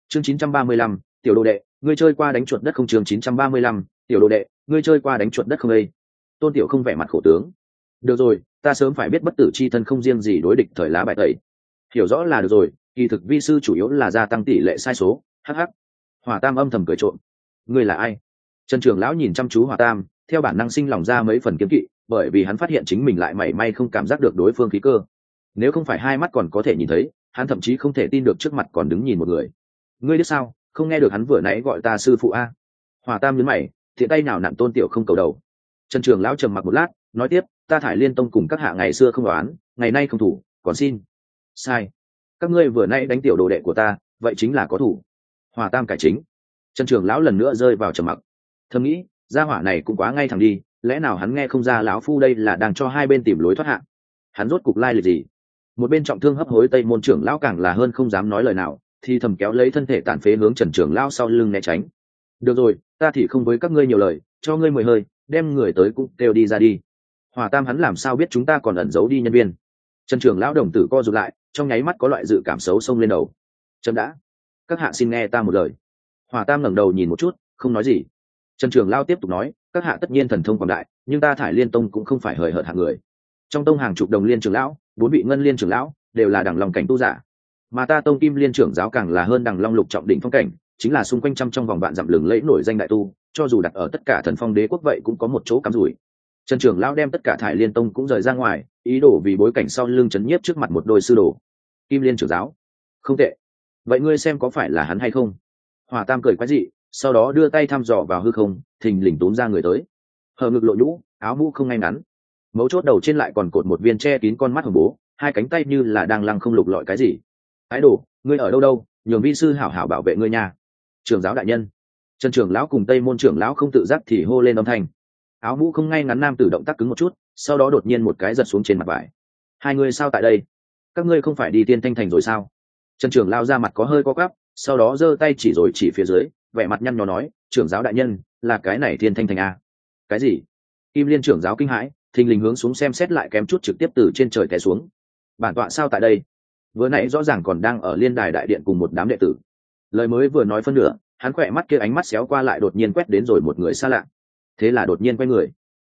Chương 935, tiểu đồ đệ, ngươi chơi qua đánh chuột đất không? Chương 935, tiểu đồ đệ, ngươi chơi qua đánh chuột đất không? Đây. Tôn Tiểu không vẻ mặt khổ tướng. Được rồi, ta sớm phải biết bất tử chi thân không riêng gì đối địch thời lá bài tẩy. Hiểu rõ là được rồi, kỳ thực vi sư chủ yếu là gia tăng tỷ lệ sai số. Hắc hắc. Hỏa Tam âm thầm cười trộm. Ngươi là ai? Trần Trường lão nhìn chăm chú Hỏa Tam, theo bản năng sinh lòng ra mấy phần kiếm kỵ, bởi vì hắn phát hiện chính mình lại mảy may không cảm giác được đối phương khí cơ. Nếu không phải hai mắt còn có thể nhìn thấy, hắn thậm chí không thể tin được trước mặt còn đứng nhìn một người. Ngươi biết sao, không nghe được hắn vừa nãy gọi ta sư phụ a? Hỏa Tam nhướng mày, thiện tay nào nặn Tôn Tiểu không cầu đầu. Trần Trường lão trầm mặc một lát, nói tiếp, ta Thải Liên tông cùng các hạ ngày xưa không đoán, ngày nay không thủ, còn xin. Sai. Các ngươi vừa nãy đánh tiểu đồ đệ của ta, vậy chính là có thủ. Hỏa Tam cải chính. Trần Trường lão lần nữa rơi vào trầm mặc. Thầm nghĩ, gia hỏa này cũng quá ngay thẳng đi, lẽ nào hắn nghe không ra lão phu đây là đang cho hai bên tìm lối thoát hạ? Hắn rốt cục lai lịch gì? Một bên trọng thương hấp hối Tây môn trưởng lão càng là hơn không dám nói lời nào, thì thầm kéo lấy thân thể tàn phế hướng Trần Trường lão sau lưng né tránh. Được rồi, ta thì không với các ngươi nhiều lời, cho ngươi 10 hơi, đem người tới cũng kêu đi ra đi. Hỏa Tam hắn làm sao biết chúng ta còn ẩn giấu đi nhân viên? Trần Trường lão đồng tử co rụt lại, trong nháy mắt có loại dự cảm xấu xông lên đầu. Chấm đã, các hạ xin nghe ta một lời. Hỏa Tam ngẩng đầu nhìn một chút, không nói gì. Trần Trường lão tiếp tục nói, các hạ tất nhiên thần thông quảng đại, nhưng ta Thải Liên tông cũng không phải hời hợt hạng người. Trong tông hàng chục đồng liên trưởng lão, 4 vị ngân liên trưởng lão đều là đẳng long cảnh tu giả, mà ta tông kim liên trưởng giáo càng là hơn đẳng long lục trọng đỉnh phong cảnh, chính là xung quanh trăm trong vòng vạn dặm lừng lẫy nổi danh đại tu, cho dù đặt ở tất cả thần phong đế quốc vậy cũng có một chỗ cắm rủi. Trần Trường lão đem tất cả Thải Liên tông cũng rời ra ngoài, ý đồ vì bối cảnh sau lưng chấn nhiếp trước mặt một đôi sư đồ. Kim liên trưởng giáo, không tệ. Vậy ngươi xem có phải là hắn hay không? Hỏa Tam cười quái dị, sau đó đưa tay thăm dò vào hư không, thình lình túm ra người tới. Hở ngực lộ nhũ, áo mũ không ngay ngắn, mấu chốt đầu trên lại còn cột một viên che kín con mắt hồng bố, hai cánh tay như là đang lăng không lục lọi cái gì. Ái đồ, ngươi ở đâu đâu, nhường vi sư hảo hảo bảo vệ ngươi nha. Trưởng giáo đại nhân. Trần trưởng lão cùng Tây môn trưởng lão không tự giác thì hô lên âm thanh. Áo mũ không ngay ngắn nam tử động tác cứng một chút, sau đó đột nhiên một cái giật xuống trên mặt vải. Hai người sao tại đây? Các ngươi không phải đi Tiên Thanh thành rồi sao? Trần trưởng lão ra mặt có hơi co quắp, sau đó giơ tay chỉ rồi chỉ phía dưới, vẻ mặt nhăn nhó nói, trưởng giáo đại nhân, là cái này Tiên Thanh thành a? Cái gì? Kim liên trưởng giáo kinh hãi, thình lình hướng xuống xem xét lại kém chút trực tiếp từ trên trời té xuống. Bản tọa sao tại đây? Vừa nãy rõ ràng còn đang ở liên đài đại điện cùng một đám đệ tử. Lời mới vừa nói phân nửa, hắn khỏe mắt kia ánh mắt xéo qua lại đột nhiên quét đến rồi một người xa lạ. Thế là đột nhiên quay người.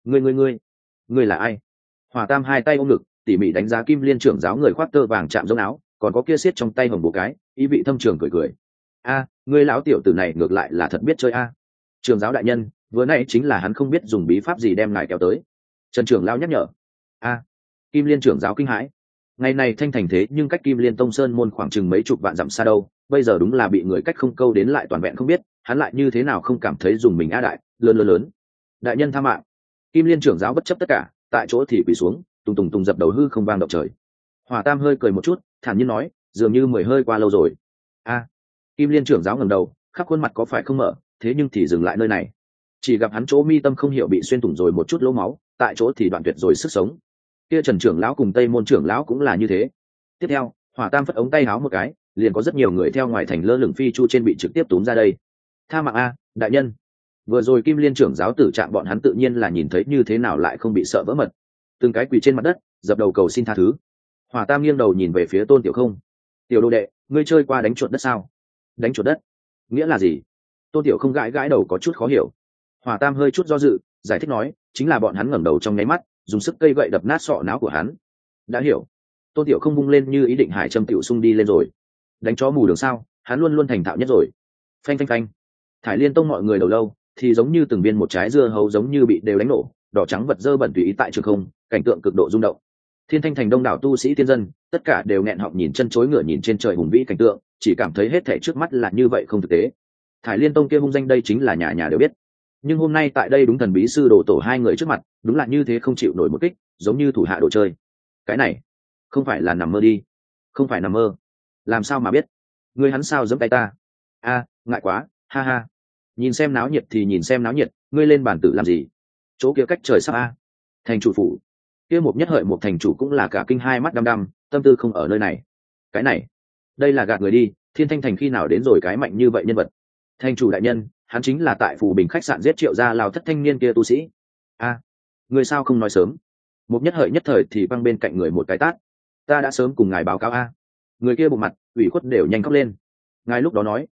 Ngươi là ai? Hỏa Tam hai tay ôm ngực, tỉ mỉ đánh giá Kim liên trưởng giáo người khoác tơ vàng chạm giống áo, còn có kia xiết trong tay hồng bố cái, ý vị thâm trường cười cười. A, ngươi lão tiểu tử này ngược lại là thật biết chơi a. Trưởng giáo đại nhân, vừa nãy chính là hắn không biết dùng bí pháp gì đem ngài kéo tới. Trần trưởng lão nhắc nhở. A, Kim liên trưởng giáo kinh hãi. Ngày này Thanh thành thế nhưng cách Kim liên tông sơn môn khoảng chừng mấy chục vạn dặm xa đâu, bây giờ đúng là bị người cách không câu đến lại toàn vẹn không biết, hắn lại như thế nào không cảm thấy dùng mình a đại, lớn. Đại nhân tha mạng. Kim liên trưởng giáo bất chấp tất cả, tại chỗ thì quỳ xuống, tùng dập đầu hư không vang động trời. Hỏa Tam hơi cười một chút, thản nhiên nói, dường như 10 hơi qua lâu rồi. A. Kim liên trưởng giáo ngẩng đầu, khắp khuôn mặt có phải không mở, thế nhưng thì dừng lại nơi này. Chỉ gặp hắn chỗ mi tâm không hiểu bị xuyên thủng rồi một chút lỗ máu, tại chỗ thì đoạn tuyệt rồi sức sống. Kia Trần trưởng lão cùng Tây môn trưởng lão cũng là như thế. Tiếp theo, Hỏa Tam phất ống tay áo một cái, liền có rất nhiều người theo ngoài thành lơ lửng phi chu trên bị trực tiếp túm ra đây. Tha mạng a, đại nhân. Vừa rồi Kim liên trưởng giáo tử trạng bọn hắn tự nhiên là nhìn thấy như thế nào lại không bị sợ vỡ mật. Từng cái quỳ trên mặt đất, dập đầu cầu xin tha thứ. Hỏa Tam nghiêng đầu nhìn về phía Tôn Tiểu không. Tiểu đồ đệ, ngươi chơi qua đánh chuột đất sao? Đánh chuột đất? Nghĩa là gì? Tôn Tiểu không gãi gãi đầu có chút khó hiểu. Hỏa Tam hơi chút do dự, giải thích nói, chính là bọn hắn ngẩng đầu trong nháy mắt, dùng sức cây gậy đập nát sọ não của hắn. Đã hiểu. Tôn Tiểu không bung lên như ý định hải châm tiểu xung đi lên rồi. Đánh chó mù đường sao? Hắn luôn luôn thành thạo nhất rồi. Phanh. Thải Liên tông mọi người đầu lâu thì giống như từng viên một trái dưa hấu giống như bị đều đánh nổ, đỏ trắng vật dơ bẩn tùy ý tại trường không, cảnh tượng cực độ rung động. Thiên Thanh thành đông đảo tu sĩ tiên dân, tất cả đều nghẹn họng nhìn chân chối ngửa nhìn trên trời hùng vĩ cảnh tượng, chỉ cảm thấy hết thảy trước mắt là như vậy không thực tế. Thải Liên tông kia hung danh đây chính là nhà nhà đều biết, nhưng hôm nay tại đây đúng thần bí sư đồ tổ hai người trước mặt, đúng là như thế không chịu nổi một kích, giống như thủ hạ đồ chơi. Cái này không phải là nằm mơ đi? Không phải nằm mơ. Làm sao mà biết? Ngươi hắn sao giẫm tay ta? A, ngại quá, ha ha. Nhìn xem náo nhiệt thì nhìn xem náo nhiệt, ngươi lên bàn tử làm gì? Chỗ kia cách trời sắp a. Thành chủ phủ. Kia một nhất hợi một thành chủ cũng là cả kinh hai mắt đăm đăm, tâm tư không ở nơi này. Cái này, đây là gạt người đi, Thiên Thanh thành khi nào đến rồi cái mạnh như vậy nhân vật? Thành chủ đại nhân, hắn chính là tại Phù Bình khách sạn giết Triệu gia Lào thất thanh niên kia tu sĩ. A, người sao không nói sớm? Một nhất hợi nhất thời thì băng bên cạnh người một cái tát. Ta đã sớm cùng ngài báo cáo a. Người kia bộ mặt ủy khuất đều nhanh khóc lên. Ngài lúc đó nói,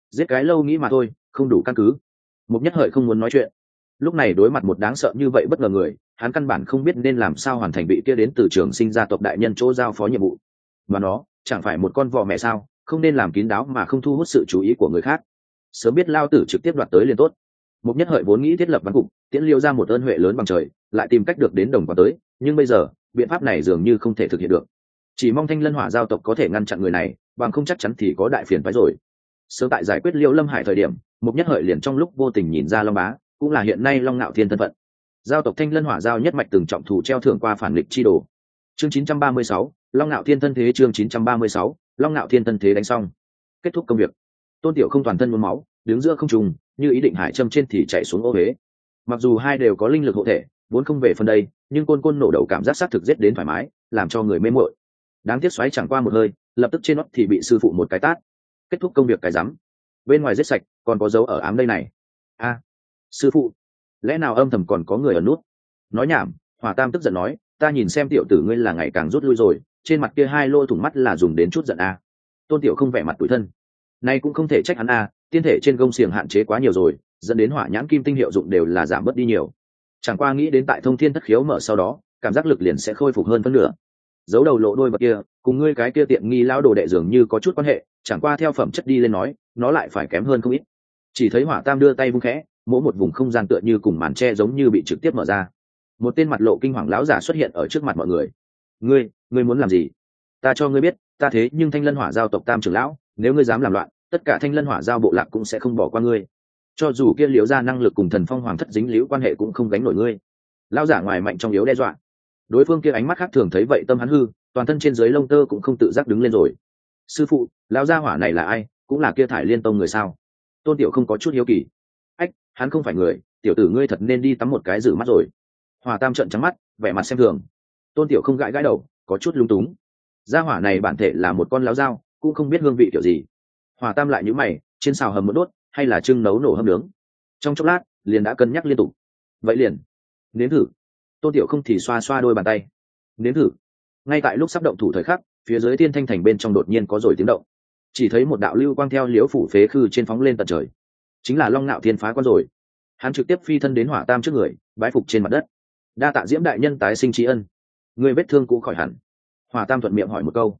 giết cái lâu nghĩ mà thôi, không đủ căn cứ. Mục Nhất Hợi không muốn nói chuyện. Lúc này đối mặt một đáng sợ như vậy bất ngờ người, hắn căn bản không biết nên làm sao hoàn thành vị kia đến từ trường sinh gia tộc đại nhân chỗ giao phó nhiệm vụ. Và nó chẳng phải một con vò mẹ sao, không nên làm kín đáo mà không thu hút sự chú ý của người khác. Sớm biết lao tử trực tiếp đoạt tới liền tốt. Mục Nhất Hợi vốn nghĩ thiết lập văn cục, tiễn Liêu ra một ơn huệ lớn bằng trời, lại tìm cách được đến đồng quan tới, nhưng bây giờ biện pháp này dường như không thể thực hiện được. Chỉ mong Thanh Lân Hỏa giao tộc có thể ngăn chặn người này, bằng không chắc chắn thì có đại phiền phái rồi. Sớm tại giải quyết Liêu Lâm Hải thời điểm, Mục Nhất Hợi liền trong lúc vô tình nhìn ra Long Bá, cũng là hiện nay Long Nạo Thiên thân phận. Giao tộc Thanh Lân Hỏa giao nhất mạch từng trọng thủ treo thưởng qua phản nghịch chi đồ. Chương 936, Long Nạo Thiên thân thế. Chương 936, Long Nạo Thiên thân thế đánh xong. Kết thúc công việc. Tôn Tiểu Không toàn thân nhuốm máu, đứng giữa không trung, như ý định hải châm trên thì chạy xuống ô huế. Mặc dù hai đều có linh lực hộ thể, vốn không về phần đây, nhưng côn côn nổ đầu cảm giác xác thực giết đến thoải mái, làm cho người mê muội. Đáng tiếc xoáy chẳng qua một hơi, lập tức trên nót thì bị sư phụ một cái tát. Kết thúc công việc cái rắm. Bên ngoài giết sạch, còn có dấu ở ám đây này. A, sư phụ, lẽ nào âm thầm còn có người ở nút? Nói nhảm. Hỏa Tam tức giận nói, ta nhìn xem tiểu tử ngươi là ngày càng rút lui rồi, trên mặt kia hai lô thủng mắt là dùng đến chút giận a. Tôn Tiểu Không vẻ mặt tủi thân. Nay cũng không thể trách hắn a, tiên thể trên gông xiềng hạn chế quá nhiều rồi, dẫn đến hỏa nhãn kim tinh hiệu dụng đều là giảm bớt đi nhiều. Chẳng qua nghĩ đến tại thông thiên thất khiếu mở sau đó, cảm giác lực liền sẽ khôi phục hơn phân nửa. Giấu đầu lộ đôi vật kia, cùng ngươi cái kia tiện nghi lão đồ đệ dường như có chút quan hệ, chẳng qua theo phẩm chất đi lên nói, nó lại phải kém hơn không ít. Chỉ thấy Hỏa Tam đưa tay vung khẽ, mỗi một vùng không gian tựa như cùng màn tre giống như bị trực tiếp mở ra. Một tên mặt lộ kinh hoàng lão giả xuất hiện ở trước mặt mọi người. Ngươi muốn làm gì? Ta cho ngươi biết, ta thế nhưng Thanh Lân Hỏa giao tộc Tam trưởng lão, nếu ngươi dám làm loạn, tất cả Thanh Lân Hỏa giao bộ lạc cũng sẽ không bỏ qua ngươi. Cho dù kia liễu ra năng lực cùng Thần Phong Hoàng thất dính liễu quan hệ cũng không gánh nổi ngươi. Lão giả ngoài mạnh trong yếu đe dọa. Đối phương kia ánh mắt khác thường thấy vậy tâm hắn hư, toàn thân trên dưới lông tơ cũng không tự giác đứng lên rồi. Sư phụ, lão gia hỏa này là ai? Cũng là kia Thải Liên tông người sao? Tôn Tiểu không có chút hiếu kỳ. Ách, hắn không phải người, tiểu tử ngươi thật nên đi tắm một cái rửa mắt rồi. Hỏa Tam trợn trắng mắt, vẻ mặt xem thường. Tôn Tiểu không gãi gãi đầu, có chút lung túng. Gia hỏa này bản thể là một con láo dao, cũng không biết hương vị kiểu gì. Hỏa Tam lại nhíu mày, trên xào hầm một đốt, hay là trưng nấu nổ hâm nướng. Trong chốc lát, liền đã cân nhắc liên tục. Vậy liền, nếm thử. Tôn Tiểu không thì xoa xoa đôi bàn tay. Nếm thử. Ngay tại lúc sắp động thủ thời khắc, phía dưới Tiên Thanh thành bên trong đột nhiên có rồi tiếng động. Chỉ thấy một đạo lưu quang theo liễu phủ phế khư trên phóng lên tận trời. Chính là Long Nạo Thiên phá quan rồi. Hắn trực tiếp phi thân đến Hỏa Tam trước người, bái phục trên mặt đất. Đa tạ Diễm đại nhân tái sinh tri ân. Người vết thương cũng khỏi hẳn. Hỏa Tam thuận miệng hỏi một câu.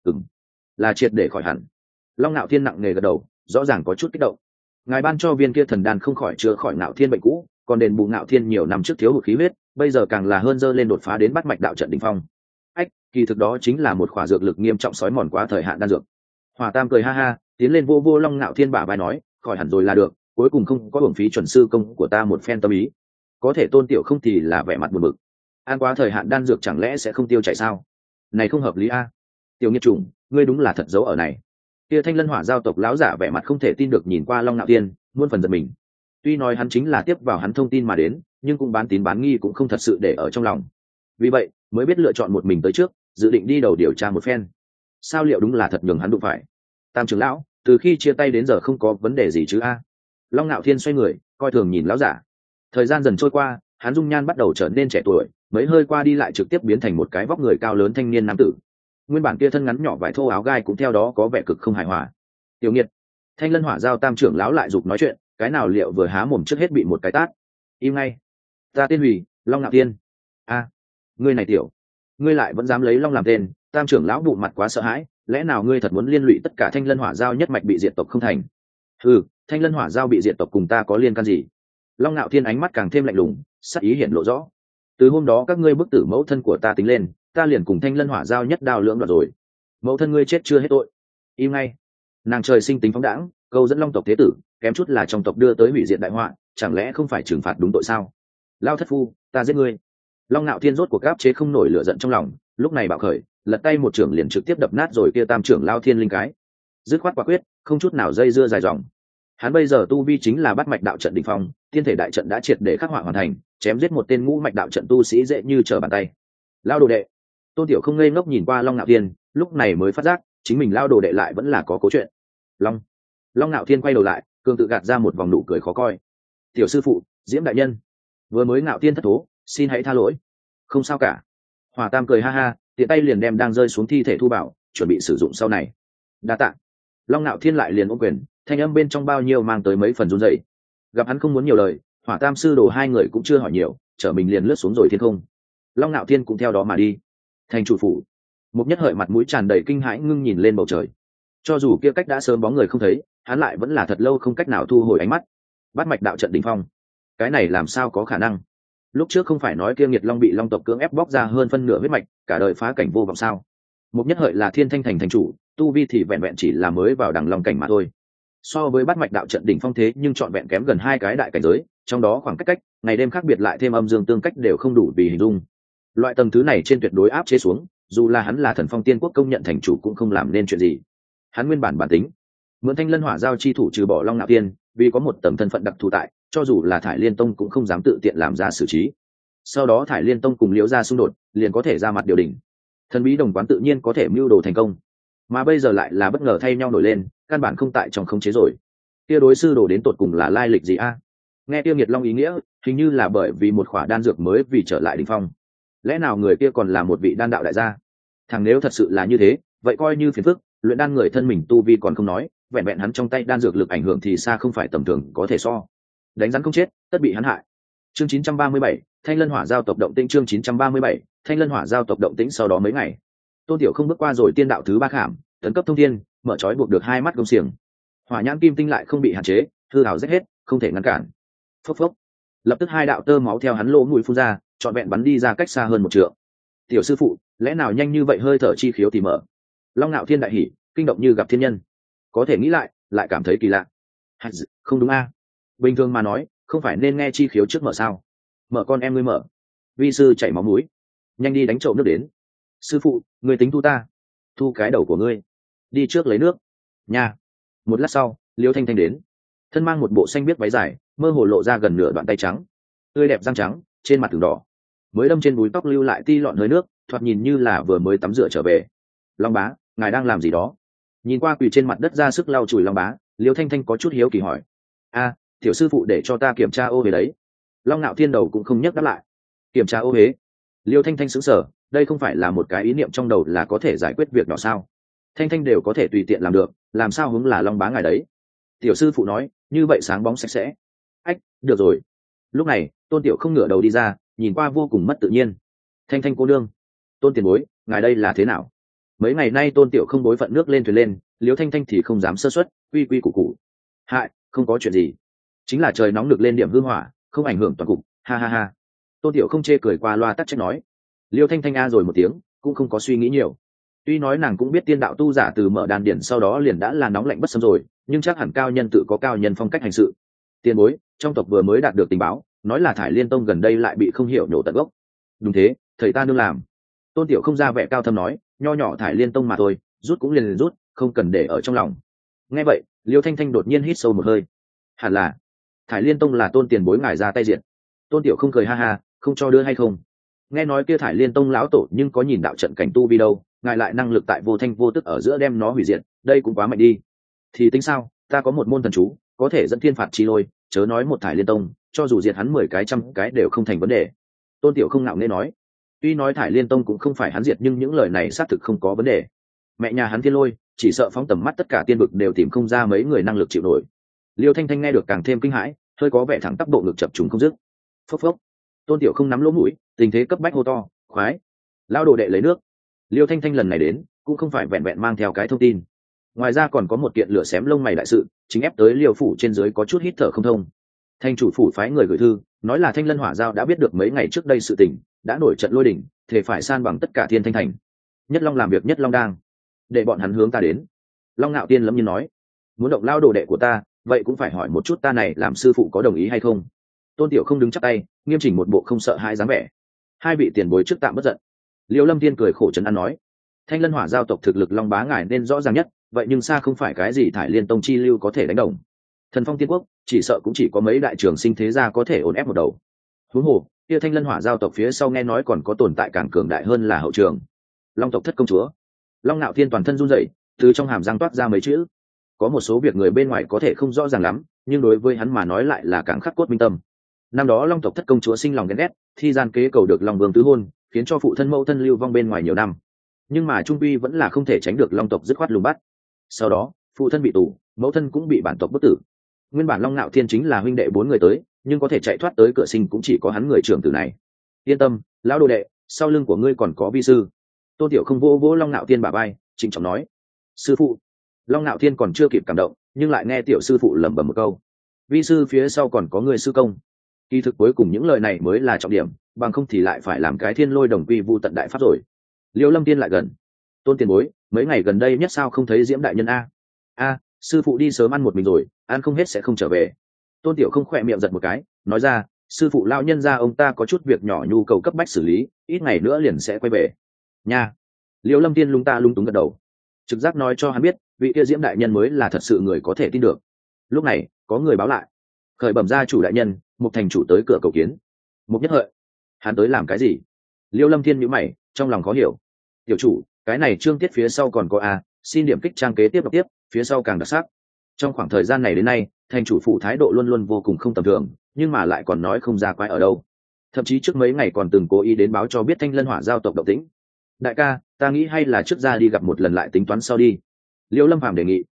Là triệt để khỏi hẳn. Long Nạo Thiên nặng nề gật đầu, rõ ràng có chút kích động. Ngài ban cho viên kia thần đan không khỏi chữa khỏi Nạo Thiên bệnh cũ, còn đền bù Nạo Thiên nhiều năm trước thiếu hụt khí huyết, bây giờ càng là hơn dơ lên đột phá đến bắt mạch đạo trận đỉnh phong. Ách, kỳ thực đó chính là một khỏa dược lực nghiêm trọng sói mòn quá thời hạn đan dược. Hỏa Tam cười ha ha, tiến lên vô vô Long Nạo Thiên bả vai nói, khỏi hẳn rồi là được, cuối cùng không có hưởng phí chuẩn sư công của ta một phen tâm ý. Có thể Tôn Tiểu không thì là vẻ mặt buồn bực. Ăn quá thời hạn đan dược chẳng lẽ sẽ không tiêu chảy sao? Này không hợp lý a. Tiểu Nghiệt Trùng, ngươi đúng là thật giấu ở này. Kia Thanh Lân Hỏa giao tộc lão giả vẻ mặt không thể tin được nhìn qua Long Nạo Thiên, muôn phần giật mình. Tuy nói hắn chính là tiếp vào hắn thông tin mà đến, nhưng cũng bán tín bán nghi cũng không thật sự để ở trong lòng. Vì vậy, mới biết lựa chọn một mình tới trước, dự định đi đầu điều tra một phen. Sao liệu đúng là thật nhường hắn đụng phải? Tam trưởng lão, từ khi chia tay đến giờ không có vấn đề gì chứ a? Long Nạo Thiên xoay người, coi thường nhìn lão giả. Thời gian dần trôi qua, hắn dung nhan bắt đầu trở nên trẻ tuổi, mấy hơi qua đi lại trực tiếp biến thành một cái vóc người cao lớn thanh niên nam tử. Nguyên bản kia thân ngắn nhỏ vải thô áo gai cũng theo đó có vẻ cực không hài hòa. Tiểu Nghiệt, Thanh Lân Hỏa giao Tam trưởng lão lại giục nói chuyện, cái nào liệu vừa há mồm trước hết bị một cái tát. Im ngay. Ta tên Hủy, Long Nạo Thiên. A, ngươi này tiểu, ngươi lại vẫn dám lấy Long làm tên? Tam trưởng lão bụng mặt quá sợ hãi, lẽ nào ngươi thật muốn liên lụy tất cả Thanh Lân Hỏa giao nhất mạch bị diệt tộc không thành? Thanh Lân Hỏa giao bị diệt tộc cùng ta có liên can gì? Long Nạo Thiên ánh mắt càng thêm lạnh lùng, sắc ý hiển lộ rõ. Từ hôm đó các ngươi bức tử mẫu thân của ta tính lên, ta liền cùng Thanh Lân Hỏa giao nhất đao lưỡng đoạt rồi. Mẫu thân ngươi chết chưa hết tội. Im ngay. Nàng trời sinh tính phóng đãng, câu dẫn Long tộc thế tử, kém chút là trong tộc đưa tới hủy diệt đại họa, chẳng lẽ không phải trừng phạt đúng tội sao? Lao thất phu, ta giết ngươi. Long Nạo Thiên rốt cuộc áp chế không nổi lửa giận trong lòng, lúc này bạo khởi, lật tay một trưởng liền trực tiếp đập nát rồi kia Tam trưởng lao Thiên linh cái. Dứt khoát quả quyết, không chút nào dây dưa dài dòng. Hắn bây giờ tu vi chính là bắt mạch đạo trận đỉnh phong, tiên thể đại trận đã triệt để khắc họa hoàn thành, chém giết một tên ngũ mạch đạo trận tu sĩ dễ như trở bàn tay. Lao đồ đệ. Tôn Tiểu không ngây ngốc nhìn qua Long Nạo Thiên, lúc này mới phát giác, chính mình lao đồ đệ lại vẫn là có cố chuyện. Long Nạo Thiên quay đầu lại, cường tự gạt ra một vòng nụ cười khó coi. Tiểu sư phụ, Diễm đại nhân, vừa mới Nạo Thiên thất thố, xin hãy tha lỗi. Không sao cả. Hỏa Tam cười ha ha, tiện tay liền đem đang rơi xuống thi thể thu bảo, chuẩn bị sử dụng sau này. Đa tạ. Long Nạo Thiên lại liền ôm quyền, thanh âm bên trong bao nhiêu mang tới mấy phần run rẩy. Gặp hắn không muốn nhiều lời, Hỏa Tam sư đồ hai người cũng chưa hỏi nhiều, chở mình liền lướt xuống rồi thiên không. Long Nạo Thiên cũng theo đó mà đi. Thành chủ phủ, Mục Nhất Hợi mặt mũi tràn đầy kinh hãi ngưng nhìn lên bầu trời. Cho dù kia cách đã sớm bóng người không thấy, hắn lại vẫn là thật lâu không cách nào thu hồi ánh mắt. Bát mạch đạo trận đỉnh phong, cái này làm sao có khả năng? Lúc trước không phải nói kia Nghiệt Long bị Long tộc cưỡng ép bóc ra hơn phân nửa huyết mạch, cả đời phá cảnh vô vọng sao? Mục Nhất Hợi là Thiên Thanh thành thành chủ, tu vi thì vẹn vẹn chỉ là mới vào đằng long cảnh mà thôi. So với bát mạch đạo trận đỉnh phong thế nhưng trọn vẹn kém gần hai cái đại cảnh giới, trong đó khoảng cách ngày đêm khác biệt lại thêm âm dương tương cách đều không đủ vì hình dung. Loại tầng thứ này trên tuyệt đối áp chế xuống, dù là hắn là Thần Phong Tiên Quốc công nhận thành chủ cũng không làm nên chuyện gì. Hắn nguyên bản tính mượn Thanh Lân Hỏa Giao chi thủ trừ bỏ Long Nạo Thiên, vì có một tầng thân phận đặc thù tại, cho dù là Thải Liên Tông cũng không dám tự tiện làm ra xử trí. Sau đó Thải Liên Tông cùng Liễu gia xung đột, liền có thể ra mặt điều đình. Thần bí đồng quán tự nhiên có thể mưu đồ thành công, mà bây giờ lại là bất ngờ thay nhau nổi lên, căn bản không tại trong khống chế rồi. Kia đối sư đồ đến tột cùng là lai lịch gì a? Nghe Tiêu Nghiệt Long ý nghĩa, hình như là bởi vì một khỏa đan dược mới vì trở lại đỉnh phong. Lẽ nào người kia còn là một vị đan đạo đại gia? Thằng nếu thật sự là như thế, vậy coi như phiền phức, luyện đan người thân mình tu vi còn không nói, vẹn vẹn hắn trong tay đan dược lực ảnh hưởng thì xa không phải tầm thường có thể so. Đánh rắn không chết, tất bị hắn hại. Chương 937, Thanh Lân Hỏa Giao tộc động tĩnh. Chương 937, Thanh Lân Hỏa Giao tộc động tĩnh. Sau đó mấy ngày, Tôn Tiểu không bước qua rồi tiên đạo thứ ba khảm, tấn cấp thông thiên, mở trói buộc được hai mắt gông xiềng. Hỏa nhãn kim tinh lại không bị hạn chế, hư hào rách hết, không thể ngăn cản. Phốc phốc, lập tức hai đạo tơ máu theo hắn lỗ mũi phun ra, trọn vẹn bắn đi ra cách xa hơn một trượng. Tiểu sư phụ, lẽ nào nhanh như vậy hơi thở chi khiếu thì mở? Long Nạo Thiên đại hỉ, kinh động như gặp thiên nhân. Có thể nghĩ lại cảm thấy kỳ lạ. Không đúng a? Bình thường mà nói, không phải nên nghe chi khiếu trước mở sao? Mở con em ngươi mở. Vi sư chảy máu mũi, nhanh đi đánh trộm nước đến. Sư phụ, ngươi tính thu ta? Thu cái đầu của ngươi. Đi trước lấy nước. Nha. Một lát sau, Liêu Thanh Thanh đến, thân mang một bộ xanh biếc váy dài, mơ hồ lộ ra gần nửa đoạn tay trắng, tươi đẹp răng trắng, trên mặt từng đỏ, mới đâm trên búi tóc lưu lại ti lọn hơi nước, thoạt nhìn như là vừa mới tắm rửa trở về. Long bá, ngài đang làm gì đó? Nhìn qua quỳ trên mặt đất ra sức lau chùi Long bá, Liêu Thanh Thanh có chút hiếu kỳ hỏi. A, tiểu sư phụ để cho ta kiểm tra ô hế đấy. Long Nạo Thiên đầu cũng không nhấc đáp lại. Kiểm tra ô hế? Liêu Thanh Thanh sững sờ, đây không phải là một cái ý niệm trong đầu là có thể giải quyết việc nhỏ sao? Thanh Thanh đều có thể tùy tiện làm được, làm sao hướng là Long bá ngài đấy? Tiểu sư phụ nói, như vậy sáng bóng sạch sẽ. Ách, được rồi. Lúc này, Tôn Tiểu không ngửa đầu đi ra, nhìn qua vô cùng mất tự nhiên. Thanh Thanh cô nương, Tôn tiền bối, ngài đây là thế nào? Mấy ngày nay Tôn Tiểu không bối phận nước lên thuyền lên, Liêu Thanh Thanh thì không dám sơ suất, quy quy củ củ. Hại, không có chuyện gì, chính là trời nóng được lên điểm hư hỏa, không ảnh hưởng toàn cục. Ha ha ha. Tôn Tiểu không chê cười qua loa tắc trách nói. Liêu Thanh Thanh a rồi một tiếng, cũng không có suy nghĩ nhiều. Tuy nói nàng cũng biết tiên đạo tu giả từ mở đan điển sau đó liền đã là nóng lạnh bất xâm rồi, nhưng chắc hẳn cao nhân tự có cao nhân phong cách hành sự. Tiền bối, trong tộc vừa mới đạt được tình báo, nói là Thải Liên Tông gần đây lại bị không hiểu nổ tận gốc. Đúng thế, thầy ta nương làm. Tôn Tiểu không ra vẻ cao thâm nói, nho nhỏ Thải Liên Tông mà thôi, rút cũng liền rút, không cần để ở trong lòng. Nghe vậy, Liêu Thanh Thanh đột nhiên hít sâu một hơi. Hẳn là Thải Liên Tông là Tôn tiền bối ngài ra tay diện. Tôn Tiểu không cười ha ha, không cho đưa hay không? Nghe nói kia Thải Liên Tông lão tổ nhưng có nhìn đạo trận cảnh tu vi đâu, ngài lại năng lực tại vô thanh vô tức ở giữa đem nó hủy diệt, đây cũng quá mạnh đi. Thì tính sao, ta có một môn thần chú, có thể dẫn thiên phạt chi lôi, chớ nói một Thải Liên Tông, cho dù diệt hắn 10 cái 100 cái đều không thành vấn đề. Tôn Tiểu không ngạo nghễ nói. Tuy nói Thải Liên Tông cũng không phải hắn diệt nhưng những lời này xác thực không có vấn đề. Mẹ nhà hắn thiên lôi, chỉ sợ phóng tầm mắt tất cả tiên vực đều tìm không ra mấy người năng lực chịu nổi. Liêu Thanh Thanh nghe được càng thêm kinh hãi, hơi có vẻ thẳng tắp bộ ngực chập trùng không dứt. Phốc phốc. Tôn Tiểu không nắm lỗ mũi, tình thế cấp bách hô to, khoái, lao đồ đệ lấy nước. Liêu Thanh Thanh lần này đến cũng không phải vẹn vẹn mang theo cái thông tin, ngoài ra còn có một kiện lửa xém lông mày đại sự chính ép tới Liêu phủ trên dưới có chút hít thở không thông. Thanh chủ phủ phái người gửi thư nói là Thanh Lân Hỏa Giao đã biết được mấy ngày trước đây sự tình, đã nổi trận lôi đỉnh, thể phải san bằng tất cả Thiên Thanh thành. Nhất Long làm việc Nhất Long đang, để bọn hắn hướng ta đến. Long Nạo Tiên lâm nhiên nói, muốn động lao đồ đệ của ta, vậy cũng phải hỏi một chút ta này làm sư phụ có đồng ý hay không. Tôn Tiểu không đứng chắp tay, nghiêm chỉnh một bộ không sợ hãi dáng vẻ. Hai vị tiền bối trước tạm bất giận. Liêu Lâm Thiên cười khổ trấn an nói, Thanh Lân Hỏa Giao tộc thực lực Long bá ngài nên rõ ràng nhất, vậy nhưng xa không phải cái gì Thải Liên Tông chi lưu có thể đánh đồng. Thần Phong Tiên Quốc chỉ sợ cũng chỉ có mấy đại trường sinh thế gia có thể ổn ép một đầu. Huống hồ, kia Thanh Lân Hỏa Giao tộc phía sau nghe nói còn có tồn tại càng cường đại hơn là hậu trường. Long tộc thất công chúa. Long Nạo Thiên toàn thân run rẩy, từ trong hàm răng toát ra mấy chữ. Có một số việc người bên ngoài có thể không rõ ràng lắm, nhưng đối với hắn mà nói lại là càng khắc cốt minh tâm. Năm đó Long tộc thất công chúa sinh lòng ghen ghét, thi gian kế cầu được Long Vương tứ hôn, khiến cho phụ thân mẫu thân lưu vong bên ngoài nhiều năm. Nhưng mà trung quy vẫn là không thể tránh được Long tộc dứt khoát lùng bắt. Sau đó, phụ thân bị tù, mẫu thân cũng bị bản tộc bức tử. Nguyên bản Long Nạo Thiên chính là huynh đệ 4 người tới, nhưng có thể chạy thoát tới cửa sinh cũng chỉ có hắn người trưởng tử này. Yên tâm, lão đồ đệ, sau lưng của ngươi còn có vi sư. Tôn Tiểu Không vỗ vỗ Long Nạo Thiên bả vai, trịnh trọng nói: sư phụ. Long Nạo Thiên còn chưa kịp cảm động, nhưng lại nghe tiểu sư phụ lẩm bẩm một câu: vi sư phía sau còn có người sư công. Kỳ thực cuối cùng những lời này mới là trọng điểm, bằng không thì lại phải làm cái thiên lôi đồng quy vu tận đại pháp rồi. Liêu Lâm Tiên lại gần: Tôn tiền bối, mấy ngày gần đây nhất sao không thấy Diễm đại nhân a? A, sư phụ đi sớm ăn một mình rồi, ăn không hết sẽ không trở về. Tôn Tiểu Không khỏe miệng giật một cái, nói ra: sư phụ lão nhân gia ông ta có chút việc nhỏ nhu cầu cấp bách xử lý, ít ngày nữa liền sẽ quay về. Nha. Liêu Lâm Tiên lung túng gật đầu. Trực giác nói cho hắn biết, vị kia Diễm đại nhân mới là thật sự người có thể tin được. Lúc này, có người báo lại: khởi bẩm gia chủ đại nhân, một thành chủ tới cửa cầu kiến. Một Nhất Hợi. Hắn tới làm cái gì? Liêu Lâm Thiên nhíu mày, trong lòng khó hiểu. Tiểu chủ, cái này chương tiết phía sau còn có a, xin điểm kích trang kế tiếp đọc tiếp, phía sau càng đặc sắc. Trong khoảng thời gian này đến nay, thành chủ phụ thái độ luôn luôn vô cùng không tầm thường, nhưng mà lại còn nói không ra quái ở đâu. Thậm chí trước mấy ngày còn từng cố ý đến báo cho biết Thanh Lân Hỏa giao tộc động tĩnh. Đại ca, ta nghĩ hay là trước ra đi gặp một lần lại tính toán sau đi. Liêu Lâm Phàm đề nghị.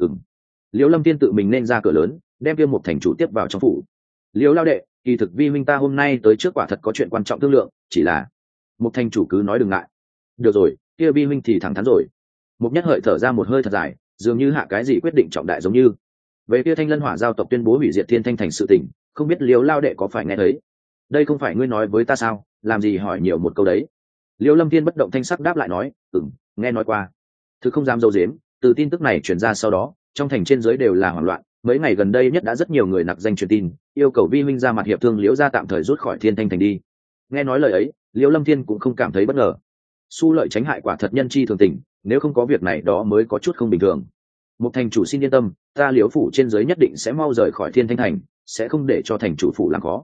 Liêu Lâm Tiên tự mình nên ra cửa lớn, đem kia một thành chủ tiếp vào trong phủ. Liêu lao đệ, kỳ thực vi huynh ta hôm nay tới trước quả thật có chuyện quan trọng thương lượng, chỉ là một thành chủ cứ nói đừng ngại. Được rồi, kia vi huynh thì thẳng thắn rồi. Một Nhất Hợi thở ra một hơi thật dài, dường như hạ cái gì quyết định trọng đại giống như. Về kia Thanh Lân Hỏa giao tộc tuyên bố hủy diệt Thiên Thanh thành sự tình, không biết Liêu lao đệ có phải nghe thấy? Đây không phải ngươi nói với ta sao, làm gì hỏi nhiều một câu đấy. Liêu Lâm Thiên bất động thanh sắc đáp lại nói: nghe nói qua. Thứ không dám dâu dếm, từ tin tức này truyền ra sau đó, trong thành trên dưới đều là hoảng loạn. Mấy ngày gần đây nhất đã rất nhiều người nặc danh truyền tin, yêu cầu vi huynh ra mặt hiệp thương Liễu gia tạm thời rút khỏi Thiên Thanh thành đi. Nghe nói lời ấy, Liêu Lâm Thiên cũng không cảm thấy bất ngờ. Su lợi tránh hại quả thật nhân chi thường tình, nếu không có việc này đó mới có chút không bình thường. Một thành chủ xin yên tâm, ta Liễu phủ trên dưới nhất định sẽ mau rời khỏi Thiên Thanh thành, sẽ không để cho thành chủ phủ làm khó.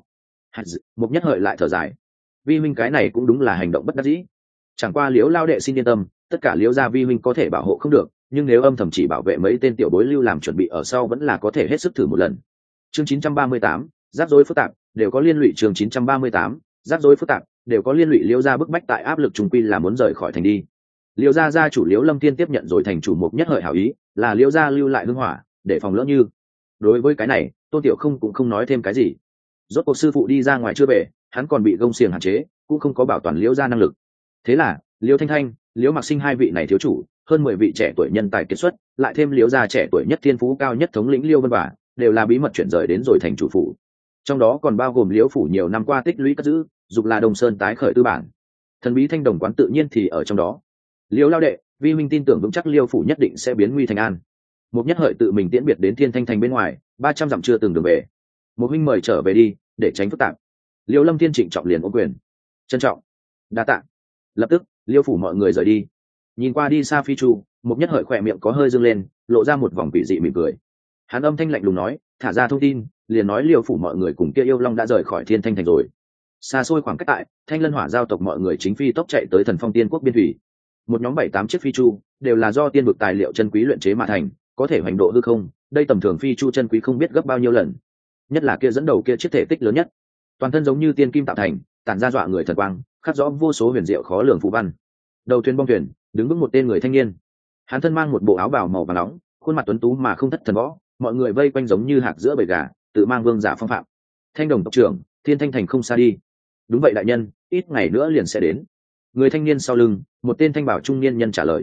Một Nhất Hợi lại thở dài: vi huynh cái này cũng đúng là hành động bất đắc dĩ. Chẳng qua Liễu lao đệ xin yên tâm, tất cả Liễu gia vi huynh có thể bảo hộ không được, nhưng nếu âm thầm chỉ bảo vệ mấy tên tiểu bối lưu làm chuẩn bị ở sau vẫn là có thể hết sức thử một lần. Chương 938, rắc rối phức tạp, đều có liên lụy. Chương 938, rắc rối phức tạp, đều có liên lụy. Liễu gia bức bách tại áp lực trung quy là muốn rời khỏi thành đi. Liễu gia gia chủ Liễu Lâm Thiên tiếp nhận rồi thành chủ Một Nhất Hợi hảo ý, là Liễu gia lưu lại hương hỏa, để phòng lỡ như. Đối với cái này, Tôn Tiểu Không cũng không nói thêm cái gì. Rốt cuộc sư phụ đi ra ngoài chưa về, hắn còn bị gông xiềng hạn chế, cũng không có bảo toàn Liễu gia năng lực. Thế là, Liễu Thanh Thanh, Liễu Mặc Sinh hai vị này thiếu chủ, hơn 10 vị trẻ tuổi nhân tài kiệt xuất, lại thêm Liễu gia trẻ tuổi nhất thiên phú cao nhất thống lĩnh Liễu Vân Bả, đều là bí mật chuyển rời đến rồi thành chủ phủ. Trong đó còn bao gồm Liễu phủ nhiều năm qua tích lũy cất giữ, dục là Đồng Sơn tái khởi tư bản. Thần bí Thanh Đồng quán tự nhiên thì ở trong đó. Liễu lao đệ, vi huynh tin tưởng vững chắc Liễu phủ nhất định sẽ biến nguy thành an. Một Nhất Hợi tự mình tiễn biệt đến Thiên Thanh thành bên ngoài, 300 dặm chưa từng đường về. Một huynh mời trở về đi, để tránh phức tạp. Liễu Lâm Thiên trịnh trọng liền ôm quyền. Trân trọng. Đa tạ. Lập tức, Liễu phủ mọi người rời đi. Nhìn qua đi xa Phi Chu, Một Nhất Hợi khỏe miệng có hơi dương lên, lộ ra một vòng quỷ dị mỉm cười. Hắn âm thanh lạnh lùng nói: thả ra thông tin, liền nói Liễu phủ mọi người cùng kia yêu long đã rời khỏi Thiên Thanh thành rồi. Xa xôi khoảng cách tại, Thanh Lân Hỏa giao tộc mọi người chính phi tốc chạy tới Thần Phong Tiên quốc biên thủy. Một nhóm 7-8 chiếc Phi Chu, đều là do tiên vực tài liệu chân quý luyện chế mà thành, có thể hoành độ hư không, đây tầm thường Phi Chu chân quý không biết gấp bao nhiêu lần. Nhất là kia dẫn đầu kia chiếc thể tích lớn nhất, toàn thân giống như tiên kim tạo thành, tản ra dọa người thần quang, khắc rõ vô số huyền diệu khó lường phù văn. Đầu thuyền bong thuyền, đứng vững một tên người thanh niên. Hắn thân mang một bộ áo bào màu vàng nóng, khuôn mặt tuấn tú mà không thất thần võ, mọi người vây quanh giống như hạc giữa bầy gà, tự mang vương giả phong phạm. Thanh Đồng tộc trưởng, Thiên Thanh thành không xa đi. Đúng vậy đại nhân, ít ngày nữa liền sẽ đến. Người thanh niên sau lưng, một tên thanh bảo trung niên nhân trả lời.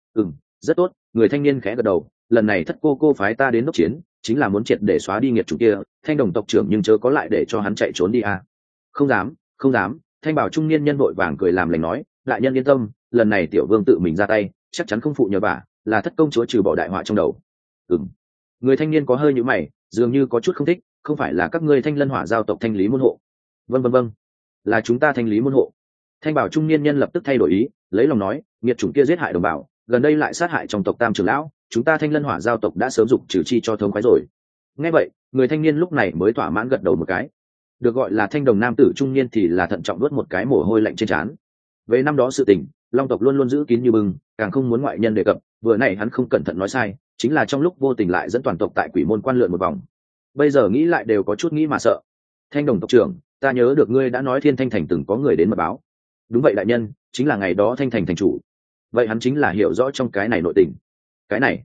Rất tốt. Người thanh niên khẽ gật đầu. Lần này thất cô phái ta đến đốc chiến, chính là muốn triệt để xóa đi nghiệt chủ kia. Thanh Đồng tộc trưởng nhưng chớ có lại để cho hắn chạy trốn đi à. Không dám, không dám. Thanh bảo trung niên nhân vội vàng cười làm lành nói: đại nhân yên tâm, lần này tiểu vương tự mình ra tay, chắc chắn không phụ nhờ vả, là thất công chúa trừ bỏ đại họa trong đầu. Người thanh niên có hơi nhíu mày, dường như có chút không thích. Không phải là các ngươi Thanh Lân Hỏa giao tộc thanh lý môn hộ? Vâng, là chúng ta thanh lý môn hộ. Thanh bảo trung niên nhân lập tức thay đổi ý, lấy lòng nói: nghiệt chủng kia giết hại đồng bào, gần đây lại sát hại trong tộc Tam trưởng lão, chúng ta Thanh Lân Hỏa giao tộc đã sớm dục trừ chi cho thống khoái rồi. Nghe vậy, người thanh niên lúc này mới thỏa mãn gật đầu một cái. Được gọi là thanh đồng nam tử trung niên thì là thận trọng nuốt một cái mồ hôi lạnh trên trán. Về năm đó sự tình, Long tộc luôn luôn giữ kín như bưng, càng không muốn ngoại nhân đề cập. Vừa nãy hắn không cẩn thận nói sai, chính là trong lúc vô tình lại dẫn toàn tộc tại Quỷ Môn quan lượn một vòng. Bây giờ nghĩ lại đều có chút nghĩ mà sợ. Thanh đồng tộc trưởng, ta nhớ được ngươi đã nói Thiên Thanh thành từng có người đến mật báo. Đúng vậy đại nhân, chính là ngày đó Thanh thành thành chủ. Vậy hắn chính là hiểu rõ trong cái này nội tình. Cái này,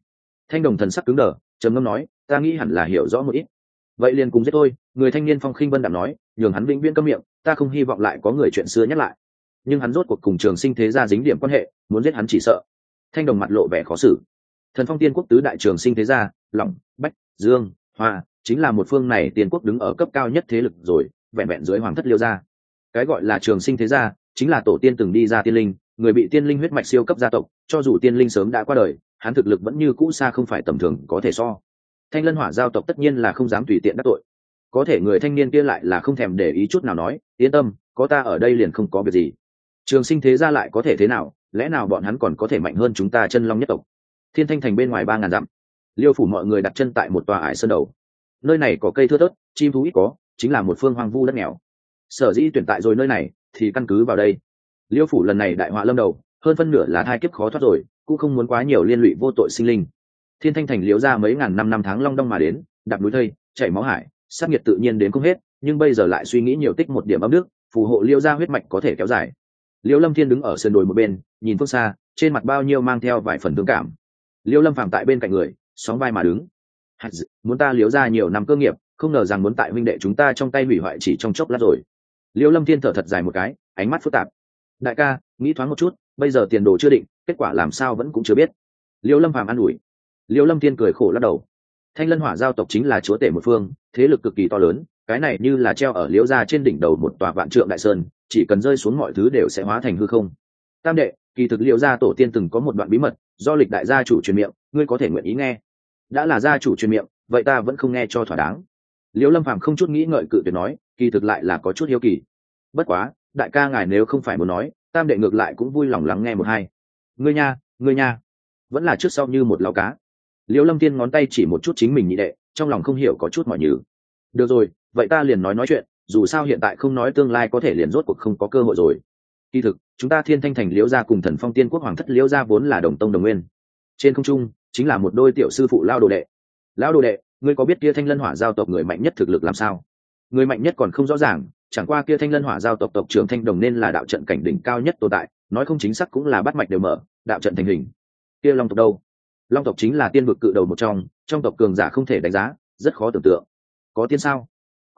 Thanh Đồng thần sắc cứng đờ, trầm ngâm nói, ta nghĩ hẳn là hiểu rõ một ít. Vậy liền cùng giết tôi. Người thanh niên phong khinh vân đạm nói, nhường hắn vĩnh viễn câm miệng, ta không hy vọng lại có người chuyện xưa nhắc lại. Nhưng hắn rốt cuộc cùng Trường Sinh thế gia dính điểm quan hệ, muốn giết hắn chỉ sợ. Thanh Đồng mặt lộ vẻ khó xử. Thần Phong Tiên Quốc tứ đại Trường Sinh thế gia, Lỏng, Bách, Dương, Hoa, chính là một phương này Tiên Quốc đứng ở cấp cao nhất thế lực rồi, vẹn vẹn dưới hoàng thất Liêu gia. Cái gọi là Trường Sinh thế gia, chính là tổ tiên từng đi ra tiên linh, người bị tiên linh huyết mạch siêu cấp gia tộc, cho dù tiên linh sớm đã qua đời, hắn thực lực vẫn như cũ xa không phải tầm thường có thể so. Thanh Lân Hỏa giao tộc tất nhiên là không dám tùy tiện đắc tội. Có thể người thanh niên kia lại là không thèm để ý chút nào nói, yên tâm, có ta ở đây liền không có việc gì. Trường Sinh thế gia lại có thể thế nào, lẽ nào bọn hắn còn có thể mạnh hơn chúng ta Chân Long nhất tộc? Thiên Thanh thành bên ngoài 3000 dặm, Liêu phủ mọi người đặt chân tại một tòa ải sơn đầu. Nơi này có cây thưa thớt, chim thú ít có, chính là một phương hoang vu đất nghèo. Sở dĩ tuyển tại rồi nơi này, thì căn cứ vào đây. Liêu phủ lần này đại họa lâm đầu, hơn phân nửa là thai kiếp khó thoát rồi, cũng không muốn quá nhiều liên lụy vô tội sinh linh. Thiên Thanh thành liếu ra mấy ngàn năm tháng long đong mà đến, đạp núi thây, chảy máu hải, sát nhiệt tự nhiên đến không hết, nhưng bây giờ lại suy nghĩ nhiều tích một điểm ấm nước, phù hộ liêu ra huyết mạch có thể kéo dài. Liêu Lâm Thiên đứng ở sườn đồi một bên, nhìn phương xa, trên mặt bao nhiêu mang theo vài phần thương cảm. Liêu Lâm Phàm tại bên cạnh người, sóng vai mà đứng. Muốn ta liếu ra nhiều năm cơ nghiệp, không ngờ rằng muốn tại huynh đệ chúng ta trong tay hủy hoại chỉ trong chốc lát rồi. Liêu Lâm Thiên thở thật dài một cái, ánh mắt phức tạp. Đại ca, nghĩ thoáng một chút, bây giờ tiền đồ chưa định, kết quả làm sao vẫn cũng chưa biết. Liêu Lâm Phàm an ủi. Liêu Lâm Thiên cười khổ lắc đầu. Thanh Lân Hỏa giao tộc chính là chúa tể một phương, thế lực cực kỳ to lớn, cái này như là treo ở liễu gia trên đỉnh đầu một tòa vạn trượng đại sơn, chỉ cần rơi xuống mọi thứ đều sẽ hóa thành hư không. Tam đệ, kỳ thực liễu gia tổ tiên từng có một đoạn bí mật, do lịch đại gia chủ truyền miệng, ngươi có thể nguyện ý nghe. Đã là gia chủ truyền miệng, vậy ta vẫn không nghe cho thỏa đáng. Liễu Lâm Phàm không chút nghĩ ngợi cự tuyệt nói, kỳ thực lại là có chút hiếu kỳ. Bất quá, đại ca ngài nếu không phải muốn nói, tam đệ ngược lại cũng vui lòng lắng nghe một hai. Ngươi nha, vẫn là trước sau như một lão cá. Liễu Lâm Thiên ngón tay chỉ một chút chính mình nhị đệ, trong lòng không hiểu có chút mỏi nhừ. Được rồi, vậy ta liền nói chuyện, dù sao hiện tại không nói tương lai có thể liền rốt cuộc không có cơ hội rồi. Kỳ thực, chúng ta Thiên Thanh thành Liễu gia cùng Thần Phong Tiên Quốc hoàng thất Liễu gia vốn là đồng tông đồng nguyên. Trên không trung, chính là một đôi tiểu sư phụ lao đồ đệ. Lão đồ đệ, ngươi có biết kia Thanh Lân Hỏa giao tộc người mạnh nhất thực lực làm sao? Người mạnh nhất còn không rõ ràng, chẳng qua kia Thanh Lân Hỏa giao tộc tộc trưởng Thanh Đồng nên là đạo trận cảnh đỉnh cao nhất tồn tại, nói không chính xác cũng là bát mạch đều mở, đạo trận thành hình. Kia Long tộc đâu? Long tộc chính là tiên vực cự đầu một trong tộc cường giả không thể đánh giá, rất khó tưởng tượng. Có tiên sao?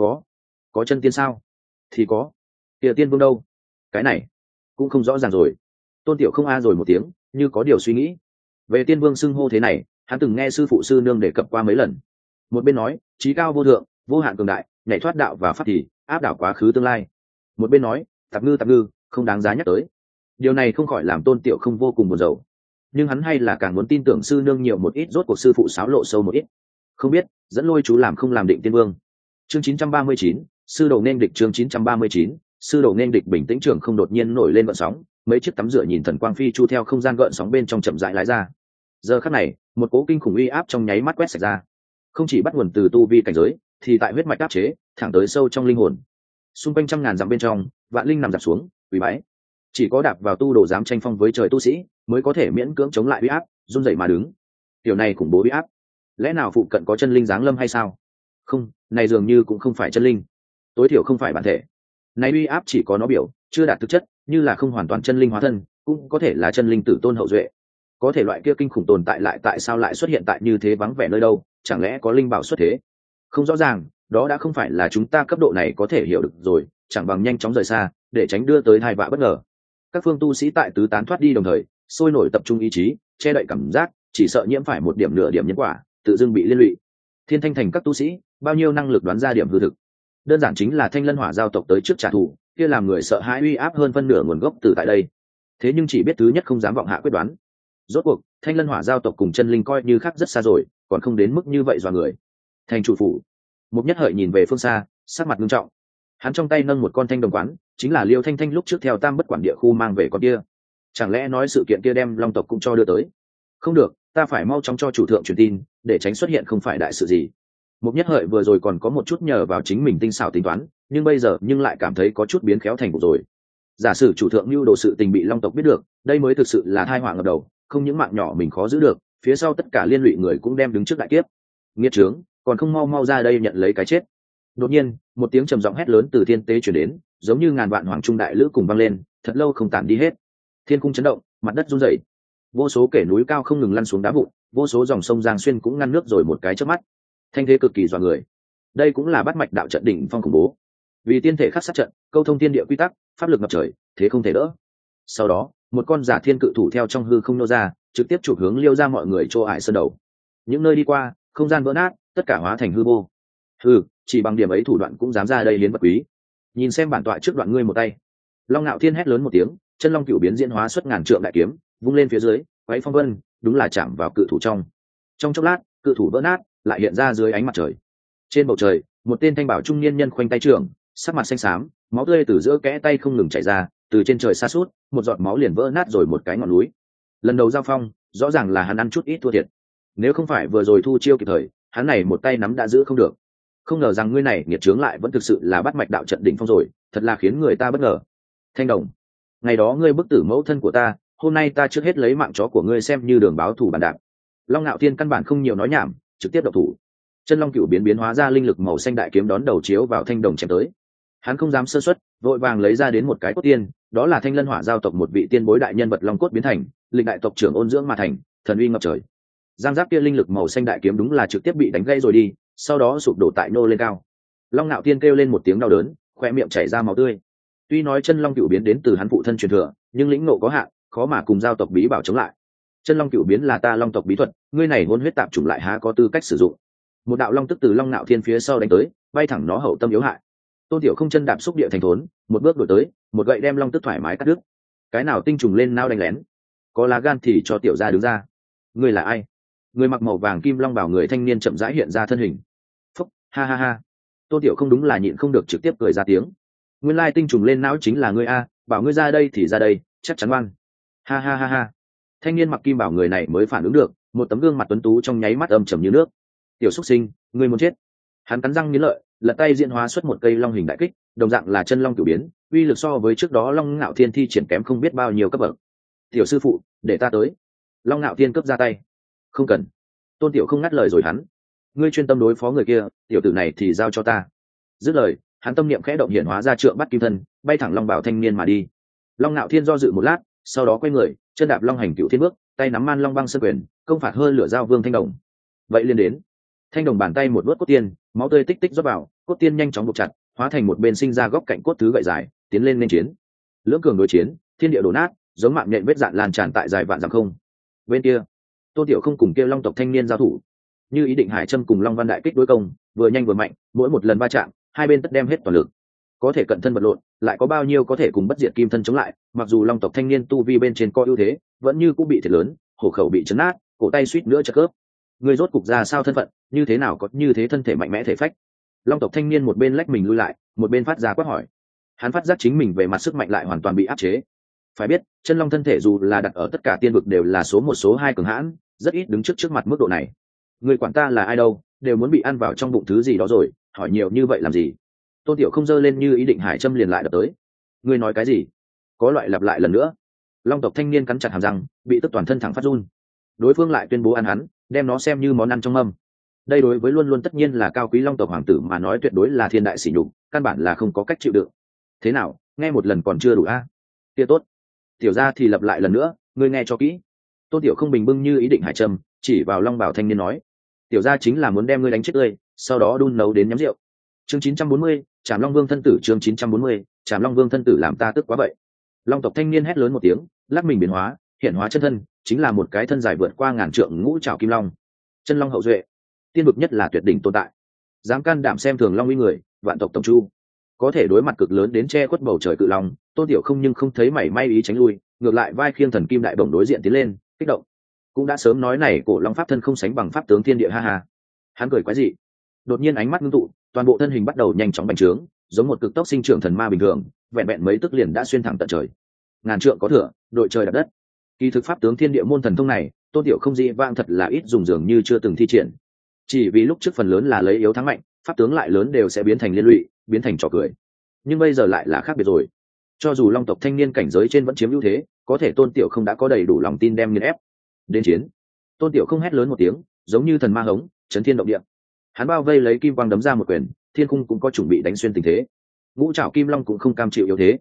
Có chân tiên sao? Thì có. Kia tiên vương đâu? Cái này cũng không rõ ràng rồi. Tôn Tiểu không a rồi một tiếng, như có điều suy nghĩ. Về tiên vương xưng hô thế này, hắn từng nghe sư phụ sư nương đề cập qua mấy lần. Một bên nói, trí cao vô thượng, vô hạn cường đại, nhảy thoát đạo và pháp thì áp đảo quá khứ tương lai. Một bên nói, tạp ngư, không đáng giá nhắc tới. Điều này không khỏi làm Tôn Tiểu không vô cùng buồn rầu. Nhưng hắn hay là càng muốn tin tưởng sư nương nhiều một ít, rốt cuộc sư phụ xáo lộ sâu một ít. Không biết dẫn lôi chú làm không làm định tiên vương. Chương 939, sư đầu nên địch. Chương 939, sư đầu nên địch. Bình tĩnh trường không đột nhiên nổi lên gợn sóng, mấy chiếc tắm rửa nhìn thần quang phi chu theo không gian gợn sóng bên trong chậm rãi lái ra. Giờ khắc này, một cỗ kinh khủng uy áp trong nháy mắt quét sạch ra, không chỉ bắt nguồn từ tu vi cảnh giới, thì tại huyết mạch áp chế, thẳng tới sâu trong linh hồn. Xung quanh trăm ngàn dặm bên trong, vạn linh nằm dạp xuống, quỳ bái. Chỉ có đạp vào tu đồ dám tranh phong với trời tu sĩ, mới có thể miễn cưỡng chống lại uy áp, run rẩy mà đứng. Điều này khủng bố uy áp, lẽ nào phụ cận có chân linh giáng lâm hay sao? Không, này dường như cũng không phải chân linh, tối thiểu không phải bản thể. Này uy áp chỉ có nó biểu, chưa đạt thực chất, như là không hoàn toàn chân linh hóa thân, cũng có thể là chân linh tử tôn hậu duệ. Có thể loại kia kinh khủng tồn tại lại tại sao lại xuất hiện tại như thế vắng vẻ nơi đâu? Chẳng lẽ có linh bảo xuất thế? Không rõ ràng, đó đã không phải là chúng ta cấp độ này có thể hiểu được rồi, chẳng bằng nhanh chóng rời xa, để tránh đưa tới tai vạ bất ngờ. Các phương tu sĩ tại tứ tán thoát đi đồng thời, sôi nổi tập trung ý chí, che đậy cảm giác, chỉ sợ nhiễm phải một điểm nửa điểm nhân quả, tự dưng bị liên lụy. Thiên Thanh thành các tu sĩ, bao nhiêu năng lực đoán ra điểm hư thực. Đơn giản chính là Thanh Lân Hỏa giao tộc tới trước trả thù, kia làm người sợ hãi uy áp hơn phân nửa nguồn gốc từ tại đây. Thế nhưng chỉ biết thứ nhất không dám vọng hạ quyết đoán. Rốt cuộc, Thanh Lân Hỏa giao tộc cùng chân linh coi như khác rất xa rồi, còn không đến mức như vậy dọa người. Thành chủ phủ, Mục Nhất Hợi nhìn về phương xa, sắc mặt nghiêm trọng. Hắn trong tay nâng một con thanh đồng quán, chính là Liêu Thanh Thanh lúc trước theo Tam Bất Quản địa khu mang về con kia. Chẳng lẽ nói sự kiện kia đem Long tộc cũng cho đưa tới? Không được, ta phải mau chóng cho chủ thượng truyền tin, để tránh xuất hiện không phải đại sự gì. Mục Nhất Hợi vừa rồi còn có một chút nhờ vào chính mình tinh xảo tính toán, nhưng bây giờ lại cảm thấy có chút biến khéo thành cục rồi. Giả sử chủ thượng lưu đồ sự tình bị Long tộc biết được, đây mới thực sự là tai họa ngập đầu, không những mạng nhỏ mình khó giữ được, phía sau tất cả liên lụy người cũng đem đứng trước đại kiếp. Nghiệt trướng, còn không mau ra đây nhận lấy cái chết. Đột nhiên, một tiếng trầm giọng hét lớn từ thiên tế truyền đến, giống như ngàn vạn hoàng trung đại lữ cùng vang lên, thật lâu không tản đi hết. Thiên cung chấn động, mặt đất rung rẩy, vô số kẻ núi cao không ngừng lăn xuống đá vụn, vô số dòng sông giang xuyên cũng ngăn nước rồi một cái chớp mắt, thanh thế cực kỳ dọa người. Đây cũng là bát mạch đạo trận đỉnh phong khủng bố, vì tiên thể khắc sát trận, câu thông thiên địa quy tắc, pháp lực ngập trời, thế không thể đỡ. Sau đó một con giả thiên cự thủ theo trong hư không nô ra, trực tiếp chụp hướng Liêu ra mọi người chỗ ải sơn đầu. Những nơi đi qua, không gian vỡ nát, tất cả hóa thành hư vô. Chỉ bằng điểm ấy thủ đoạn cũng dám ra đây hiến vật quý. Nhìn xem bản tọa trước đoạn ngươi một tay. Long Nạo Thiên hét lớn một tiếng, chân long cửu biến diễn hóa xuất ngàn trượng đại kiếm, vung lên phía dưới, quấy phong vân, đúng là chạm vào cự thủ trong chốc lát, cự thủ vỡ nát, lại hiện ra dưới ánh mặt trời. Trên bầu trời, một tên thanh bảo trung niên nhân khoanh tay trưởng, sắc mặt xanh xám, máu tươi từ giữa kẽ tay không ngừng chảy ra, từ trên trời xa suốt, một giọt máu liền vỡ nát rồi một cái ngọn núi. Lần đầu giao phong, rõ ràng là hắn ăn chút ít thua thiệt. Nếu không phải vừa rồi thu chiêu kịp thời, hắn này một tay nắm đã giữ không được. Không ngờ rằng ngươi này nghiệt chướng lại vẫn thực sự là bắt mạch đạo trận đỉnh phong rồi, thật là khiến người ta bất ngờ. Thanh Đồng, ngày đó ngươi bức tử mẫu thân của ta, hôm nay ta trước hết lấy mạng chó của ngươi xem như đường báo thù bản đạp. Long Nạo Thiên căn bản không nhiều nói nhảm, trực tiếp động thủ. Chân long cửu biến hóa ra linh lực màu xanh đại kiếm đón đầu chiếu vào Thanh Đồng chém tới. Hắn không dám sơ suất, vội vàng lấy ra đến một cái cốt tiên, đó là Thanh Lân Hỏa giao tộc một vị tiên bối đại nhân vật long cốt biến thành, lịch đại tộc trưởng ôn dưỡng mà thành, thần uy ngập trời. Giang giáp kia linh lực màu xanh đại kiếm đúng là trực tiếp bị đánh gãy rồi đi, sau đó sụp đổ tại nô lên cao. Long Nạo Thiên kêu lên một tiếng đau đớn, khoe miệng chảy ra máu tươi. Tuy nói chân long cửu biến đến từ hắn phụ thân truyền thừa, nhưng lĩnh ngộ có hạn, khó mà cùng giao tộc bí bảo chống lại. Chân long cửu biến là ta long tộc bí thuật, ngươi này hôn huyết tạp chủng lại há có tư cách sử dụng. Một đạo long tức từ Long Nạo Thiên phía sau đánh tới, bay thẳng nó hậu tâm yếu hại. Tôn Tiểu không chân đạp xúc địa thành thốn, một bước đuổi tới, một gậy đem long tức thoải mái cắt đứt. Cái nào tinh trùng lên nao đánh lén, có lá gan thì cho tiểu gia đứng ra. Ngươi là ai? Người mặc màu vàng kim long bảo người thanh niên chậm rãi hiện ra thân hình. Phúc, ha ha ha. Tôn Tiểu không đúng là nhịn không được trực tiếp cười ra tiếng. Nguyên lai tinh trùng lên não chính là ngươi a, bảo ngươi ra đây thì ra đây, chắc chắn ngoan. Ha ha ha ha. Thanh niên mặc kim bảo người này mới phản ứng được, một tấm gương mặt tuấn tú trong nháy mắt âm trầm như nước. Tiểu xuất sinh, ngươi muốn chết. Hắn cắn răng nghiến lợi, lật tay diễn hóa xuất một cây long hình đại kích, đồng dạng là chân long cửu biến, uy lực so với trước đó Long Nạo Thiên thi triển kém không biết bao nhiêu cấp bậc. Tiểu sư phụ, để ta tới. Long Nạo Thiên cướp ra tay. Không cần. Tôn Tiểu không ngắt lời rồi hắn. Ngươi chuyên tâm đối phó người kia, tiểu tử này thì giao cho ta. Dứt lời, hắn tâm niệm khẽ động hiển hóa ra trượng bắt kim thân, bay thẳng long bảo thanh niên mà đi. Long Nạo Thiên do dự một lát, sau đó quay người, chân đạp long hành cửu thiên bước, tay nắm man long băng sơn quyền, công phạt hơi lửa giao vương Thanh Đồng. Vậy liền đến. Thanh Đồng bàn tay một vớt cốt tiên, máu tươi tích tích rót vào, cốt tiên nhanh chóng buộc chặt, hóa thành một bên sinh ra góc cạnh cốt thứ gậy dài, tiến lên nên chiến. Lưỡng cường đối chiến, thiên địa đổ nát, giống mạng nhện vết dạn lan tràn tại dài vạn dặm không. Bên kia, Tô Tiểu không cùng kia long tộc thanh niên giao thủ, như ý định hải châm cùng long văn đại kích đối công, vừa nhanh vừa mạnh, mỗi một lần va chạm, hai bên tất đem hết toàn lực. Có thể cận thân vật lộn, lại có bao nhiêu có thể cùng bất diệt kim thân chống lại, mặc dù long tộc thanh niên tu vi bên trên có ưu thế, vẫn như cũng bị thiệt lớn, hổ khẩu bị chấn nát, cổ tay suýt nữa chật khớp. Người rốt cục ra sao thân phận, như thế nào có như thế thân thể mạnh mẽ thể phách. Long tộc thanh niên một bên lách mình lui lại, một bên phát ra quát hỏi. Hắn phát giác chính mình về mặt sức mạnh lại hoàn toàn bị áp chế. Phải biết, chân long thân thể dù là đặt ở tất cả tiên vực đều là số một số hai cường hãn, rất ít đứng trước mặt mức độ này. Người quản ta là ai đâu, đều muốn bị ăn vào trong bụng thứ gì đó rồi, hỏi nhiều như vậy làm gì? Tôn Tiểu không dơ lên như ý định hải châm liền lại đập tới. Ngươi nói cái gì? Có loại lặp lại lần nữa. Long tộc thanh niên cắn chặt hàm răng, bị tức toàn thân thẳng phát run. Đối phương lại tuyên bố ăn hắn, đem nó xem như món ăn trong mâm. Đây đối với luôn luôn tất nhiên là cao quý long tộc hoàng tử mà nói tuyệt đối là thiên đại sỉ nhục, căn bản là không có cách chịu đựng. Thế nào, nghe một lần còn chưa đủ a? Kia tốt. Tiểu gia thì lặp lại lần nữa, ngươi nghe cho kỹ. Tôn Tiểu không bình bưng như ý định hải trầm, chỉ vào long bảo thanh niên nói. Tiểu gia chính là muốn đem ngươi đánh chết tươi, sau đó đun nấu đến nhắm rượu. Chương 940, Trảm Long Vương thân tử. Chương 940, Trảm Long Vương thân tử làm ta tức quá vậy. Long tộc thanh niên hét lớn một tiếng, lắc mình biến hóa, hiện hóa chân thân, chính là một cái thân dài vượt qua ngàn trượng ngũ trảo kim long. Chân long hậu duệ, tiên vực nhất là tuyệt đỉnh tồn tại. Dám can đảm xem thường long uy người, vạn tộc tổng chu. Có thể đối mặt cực lớn đến che khuất bầu trời cự long, Tôn Tiểu không nhưng không thấy mảy may ý tránh lui, ngược lại vai khiêng thần kim đại bổng đối diện tiến lên, kích động. Cũng đã sớm nói này cổ long pháp thân không sánh bằng pháp tướng thiên địa ha ha. Hắn cười quái dị. Đột nhiên ánh mắt ngưng tụ, toàn bộ thân hình bắt đầu nhanh chóng bành trướng, giống một cực tốc sinh trưởng thần ma bình thường, vẹn vẹn mấy tức liền đã xuyên thẳng tận trời. Ngàn trượng có thừa, đội trời đạp đất. Kỳ thực pháp tướng thiên địa môn thần thông này, Tôn Tiểu không dị vang thật là ít dùng dường như chưa từng thi triển. Chỉ vì lúc trước phần lớn là lấy yếu thắng mạnh, pháp tướng lại lớn đều sẽ biến thành liên lụy, biến thành trò cười. Nhưng bây giờ lại là khác biệt rồi. Cho dù long tộc thanh niên cảnh giới trên vẫn chiếm ưu thế, có thể Tôn Tiểu không đã có đầy đủ lòng tin đem nghiền ép. Đến chiến. Tôn Tiểu không hét lớn một tiếng, giống như thần ma hống, chấn thiên động địa. Hắn bao vây lấy kim quang đấm ra một quyền, thiên cung cũng có chuẩn bị đánh xuyên tình thế. Ngũ trảo kim long cũng không cam chịu yếu thế.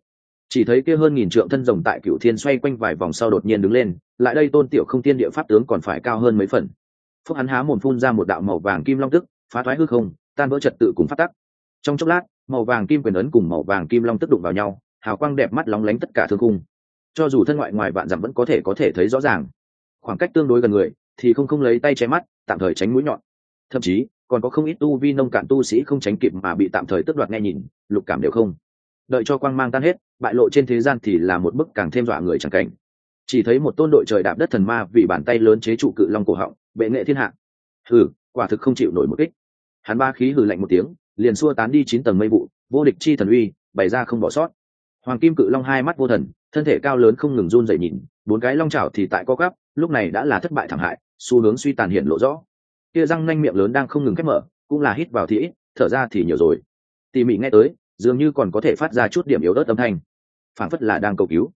Chỉ thấy kia hơn nghìn trượng thân rồng tại Cửu Thiên xoay quanh vài vòng sau đột nhiên đứng lên, lại đây Tôn Tiểu Không tiên địa pháp tướng còn phải cao hơn mấy phần. Phúc hắn há mồm phun ra một đạo màu vàng kim long tức, phá thoái hư không, tan vỡ trật tự cùng phát tắc. Trong chốc lát, màu vàng kim quyền ấn cùng màu vàng kim long tức đụng vào nhau, hào quang đẹp mắt lóng lánh tất cả thương khung. Cho dù thân ngoại ngoài vạn dặm vẫn có thể thấy rõ ràng. Khoảng cách tương đối gần người thì không lấy tay che mắt, tạm thời tránh mũi nhọn. Thậm chí còn có không ít tu vi nông cạn tu sĩ không tránh kịp mà bị tạm thời tước đoạt nghe nhìn, lục cảm đều không. Đợi cho quang mang tan hết, bại lộ trên thế gian thì là một bức càng thêm dọa người chẳng cảnh. Chỉ thấy một tôn đội trời đạp đất thần ma vì bàn tay lớn chế trụ cự long cổ họng, bệ nghệ thiên hạ. Hừ, quả thực không chịu nổi một kích. Hắn ba khí hừ lạnh một tiếng, liền xua tán đi 9 tầng mây vụ, vô địch chi thần uy bày ra không bỏ sót. Hoàng kim cự long hai mắt vô thần, thân thể cao lớn không ngừng run rẩy nhìn, 4 cái long chảo thì tại co gắp, lúc này đã là thất bại thảm hại, xu hướng suy tàn hiện lộ rõ. Kia răng nanh miệng lớn đang không ngừng khép mở, cũng là hít vào thì ít, thở ra thì nhiều rồi. Tỉ mỉ nghe tới, dường như còn có thể phát ra chút điểm yếu ớt âm thanh, phảng phất là đang cầu cứu.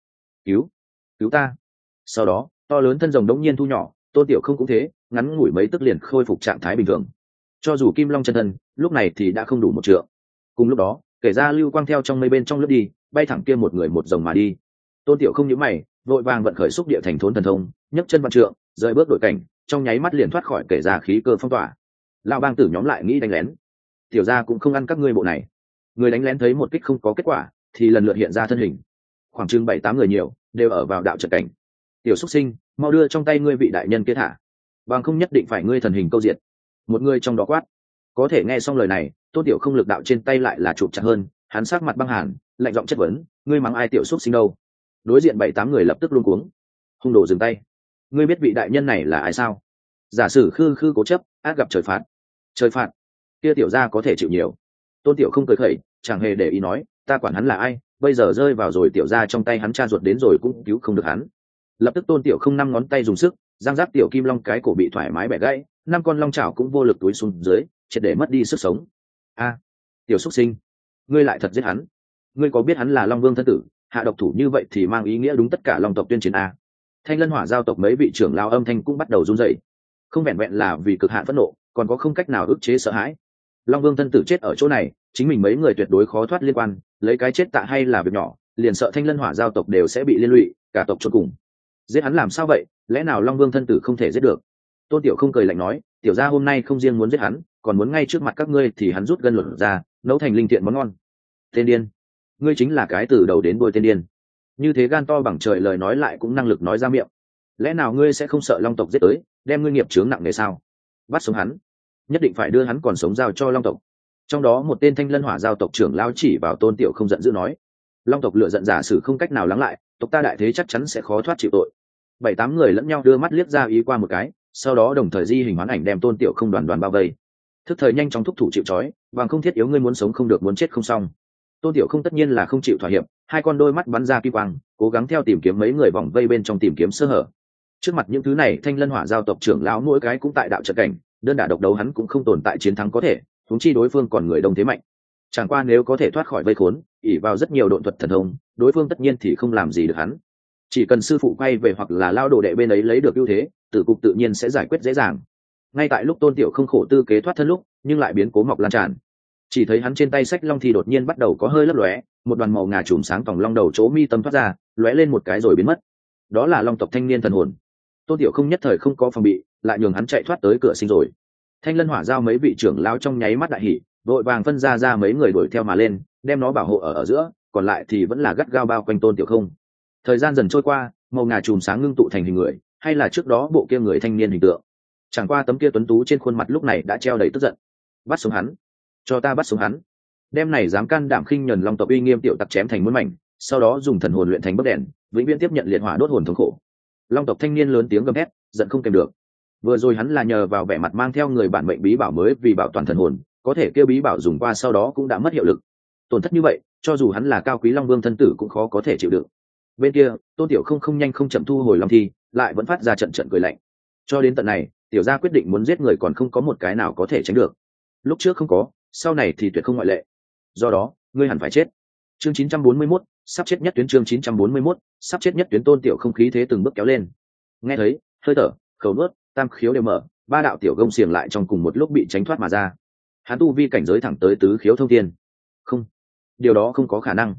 Cứu ta. Sau đó, to lớn thân rồng đống nhiên thu nhỏ, Tôn Tiểu Không cũng thế, ngắn ngủi mấy tức liền khôi phục trạng thái bình thường. Cho dù kim long chân thân lúc này thì đã không đủ một trượng. Cùng lúc đó, kể ra lưu quang theo trong mây bên trong lướt đi, bay thẳng kia một người một rồng mà đi. Tôn Tiểu Không nhíu mày, vội vàng vận khởi xúc địa thành thốn thần thông, nhấc chân vạn trượng, rời bước đổi cảnh, trong nháy mắt liền thoát khỏi kể ra khí cơ phong tỏa. Lão bang tử nhóm lại nghĩ đánh lén, tiểu gia cũng không ăn các ngươi bộ này. Người đánh lén thấy một kích không có kết quả, thì lần lượt hiện ra thân hình, khoảng chừng 7-8 người nhiều, đều ở vào đạo trận cảnh. Tiểu xuất sinh, mau đưa trong tay ngươi vị đại nhân kia thả, bằng không nhất định phải ngươi thần hình câu diệt. Một người trong đó quát. Có thể nghe xong lời này, Tôn Tiểu Không lực đạo trên tay lại là chụp chặt hơn, hắn sắc mặt băng hàn, lạnh giọng chất vấn, ngươi mắng ai tiểu xuất sinh đâu? Đối diện 7-8 người lập tức luống cuống. Hung đồ dừng tay. Ngươi biết vị đại nhân này là ai sao? Giả sử khư khư cố chấp, ác gặp trời phạt. Trời phạt? Kia tiểu gia có thể chịu nhiều. Tôn Tiểu Không cười khẩy, chẳng hề để ý nói, ta quản hắn là ai, bây giờ rơi vào rồi tiểu gia trong tay hắn cha ruột đến rồi cũng cứu không được hắn. Lập tức Tôn Tiểu Không 5 ngón tay dùng sức, giang giáp tiểu kim long cái cổ bị thoải mái bẻ gãy, 5 con long chảo cũng vô lực túi xuống dưới, triệt để mất đi sức sống. A, tiểu xuất sinh, ngươi lại thật giết hắn? Ngươi có biết hắn là Long Vương thân tử, hạ độc thủ như vậy thì mang ý nghĩa đúng tất cả long tộc tuyên chiến a. Thanh Lân Hỏa giao tộc mấy vị trưởng lao âm thanh cũng bắt đầu run rẩy, không vẹn vẹn là vì cực hạn phẫn nộ, còn có không cách nào ức chế sợ hãi. Long Vương thân tử chết ở chỗ này, chính mình mấy người tuyệt đối khó thoát liên quan, lấy cái chết tạ hay là việc nhỏ, liền sợ Thanh Lân Hỏa giao tộc đều sẽ bị liên lụy, cả tộc chôn cùng. Giết hắn làm sao vậy? Lẽ nào Long Vương thân tử không thể giết được? Tôn Tiểu Không cười lạnh nói, tiểu gia hôm nay không riêng muốn giết hắn, còn muốn ngay trước mặt các ngươi thì hắn rút gân luận ra, nấu thành linh thiện món ngon. Tên điên, ngươi chính là cái từ đầu đến đuôi tên điên. Như thế gan to bằng trời lời nói lại cũng năng lực nói ra miệng. Lẽ nào ngươi sẽ không sợ long tộc giết tới, đem ngươi nghiệp chướng nặng nề sao? Bắt sống hắn, nhất định phải đưa hắn còn sống giao cho long tộc. Trong đó một tên Thanh Lân Hỏa giao tộc trưởng lao chỉ vào Tôn Tiểu Không giận dữ nói, long tộc lựa giận giả sử không cách nào lắng lại, tộc ta đại thế chắc chắn sẽ khó thoát chịu tội. 7-8 người lẫn nhau đưa mắt liếc ra ý qua một cái, sau đó đồng thời di hình hoán ảnh đem Tôn Tiểu Không đoàn bao vây. Thức thời nhanh chóng thúc thủ chịu trói, bằng không thiết yếu ngươi muốn sống không được muốn chết không xong. Tôn Tiểu Không tất nhiên là không chịu thỏa hiệp, hai con đôi mắt bắn ra kim quang, cố gắng theo tìm kiếm mấy người vòng vây bên trong tìm kiếm sơ hở. Trước mặt những thứ này, Thanh Lân Hỏa giao tộc trưởng lão mỗi cái cũng tại đạo trận cảnh, đơn đả độc đấu hắn cũng không tồn tại chiến thắng có thể, huống chi đối phương còn người đông thế mạnh. Chẳng qua nếu có thể thoát khỏi vây khốn, ỷ vào rất nhiều độn thuật thần thông, đối phương tất nhiên thì không làm gì được hắn. Chỉ cần sư phụ quay về hoặc là lao đồ đệ bên ấy lấy được ưu thế, tử cục tự nhiên sẽ giải quyết dễ dàng. Ngay tại lúc Tôn Tiểu Không khổ tư kế thoát thân lúc, nhưng lại biến cố mọc lan tràn. Chỉ thấy hắn trên tay sách long thì đột nhiên bắt đầu có hơi lấp lóe, một đoàn màu ngà chùm sáng tòng long đầu chỗ mi tâm thoát ra, lóe lên một cái rồi biến mất. Đó là long tộc thanh niên thần hồn. Tôn Tiểu Không nhất thời không có phòng bị, lại nhường hắn chạy thoát tới cửa sinh rồi. Thanh Lân Hỏa giao mấy vị trưởng lao trong nháy mắt đại hỉ, vội vàng phân ra mấy người đuổi theo mà lên, đem nó bảo hộ ở giữa, còn lại thì vẫn là gắt gao bao quanh Tôn Tiểu Không. Thời gian dần trôi qua, màu ngà chùm sáng ngưng tụ thành hình người, hay là trước đó bộ kia người thanh niên hình tượng. Chẳng qua tấm kia tuấn tú trên khuôn mặt lúc này đã treo đầy tức giận. Bắt sống hắn, cho ta bắt sống hắn. Đem này dám can đảm khinh nhẫn long tộc uy nghiêm tiểu tặc chém thành muôn mảnh, sau đó dùng thần hồn luyện thành bấc đèn, vĩnh viễn tiếp nhận liệt hỏa đốt hồn thống khổ. Long tộc thanh niên lớn tiếng gầm thét, giận không kèm được. Vừa rồi hắn là nhờ vào vẻ mặt mang theo người bản mệnh bí bảo mới vì bảo toàn thần hồn, có thể kêu bí bảo dùng qua sau đó cũng đã mất hiệu lực. Tổn thất như vậy, cho dù hắn là cao quý long vương thân tử cũng khó có thể chịu đựng. Bên kia, Tôn Tiểu không nhanh không chậm thu hồi long thi, lại vẫn phát ra trận cười lạnh. Cho đến tận này, tiểu gia quyết định muốn giết người còn không có một cái nào có thể tránh được. Lúc trước không có, sau này thì tuyệt không ngoại lệ. Do đó, ngươi hẳn phải chết. Chương 941, sắp chết nhất tuyến. Chương 941, sắp chết nhất tuyến. Tôn Tiểu không khí thế từng bước kéo lên. Nghe thấy, hơi thở, khẩu nuốt, tam khiếu đều mở, ba đạo tiểu gông xiềng lại trong cùng một lúc bị tránh thoát mà ra. Hắn tu vi cảnh giới thẳng tới tứ khiếu thông thiên. Không, điều đó không có khả năng.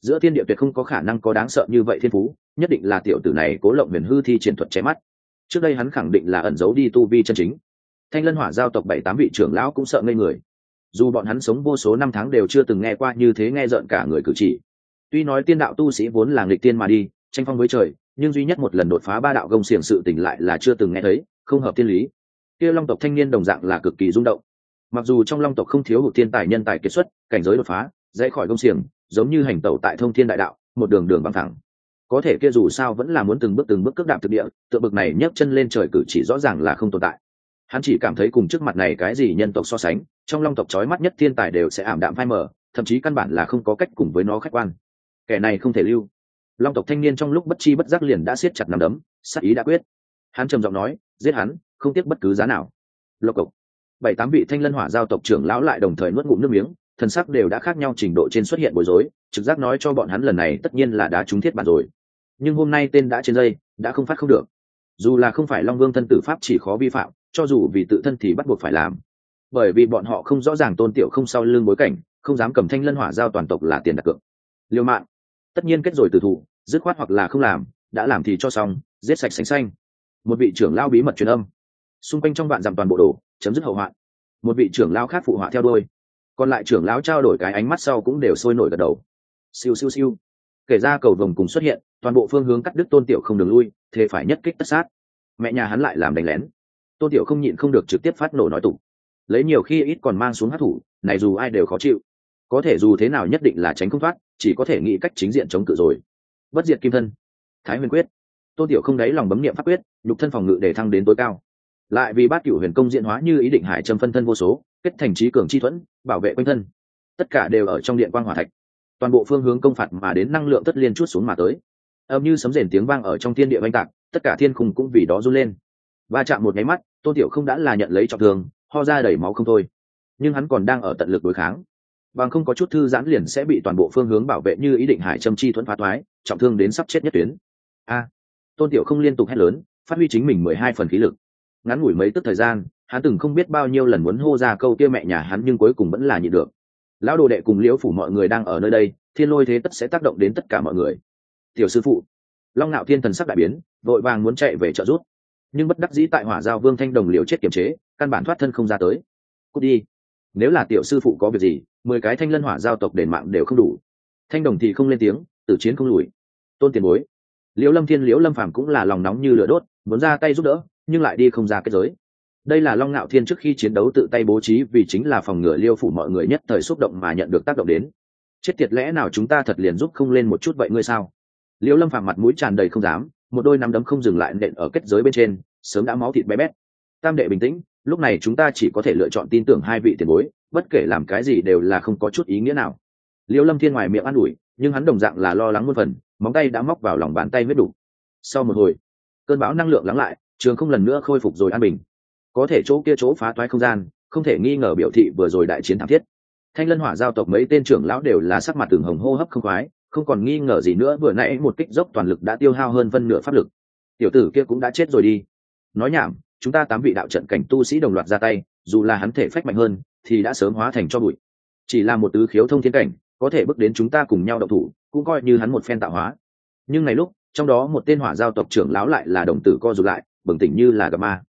giữa thiên địa tuyệt không có khả năng có đáng sợ như vậy thiên phú, nhất định là tiểu tử này cố lộng huyền hư thi triển thuật che mắt. Trước đây hắn khẳng định là ẩn giấu đi tu vi chân chính. Thanh Lân Hỏa giao tộc 7-8 vị trưởng lão cũng sợ ngây người. Dù bọn hắn sống vô số năm tháng đều chưa từng nghe qua như thế nghe rợn cả người cử chỉ. Tuy nói tiên đạo tu sĩ vốn là nghịch tiên mà đi, tranh phong với trời, nhưng duy nhất một lần đột phá ba đạo gông xiềng sự tình lại là chưa từng nghe thấy, không hợp thiên lý. Kia Long tộc thanh niên đồng dạng là cực kỳ rung động. Mặc dù trong Long tộc không thiếu hụt tiên tài nhân tài kiệt xuất, cảnh giới đột phá, dễ khỏi gông xiềng, giống như hành tẩu tại thông thiên đại đạo, một đường đường băng thẳng. Có thể kia dù sao vẫn là muốn từng bước cước đạp thực địa, tựa bực này nhấc chân lên trời cử chỉ rõ ràng là không tồn tại. Hắn chỉ cảm thấy cùng trước mặt này cái gì nhân tộc so sánh, trong Long tộc chói mắt nhất thiên tài đều sẽ ảm đạm phai mờ, thậm chí căn bản là không có cách cùng với nó khách quan. Kẻ này không thể lưu. Long tộc thanh niên trong lúc bất chi bất giác liền đã siết chặt nắm đấm, sát ý đã quyết. Hắn trầm giọng nói, giết hắn, không tiếc bất cứ giá nào. Lộc cộc. 7-8 vị Thanh Lân Hỏa giao tộc trưởng lão lại đồng thời nuốt ngụm nước miếng, thần sắc đều đã khác nhau trình độ trên xuất hiện bối rối, trực giác nói cho bọn hắn lần này tất nhiên là đã trúng thiết bản rồi. Nhưng hôm nay tên đã trên dây, đã không phát không được. Dù là không phải Long Vương thân tử pháp chỉ khó vi phạm, cho dù vì tự thân thì bắt buộc phải làm. Bởi vì bọn họ không rõ ràng Tôn Tiểu không sau lưng bối cảnh, không dám cầm Thanh Lân Hỏa giao toàn tộc là tiền đặt cược. Liều mạng, tất nhiên kết rồi tử thủ, dứt khoát hoặc là không làm, đã làm thì cho xong, giết sạch sành xanh. Một vị trưởng lão bí mật truyền âm, xung quanh trong vạn dặm toàn bộ đổ, chấm dứt hậu hoạn. Một vị trưởng lão khác phụ họa theo đuôi, còn lại trưởng lão trao đổi cái ánh mắt sau cũng đều sôi nổi gật đầu. Siêu siêu siêu, kể ra cầu vồng cùng xuất hiện, toàn bộ phương hướng cắt đứt Tôn Tiểu không đường lui, thế phải nhất kích tất sát. Mẹ nhà hắn lại làm đánh lén. Tôn Tiểu không nhịn không được trực tiếp phát nổ nói tục, lấy nhiều khi ít còn mang xuống hát thủ, này dù ai đều khó chịu. Có thể dù thế nào nhất định là tránh không thoát, chỉ có thể nghĩ cách chính diện chống cự rồi. Bất diệt kim thân, Thái Huyền quyết. Tôn Tiểu không đáy lòng bấm niệm pháp quyết, nhục thân phòng ngự để thăng đến tối cao. Lại vì Bát Cửu Huyền công diễn hóa như ý định hải châm phân thân vô số, kết thành trí cường chi thuẫn, bảo vệ quanh thân. Tất cả đều ở trong điện quang hỏa thạch. Toàn bộ phương hướng công phạt mà đến năng lượng tất liên chuốt xuống mà tới. Âm như sấm rền tiếng vang ở trong thiên địa vang tạc, tất cả thiên khung cũng vì đó run lên. Va chạm một cái mắt, Tôn Tiểu không đã là nhận lấy trọng thương, ho ra đầy máu không thôi. Nhưng hắn còn đang ở tận lực đối kháng. Bằng không có chút thư giãn liền sẽ bị toàn bộ phương hướng bảo vệ như ý định hải châm chi thuẫn phá toái, trọng thương đến sắp chết nhất tuyến. A! Tôn Tiểu không liên tục hét lớn, phát huy chính mình 12 phần khí lực. Ngắn ngủi mấy tức thời gian, hắn từng không biết bao nhiêu lần muốn hô ra câu kia mẹ nhà hắn nhưng cuối cùng vẫn là nhịn được. Lão đồ đệ cùng Liễu phủ mọi người đang ở nơi đây, thiên lôi thế tất sẽ tác động đến tất cả mọi người. Tiểu sư phụ, Long Nạo Thiên thần sắc đại biến, vội vàng muốn chạy về trợ giúp, nhưng bất đắc dĩ tại Hỏa Giao Vương Thanh Đồng liều chết kiềm chế, căn bản thoát thân không ra tới. Cút đi, nếu là tiểu sư phụ có việc gì, 10 cái Thanh Lân Hỏa giao tộc đền mạng đều không đủ. Thanh Đồng thì không lên tiếng, tử chiến không lùi. Tôn tiền bối, Liễu Lâm Thiên Liễu Lâm Phàm cũng là lòng nóng như lửa đốt, muốn ra tay giúp đỡ, nhưng lại đi không ra kết giới. Đây là Long Nạo Thiên trước khi chiến đấu tự tay bố trí, vì chính là phòng ngừa Liêu phủ mọi người nhất thời xúc động mà nhận được tác động đến. Chết tiệt, lẽ nào chúng ta thật liền giúp không lên một chút vậy ngươi sao? Liễu Lâm Phàm mặt mũi tràn đầy không dám, một đôi nắm đấm không dừng lại nện ở kết giới bên trên, sớm đã máu thịt bé bét. Tam đệ bình tĩnh, lúc này chúng ta chỉ có thể lựa chọn tin tưởng hai vị tiền bối, bất kể làm cái gì đều là không có chút ý nghĩa nào. Liễu Lâm Thiên ngoài miệng an ủi, nhưng hắn đồng dạng là lo lắng muôn phần, móng tay đã móc vào lòng bàn tay huyết đủ. Sau một hồi, cơn bão năng lượng lắng lại, trường không lần nữa khôi phục rồi an bình. Có thể chỗ kia chỗ phá toái không gian, không thể nghi ngờ biểu thị vừa rồi đại chiến thảm thiết. Thanh Lân Hỏa giao tộc mấy tên trưởng lão đều là sắc mặt từng hồng, hô hấp không khoái, không còn nghi ngờ gì nữa, vừa nãy một kích dốc toàn lực đã tiêu hao hơn phân nửa pháp lực. Tiểu tử kia cũng đã chết rồi đi. Nói nhảm, chúng ta 8 vị đạo trận cảnh tu sĩ đồng loạt ra tay, dù là hắn thể phách mạnh hơn thì đã sớm hóa thành cho bụi. Chỉ là một tứ khiếu thông thiên cảnh, có thể bước đến chúng ta cùng nhau động thủ, cũng coi như hắn một phen tạo hóa. Nhưng này lúc, trong đó một tên Hỏa giao tộc trưởng lão lại là đồng tử co rụt lại, bừng tỉnh như là gặp ma.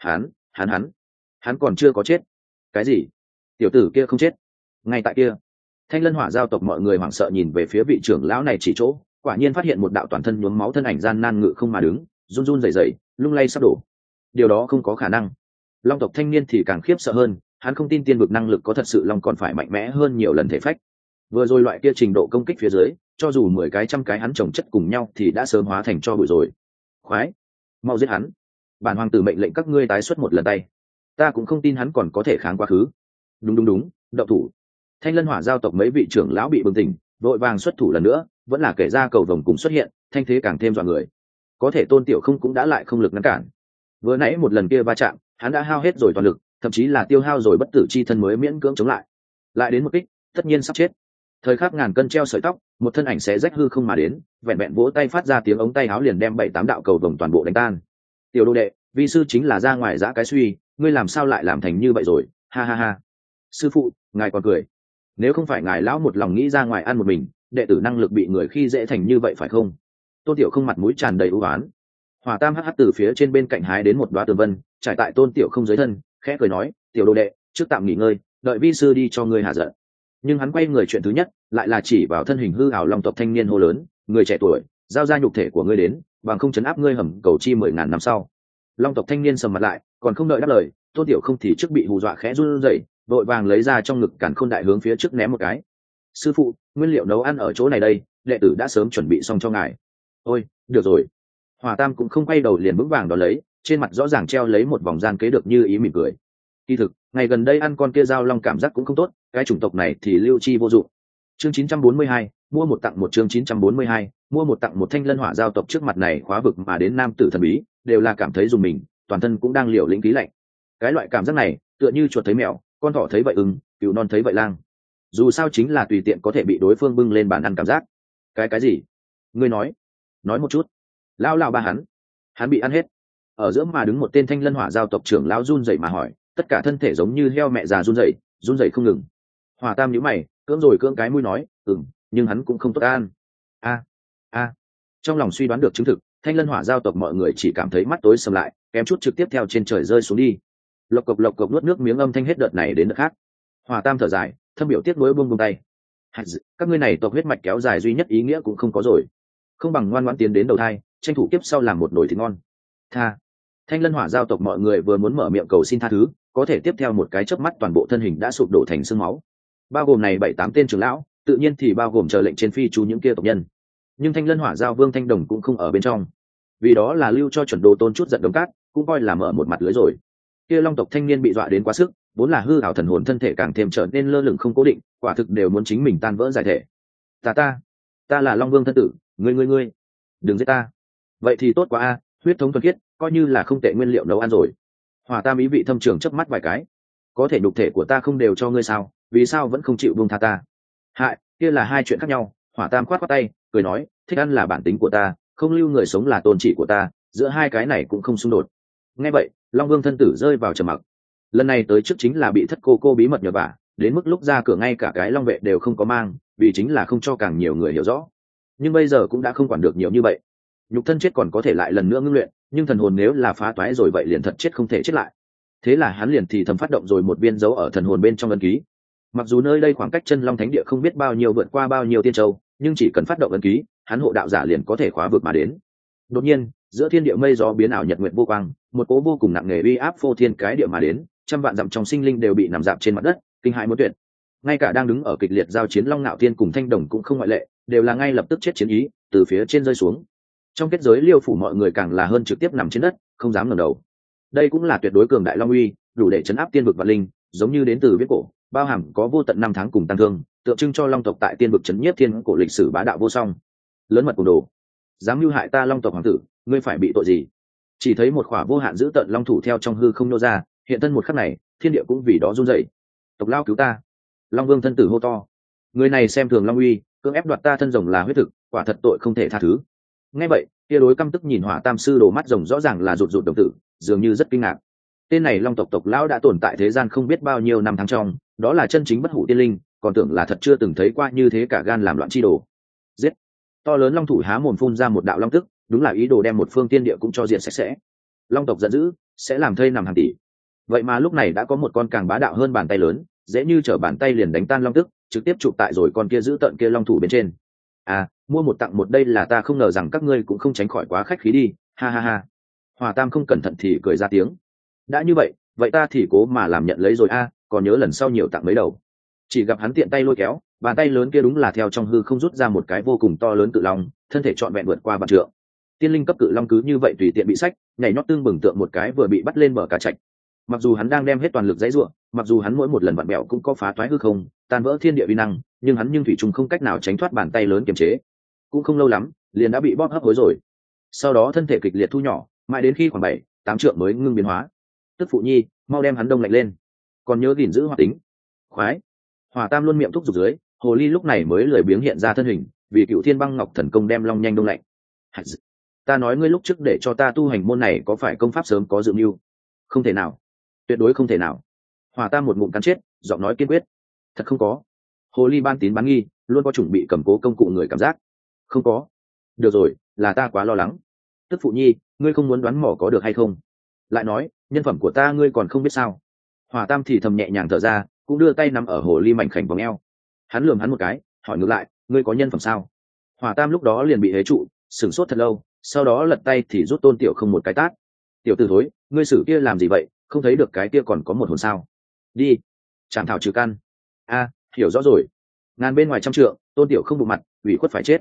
Hắn còn chưa có chết. Cái gì? Tiểu tử kia không chết? Ngay tại kia, Thanh Lân Hỏa giao tộc mọi người hoảng sợ nhìn về phía vị trưởng lão này chỉ chỗ, quả nhiên phát hiện một đạo toàn thân nhuốm máu thân ảnh gian nan ngự không mà đứng, run run rẩy rẩy, lung lay sắp đổ. Điều đó không có khả năng. Long tộc thanh niên thì càng khiếp sợ hơn, hắn không tin tiên vực năng lực có thật sự long còn phải mạnh mẽ hơn nhiều lần thể phách. Vừa rồi loại kia trình độ công kích phía dưới, cho dù 10 cái trăm cái hắn chồng chất cùng nhau thì đã sớm hóa thành cho bụi rồi. Khoái, mau giết hắn. Bản hoàng tử mệnh lệnh các ngươi tái xuất một lần tay. Ta cũng không tin hắn còn có thể kháng quá khứ. Đúng, động thủ. Thanh Lân Hỏa giao tộc mấy vị trưởng lão bị bừng tỉnh, vội vàng xuất thủ lần nữa, vẫn là kể ra cầu vồng cùng xuất hiện, thanh thế càng thêm dọa người. Có thể Tôn Tiểu không cũng đã lại không lực ngăn cản. Vừa nãy một lần kia va chạm, hắn đã hao hết rồi toàn lực, thậm chí là tiêu hao rồi bất tử chi thân mới miễn cưỡng chống lại. Lại đến một kích, tất nhiên sắp chết. Thời khắc ngàn cân treo sợi tóc, một thân ảnh xé rách hư không mà đến, vẹn vẹn vỗ tay phát ra tiếng ống tay áo liền đem 7-8 đạo cầu vồng toàn bộ đánh tan. Tiểu đồ đệ, vi sư chính là ra ngoài giã cái suy, ngươi làm sao lại làm thành như vậy rồi? Ha ha ha. Sư phụ, ngài còn cười. Nếu không phải ngài lão một lòng nghĩ ra ngoài ăn một mình, đệ tử năng lực bị người khi dễ thành như vậy phải không? Tôn Tiểu Không mặt mũi tràn đầy ưu oán. Hỏa Tam hắc từ phía trên bên cạnh hái đến một đóa tường vân, trải tại Tôn Tiểu Không dưới thân, khẽ cười nói, tiểu đồ đệ, trước tạm nghỉ ngơi, đợi vi sư đi cho ngươi hạ giận. Nhưng hắn quay người chuyện thứ nhất lại là chỉ vào thân hình hư ảo long tộc thanh niên hô lớn, người trẻ tuổi, giao ra nhục thể của ngươi đến, bằng không chấn áp ngươi hầm cầu chi 10.000 năm sau. Long tộc thanh niên sầm mặt lại, còn không đợi đáp lời, Tôn Tiểu Không thì trước bị hù dọa khẽ run rẩy, vội vàng lấy ra trong ngực càn khôn đại hướng phía trước ném một cái. Sư phụ, nguyên liệu nấu ăn ở chỗ này đây, đệ tử đã sớm chuẩn bị xong cho ngài. Ôi, được rồi. Hỏa Tam cũng không quay đầu liền vững vàng đó lấy, trên mặt rõ ràng treo lấy một vòng gian kế được như ý mỉm cười. Kỳ thực, ngày gần đây ăn con kia dao long cảm giác cũng không tốt, cái chủng tộc này thì lưu chi vô dụng. Chương 942, mua một tặng một. Chương 942, mua một tặng một. Thanh Lân Hỏa giao tộc trước mặt này khóa vực mà đến nam tử thần bí, đều là cảm thấy dùng mình, toàn thân cũng đang liều lĩnh khí lạnh. Cái loại cảm giác này, tựa như chuột thấy mèo, con thỏ thấy vậy ưng, cừu non thấy vậy lang. Dù sao chính là tùy tiện có thể bị đối phương bưng lên bàn ăn cảm giác. Cái gì? Ngươi nói một chút. Lão ba hắn bị ăn hết. Ở giữa mà đứng một tên Thanh Lân Hỏa giao tộc trưởng lão run rẩy mà hỏi, tất cả thân thể giống như heo mẹ già run rẩy không ngừng. Hỏa Tam nhíu mày, cưỡng cái mũi nói, nhưng hắn cũng không tốt ăn. A. Trong lòng suy đoán được chứng thực, Thanh Lân Hỏa giao tộc mọi người chỉ cảm thấy mắt tối sầm lại, kém chút trực tiếp theo trên trời rơi xuống đi. Lộc cộc nuốt nước miếng âm thanh hết đợt này đến đợt khác. Hỏa Tam thở dài, thâm biểu tiếc nuối buông tay. Các ngươi này tộc huyết mạch kéo dài duy nhất ý nghĩa cũng không có rồi, không bằng ngoan ngoãn tiến đến đầu thai, tranh thủ tiếp sau làm một nồi thịt ngon. Thanh Lân Hỏa giao tộc mọi người vừa muốn mở miệng cầu xin tha thứ, có thể tiếp theo một cái chớp mắt toàn bộ thân hình đã sụp đổ thành xương máu. Bao gồm này 7-8 tên trưởng lão, tự nhiên thì bao gồm chờ lệnh trên phi chú những kia tộc nhân. Nhưng Thanh Lân Hỏa giao vương Thanh Đồng cũng không ở bên trong, vì đó là lưu cho chuẩn đồ tôn chút giận đồng cát, cũng coi là mở một mặt lưới rồi. Kia long tộc thanh niên bị dọa đến quá sức, vốn là hư ảo thần hồn thân thể càng thêm trở nên lơ lửng không cố định, quả thực đều muốn chính mình tan vỡ giải thể. Ta là Long Vương thân tử, ngươi đừng giết ta. Vậy thì tốt quá a, huyết thống thuần khiết, coi như là không tệ nguyên liệu nấu ăn rồi. Hỏa Tam ý vị thâm trường chớp mắt vài cái. Có thể nhục thể của ta không đều cho ngươi sao, vì sao vẫn không chịu buông tha ta? Kia là hai chuyện khác nhau. Hỏa Tam khoát tay, cười nói, thích ăn là bản tính của ta, không lưu người sống là tôn trị của ta, giữa hai cái này cũng không xung đột. Nghe vậy, Long Vương thân tử rơi vào trầm mặc. Lần này tới trước chính là bị thất cô bí mật nhờ vả, đến mức lúc ra cửa ngay cả cái long vệ đều không có mang, vì chính là không cho càng nhiều người hiểu rõ. Nhưng bây giờ cũng đã không quản được nhiều như vậy. Nhục thân chết còn có thể lại lần nữa ngưng luyện, nhưng thần hồn nếu là phá toái rồi vậy liền thật chết không thể chết lại. Thế là hắn liền thì thầm phát động rồi một viên dấu ở thần hồn bên trong ấn ký. Mặc dù nơi đây khoảng cách chân long thánh địa không biết bao nhiêu, vượt qua bao nhiêu tiên châu, nhưng chỉ cần phát động ấn ký, hắn hộ đạo giả liền có thể khóa vực mà đến. Đột nhiên, giữa thiên địa mây gió biến ảo nhật nguyệt vô quang, một cỗ vô cùng nặng nề uy áp phô thiên cái địa mà đến, trăm vạn dặm trong sinh linh đều bị nằm dạp trên mặt đất, kinh hãi muốn tuyệt. Ngay cả đang đứng ở kịch liệt giao chiến Long Nạo Thiên cùng Thanh Đồng cũng không ngoại lệ, đều là ngay lập tức chết chiến ý, từ phía trên rơi xuống. Trong kết giới Liêu phủ mọi người càng là hơn trực tiếp nằm trên đất, không dám ngẩng đầu. Đây cũng là tuyệt đối cường đại long uy, đủ để chấn áp tiên vực và linh, giống như đến từ viết cổ, bao hàm có vô tận năm tháng cùng tăng thương, tượng trưng cho long tộc tại tiên vực chấn nhiếp thiên cổ lịch sử bá đạo vô song. Lớn mật cùng đồ, dám mưu hại ta Long tộc hoàng tử, ngươi phải bị tội gì? Chỉ thấy một khỏa vô hạn giữ tận long thủ theo trong hư không nô ra, hiện thân một khắc này, thiên địa cũng vì đó run rẩy. Tộc lao cứu ta! Long Vương thân tử hô to. Người này xem thường long uy, cưỡng ép đoạt ta thân rồng là huyết thực, quả thật tội không thể tha thứ. Nghe vậy, kia đối căm tức nhìn Hỏa Tam sư đồ mắt rồng rõ ràng là rụt đồng tử, dường như rất kinh ngạc. Tên này long tộc tộc lão đã tồn tại thế gian không biết bao nhiêu năm tháng trong, đó là chân chính bất hủ tiên linh, còn tưởng là thật chưa từng thấy qua như thế cả gan làm loạn chi đồ. Giết! To lớn long thủ há mồm phun ra một đạo long tức, đúng là ý đồ đem một phương tiên địa cũng cho diện sạch sẽ. Long tộc giận dữ, sẽ làm thây nằm hàng tỷ. Vậy mà lúc này đã có một con càng bá đạo hơn bàn tay lớn, dễ như trở bàn tay liền đánh tan long tức, trực tiếp chụp tại rồi con kia giữ tận kia long thủ bên trên. Mua một tặng một, đây là ta không ngờ rằng các ngươi cũng không tránh khỏi quá khách khí đi, ha ha ha. Hỏa Tam không cẩn thận thì cười ra tiếng. Đã như vậy ta thì cố mà làm nhận lấy rồi còn nhớ lần sau nhiều tặng mấy đầu. Chỉ gặp hắn tiện tay lôi kéo, bàn tay lớn kia đúng là theo trong hư không rút ra một cái vô cùng to lớn cự long, thân thể trọn vẹn vượt qua vạn trượng. Tiên linh cấp cự long cứ như vậy tùy tiện bị sách, nhảy nhót tương bừng tượng một cái vừa bị bắt lên bờ cả trạch. Mặc dù hắn đang đem hết toàn lực dãy ruộng, mặc dù hắn mỗi một lần vặn bẹo cũng có phá thoái hư không, tan vỡ thiên địa uy năng, nhưng hắn thủy chung không cách nào tránh thoát bàn tay lớn kiềm chế. Cũng không lâu lắm, liền đã bị bóp hấp hối rồi. Sau đó thân thể kịch liệt thu nhỏ, mãi đến khi khoảng 7-8 trượng mới ngưng biến hóa. Tức phụ nhi, mau đem hắn đông lạnh lên, còn nhớ gìn giữ hoạt tính. Khoái. Hỏa Tam luôn miệng thúc giục dưới, hồ ly lúc này mới lười biếng hiện ra thân hình, vì Cựu Thiên Băng Ngọc thần công đem long nhanh đông lạnh. Ta nói ngươi lúc trước để cho ta tu hành môn này có phải công pháp sớm có dự mưu? Không thể nào, tuyệt đối không thể nào. Hỏa Tam một ngụm cắn chết, giọng nói kiên quyết. Thật không có. Hồ ly ban tín bán nghi, luôn có chuẩn bị cầm cố công cụ người cảm giác. Không có. Được rồi, là ta quá lo lắng. Tức phụ nhi, ngươi không muốn đoán mò có được hay không? Lại nói, nhân phẩm của ta ngươi còn không biết sao? Hỏa Tam thì thầm nhẹ nhàng thở ra, cũng đưa tay nắm ở hồ ly mảnh khảnh vòng eo. Hắn lườm hắn một cái, hỏi ngược lại, ngươi có nhân phẩm sao? Hỏa Tam lúc đó liền bị hế trụ, sửng sốt thật lâu, sau đó lật tay thì rút Tôn Tiểu Không một cái tát. Tiểu tử thối, ngươi xử kia làm gì vậy, không thấy được cái kia còn có một hồn sao? Đi, chạm thảo trừ căn. A, hiểu rõ rồi. Ngàn bên ngoài trăm trượng, Tôn Tiểu Không bụng mặt, ủy khuất phải chết.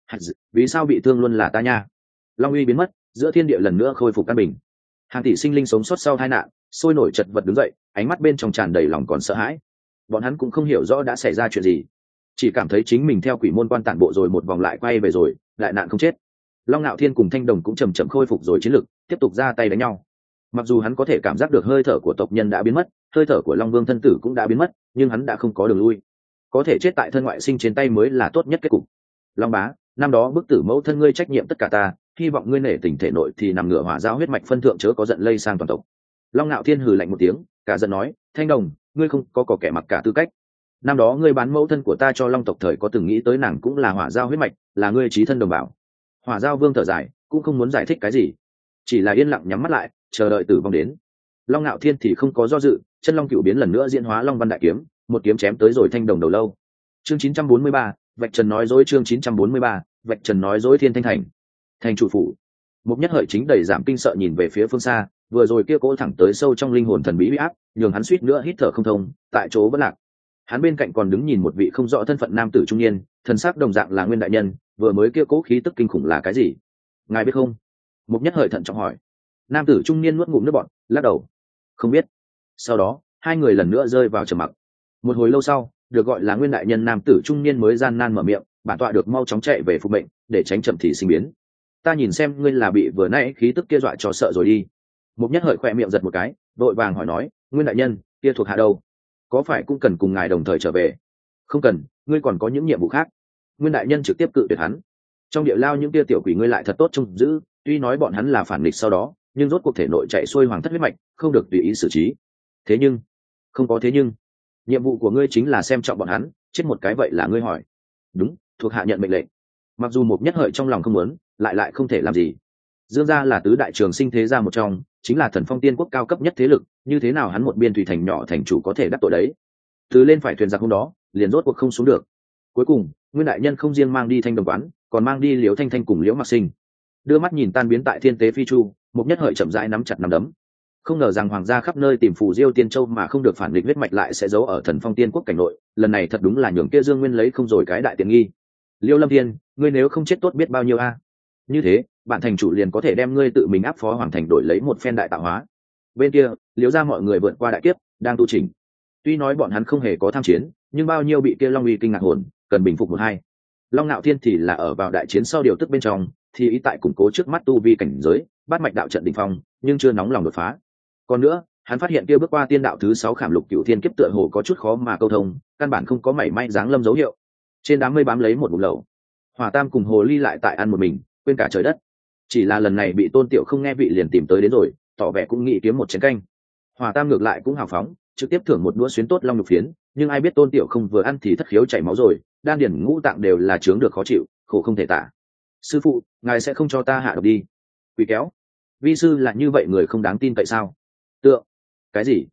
Vì sao bị thương luôn là ta nha? Long uy biến mất, giữa thiên địa lần nữa khôi phục căn bình. Hàng tỷ sinh linh sống sót sau tai nạn, sôi nổi chật vật đứng dậy, ánh mắt bên trong tràn đầy lòng còn sợ hãi. Bọn hắn cũng không hiểu rõ đã xảy ra chuyện gì, chỉ cảm thấy chính mình theo quỷ môn quan tản bộ rồi một vòng lại quay về rồi, lại nạn không chết. Long Nạo Thiên cùng Thanh Đồng cũng chầm chậm khôi phục rồi chiến lực, tiếp tục ra tay đánh nhau. Mặc dù hắn có thể cảm giác được hơi thở của tộc nhân đã biến mất, hơi thở của Long Vương thân tử cũng đã biến mất, nhưng hắn đã không có đường lui. Có thể chết tại thân ngoại sinh trên tay mới là tốt nhất kết cục. Long bá, năm đó bức tử mẫu thân ngươi trách nhiệm tất cả ta, hy vọng ngươi nể tình thể nội thì nằm ngửa hỏa giao huyết mạch phân thượng chớ có giận lây sang toàn tộc. Long Nạo Thiên hừ lạnh một tiếng, cả giận nói, Thanh Đồng, ngươi không có kẻ mặc cả tư cách. Năm đó ngươi bán mẫu thân của ta cho Long tộc thời có từng nghĩ tới nàng cũng là hỏa giao huyết mạch, là ngươi chí thân đồng bảo. Hỏa giao vương thở dài, cũng không muốn giải thích cái gì, chỉ là yên lặng nhắm mắt lại, chờ đợi tử vong đến. Long Nạo Thiên thì không có do dự, chân long cựu biến lần nữa diễn hóa Long Văn đại kiếm, một kiếm chém tới rồi Thanh Đồng đầu lâu. Chương 943, vạch trần nói dối. Chương 943, vạch trần nói dối. Thiên Thanh thành, thành chủ phủ. Mục Nhất Hợi chính đầy giảm kinh sợ nhìn về phía phương xa, vừa rồi kia cỗ thẳng tới sâu trong linh hồn thần bí uy áp, nhường hắn suýt nữa hít thở không thông, tại chỗ vẫn lạc. Hắn bên cạnh còn đứng nhìn một vị không rõ thân phận nam tử trung niên, thần sắc đồng dạng là Nguyên đại nhân, vừa mới kia cỗ khí tức kinh khủng là cái gì? Ngài biết không? Mục Nhất Hợi thận trọng hỏi. Nam tử trung niên nuốt ngụm nước bọt, lắc đầu. Không biết. Sau đó, hai người lần nữa rơi vào trầm mặc. Một hồi lâu sau, được gọi là Nguyên đại nhân nam tử trung niên mới gian nan mở miệng, bản tọa được mau chóng chạy về phục mệnh, để tránh chậm thì sinh biến. Ta nhìn xem ngươi là bị vừa nãy khí tức kia dọa cho sợ rồi đi. Mục Nhất Hợi khỏe miệng giật một cái, vội vàng hỏi nói, Nguyên đại nhân, kia thuộc hạ đâu? Có phải cũng cần cùng ngài đồng thời trở về? Không cần, ngươi còn có những nhiệm vụ khác. Nguyên đại nhân trực tiếp cự tuyệt hắn. Trong địa lao những tia tiểu quỷ ngươi lại thật tốt trông giữ, tuy nói bọn hắn là phản nghịch sau đó, nhưng rốt cuộc thể nội chạy xuôi hoàng thất huyết mạch, không được tùy ý xử trí. Thế nhưng, không có thế nhưng, nhiệm vụ của ngươi chính là xem trọng bọn hắn, chết một cái vậy là ngươi hỏi. Đúng, thuộc hạ nhận mệnh lệnh. Mặc dù Mục Nhất Hợi trong lòng không muốn, lại không thể làm gì. Dương gia là tứ đại trường sinh thế gia một trong, chính là Thần Phong Tiên quốc cao cấp nhất thế lực, như thế nào hắn một biên thủy thành nhỏ thành chủ có thể đắc tội đấy? Từ lên phải thuyền giặc hôm đó, liền rốt cuộc không xuống được. Cuối cùng, Nguyên đại nhân không riêng mang đi Thanh Đồng quán, còn mang đi Liễu Thanh Thanh cùng Liễu Mặc Sinh. Đưa mắt nhìn tan biến tại Thiên Tế Phi Chu, Mục Nhất Hợi chậm rãi nắm chặt nắm đấm. Không ngờ rằng hoàng gia khắp nơi tìm phù diêu tiên châu mà không được phản định huyết mạch lại sẽ giấu ở Thần Phong Tiên quốc cảnh nội, lần này thật đúng là nhường kia Dương Nguyên lấy không rồi cái đại tiện nghi. Liêu Lâm Thiên, ngươi nếu không chết tốt biết bao nhiêu a? Như thế, bạn thành chủ liền có thể đem ngươi tự mình áp phó hoàng thành đổi lấy một phen đại tạo hóa. Bên kia, Liễu gia mọi người vượt qua đại kiếp, đang tu chỉnh. Tuy nói bọn hắn không hề có tham chiến, nhưng bao nhiêu bị kia Long uy kinh ngạc hồn, cần bình phục một hai. Long Nạo Thiên thì là ở vào đại chiến sau điều tức bên trong, thì ý tại củng cố trước mắt tu vi cảnh giới, bát mạch đạo trận đỉnh phong, nhưng chưa nóng lòng đột phá. Còn nữa, hắn phát hiện kia bước qua tiên đạo thứ 6 khảm lục cửu thiên kiếp tựa hồ có chút khó mà câu thông, căn bản không có mảy may dáng lâm dấu hiệu. Trên đám mây bám lấy một bụng lẩu. Hỏa Tam cùng Hồ Ly lại tại ăn một mình, quên cả trời đất. Chỉ là lần này bị Tôn Tiểu không nghe vị liền tìm tới đến rồi, tỏ vẻ cũng nghĩ kiếm một chén canh. Hỏa Tam ngược lại cũng hào phóng, trực tiếp thưởng một đũa xuyến tốt long nhục phiến, nhưng ai biết Tôn Tiểu không vừa ăn thì thất khiếu chảy máu rồi, đan điển ngũ tạng đều là chướng được khó chịu, khổ không thể tả. Sư phụ, ngài sẽ không cho ta hạ độc đi? Quỷ kéo, vi sư là như vậy người không đáng tin tại sao? Tượng, cái gì?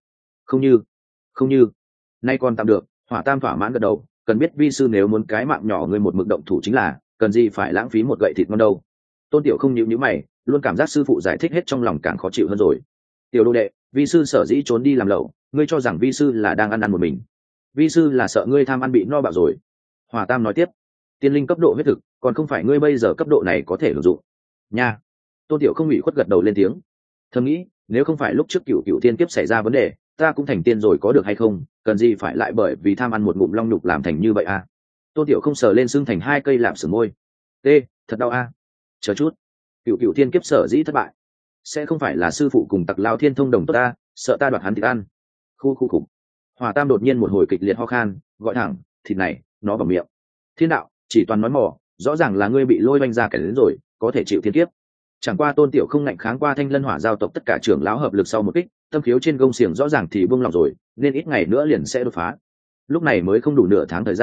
Không như, nay còn tạm được. Hỏa Tam thỏa mãn gật đầu, cần biết vi sư nếu muốn cái mạng nhỏ người một mực động thủ chính là, cần gì phải lãng phí một gậy thịt ngon đâu. Tôn Tiểu không nhíu mày, luôn cảm giác sư phụ giải thích hết trong lòng càng khó chịu hơn rồi. Tiểu đồ đệ, vi sư sở dĩ trốn đi làm lẩu, ngươi cho rằng vi sư là đang ăn một mình? Vi sư là sợ ngươi tham ăn bị no bạo rồi. Hỏa Tam nói tiếp, tiên linh cấp độ huyết thực, còn không phải ngươi bây giờ cấp độ này có thể sử dụng. Nha. Tôn Tiểu không ủy khuất gật đầu lên tiếng. Thầm nghĩ, nếu không phải lúc trước cửu thiên kiếp xảy ra vấn đề, ta cũng thành tiên rồi có được hay không, cần gì phải lại bởi vì tham ăn một ngụm long nhục làm thành như vậy a? Tôn Tiểu không sờ lên xương thành hai cây lạp sườn môi. Thật đau a. Chờ chút, cửu thiên kiếp sở dĩ thất bại, sẽ không phải là sư phụ cùng Tặc Lão Thiên thông đồng tốt ta, sợ ta đoạt hắn thịt ăn. Khu khủng. Hỏa Tam đột nhiên một hồi kịch liệt ho khan, gọi thẳng, thịt này, nó vào miệng. Thiên đạo, chỉ toàn nói mỏ, rõ ràng là ngươi bị lôi oanh ra kẻ đến rồi, có thể chịu thiên kiếp. Chẳng qua Tôn Tiểu không ngạnh kháng qua Thanh Lân Hỏa giao tộc tất cả trưởng lão hợp lực sau một kích, tâm khiếu trên gông xiềng rõ ràng thì buông lòng rồi, nên ít ngày nữa liền sẽ đột phá. Lúc này mới không đủ nửa tháng thời gian,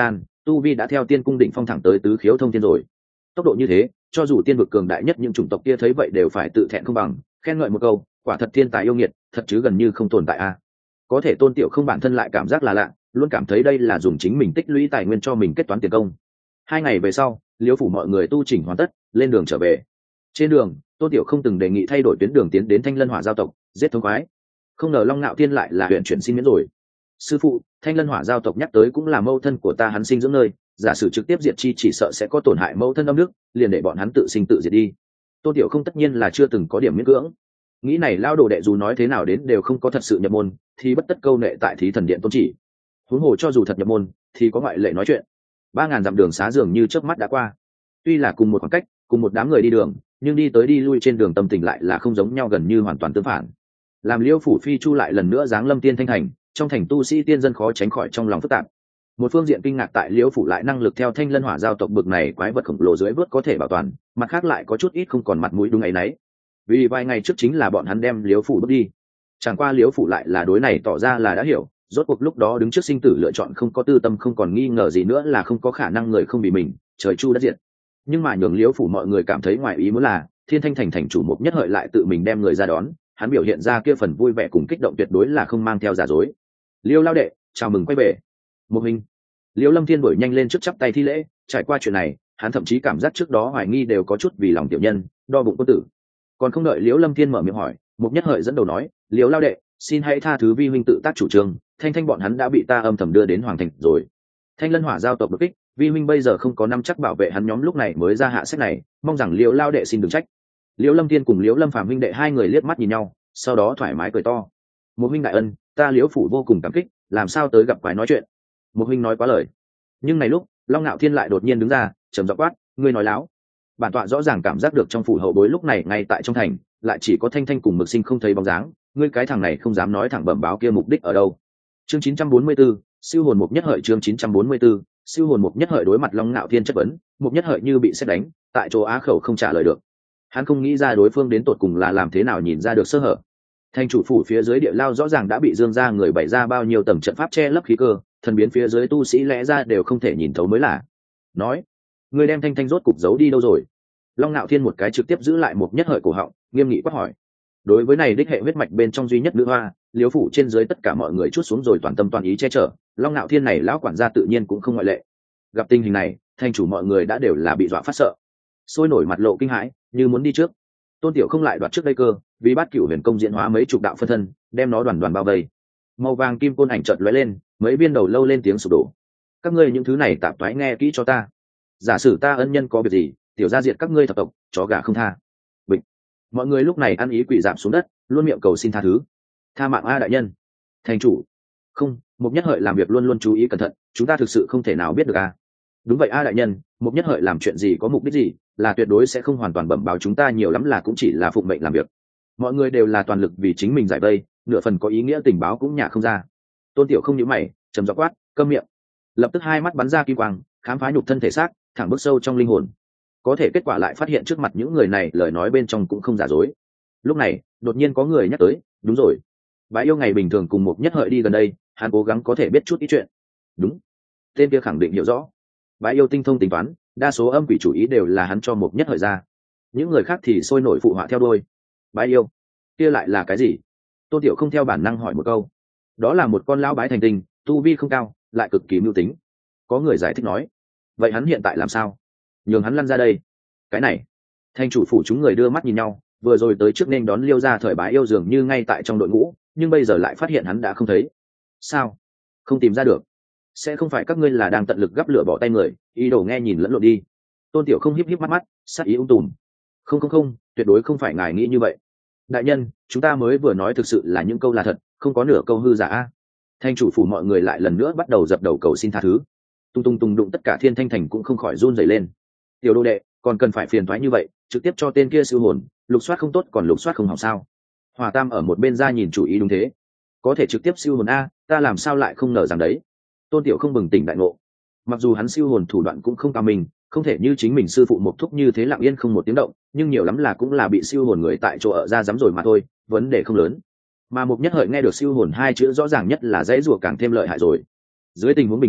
tu vi đã theo tiên cung đỉnh phong thẳng tới tứ khiếu thông thiên rồi. Tốc độ như thế, cho dù tiên vực cường đại nhất những chủng tộc kia thấy vậy đều phải tự thẹn không bằng, khen ngợi một câu, quả thật thiên tài yêu nghiệt, thật chứ gần như không tồn tại a. Có thể Tôn Tiểu Không bản thân lại cảm giác là lạ, luôn cảm thấy đây là dùng chính mình tích lũy tài nguyên cho mình kết toán tiền công. 2 ngày về sau, Liễu phủ mọi người tu chỉnh hoàn tất, lên đường trở về. Trên đường, Tôn Tiểu Không từng đề nghị thay đổi tuyến đường tiến đến Thanh Lân Hỏa giao tộc, giết thống khoái. Không ngờ Long Nạo Thiên lại là huyện chuyển xin miễn rồi. Sư phụ, Thanh Lân Hỏa giao tộc nhắc tới cũng là mâu thân của ta hắn sinh dưỡng nơi, giả sử trực tiếp diệt chi chỉ sợ sẽ có tổn hại mâu thân âm đức, liền để bọn hắn tự sinh tự diệt đi. Tôn Tiểu Không tất nhiên là chưa từng có điểm miễn cưỡng. Nghĩ này lao đồ đệ dù nói thế nào đến đều không có thật sự nhập môn, thì bất tất câu nệ tại Thí Thần Điện tôn chỉ. Huống hồ cho dù thật nhập môn, thì có ngoại lệ nói chuyện. 3.000 dặm đường xá dường như chớp mắt đã qua. Tuy là cùng một khoảng cách, cùng một đám người đi đường, nhưng đi tới đi lui trên đường tâm tình lại là không giống nhau, gần như hoàn toàn tương phản. Làm Liêu phủ Phi Chu lại lần nữa giáng lâm Tiên Thanh thành, trong thành tu sĩ tiên dân khó tránh khỏi trong lòng phức tạp. Một phương diện kinh ngạc tại Liêu phủ lại năng lực theo Thanh Lân Hỏa giao tộc bực này quái vật khổng lồ dưới vớt có thể bảo toàn, mặt khác lại có chút ít không còn mặt mũi đúng ấy nấy. Vì vài ngày trước chính là bọn hắn đem Liêu phủ bước đi, chẳng qua Liêu phủ lại là đối này tỏ ra là đã hiểu, rốt cuộc lúc đó đứng trước sinh tử lựa chọn, không có tư tâm, không còn nghi ngờ gì nữa là không có khả năng người không bị mình, trời chu đất diệt. Nhưng mà nhường Liêu phủ mọi người cảm thấy ngoài ý muốn là Thiên Thanh thành thành chủ Mục Nhất Hợi lại tự mình đem người ra đón, hắn biểu hiện ra kia phần vui vẻ cùng kích động tuyệt đối là không mang theo giả dối. Liêu lao đệ, chào mừng quay về. Một hình. Liêu Lâm Thiên đuổi nhanh lên trước chắp tay thi lễ, trải qua chuyện này, hắn thậm chí cảm giác trước đó hoài nghi đều có chút vì lòng tiểu nhân, đo bụng quân tử. Còn không đợi Liêu Lâm Thiên mở miệng hỏi, Mục Nhất Hợi dẫn đầu nói, Liêu lao đệ, xin hãy tha thứ vi huynh tự tác chủ trương, Thanh Thanh bọn hắn đã bị ta âm thầm đưa đến hoàng thành rồi. Thanh Lân Hỏa giao tộc đột kích, vi huynh bây giờ không có nắm chắc bảo vệ hắn nhóm, lúc này mới ra hạ sách này, mong rằng Liêu lao đệ xin đừng trách. Liễu Lâm Thiên cùng Liễu Lâm Phàm huynh đệ hai người liếc mắt nhìn nhau, sau đó thoải mái cười to. Một huynh đại ân, ta Liễu phủ vô cùng cảm kích, làm sao tới gặp quái nói chuyện. Một huynh nói quá lời. Nhưng này lúc, Long Nạo Thiên lại đột nhiên đứng ra, trầm giọng quát, ngươi nói láo. Bản tọa rõ ràng cảm giác được trong phủ hậu bối lúc này ngay tại trong thành, lại chỉ có Thanh Thanh cùng Mực Sinh không thấy bóng dáng, ngươi cái thằng này không dám nói thẳng bẩm báo kia mục đích ở đâu. Chương 944, siêu hồn Mục Nhất Hợi. Chương 944, siêu hồn Mục Nhất Hợi đối mặt Long Nạo Thiên chất vấn, Mục Nhất Hợi như bị sét đánh, tại chỗ á khẩu không trả lời được. Hắn không nghĩ ra đối phương đến tột cùng là làm thế nào nhìn ra được sơ hở. Thành chủ phủ phía dưới địa lao rõ ràng đã bị dương ra người bày ra bao nhiêu tầng trận pháp che lấp khí cơ, thần biến phía dưới tu sĩ lẽ ra đều không thể nhìn thấu mới là. Nói, người đem Thanh Thanh rốt cục giấu đi đâu rồi? Long Nạo Thiên một cái trực tiếp giữ lại Mục Nhất Hợi cổ họng, nghiêm nghị quát hỏi. Đối với này đích hệ huyết mạch bên trong duy nhất nữ hoa, Liễu phủ trên dưới tất cả mọi người trút xuống rồi toàn tâm toàn ý che chở, Long Nạo Thiên này lão quản gia tự nhiên cũng không ngoại lệ. Gặp tình hình này, thành chủ mọi người đã đều là bị dọa phát sợ, sôi nổi mặt lộ kinh hãi, như muốn đi trước. Tôn Tiểu không lại đoạt trước đây cơ, vì Bát Cửu Huyền công diễn hóa mấy chục đạo phân thân, đem nó đoàn đoàn bao vây. Màu vàng kim côn ảnh chợt lóe lên, mấy viên đầu lâu lên tiếng sụp đổ. Các ngươi những thứ này tạp toái nghe kỹ cho ta. Giả sử ta ân nhân có việc gì, tiểu gia diệt các ngươi thập tộc, chó gà không tha. Bịch. Mọi người lúc này ăn ý quỳ rạp xuống đất, luôn miệng cầu xin tha thứ. Tha mạng a đại nhân. Thành chủ. Không, Mục Nhất Hợi làm việc luôn luôn chú ý cẩn thận, chúng ta thực sự không thể nào biết được a. Đúng vậy a đại nhân, Mục Nhất Hợi làm chuyện gì có mục đích gì, là tuyệt đối sẽ không hoàn toàn bẩm báo chúng ta, nhiều lắm là cũng chỉ là phụng mệnh làm việc. Mọi người đều là toàn lực vì chính mình giải vây, nửa phần có ý nghĩa tình báo cũng nhả không ra. Tôn Tiểu không nhíu mày, trầm giọng quát, câm miệng. Lập tức hai mắt bắn ra kim quang, khám phá nhục thân thể xác, thẳng bước sâu trong linh hồn. Có thể kết quả lại phát hiện trước mặt những người này lời nói bên trong cũng không giả dối. Lúc này, đột nhiên có người nhắc tới, đúng rồi, Bái Yêu ngày bình thường cùng Mục Nhất Hợi đi gần đây, hắn cố gắng có thể biết chút ít chuyện. Đúng. Tên kia khẳng định hiểu rõ. Bái Yêu tinh thông tính toán, đa số âm quỷ chủ ý đều là hắn cho Mục Nhất Hợi ra, những người khác thì sôi nổi phụ họa theo đôi. Bái Yêu kia lại là cái gì? Tôn Tiểu không theo bản năng hỏi một câu. Đó là một con lão bái thành tinh, tu vi không cao, lại cực kỳ mưu tính. Có người giải thích nói, vậy hắn hiện tại làm sao? Nhường hắn lăn ra đây. Cái này, thành chủ phủ chúng người đưa mắt nhìn nhau, vừa rồi tới trước nên đón Liêu ra thời Bái Yêu dường như ngay tại trong đội ngũ, nhưng bây giờ lại phát hiện hắn đã không thấy. Sao? Không tìm ra được? Sẽ không phải các ngươi là đang tận lực gắp lửa bỏ tay người, ý đồ nghe nhìn lẫn lộn đi. Tôn Tiểu không híp híp mắt mắt, sát ý tùm. Không, tuyệt đối không phải ngài nghĩ như vậy. Đại nhân, chúng ta mới vừa nói thực sự là những câu là thật, không có nửa câu hư giả. Thành chủ phủ mọi người lại lần nữa bắt đầu dập đầu cầu xin tha thứ. Tung đụng tất cả Thiên Thanh thành cũng không khỏi run rẩy lên. Tiểu đô đệ, còn cần phải phiền toái như vậy, trực tiếp cho tên kia siêu hồn, lục soát không tốt còn lục soát không hỏng sao? Hòa Tam ở một bên ra nhìn chủ ý đúng thế. Có thể trực tiếp siêu hồn a, ta làm sao lại không ngờ rằng đấy. Tôn Tiểu không bừng tỉnh đại ngộ. Mặc dù hắn siêu hồn thủ đoạn cũng không cao mình, không thể như chính mình sư phụ Mộc Thúc như thế lặng yên không một tiếng động, nhưng nhiều lắm là cũng là bị siêu hồn người tại chỗ ở ra dám rồi mà thôi, vấn đề không lớn. Mà Mục Nhất Hợi nghe được siêu hồn hai chữ rõ ràng nhất là dãy rủa càng thêm lợi hại rồi. Dưới tình huống bình thường,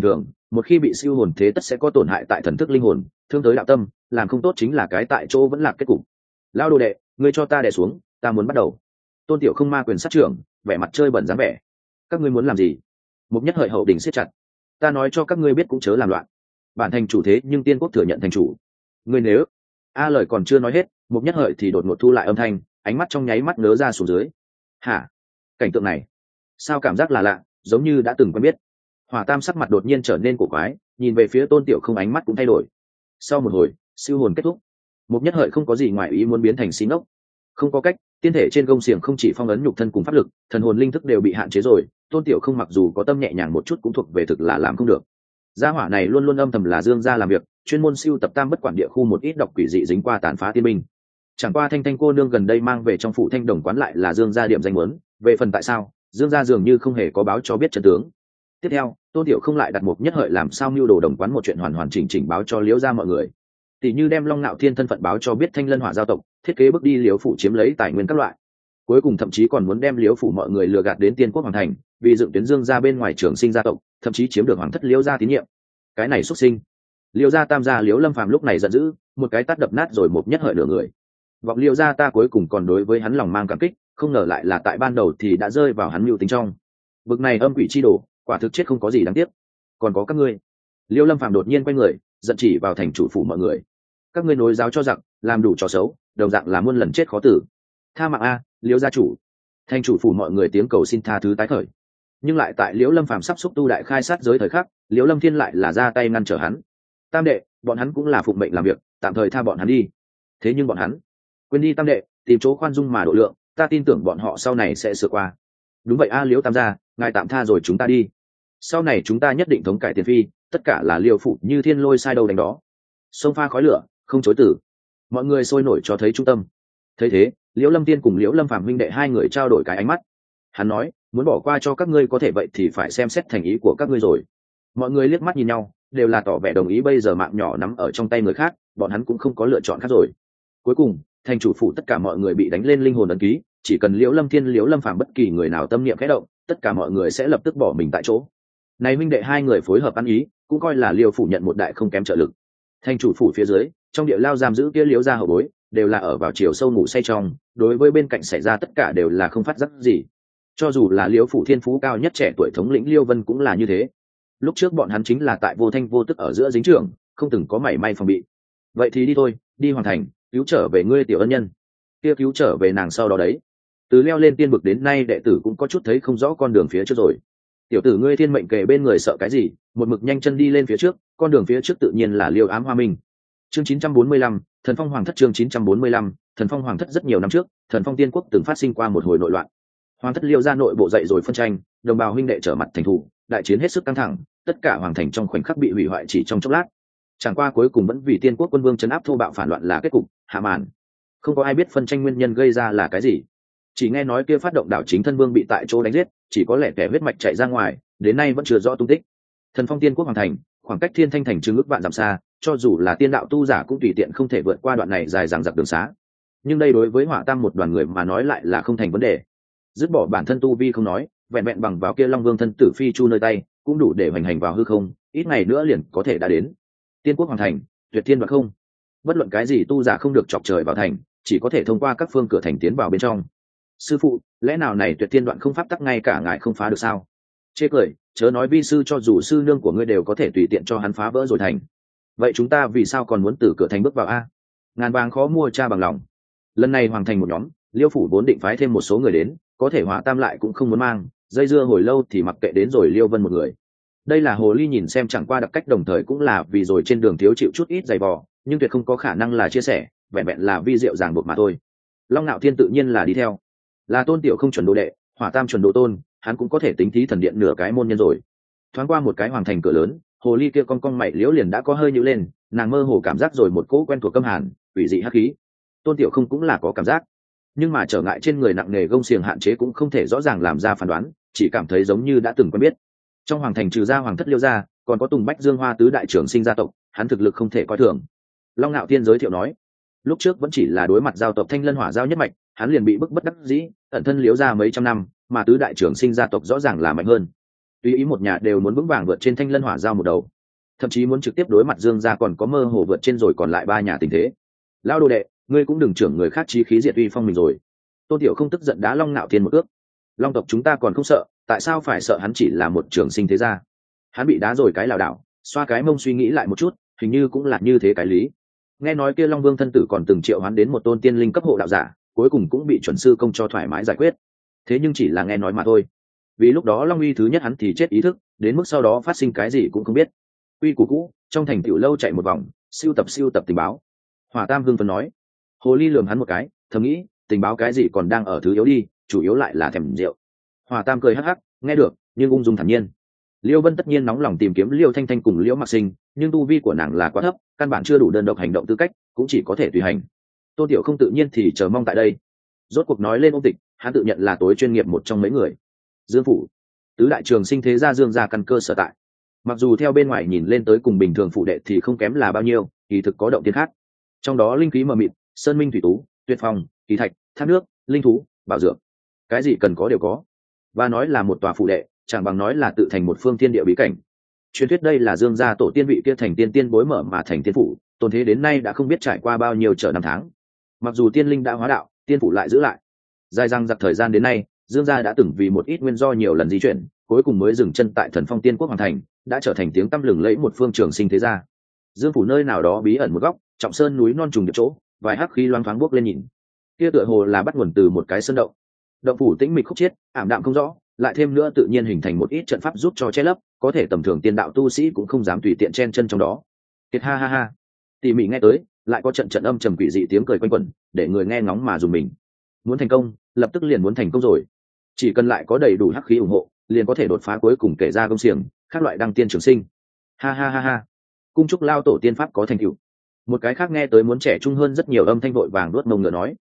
một khi bị siêu hồn thế tất sẽ có tổn hại tại thần thức linh hồn, thương tới đạo tâm, làm không tốt chính là cái tại chỗ vẫn là kết cục. Lao đồ đệ, ngươi cho ta đè xuống, ta muốn bắt đầu. Tôn Tiểu Không ma quyền sát trưởng, vẻ mặt chơi bẩn dáng vẻ. Các ngươi muốn làm gì? Mục Nhất Hợi hậu đình siết chặt. Ta nói cho các ngươi biết cũng chớ làm loạn. Bản thành chủ thế nhưng tiên quốc thừa nhận thành chủ. Ngươi nếu lời còn chưa nói hết, Mục Nhất Hợi thì đột ngột thu lại âm thanh, ánh mắt trong nháy mắt nớ ra xuống dưới. Hả? Cảnh tượng này, sao cảm giác là lạ, giống như đã từng quen biết. Hỏa Tam sắc mặt đột nhiên trở nên cổ quái, nhìn về phía Tôn Tiểu Không ánh mắt cũng thay đổi. Sau một hồi, siêu hồn kết thúc. Mục Nhất Hợi không có gì ngoài ý muốn biến thành xí ngốc. Không có cách, tiên thể trên gông xiềng không chỉ phong ấn nhục thân cùng pháp lực, thần hồn linh thức đều bị hạn chế rồi. Tôn Tiểu Không mặc dù có tâm nhẹ nhàng một chút cũng thuộc về thực là làm không được. Gia hỏa này luôn luôn âm thầm là Dương gia làm việc, chuyên môn siêu tập tam bất quản địa khu một ít độc quỷ dị dính qua tàn phá tiên binh. Chẳng qua Thanh Thanh cô nương gần đây mang về trong phủ Thanh Đồng quán lại là Dương gia điểm danh muốn, về phần tại sao, Dương gia dường như không hề có báo cho biết trận tướng. Tiếp theo, Tôn Tiểu Không lại đặt Mục Nhất Hợi làm sao mưu đồ đồng quán một chuyện hoàn hoàn chỉnh chỉnh báo cho Liễu gia mọi người. Tỷ như đem Long Nạo Thiên thân phận báo cho biết Thanh Lân Hỏa giao tộc, thiết kế bước đi Liễu phủ chiếm lấy tài nguyên các loại. Cuối cùng thậm chí còn muốn đem Liễu phủ mọi người lừa gạt đến Tiên quốc hoàng thành, vì dựng tuyến Dương gia bên ngoài Trường Sinh gia tộc, thậm chí chiếm được hoàng thất Liễu gia tín nhiệm. Cái này xuất sinh. Liễu gia tam gia Liễu Lâm Phàm lúc này giận dữ, một cái tát đập nát rồi Mục Nhất Hợi nửa người. Vọng Liễu gia ta cuối cùng còn đối với hắn lòng mang cảm kích, không ngờ lại là tại ban đầu thì đã rơi vào hắn mưu tính trong. Bực này âm quỷ chi đồ, quả thực chết không có gì đáng tiếc. Còn có các ngươi. Liễu Lâm Phàm đột nhiên quay người, giận chỉ vào thành chủ phủ mọi người. Các ngươi nối giáo cho giặc, làm đủ trò xấu, đồng dạng là muôn lần chết khó tử. Tha mạng a, Liễu gia chủ. Thành chủ phủ mọi người tiếng cầu xin tha thứ tái khởi. Nhưng lại tại Liễu Lâm Phàm sắp xúc tu đại khai sát giới thời khắc, Liễu Lâm Thiên lại là ra tay ngăn trở hắn. Tam đệ, bọn hắn cũng là phụng mệnh làm việc, tạm thời tha bọn hắn đi. Thế nhưng bọn hắn quên đi tam đệ, tìm chỗ khoan dung mà độ lượng, ta tin tưởng bọn họ sau này sẽ sửa qua. Đúng vậy a, Liễu tam gia, ngài tạm tha rồi chúng ta đi. Sau này chúng ta nhất định thống cải tiền phi, tất cả là Liêu phụ như thiên lôi sai đâu đánh đó. Sông pha khói lửa, không chối từ. Mọi người sôi nổi cho thấy trung tâm. Thấy thế, Liễu Lâm Tiên cùng Liễu Lâm Phàm huynh đệ hai người trao đổi cái ánh mắt. Hắn nói, muốn bỏ qua cho các ngươi có thể vậy thì phải xem xét thành ý của các ngươi rồi. Mọi người liếc mắt nhìn nhau, đều là tỏ vẻ đồng ý. Bây giờ mạng nhỏ nắm ở trong tay người khác, bọn hắn cũng không có lựa chọn khác rồi. Cuối cùng, thành chủ phủ tất cả mọi người bị đánh lên linh hồn ấn ký, chỉ cần Liễu Lâm Thiên Liễu Lâm Phàm bất kỳ người nào tâm niệm khẽ động, tất cả mọi người sẽ lập tức bỏ mình tại chỗ. Này huynh đệ hai người phối hợp ăn ý, cũng coi là Liêu phủ nhận một đại không kém trợ lực. Thành chủ phủ phía dưới, trong địa lao giam giữ kia Liễu gia hậu bối, đều là ở vào chiều sâu ngủ say trong, đối với bên cạnh xảy ra tất cả đều là không phát giác gì. Cho dù là Liễu phủ thiên phú cao nhất trẻ tuổi thống lĩnh Liêu Vân cũng là như thế. Lúc trước bọn hắn chính là tại vô thanh vô tức ở giữa dính trưởng, không từng có mảy may phòng bị. Vậy thì đi thôi, đi hoàn thành, cứu trở về ngươi tiểu ân nhân. Kia cứu trở về nàng sau đó đấy. Từ leo lên tiên vực đến nay đệ tử cũng có chút thấy không rõ con đường phía trước rồi. Tiểu tử ngươi thiên mệnh kề bên người sợ cái gì, một mực nhanh chân đi lên phía trước, con đường phía trước tự nhiên là Liêu Ám Hoa Minh. Chương 945, Thần Phong Hoàng thất. Chương 945, Thần Phong Hoàng thất. Rất nhiều năm trước, Thần Phong Tiên quốc từng phát sinh qua một hồi nội loạn. Hoàng thất Liêu ra nội bộ dậy rồi phân tranh, đồng bào huynh đệ trở mặt thành thủ, đại chiến hết sức căng thẳng, tất cả hoàng thành trong khoảnh khắc bị hủy hoại chỉ trong chốc lát. Chẳng qua cuối cùng vẫn vì Tiên quốc quân vương trấn áp thô bạo phản loạn là kết cục, hạ màn. Không có ai biết phân tranh nguyên nhân gây ra là cái gì. Chỉ nghe nói kia phát động đảo chính thân vương bị tại chỗ đánh giết, chỉ có lẻ tẻ huyết mạch chạy ra ngoài, đến nay vẫn chưa rõ tung tích. Thần Phong Tiên quốc hoàng thành, khoảng cách Thiên Thanh thành chừng ước vạn dặm xa, cho dù là tiên đạo tu giả cũng tùy tiện không thể vượt qua đoạn này dài dằng dặc đường xá. Nhưng đây đối với Hỏa Tam một đoàn người mà nói lại là không thành vấn đề. Dứt bỏ bản thân tu vi không nói, vẹn vẹn bằng vào kia Long Vương thân tử phi chu nơi tay, cũng đủ để hoành hành vào hư không, ít ngày nữa liền có thể đã đến. Tiên quốc hoàng thành, tuyệt thiên đoạt không. Bất luận cái gì tu giả không được chọc trời vào thành, chỉ có thể thông qua các phương cửa thành tiến vào bên trong. Sư phụ, lẽ nào này tuyệt thiên đoạn không pháp tắc ngay cả ngài không phá được sao? Chê cười, chớ nói vi sư, cho dù sư nương của ngươi đều có thể tùy tiện cho hắn phá vỡ rồi thành. Vậy chúng ta vì sao còn muốn từ cửa thành bước vào a? Ngàn vàng khó mua cha bằng lòng. Lần này hoàn thành một nhóm, Liêu phủ vốn định phái thêm một số người đến, có thể Hỏa Tam lại cũng không muốn mang, dây dưa hồi lâu thì mặc kệ đến rồi Liêu Vân một người. Đây là hồ ly nhìn xem chẳng qua đặc cách, đồng thời cũng là vì rồi trên đường thiếu chịu chút ít giày vò, nhưng tuyệt không có khả năng là chia sẻ, vẹn vẹn là vi diệu ràng buộc mà thôi. Long Nạo Thiên tự nhiên là đi theo, là Tôn Tiểu không chuẩn đồ đệ, Hỏa Tam chuẩn đồ tôn, hắn cũng có thể tính thí thần điện nửa cái môn nhân rồi. Thoáng qua một cái hoàng thành cửa lớn, hồ ly kia cong mày liễu liền đã có hơi nhíu lên, nàng mơ hồ cảm giác rồi một cỗ quen thuộc câm hàn, quỷ dị hắc khí. Tôn Tiểu không cũng là có cảm giác, nhưng mà trở ngại trên người nặng nề gông xiềng hạn chế cũng không thể rõ ràng làm ra phán đoán, chỉ cảm thấy giống như đã từng quen biết. Trong hoàng thành trừ ra hoàng thất Liêu gia, còn có Tùng Bách Dương Hoa tứ đại trưởng sinh gia tộc, hắn thực lực không thể coi thường. Long Nạo Thiên giới thiệu nói, lúc trước vẫn chỉ là đối mặt giao tộc Thanh Lân Hỏa giao nhất mạch, hắn liền bị bức bất đắc dĩ, ẩn thân Liêu gia mấy trăm năm, mà tứ đại trưởng sinh gia tộc rõ ràng là mạnh hơn. Tuy ý một nhà đều muốn vững vàng vượt trên Thanh Lân Hỏa giao một đầu, thậm chí muốn trực tiếp đối mặt Dương gia còn có mơ hồ vượt trên rồi còn lại ba nhà tình thế. Lão đồ đệ, ngươi cũng đừng trưởng người khác chí khí diệt uy phong mình rồi. Tôn Tiểu không tức giận đá Long Nạo Thiên một cước. Long tộc chúng ta còn không sợ, tại sao phải sợ hắn chỉ là một trưởng sinh thế gia? Hắn bị đá rồi cái lảo đảo, xoa cái mông suy nghĩ lại một chút, hình như cũng là như thế cái lý. Nghe nói kia Long Vương thân tử còn từng triệu hắn đến một tôn tiên linh cấp hộ đạo giả, cuối cùng cũng bị chuẩn sư công cho thoải mái giải quyết. Thế nhưng chỉ là nghe nói mà thôi. Vì lúc đó Long Uy thứ nhất hắn thì chết ý thức, đến mức sau đó phát sinh cái gì cũng không biết. Uy cũ cũ, trong thành tiểu lâu chạy một vòng, siêu tập tình báo. Hỏa Tam hưng phấn nói. Hồ Ly lườm hắn một cái, thầm nghĩ, tình báo cái gì còn đang ở thứ yếu đi, chủ yếu lại là thèm rượu. Hỏa Tam cười hắc hắc, nghe được, nhưng ung dung thản nhiên. Liêu Vân tất nhiên nóng lòng tìm kiếm Liêu Thanh Thanh cùng Liễu Mặc Sinh, nhưng tu vi của nàng là quá thấp, căn bản chưa đủ đơn độc hành động tư cách, cũng chỉ có thể tùy hành. Tô Tiểu không tự nhiên thì chờ mong tại đây. Rốt cuộc nói lên ôn tịch, hắn tự nhận là tối chuyên nghiệp một trong mấy người. Dương phủ, tứ đại trường sinh thế gia Dương gia căn cơ sở tại. Mặc dù theo bên ngoài nhìn lên tới cùng bình thường phụ đệ thì không kém là bao nhiêu, kỳ thực có động tiên khác. Trong đó linh khí mờ mịt, sơn minh thủy tú, tuyệt phòng, kỳ thạch, thác nước, linh thú, bảo dưỡng, cái gì cần có đều có. Và nói là một tòa phụ đệ, chẳng bằng nói là tự thành một phương thiên địa bí cảnh. Truyền thuyết đây là Dương gia tổ tiên vị kia thành tiên tiên bối mở mà thành tiên phủ, tồn thế đến nay đã không biết trải qua bao nhiêu trở năm tháng. Mặc dù tiên linh đã hóa đạo, tiên phủ lại giữ lại. Dài răng giặc thời gian đến nay, Dương gia đã từng vì một ít nguyên do nhiều lần di chuyển, cuối cùng mới dừng chân tại Thần Phong Tiên Quốc hoàn thành, đã trở thành tiếng tăm lừng lẫy một phương trường sinh thế gia. Dương phủ nơi nào đó bí ẩn một góc, trọng sơn núi non trùng điệp chỗ, vài hắc khí loáng thoáng bước lên nhìn. Kia tựa hồ là bắt nguồn từ một cái sơn động. Động phủ tĩnh mịch khúc chiết, ảm đạm không rõ, lại thêm nữa tự nhiên hình thành một ít trận pháp giúp cho che lấp, có thể tầm thường tiên đạo tu sĩ cũng không dám tùy tiện chen chân trong đó. Kiệt ha ha ha. Tỉ mỉ nghe tới, lại có trận trận âm trầm quỷ dị tiếng cười quanh quẩn, để người nghe ngóng mà dùng mình. Muốn thành công, lập tức liền muốn thành công rồi. Chỉ cần lại có đầy đủ hắc khí ủng hộ, liền có thể đột phá cuối cùng kể ra công xiềng, các loại đăng tiên trường sinh. Ha ha ha ha. Cung chúc lao tổ tiên pháp có thành tựu. Một cái khác nghe tới muốn trẻ trung hơn rất nhiều âm thanh vội vàng đuốt mông ngựa nói.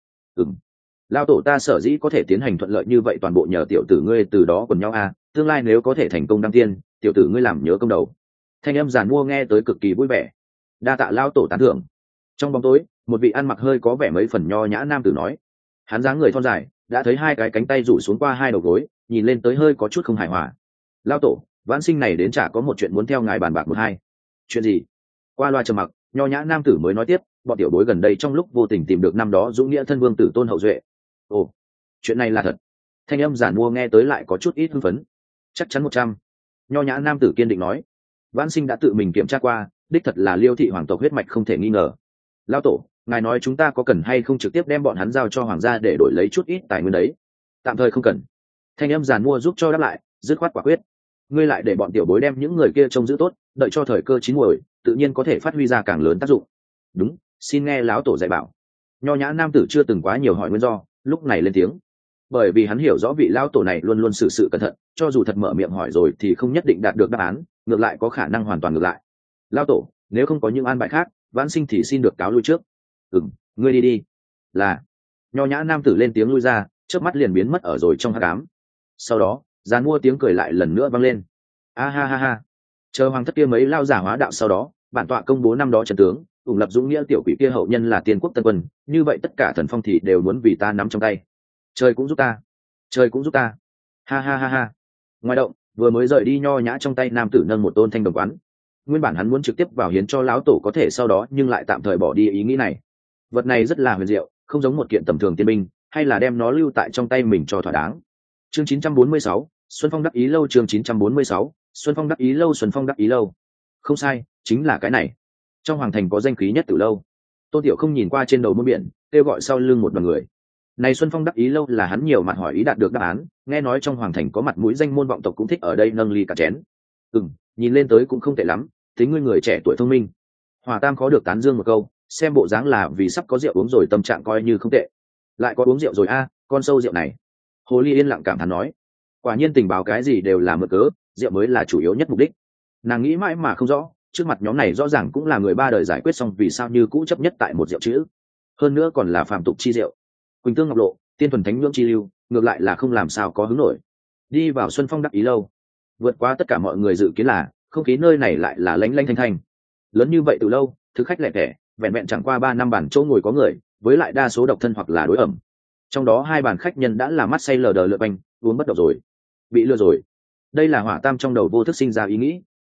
Lao tổ ta sở dĩ có thể tiến hành thuận lợi như vậy toàn bộ nhờ tiểu tử ngươi từ đó quần nhau a, tương lai nếu có thể thành công đăng tiên, tiểu tử ngươi làm nhớ công đầu. Thanh âm giàn mua nghe tới cực kỳ vui vẻ. Đa tạ lao tổ tán thưởng. Trong bóng tối, một vị ăn mặc hơi có vẻ mấy phần nho nhã nam tử nói. Hắn dáng người thon dài, đã thấy hai cái cánh tay rủ xuống qua hai đầu gối, nhìn lên tới hơi có chút không hài hòa. Lao tổ, vãn sinh này đến chả có một chuyện muốn theo ngài bàn bạc một hai. Chuyện gì? Qua loa trầm mặc, nho nhã nam tử mới nói tiếp, bọn tiểu bối gần đây trong lúc vô tình tìm được năm đó dũng nghĩa thân vương tử tôn hậu duệ. Ồ, chuyện này là thật. Thanh âm giản mua nghe tới lại có chút ít hưng phấn. Chắc chắn 100. Nho nhã nam tử kiên định nói. Vãn sinh đã tự mình kiểm tra qua, đích thật là Liêu thị hoàng tộc huyết mạch không thể nghi ngờ. Lao tổ, ngài nói chúng ta có cần hay không trực tiếp đem bọn hắn giao cho hoàng gia để đổi lấy chút ít tài nguyên đấy? Tạm thời không cần. Thanh âm giản mua giúp cho đáp lại, dứt khoát quả quyết. Ngươi lại để bọn tiểu bối đem những người kia trông giữ tốt, đợi cho thời cơ chín muồi, tự nhiên có thể phát huy ra càng lớn tác dụng. Đúng, xin nghe lão tổ dạy bảo. Nho nhã nam tử chưa từng quá nhiều hỏi nguyên do, lúc này lên tiếng. Bởi vì hắn hiểu rõ vị lão tổ này luôn luôn xử sự cẩn thận, cho dù thật mở miệng hỏi rồi thì không nhất định đạt được đáp án, ngược lại có khả năng hoàn toàn ngược lại. Lão tổ, nếu không có những an bài khác, vãn sinh thì xin được cáo lui trước. Ngươi đi đi. Là. Nho nhã nam tử lên tiếng lui ra, chớp mắt liền biến mất ở rồi trong hắc ám. Sau đó, giàn mua tiếng cười lại lần nữa vang lên. A ha ha ha. Chờ hoàng thất kia mấy lao giả hóa đạo sau đó, bản tọa công bố năm đó trận tướng, ủng lập dũng nghĩa tiểu quỷ kia hậu nhân là tiên quốc tân quân, như vậy tất cả thần phong thì đều muốn vì ta nắm trong tay. Trời cũng giúp ta, trời cũng giúp ta. Ha ha ha ha. Ngoài động, vừa mới rời đi nho nhã trong tay nam tử nâng một tôn thanh đồng quán. Nguyên bản hắn muốn trực tiếp vào hiến cho lão tổ có thể sau đó nhưng lại tạm thời bỏ đi ý nghĩ này. Vật này rất là huyền diệu, không giống một kiện tầm thường tiên binh, hay là đem nó lưu tại trong tay mình cho thỏa đáng. Chương 946, Xuân Phong đắc ý lâu. Chương 946, Xuân Phong đắc ý lâu. Xuân Phong đắc ý lâu. Không sai, chính là cái này. Trong hoàng thành có danh khí nhất từ lâu. Tôn Tiểu không nhìn qua trên đầu môn biển, kêu gọi sau lưng một đoàn người. Này Xuân Phong đắc ý lâu là hắn nhiều mặt hỏi ý đạt được đáp án, nghe nói trong hoàng thành có mặt mũi danh môn vọng tộc cũng thích ở đây nâng ly cả chén. Nhìn lên tới cũng không tệ lắm, tính ngươi người trẻ tuổi thông minh. Hòa Tam khó được tán dương một câu, xem bộ dáng là vì sắp có rượu uống rồi tâm trạng coi như không tệ. Lại có uống rượu rồi a, con sâu rượu này. Hồ Ly yên lặng cảm thán nói, quả nhiên tình báo cái gì đều là mượn cớ, rượu mới là chủ yếu nhất mục đích. Nàng nghĩ mãi mà không rõ, trước mặt nhóm này rõ ràng cũng là người ba đời giải quyết xong vì sao như cũ chấp nhất tại một rượu chữ, hơn nữa còn là phàm tục chi rượu. Quỳnh Tương Ngọc Lộ, tiên thuần thánh nhưỡng chi lưu, ngược lại là không làm sao có hứng nổi. Đi vào Xuân Phong đắc ý lâu, vượt qua tất cả mọi người dự kiến là không khí nơi này lại là lánh lánh thanh thanh. Lớn như vậy từ lâu, thực khách lẻ tẻ, vẹn vẹn chẳng qua 3 năm bàn chỗ ngồi có người, với lại đa số độc thân hoặc là đối ẩm. Trong đó 2 bàn khách nhân đã là mắt say lờ đờ lượn quanh, uống bất động rồi, bị lừa rồi. Đây là Hỏa Tam trong đầu vô thức sinh ra ý nghĩ.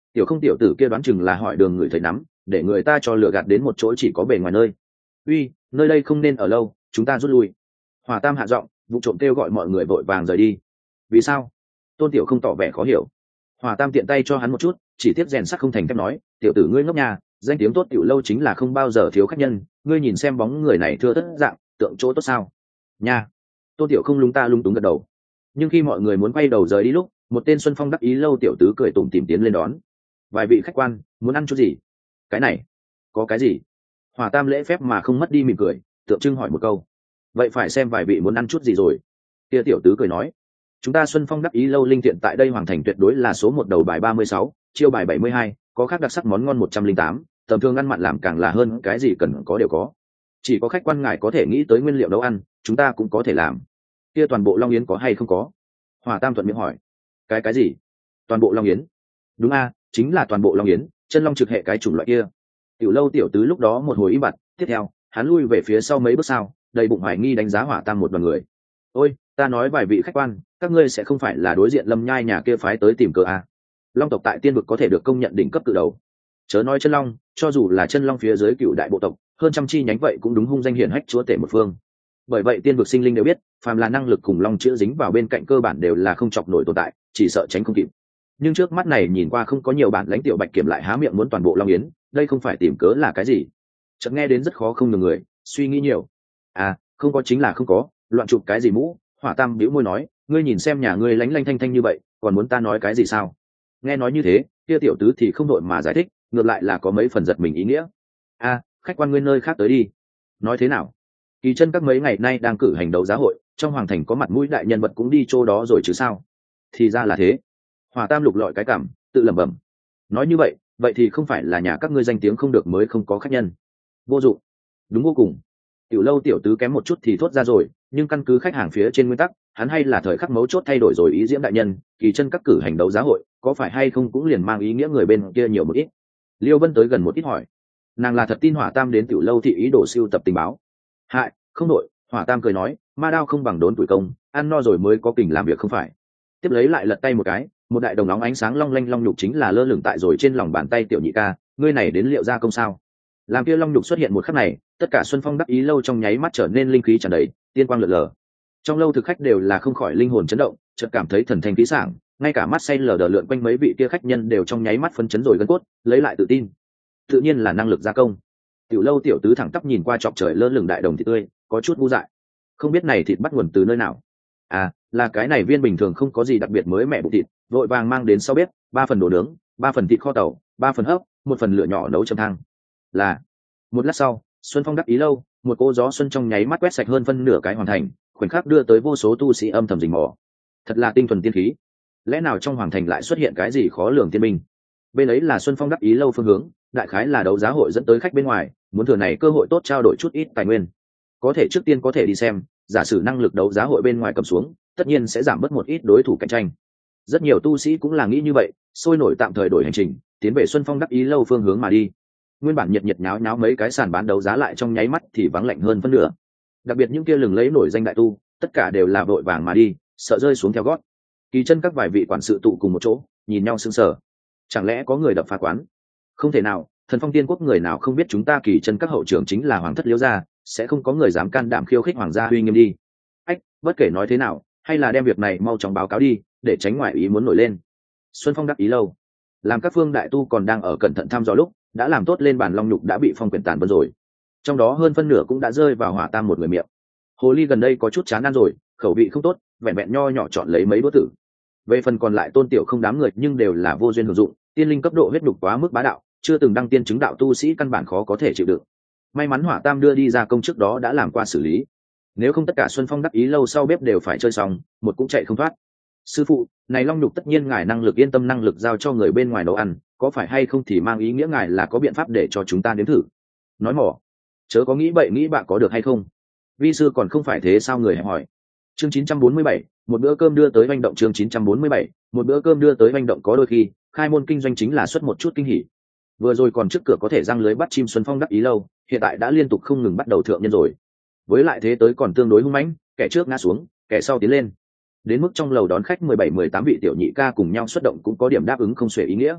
Tiểu không tiểu tử kia đoán chừng là hỏi đường người thấy nắm, để người ta cho lừa gạt đến một chỗ chỉ có bề ngoài nơi. Uy, nơi đây không nên ở lâu, chúng ta rút lui. Hỏa Tam hạ giọng, vụ trộm kêu gọi mọi người vội vàng rời đi. Vì sao? Tôn Tiểu không tỏ vẻ khó hiểu. Hỏa Tam tiện tay cho hắn một chút, chỉ tiếp rèn sắt không thành thép nói, tiểu tử ngươi ngốc nhà, danh tiếng tốt tiểu lâu chính là không bao giờ thiếu khách nhân, ngươi nhìn xem bóng người này thưa thất dạng, tượng chỗ tốt sao? Nha. Tôn Tiểu không lúng ta lung túng gật đầu. Nhưng khi mọi người muốn quay đầu rời đi lúc, một tên Xuân Phong đắc ý lâu tiểu tứ cười tủm tỉm tiến lên đón. Vài vị khách quan, muốn ăn chút gì? Cái này, có cái gì? Hỏa Tam lễ phép mà không mất đi mỉm cười, tượng trưng hỏi một câu. Vậy phải xem vài vị muốn ăn chút gì rồi. Kia tiểu tứ cười nói, chúng ta Xuân Phong đắc ý lâu linh thiện tại đây hoàng thành tuyệt đối là số một đầu bài 36, chiêu bài 72, có khác đặc sắc món ngon 108, tầm thường ăn mặn làm càng là hơn, cái gì cần có đều có. Chỉ có khách quan ngài có thể nghĩ tới nguyên liệu nấu ăn, chúng ta cũng có thể làm. Kia toàn bộ long yến có hay không có? Hỏa Tam thuận miệng hỏi. Cái gì? Toàn bộ long yến? Đúng a, chính là toàn bộ long yến, chân long trực hệ cái chủng loại kia. Tiểu lâu tiểu tứ lúc đó một hồi im bặt, tiếp theo hắn lui về phía sau mấy bước sau, đầy bụng hoài nghi đánh giá Hỏa Tam một đoàn người. Ôi, ta nói vài vị khách quan, các ngươi sẽ không phải là đối diện Lâm Nhai nhà kia phái tới tìm cớ à? Long tộc tại tiên vực có thể được công nhận đỉnh cấp cự đầu. Chớ nói chân long, cho dù là chân long phía dưới cựu đại bộ tộc, hơn trăm chi nhánh vậy cũng đúng hung danh hiển hách chúa tể một phương. Bởi vậy tiên vực sinh linh đều biết, phàm là năng lực cùng long chữa dính vào bên cạnh cơ bản đều là không chọc nổi tồn tại, chỉ sợ tránh không kịp. Nhưng trước mắt này nhìn qua không có nhiều bản lãnh tiểu bạch kiểm lại há miệng muốn toàn bộ long yến, đây không phải tìm cớ là cái gì? Chợt nghe đến rất khó không nhường người, suy nghĩ nhiều. À, không có chính là không có, loạn chụp cái gì mũ? Hỏa Tam bĩu môi nói, ngươi nhìn xem nhà ngươi lánh lanh thanh thanh như vậy, còn muốn ta nói cái gì sao? Nghe nói như thế, kia tiểu tứ thì không đội mà giải thích, ngược lại là có mấy phần giật mình ý nghĩa. A, khách quan ngươi nơi khác tới đi. Nói thế nào? Kỳ chân các mấy ngày nay đang cử hành đấu giá hội, trong hoàng thành có mặt mũi đại nhân vật cũng đi chỗ đó rồi chứ sao? Thì ra là thế. Hỏa Tam lục lọi cái cảm, tự lẩm bẩm. Nói như vậy, vậy thì không phải là nhà các ngươi danh tiếng không được mới không có khách nhân. Vô dụng. Đúng vô cùng. Tiểu lâu tiểu tứ kém một chút thì thốt ra rồi, nhưng căn cứ khách hàng phía trên nguyên tắc, hắn hay là thời khắc mấu chốt thay đổi rồi ý diễm đại nhân, kỳ chân các cử hành đấu giá hội, có phải hay không cũng liền mang ý nghĩa người bên kia nhiều một ít. Liêu Vân tới gần một ít hỏi, nàng là thật tin Hỏa Tam đến tiểu lâu thị ý đồ siêu tập tình báo. Hại, không đội. Hỏa Tam cười nói, ma đao không bằng đốn tuổi công, ăn no rồi mới có kình làm việc không phải. Tiếp lấy lại lật tay một cái, một đại đồng nóng ánh sáng long lanh long nhục chính là lơ lửng tại rồi trên lòng bàn tay tiểu nhị ca, ngươi này đến liệu ra công sao? Làm kia long nhục xuất hiện một khắc này, tất cả Xuân Phong đắc ý lâu trong nháy mắt trở nên linh khí tràn đầy, tiên quang lượn lờ. Trong lâu thực khách đều là không khỏi linh hồn chấn động, chợt cảm thấy thần thanh khí sảng, ngay cả mắt say lờ đờ lượn quanh mấy vị kia khách nhân đều trong nháy mắt phấn chấn rồi gân cốt, lấy lại tự tin. Tự nhiên là năng lực gia công. Tiểu lâu tiểu tứ thẳng tắp nhìn qua chọc trời lơ lửng đại đồng thịt tươi, có chút ngu dại. Không biết này thịt bắt nguồn từ nơi nào? À, là cái này viên bình thường không có gì đặc biệt mới mẻ bụng thịt, vội vàng mang đến sau bếp, 3 phần đồ nướng, 3 phần thịt kho tàu, 3 phần hấp, 1 phần lửa nhỏ nấu châm thang. Là. Một lát sau, Xuân Phong đắc ý lâu, một cô gió xuân trong nháy mắt quét sạch hơn phân nửa cái hoàng thành, khoảnh khắc đưa tới vô số tu sĩ âm thầm rình mò. Thật là tinh thuần tiên khí. Lẽ nào trong hoàng thành lại xuất hiện cái gì khó lường tiên minh? Bên ấy là Xuân Phong đắc ý lâu phương hướng, đại khái là đấu giá hội dẫn tới khách bên ngoài, muốn thừa này cơ hội tốt trao đổi chút ít tài nguyên. Có thể trước tiên có thể đi xem, giả sử năng lực đấu giá hội bên ngoài cầm xuống, tất nhiên sẽ giảm bớt một ít đối thủ cạnh tranh. Rất nhiều tu sĩ cũng là nghĩ như vậy, sôi nổi tạm thời đổi hành trình, tiến về Xuân Phong đắc ý lâu phương hướng mà đi. Nguyên bản nhiệt nhiệt nháo nháo mấy cái sàn bán đấu giá lại trong nháy mắt thì vắng lạnh hơn phân nửa. Đặc biệt những kia lừng lấy nổi danh đại tu, tất cả đều là vội vàng mà đi, sợ rơi xuống theo gót. Kỳ chân các vài vị quản sự tụ cùng một chỗ, nhìn nhau sững sờ. Chẳng lẽ có người đập phá quán? Không thể nào, Thần Phong Tiên Quốc người nào không biết chúng ta Kỳ chân các hậu trưởng chính là hoàng thất Liễu gia, sẽ không có người dám can đảm khiêu khích hoàng gia uy nghiêm đi. Ách, bất kể nói thế nào, hay là đem việc này mau chóng báo cáo đi, để tránh ngoại ý muốn nổi lên. Xuân Phong đắc ý lâu, làm các phương đại tu còn đang ở cẩn thận thăm dò lúc, đã làm tốt lên bản long nhục đã bị phong quyển tàn vân rồi. Trong đó hơn phân nửa cũng đã rơi vào Hỏa Tam một người miệng. Hồ ly gần đây có chút chán ăn rồi, khẩu vị không tốt, vẹn vẹn nho nhỏ chọn lấy mấy bữa tử. Về phần còn lại Tôn Tiểu không đám người nhưng đều là vô duyên hưởng dụng, tiên linh cấp độ huyết nhục quá mức bá đạo, chưa từng đăng tiên chứng đạo tu sĩ căn bản khó có thể chịu đựng. May mắn Hỏa Tam đưa đi ra công trước đó đã làm qua xử lý, nếu không tất cả Xuân Phong đắc ý lâu sau bếp đều phải chơi xong, một cũng chạy không thoát. Sư phụ, này long nhục tất nhiên ngài năng lực yên tâm năng lực giao cho người bên ngoài nấu ăn, có phải hay không thì mang ý nghĩa ngài là có biện pháp để cho chúng ta nếm thử. Nói mỏ, chớ có nghĩ bậy nghĩ bạ có được hay không. Vi sư còn không phải thế sao người hẹp hỏi. Chương 947, một bữa cơm đưa tới hành động. Chương 947, một bữa cơm đưa tới hành động. Có đôi khi khai môn kinh doanh chính là xuất một chút kinh hỉ. Vừa rồi còn trước cửa có thể răng lưới bắt chim Xuân Phong đắc ý lâu, hiện tại đã liên tục không ngừng bắt đầu thượng nhân rồi. Với lại thế tới còn tương đối hung mãnh, kẻ trước ngã xuống, kẻ sau tiến lên. Đến mức trong lầu đón khách 17-18 vị tiểu nhị ca cùng nhau xuất động cũng có điểm đáp ứng không xuể ý nghĩa.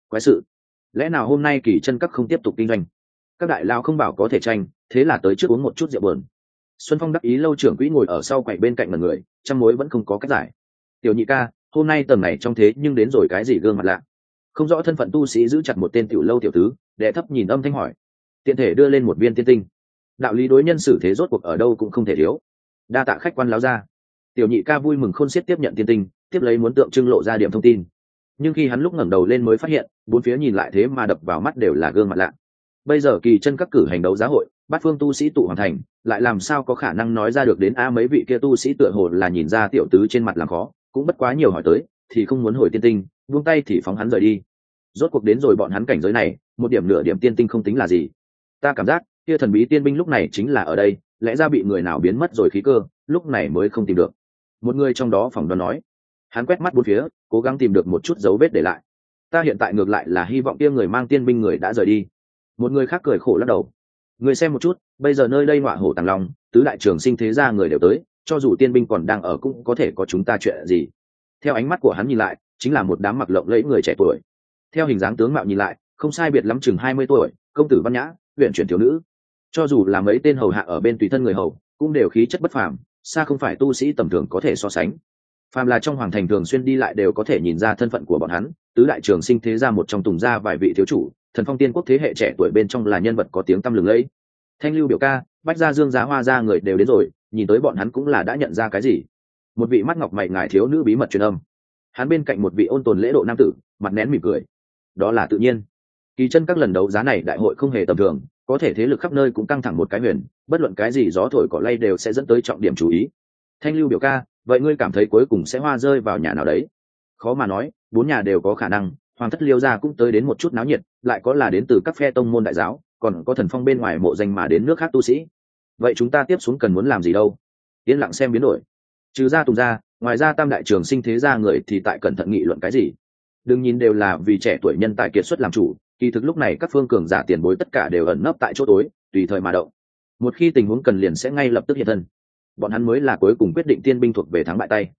quái sự, lẽ nào hôm nay Kỳ Chân các không tiếp tục kinh doanh? Các đại lao không bảo có thể tranh, thế là tới trước uống một chút rượu buồn. Xuân Phong đắc ý lâu trưởng quỹ ngồi ở sau quầy bên cạnh mọi người, trăm mối vẫn không có cách giải. Tiểu nhị ca, hôm nay tầng này trong thế nhưng đến rồi cái gì gương mặt lạ? Không rõ thân phận tu sĩ giữ chặt một tên tiểu lâu tiểu tứ, đệ thấp nhìn âm thanh hỏi. Tiện thể đưa lên một viên tiên tinh. Đạo lý đối nhân xử thế rốt cuộc ở đâu cũng không thể thiếu. Đa tạ khách quan láo ra. Tiểu nhị ca vui mừng khôn xiết tiếp nhận tiên tinh, tiếp lấy muốn tượng trưng lộ ra điểm thông tin. Nhưng khi hắn lúc ngẩng đầu lên mới phát hiện, bốn phía nhìn lại thế mà đập vào mắt đều là gương mặt lạ. Bây giờ Kỳ Chân các cử hành đấu giá hội, bát phương tu sĩ tụ hoàn thành, lại làm sao có khả năng nói ra được đến mấy vị kia tu sĩ tựa hồ là nhìn ra tiểu tứ trên mặt làm khó, cũng bất quá nhiều hỏi tới, thì không muốn hồi tiên tinh, buông tay thì phóng hắn rời đi. Rốt cuộc đến rồi bọn hắn cảnh giới này, một điểm nửa điểm tiên tinh không tính là gì. Ta cảm giác kia thần bí tiên binh lúc này chính là ở đây, lẽ ra bị người nào biến mất rồi khí cơ, lúc này mới không tìm được. Một người trong đó phỏng đoán nói. Hắn quét mắt bốn phía, cố gắng tìm được một chút dấu vết để lại. Ta hiện tại ngược lại là hy vọng kia người mang tiên binh người đã rời đi. Một người khác cười khổ lắc đầu. Người xem một chút, bây giờ nơi đây ngọa hổ tàng long, tứ đại trường sinh thế gia người đều tới, cho dù tiên binh còn đang ở cũng có thể có chúng ta chuyện gì. Theo ánh mắt của hắn nhìn lại, chính là một đám mặc lộng lẫy người trẻ tuổi. Theo hình dáng tướng mạo nhìn lại, không sai biệt lắm chừng 20 tuổi, công tử văn nhã, huyện chuyển thiếu nữ. Cho dù là mấy tên hầu hạ ở bên tùy thân người hầu, cũng đều khí chất bất phàm, xa không phải tu sĩ tầm thường có thể so sánh. Phàm là trong hoàng thành thường xuyên đi lại đều có thể nhìn ra thân phận của bọn hắn, tứ đại trường sinh thế gia một trong tùng gia vài vị thiếu chủ, thần phong tiên quốc thế hệ trẻ tuổi bên trong là nhân vật có tiếng tăm lừng lẫy. Thanh lưu biểu ca, bách gia dương giá hoa gia người đều đến rồi, nhìn tới bọn hắn cũng là đã nhận ra cái gì. Một vị mắt ngọc mày ngài thiếu nữ bí mật truyền âm. Hắn bên cạnh một vị ôn tồn lễ độ nam tử, mặt nén mỉm cười. Đó là tự nhiên. Kỳ Chân các lần đấu giá này đại hội không hề tầm thường, có thể thế lực khắp nơi cũng căng thẳng một cái huyền, bất luận cái gì gió thổi cỏ lay đều sẽ dẫn tới trọng điểm chú ý. Thanh lưu biểu ca, vậy ngươi cảm thấy cuối cùng sẽ hoa rơi vào nhà nào đấy? Khó mà nói, bốn nhà đều có khả năng. Hoàng thất Liêu gia cũng tới đến một chút náo nhiệt, lại có là đến từ các phe tông môn đại giáo, còn có thần phong bên ngoài mộ danh mà đến nước khác tu sĩ. Vậy chúng ta tiếp xuống cần muốn làm gì đâu? Yên lặng xem biến đổi. Trừ ra Tùng gia, ngoài ra tam đại trường sinh thế gia người thì tại cẩn thận nghị luận cái gì? Đừng nhìn đều là vì trẻ tuổi nhân tài kiệt xuất làm chủ, kỳ thực lúc này các phương cường giả tiền bối tất cả đều ẩn nấp tại chỗ tối, tùy thời mà động. Một khi tình huống cần liền sẽ ngay lập tức hiện thân. Bọn hắn mới là cuối cùng quyết định tiên binh thuộc về thắng bại tay.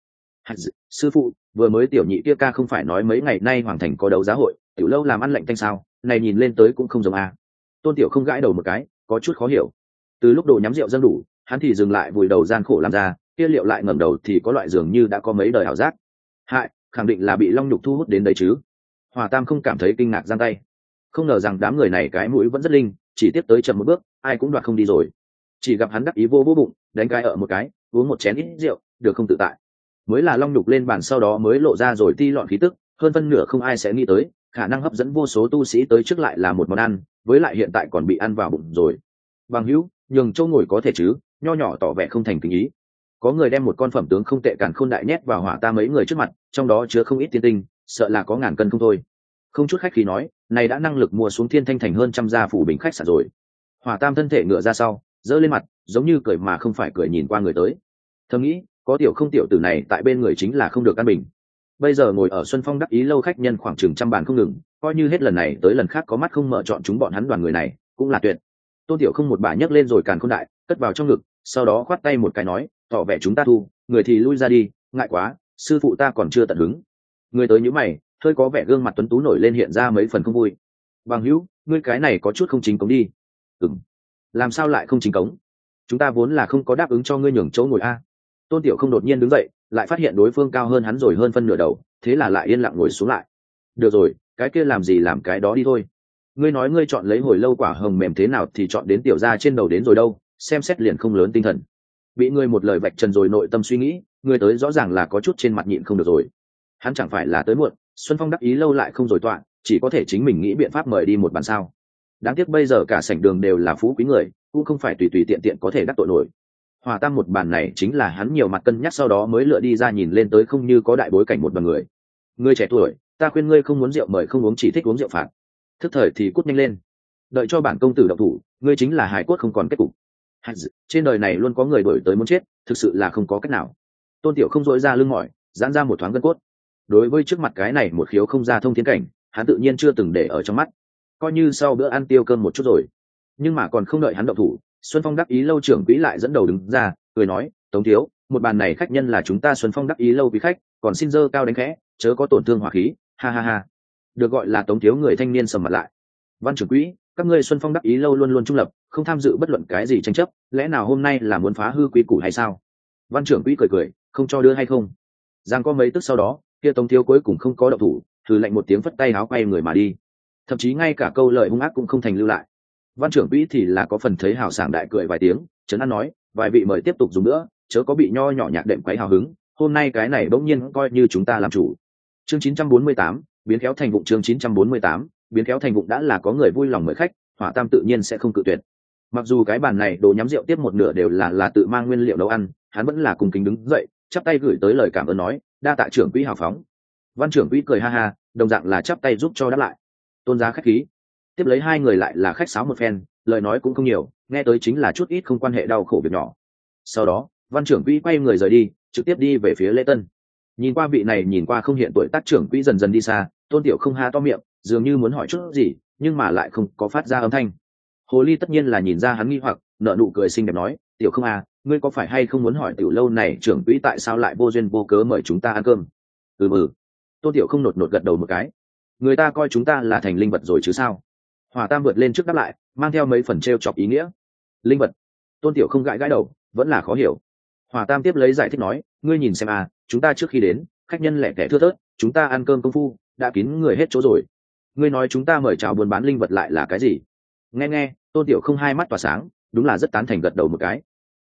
Sư phụ, vừa mới tiểu nhị kia ca không phải nói mấy ngày nay hoàng thành có đấu giá hội, tiểu lâu làm ăn lạnh tanh sao? Này nhìn lên tới cũng không giống a. Tôn Tiểu không gãi đầu một cái, có chút khó hiểu. Từ lúc đồ nhắm rượu dâng đủ, hắn thì dừng lại vùi đầu gian khổ làm ra, kia liệu lại ngẩng đầu thì có loại dường như đã có mấy đời ảo giác. Hại, khẳng định là bị long nhục thu hút đến đấy chứ. Hòa Tam không cảm thấy kinh ngạc giang tay. Không ngờ rằng đám người này cái mũi vẫn rất linh, chỉ tiếp tới chậm một bước, ai cũng đoạt không đi rồi. Chỉ gặp hắn đắc ý vô bụng, đánh cái ở một cái, uống một chén ít rượu, được không tự tại. Mới là long nhục lên bàn sau đó mới lộ ra rồi ti lọn khí tức, hơn phân nửa không ai sẽ nghĩ tới, khả năng hấp dẫn vô số tu sĩ tới trước lại là một món ăn, với lại hiện tại còn bị ăn vào bụng rồi. Bằng hữu, nhường châu ngồi có thể chứ, nho nhỏ tỏ vẻ không thành kính ý. Có người đem một con phẩm tướng không tệ càn khôn đại nhét vào Hỏa Tam mấy người trước mặt, trong đó chứa không ít tiên tinh, sợ là có ngàn cân không thôi. Không chút khách khí nói, này đã năng lực mua xuống Thiên Thanh thành hơn trăm gia phủ bình khách sạn rồi. Hỏa Tam thân thể ngựa ra sau, giơ lên mặt, giống như cười mà không phải cười nhìn qua người tới. Thầm nghĩ, có tiểu không tiểu tử này tại bên người chính là không được căn bình. Bây giờ ngồi ở Xuân Phong đắc ý lâu khách nhân khoảng chừng trăm bàn không ngừng, coi như hết lần này tới lần khác có mắt không mở chọn chúng bọn hắn đoàn người này, cũng là tuyệt. Tôn Tiểu không một bà nhấc lên rồi càn khôn đại, cất vào trong ngực, sau đó khoát tay một cái nói, tỏ vẻ chúng ta thu, người thì lui ra đi, ngại quá, sư phụ ta còn chưa tận hứng. Người tới nhíu mày, hơi có vẻ gương mặt tuấn tú nổi lên hiện ra mấy phần không vui. Bằng hữu, ngươi cái này có chút không chính cống đi. Làm sao lại không chính cống? Chúng ta vốn là không có đáp ứng cho ngươi nhường chỗ ngồi a. Tôn Tiểu không đột nhiên đứng dậy, lại phát hiện đối phương cao hơn hắn rồi hơn phân nửa đầu, thế là lại yên lặng ngồi xuống lại. Được rồi, cái kia làm gì làm cái đó đi thôi. Ngươi nói ngươi chọn lấy hồi lâu quả hồng mềm thế nào thì chọn đến tiểu gia trên đầu đến rồi đâu, xem xét liền không lớn tinh thần. Bị ngươi một lời vạch trần rồi nội tâm suy nghĩ, ngươi tới rõ ràng là có chút trên mặt nhịn không được rồi. Hắn chẳng phải là tới muộn, Xuân Phong đắc ý lâu lại không rồi tọa, chỉ có thể chính mình nghĩ biện pháp mời đi một bàn sao. Đáng tiếc bây giờ cả sảnh đường đều là phú quý người, cũng không phải tùy tùy tiện tiện có thể đắc tội nổi. Hòa Tam một bàn này chính là hắn nhiều mặt cân nhắc sau đó mới lựa đi ra, nhìn lên tới không như có đại bối cảnh một đoàn người. Ngươi trẻ tuổi, ta khuyên ngươi không muốn rượu mời không uống, chỉ thích uống rượu phạt. Thức thời thì cút nhanh lên, đợi cho bản công tử động thủ, ngươi chính là hài cốt không còn kết cục. Trên đời này luôn có người đuổi tới muốn chết, thực sự là không có cách nào. Tôn Tiểu không dội ra lưng mỏi, giãn ra một thoáng gân cốt. Đối với trước mặt cái này một khiếu không ra thông thiên cảnh, hắn tự nhiên chưa từng để ở trong mắt, coi như sau bữa ăn tiêu cơm một chút rồi. Nhưng mà còn không đợi hắn động thủ, Xuân Phong đắc ý lâu trưởng quỹ lại dẫn đầu đứng ra, cười nói, Tống thiếu, một bàn này khách nhân là chúng ta Xuân Phong đắc ý lâu quý khách, còn xin dơ cao đánh khẽ, chớ có tổn thương hỏa khí, ha ha ha. được gọi là Tống thiếu người thanh niên sầm mặt lại. Văn trưởng quỹ, các ngươi Xuân Phong đắc ý lâu luôn luôn trung lập, không tham dự bất luận cái gì tranh chấp, lẽ nào hôm nay là muốn phá hư quy củ hay sao? Văn trưởng quỹ cười cười, không cho đưa hay không? Giang có mấy tức sau đó, kia Tống thiếu cuối cùng không có động thủ, thử lệnh một tiếng phất tay áo quay người mà đi, thậm chí ngay cả câu lời hung ác cũng không thành lưu lại. Văn trưởng quỹ thì là có phần thấy hào sảng đại cười vài tiếng, trấn an nói, vài vị mời tiếp tục dùng nữa, chớ có bị nho nhỏ nhạc đệm quấy hào hứng, hôm nay cái này bỗng nhiên coi như chúng ta làm chủ. Chương 948, biến khéo thành vụng. Chương 948, biến khéo thành vụng. Đã là có người vui lòng mời khách, Hỏa Tam tự nhiên sẽ không cự tuyệt. Mặc dù cái bàn này đồ nhắm rượu tiếp một nửa đều là tự mang nguyên liệu nấu ăn, hắn vẫn là cùng kính đứng dậy, chắp tay gửi tới lời cảm ơn nói, đa tạ trưởng quỹ hào phóng. Văn trưởng quỹ cười ha ha, đồng dạng là chắp tay giúp cho đáp lại. Tôn giá khách khí. Tiếp lấy hai người lại là khách sáo một phen, lời nói cũng không nhiều, nghe tới chính là chút ít không quan hệ đau khổ việc nhỏ. Sau đó, Văn trưởng quỹ quay người rời đi, trực tiếp đi về phía lễ tân. Nhìn qua vị này nhìn qua không hiện tuổi tác trưởng quỹ dần dần đi xa, Tôn Tiểu không ha to miệng, dường như muốn hỏi chút gì, nhưng mà lại không có phát ra âm thanh. Hồ Ly tất nhiên là nhìn ra hắn nghi hoặc, nở nụ cười xinh đẹp nói, Tiểu không à, ngươi có phải hay không muốn hỏi tiểu lâu này trưởng quỹ tại sao lại vô duyên vô cớ mời chúng ta ăn cơm? Tôn Tiểu không nột nột gật đầu một cái. Người ta coi chúng ta là thành linh vật rồi chứ sao? Hỏa Tam vượt lên trước đáp lại, mang theo mấy phần trêu chọc ý nghĩa. Linh vật? Tôn Tiểu không gãi gãi đầu, vẫn là khó hiểu. Hỏa Tam tiếp lấy giải thích nói, ngươi nhìn xem à, chúng ta trước khi đến, khách nhân lẻ tẻ thưa thớt, chúng ta ăn cơm công phu đã kín người hết chỗ rồi. Ngươi nói chúng ta mời chào buôn bán linh vật lại là cái gì? Nghe, Tôn Tiểu không hai mắt tỏa sáng, đúng là rất tán thành gật đầu một cái.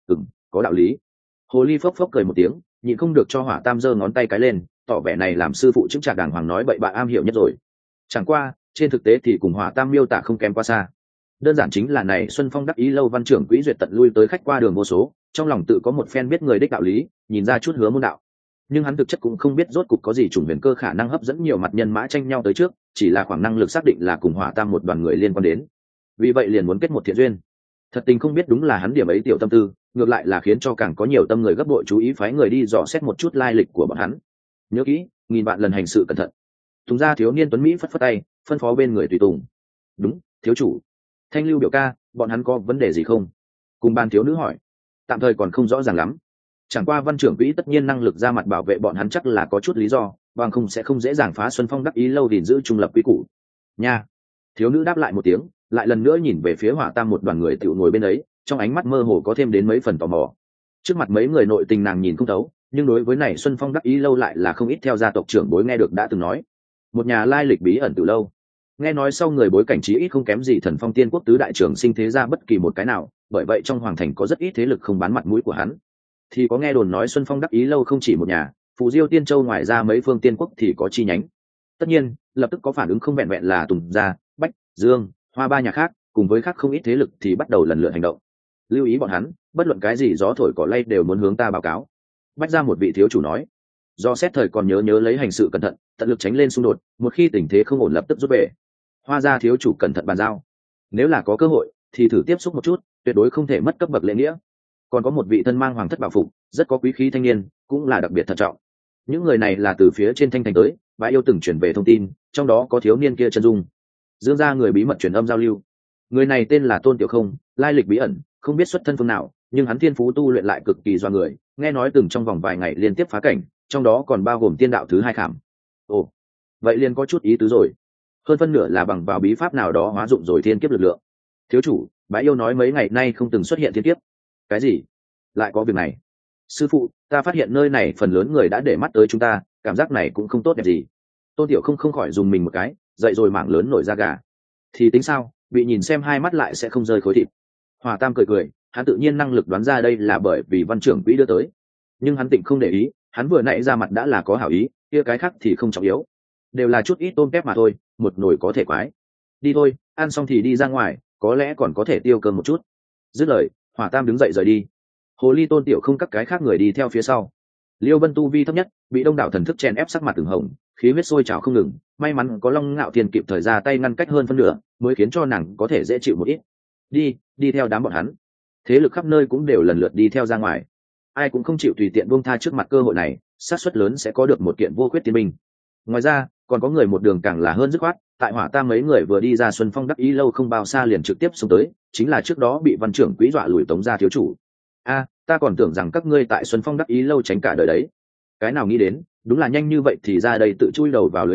Có đạo lý. Hồ Ly phốc phốc cười một tiếng, nhịn không được cho Hỏa Tam giơ ngón tay cái lên, tỏ vẻ này làm sư phụ chứng trạc đàng hoàng nói bậy bạ am hiểu nhất rồi. Chẳng qua, trên thực tế thì cùng Hỏa Tam miêu tả không kém quá xa. Đơn giản chính là này Xuân Phong đắc ý lâu văn trưởng quỹ duyệt tận lui tới khách qua đường vô số, trong lòng tự có một phen biết người đích đạo lý, nhìn ra chút hứa môn đạo. Nhưng hắn thực chất cũng không biết rốt cục có gì chủng huyền cơ khả năng hấp dẫn nhiều mặt nhân mã tranh nhau tới trước, chỉ là khoảng năng lực xác định là cùng Hỏa Tam một đoàn người liên quan đến. Vì vậy liền muốn kết một thiện duyên. Thật tình không biết đúng là hắn điểm ấy tiểu tâm tư, ngược lại là khiến cho càng có nhiều tâm người gấp bội chú ý phái người đi dò xét một chút lai lịch của bọn hắn. Nhớ kỹ, nghìn vạn lần hành sự cẩn thận. Tùng gia thiếu niên tuấn mỹ phất phất tay, phân phó bên người tùy tùng. Đúng, thiếu chủ. Thanh Lưu biểu ca, bọn hắn có vấn đề gì không? Cùng ban thiếu nữ hỏi. Tạm thời còn không rõ ràng lắm. Chẳng qua văn trưởng quỹ tất nhiên năng lực ra mặt bảo vệ bọn hắn chắc là có chút lý do, bằng không sẽ không dễ dàng phá Xuân Phong đắc ý lâu gìn giữ trung lập quý củ. Nha. Thiếu nữ đáp lại một tiếng, lại lần nữa nhìn về phía Hỏa Tam một đoàn người tiểu ngồi bên ấy, trong ánh mắt mơ hồ có thêm đến mấy phần tò mò. Trước mặt mấy người nội tình nàng nhìn không thấu, nhưng đối với này Xuân Phong đắc ý lâu lại là không ít theo gia tộc trưởng bối nghe được đã từng nói. Một nhà lai lịch bí ẩn từ lâu. Nghe nói sau người bối cảnh trí ít không kém gì Thần Phong Tiên Quốc tứ đại trưởng sinh thế ra bất kỳ một cái nào, bởi vậy trong hoàng thành có rất ít thế lực không bán mặt mũi của hắn. Thì có nghe đồn nói Xuân Phong đắc ý lâu không chỉ một nhà, Phù Diêu Tiên Châu ngoài ra mấy phương tiên quốc thì có chi nhánh. Tất nhiên, lập tức có phản ứng không vẹn vẹn là Tùng gia, Bách, Dương, Hoa ba nhà khác, cùng với khác không ít thế lực thì bắt đầu lần lượt hành động. Lưu ý bọn hắn, bất luận cái gì gió thổi cỏ lay đều muốn hướng ta báo cáo. Bách ra một vị thiếu chủ nói. Do xét thời còn nhớ lấy hành sự cẩn thận, tận lực tránh lên xung đột, một khi tình thế không ổn lập tức rút về. Hoa gia thiếu chủ cẩn thận bàn giao. Nếu là có cơ hội thì thử tiếp xúc một chút, tuyệt đối không thể mất cấp bậc lễ nghĩa. Còn có một vị thân mang hoàng thất bảo phục, rất có quý khí thanh niên, cũng là đặc biệt thận trọng. Những người này là từ phía trên thanh thành tới, và yêu từng chuyển về thông tin, trong đó có thiếu niên kia chân dung. Dương gia người bí mật truyền âm giao lưu. Người này tên là Tôn Tiểu Không, lai lịch bí ẩn, không biết xuất thân phương nào, nhưng hắn thiên phú tu luyện lại cực kỳ doa người, nghe nói từng trong vòng vài ngày liên tiếp phá cảnh, trong đó còn bao gồm tiên đạo thứ 2 khảm. Ồ, vậy liền có chút ý tứ rồi. Hơn phân nửa là bằng vào bí pháp nào đó hóa dụng rồi thiên kiếp lực lượng. Thiếu chủ, bái yêu nói mấy ngày nay không từng xuất hiện thiên kiếp. Cái gì? Lại có việc này? Sư phụ, ta phát hiện nơi này phần lớn người đã để mắt tới chúng ta, cảm giác này cũng không tốt đẹp gì. Tôn Tiểu không khỏi dùng mình một cái, dậy rồi mảng lớn nổi da gà. Thì tính sao, bị nhìn xem hai mắt lại sẽ không rơi khối thịt. Hỏa Tam cười, hắn tự nhiên năng lực đoán ra đây là bởi vì văn trưởng quỹ đưa tới, nhưng hắn tịnh không để ý, hắn vừa nãy ra mặt đã là có hảo ý, kia cái khác thì không trọng yếu, đều là chút ít tôm tép mà thôi, một nồi có thể quái. Đi thôi, ăn xong thì đi ra ngoài, có lẽ còn có thể tiêu cơm một chút. Dứt lời, Hỏa Tam đứng dậy rời đi. Hồ Ly Tôn Tiểu không các cái khác người đi theo phía sau. Liêu Vân tu vi thấp nhất, bị đông đảo thần thức chèn ép sắc mặt từng hồng, khí huyết sôi trào không ngừng, may mắn có Long Ngạo Thiên kịp thời ra tay ngăn cách hơn phân nửa, mới khiến cho nàng có thể dễ chịu một ít. Đi theo đám bọn hắn. Thế lực khắp nơi cũng đều lần lượt đi theo ra ngoài. Ai cũng không chịu tùy tiện buông tha trước mặt cơ hội này, xác suất lớn sẽ có được một kiện vô khuyết tiên binh. Ngoài ra, còn có người một đường càng là hơn dứt khoát, tại Hỏa Tam mấy người vừa đi ra Xuân Phong đắc ý lâu không bao xa liền trực tiếp xông tới, chính là trước đó bị văn trưởng quỹ dọa lùi Tống gia thiếu chủ. Ta còn tưởng rằng các ngươi tại Xuân Phong đắc ý lâu tránh cả đời đấy. Cái nào nghĩ đến, đúng là nhanh như vậy thì ra đây tự chui đầu vào lưới rồi,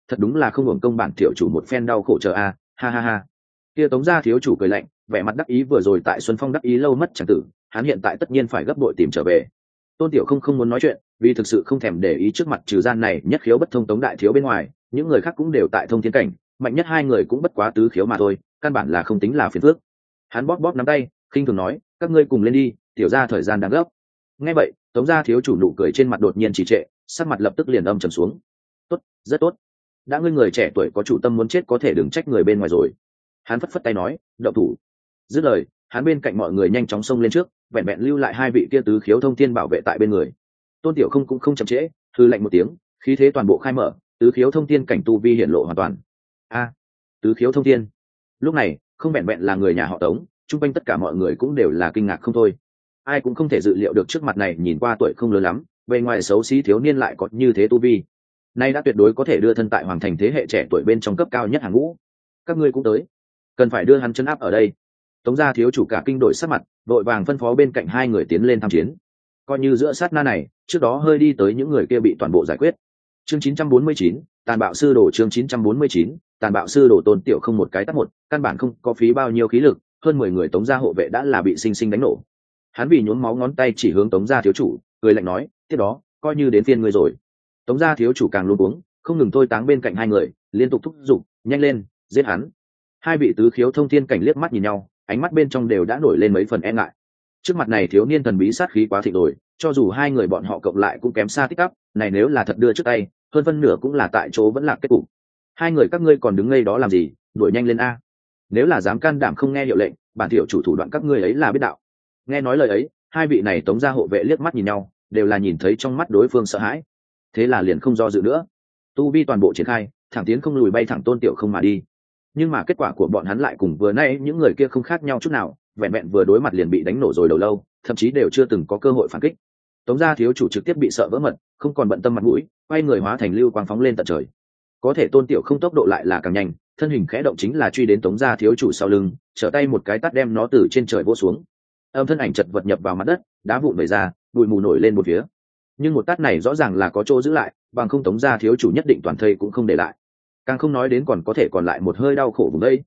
thật đúng là không hưởng công bản tiểu chủ một phen đau khổ chờ a, ha ha ha. Kia Tống gia thiếu chủ cười lạnh, vẻ mặt đắc ý vừa rồi tại Xuân Phong đắc ý lâu mất chẳng tử, hắn hiện tại tất nhiên phải gấp bội tìm trở về. Tôn Tiểu không muốn nói chuyện, vì thực sự không thèm để ý trước mặt trừ gian này nhất khiếu bất thông Tống đại thiếu bên ngoài, những người khác cũng đều tại thông thiên cảnh, mạnh nhất hai người cũng bất quá tứ khiếu mà thôi, căn bản là không tính là phiền phức. Hắn bóp nắm tay, khinh thường nói, các ngươi cùng lên đi, tiểu gia thời gian đang gấp. Nghe vậy, Tống gia thiếu chủ nụ cười trên mặt đột nhiên trì trệ, sắc mặt lập tức liền âm trầm xuống. Tốt, rất tốt. Đã ngươi người trẻ tuổi có chủ tâm muốn chết có thể đừng trách người bên ngoài rồi. Hắn phất phất tay nói, động thủ. Dứt lời, hắn bên cạnh mọi người nhanh chóng xông lên trước, vẹn vẹn lưu lại hai vị kia tứ khiếu thông thiên bảo vệ tại bên người. Tôn Tiểu không cũng không chậm trễ, hư lạnh một tiếng, khí thế toàn bộ khai mở, tứ khiếu thông thiên cảnh tu vi hiện lộ hoàn toàn. A, tứ khiếu thông thiên. Lúc này, không vẹn vẹn là người nhà họ Tống, chung quanh tất cả mọi người cũng đều là kinh ngạc không thôi. Ai cũng không thể dự liệu được trước mặt này nhìn qua tuổi không lớn lắm, bề ngoài xấu xí thiếu niên lại có như thế tu vi. Nay đã tuyệt đối có thể đưa thân tại hoàng thành thế hệ trẻ tuổi bên trong cấp cao nhất hàng ngũ. Các ngươi cũng tới, cần phải đưa hắn chân áp ở đây. Tống gia thiếu chủ cả kinh đổi sắc mặt, vội vàng phân phó bên cạnh hai người tiến lên tham chiến. Coi như giữa sát na này, trước đó hơi đi tới những người kia bị toàn bộ giải quyết. Chương 949, tàn bạo sư đồ chương 949, tàn bạo sư đồ Tôn Tiểu không một cái tát một, căn bản không có phí bao nhiêu khí lực, hơn 10 người Tống gia hộ vệ đã là bị sinh sinh đánh nổ. Hắn vì nhuốm máu ngón tay chỉ hướng Tống gia thiếu chủ, cười lạnh nói, tiếp đó, coi như đến phiên ngươi rồi. Tống gia thiếu chủ càng luống cuống, không ngừng thôi táng bên cạnh hai người, liên tục thúc giục, nhanh lên, giết hắn. Hai vị tứ khiếu thông thiên cảnh liếc mắt nhìn nhau, ánh mắt bên trong đều đã nổi lên mấy phần e ngại. Trước mặt này thiếu niên thần bí sát khí quá thịnh rồi, cho dù hai người bọn họ cộng lại cũng kém xa tích tắp, này nếu là thật đưa trước tay, hơn phân nửa cũng là tại chỗ vẫn là kết cục. Hai người các ngươi còn đứng ngây đó làm gì, đuổi nhanh lên a. Nếu là dám can đảm không nghe hiệu lệnh, bản tiểu chủ thủ đoạn các ngươi ấy là biết đạo. Nghe nói lời ấy, hai vị này Tống gia hộ vệ liếc mắt nhìn nhau, đều là nhìn thấy trong mắt đối phương sợ hãi. Thế là liền không do dự nữa, tu vi toàn bộ triển khai, thẳng tiến không lùi bay thẳng Tôn Tiểu không mà đi. Nhưng mà kết quả của bọn hắn lại cùng vừa nay những người kia không khác nhau chút nào, vẹn vẹn vừa đối mặt liền bị đánh nổ rồi đầu lâu, thậm chí đều chưa từng có cơ hội phản kích. Tống gia thiếu chủ trực tiếp bị sợ vỡ mật, không còn bận tâm mặt mũi, quay người hóa thành lưu quang phóng lên tận trời. Có thể Tôn Tiểu không tốc độ lại là càng nhanh, thân hình khẽ động chính là truy đến Tống gia thiếu chủ sau lưng, trở tay một cái tát đem nó từ trên trời vỗ xuống. Âm thân ảnh chật vật nhập vào mặt đất, đá vụn vẩy ra, bụi mù nổi lên một phía. Nhưng một tát này rõ ràng là có chỗ giữ lại, bằng không Tống gia thiếu chủ nhất định toàn thây cũng không để lại. Càng không nói đến còn có thể còn lại một hơi đau khổ vùng đây.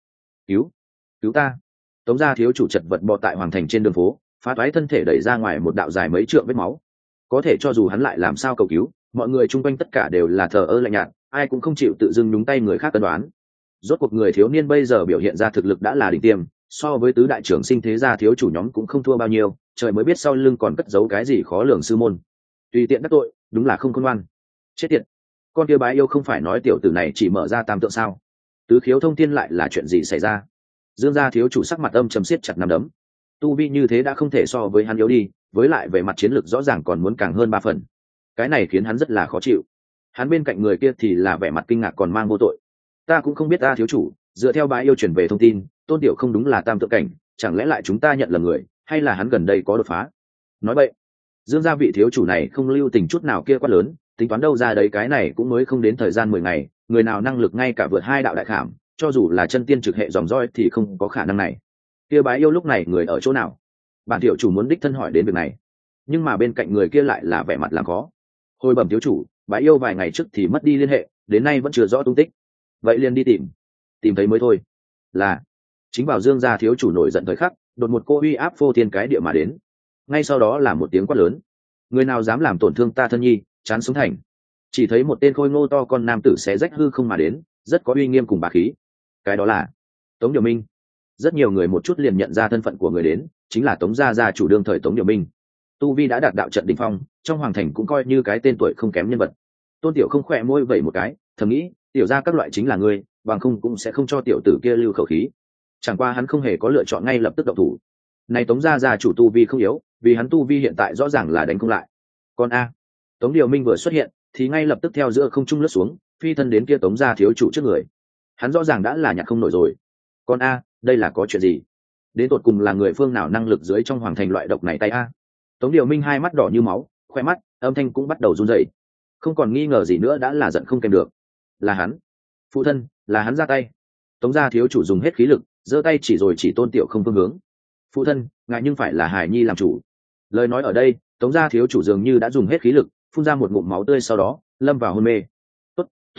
Cứu ta. Tống gia thiếu chủ chật vật bò tại hoàng thành trên đường phố, phá toái thân thể đẩy ra ngoài một đạo dài mấy trượng vết máu. Có thể cho dù hắn lại làm sao cầu cứu, mọi người chung quanh tất cả đều là thờ ơ lạnh nhạt, ai cũng không chịu tự dưng nhúng tay người khác cân đoán. Rốt cuộc người thiếu niên bây giờ biểu hiện ra thực lực đã là đỉnh tiêm, so với tứ đại trưởng sinh thế gia thiếu chủ nhóm cũng không thua bao nhiêu, trời mới biết sau lưng còn cất giấu cái gì khó lường sư môn. Tùy tiện đắc tội, đúng là không khôn ngoan. Chết tiệt. Con kia bái yêu không phải nói tiểu tử này chỉ mở ra tam tượng sao? Tứ khiếu thông thiên lại là chuyện gì xảy ra? Dương gia thiếu chủ sắc mặt âm trầm siết chặt nắm đấm. Tu vi như thế đã không thể so với hắn yếu đi, với lại về mặt chiến lược rõ ràng còn muốn càng hơn 3 phần. Cái này khiến hắn rất là khó chịu. Hắn bên cạnh người kia thì là vẻ mặt kinh ngạc còn mang vô tội. Ta cũng không biết ta thiếu chủ, dựa theo bái yêu truyền về thông tin, Tôn Tiểu không đúng là tam tượng cảnh, chẳng lẽ lại chúng ta nhận lầm người, hay là hắn gần đây có đột phá? Nói vậy, Dương gia vị thiếu chủ này không lưu tình chút nào kia quá lớn, tính toán đâu ra đấy, cái này cũng mới không đến thời gian 10 ngày, người nào năng lực ngay cả vượt 2 đạo đại khảm, cho dù là chân tiên trực hệ dòng roi thì không có khả năng này. Kia bái yêu lúc này người ở chỗ nào? Bản thiếu chủ muốn đích thân hỏi đến việc này, nhưng mà bên cạnh người kia lại là vẻ mặt làm khó. Hồi bẩm thiếu chủ, bái yêu vài ngày trước thì mất đi liên hệ, đến nay vẫn chưa rõ tung tích. Vậy liền đi tìm thấy mới thôi. Là. Chính vào Dương gia thiếu chủ nổi giận thời khắc, đột một cô uy áp phô thiên cái địa mà đến. Ngay sau đó là một tiếng quát lớn: người nào dám làm tổn thương ta thân nhi, chán sống thành. Chỉ thấy một tên khôi ngô to con nam tử xé rách hư không mà đến, rất có uy nghiêm cùng bá khí. Cái đó là Tống Điều Minh. Rất nhiều người một chút liền nhận ra thân phận của người đến, chính là Tống gia gia chủ đương thời Tống Điều Minh. Tu vi đã đạt đạo trận đỉnh phong, trong hoàng thành cũng coi như cái tên tuổi không kém nhân vật. Tôn Tiểu không khỏe môi vẩy một cái, thầm nghĩ, tiểu gia các loại chính là ngươi, bằng không cũng sẽ không cho tiểu tử kia lưu khẩu khí. Chẳng qua hắn không hề có lựa chọn ngay lập tức động thủ. Này Tống gia gia chủ tu vi không yếu, vì hắn tu vi hiện tại rõ ràng là đánh không lại. Còn a, Tống Điều Minh vừa xuất hiện, thì ngay lập tức theo giữa không trung lướt xuống, phi thân đến kia Tống gia thiếu chủ trước người. Hắn rõ ràng đã là nhặt không nổi rồi. Còn a, đây là có chuyện gì? Đến tột cùng là người phương nào năng lực dưới trong hoàng thành loại độc này tay a? Tống Điều Minh hai mắt đỏ như máu, khoe mắt, âm thanh cũng bắt đầu run rẩy. Không còn nghi ngờ gì nữa, đã là giận không kèm được. Là hắn, phụ thân, là hắn ra tay. Tống gia thiếu chủ dùng hết khí lực, giơ tay chỉ rồi chỉ Tôn Tiểu không phương hướng. Phụ thân, ngài nhưng phải là Hải Nhi làm chủ. Lời nói ở đây, Tống gia thiếu chủ dường như đã dùng hết khí lực, phun ra một ngụm máu tươi, sau đó lâm vào hôn mê. Tốt,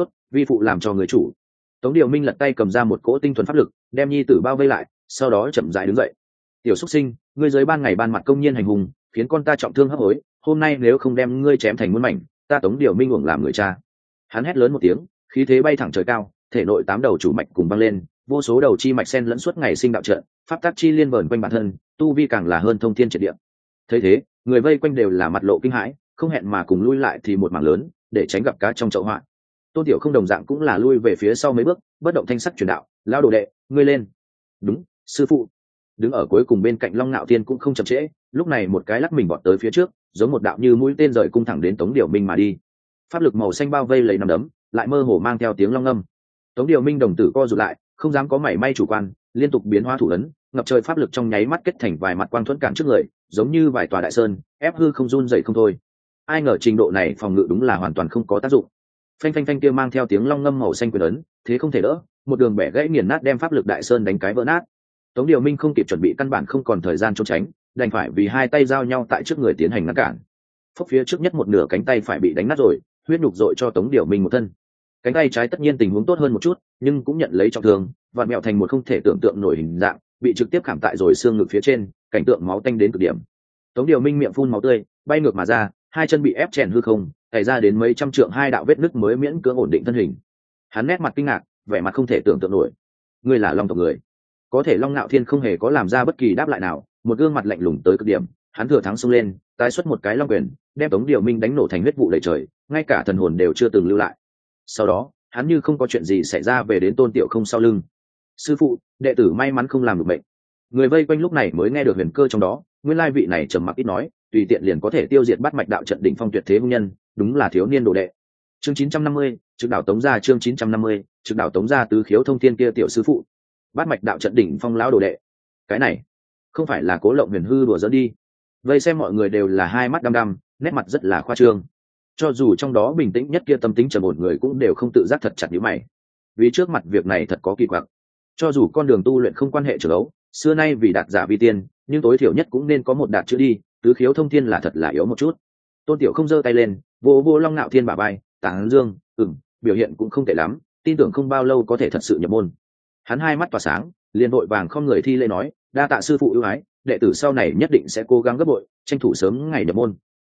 Tốt, vi phụ làm cho người chủ. Tống Điều Minh lật tay cầm ra một cỗ tinh thuần pháp lực, đem nhi tử bao vây lại, sau đó chậm rãi đứng dậy. Tiểu xuất sinh, ngươi dưới ban ngày ban mặt công nhiên hành hùng, khiến con ta trọng thương hấp hối, hôm nay nếu không đem ngươi chém thành muôn mảnh, ta Tống Điều Minh uổng làm người cha. Hắn hét lớn một tiếng, khí thế bay thẳng trời cao, thể nội 8 đầu chủ mạch cùng băng lên, vô số đầu chi mạch sen lẫn suốt ngày sinh đạo trận, pháp tác chi liên vờn quanh bản thân, tu vi càng là hơn thông thiên triệt địa. Thấy thế, người vây quanh đều là mặt lộ kinh hãi, không hẹn mà cùng lui lại thì một mảng lớn, để tránh gặp cá trong chậu họa. Tôn Tiểu không đồng dạng cũng là lui về phía sau mấy bước, bất động thanh sắc truyền đạo, lao đồ đệ, ngươi lên. Đúng, sư phụ. Đứng ở cuối cùng bên cạnh Long Nạo Thiên cũng không chậm trễ, lúc này một cái lắc mình vọt tới phía trước, giống một đạo như mũi tên rời cung thẳng đến Tống Điều Minh mà đi. Pháp lực màu xanh bao vây lấy nằm đấm, lại mơ hồ mang theo tiếng long ngâm. Tống Điều Minh đồng tử co rụt lại, không dám có mảy may chủ quan, liên tục biến hóa thủ ấn, ngập trời pháp lực trong nháy mắt kết thành vài mặt quang thuẫn cản trước người, giống như vài tòa đại sơn, ép hư không run dậy không thôi. Ai ngờ trình độ này phòng ngự đúng là hoàn toàn không có tác dụng. Phanh phanh phanh kia mang theo tiếng long ngâm màu xanh quyền ấn, thế không thể đỡ, một đường bẻ gãy nghiền nát đem pháp lực đại sơn đánh cái vỡ nát. Tống Điều Minh không kịp chuẩn bị, căn bản không còn thời gian trốn tránh, đành phải vì hai tay giao nhau tại trước người tiến hành ngăn cản. Phốc, phía trước nhất một nửa cánh tay phải bị đánh nát rồi, huyết nhục dội cho Tống Điều Minh một thân. Cánh tay trái tất nhiên tình huống tốt hơn một chút, nhưng cũng nhận lấy trọng thương, vặn mẹo thành một không thể tưởng tượng nổi hình dạng, bị trực tiếp khảm tại rồi xương ngực phía trên, cảnh tượng máu tanh đến cực điểm. Tống Điều Minh miệng phun máu tươi, bay ngược mà ra, hai chân bị ép chèn hư không, thảy ra đến mấy trăm trượng hai đạo vết nứt mới miễn cưỡng ổn định thân hình. Hắn nét mặt kinh ngạc, vẻ mặt không thể tưởng tượng nổi. Ngươi là Long tộc người? Có thể Long Nạo Thiên không hề có làm ra bất kỳ đáp lại nào, một gương mặt lạnh lùng tới cực điểm. Hắn thừa thắng xông lên, tái xuất một cái long quyền, đem Tống Điều Minh đánh nổ thành huyết vụ đầy trời, ngay cả thần hồn đều chưa từng lưu lại. Sau đó, hắn như không có chuyện gì xảy ra về đến Tôn Tiểu Không sau lưng. Sư phụ, đệ tử may mắn không làm được bệnh. Người vây quanh lúc này mới nghe được huyền cơ trong đó, nguyên lai vị này trầm mặc ít nói, tùy tiện liền có thể tiêu diệt Bát Mạch đạo trận đỉnh phong tuyệt thế hung nhân, đúng là thiếu niên đồ đệ. Chương 950, trực đảo Tống gia. Chương 950, trực đảo Tống gia tứ khiếu thông thiên kia tiểu sư phụ. Bát Mạch đạo trận đỉnh phong lão đồ đệ. Cái này không phải là Cố Lộng Huyền hư đùa giỡn đi. Vây xem mọi người đều là hai mắt đăm đăm, nét mặt rất là khoa trương. Cho dù trong đó bình tĩnh nhất kia tâm tính trầm ổn người cũng đều không tự giác thật chặt nhíu mày. Vì trước mặt việc này thật có kỳ quặc. Cho dù con đường tu luyện không quan hệ trở đấu, xưa nay vì đạt giả vi tiên, nhưng tối thiểu nhất cũng nên có một đạt chữ đi, tứ khiếu thông thiên là thật là yếu một chút. Tôn Tiểu không giơ tay lên, vô vô Long Nạo Thiên bả vai, tán dương, biểu hiện cũng không tệ lắm, tin tưởng không bao lâu có thể thật sự nhập môn. Hắn hai mắt tỏa sáng, liền vội vàng không người thi lễ nói, đa tạ sư phụ ưu ái, đệ tử sau này nhất định sẽ cố gắng gấp bội, tranh thủ sớm ngày nhập môn.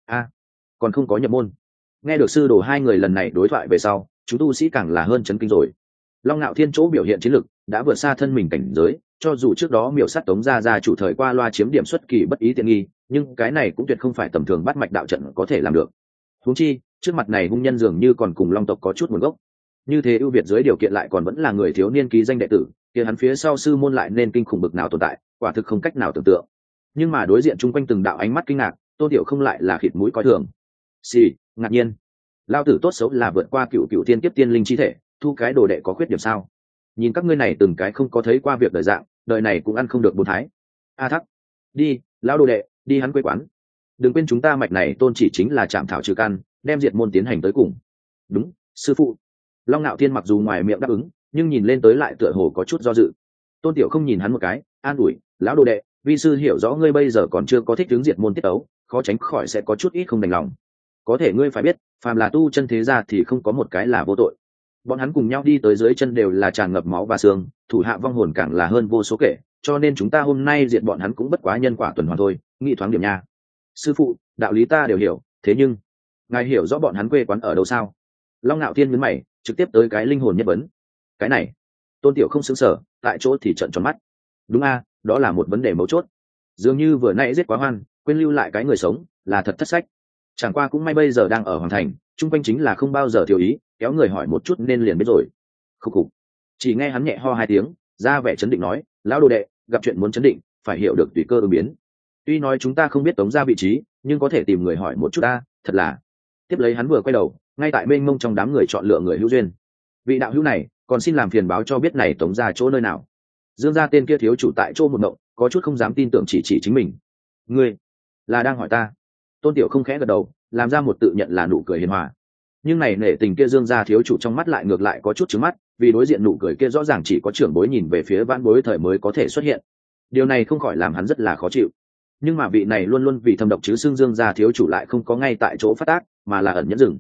Còn không có nhập môn. Nghe được sư đồ hai người lần này đối thoại về sau, chúng tu sĩ càng là hơn chấn kinh rồi. Long Nạo Thiên chỗ biểu hiện chiến lực đã vượt xa thân mình cảnh giới, cho dù trước đó miểu sát Tống gia chủ thời qua loa chiếm điểm xuất kỳ bất ý tiện nghi, nhưng cái này cũng tuyệt không phải tầm thường Bát Mạch đạo trận có thể làm được. Huống chi, trước mặt này hung nhân dường như còn cùng Long tộc có chút nguồn gốc. Như thế ưu việt dưới điều kiện lại còn vẫn là người thiếu niên ký danh đệ tử, kia hắn phía sau sư môn lại nên kinh khủng bực nào tồn tại, quả thực không cách nào tưởng tượng. Nhưng mà đối diện chung quanh từng đạo ánh mắt kinh ngạc, Tô Tiểu không lại là khịt mũi coi thường. Xì, ngạc nhiên. Lao tử tốt xấu là vượt qua cựu thiên kiếp tiên linh chi thể, thu cái đồ đệ có khuyết điểm sao? Nhìn các ngươi này từng cái không có thấy qua việc đời dạng, đời này cũng ăn không được bốn thái. A Thắc, đi, lão đồ đệ, đi hắn quê quán. Đừng quên chúng ta mạch này tôn chỉ chính là chạm thảo trừ căn, đem diệt môn tiến hành tới cùng. Đúng, sư phụ. Long Nạo Thiên mặc dù ngoài miệng đáp ứng, nhưng nhìn lên tới lại tựa hồ có chút do dự. Tôn Tiểu không nhìn hắn một cái, an ủi, lão đồ đệ, vi sư hiểu rõ ngươi bây giờ còn chưa có thích hướng diệt môn tiết ấu, khó tránh khỏi sẽ có chút ít không đành lòng. Có thể ngươi phải biết, phàm là tu chân thế gia thì không có một cái là vô tội. Bọn hắn cùng nhau đi tới dưới chân đều là tràn ngập máu và xương, thủ hạ vong hồn càng là hơn vô số kể, cho nên chúng ta hôm nay diệt bọn hắn cũng bất quá nhân quả tuần hoàn thôi, nghĩ thoáng điểm nha. Sư phụ, đạo lý ta đều hiểu, thế nhưng ngài hiểu rõ bọn hắn quê quán ở đâu sao? Long Nạo Thiên nhướng mày, trực tiếp tới cái linh hồn nhất vấn. Cái này, Tôn Tiểu không sững sờ, tại chỗ thì trợn tròn mắt. Đúng a, đó là một vấn đề mấu chốt. Dường như vừa nãy giết quá hoan, quên lưu lại cái người sống, là thật thất sách. Chẳng qua cũng may bây giờ đang ở hoàng thành, chung quanh chính là không bao giờ thiếu ý, kéo người hỏi một chút nên liền biết rồi. Khúc khục. Chỉ nghe hắn nhẹ ho hai tiếng, ra vẻ chấn định nói, lão đồ đệ, gặp chuyện muốn chấn định, phải hiểu được tùy cơ ứng biến. Tuy nói chúng ta không biết Tống gia vị trí, nhưng có thể tìm người hỏi một chút ta, thật là. Tiếp lấy hắn vừa quay đầu, ngay tại mênh mông trong đám người chọn lựa người hữu duyên. Vị đạo hữu này, còn xin làm phiền báo cho biết này Tống gia chỗ nơi nào. Dương gia tên kia thiếu chủ tại chỗ một ngộng, có chút không dám tin tưởng chỉ chính mình. Ngươi là đang hỏi ta? Tôn Tiểu không khẽ gật đầu, làm ra một tự nhận là nụ cười hiền hòa. Nhưng này nể tình kia Dương gia thiếu chủ trong mắt lại ngược lại có chút trứng mắt, vì đối diện nụ cười kia rõ ràng chỉ có trưởng bối nhìn về phía vãn bối thời mới có thể xuất hiện. Điều này không khỏi làm hắn rất là khó chịu. Nhưng mà vị này luôn luôn vì thâm độc chứ xương Dương gia thiếu chủ lại không có ngay tại chỗ phát tác, mà là ẩn nhẫn dừng.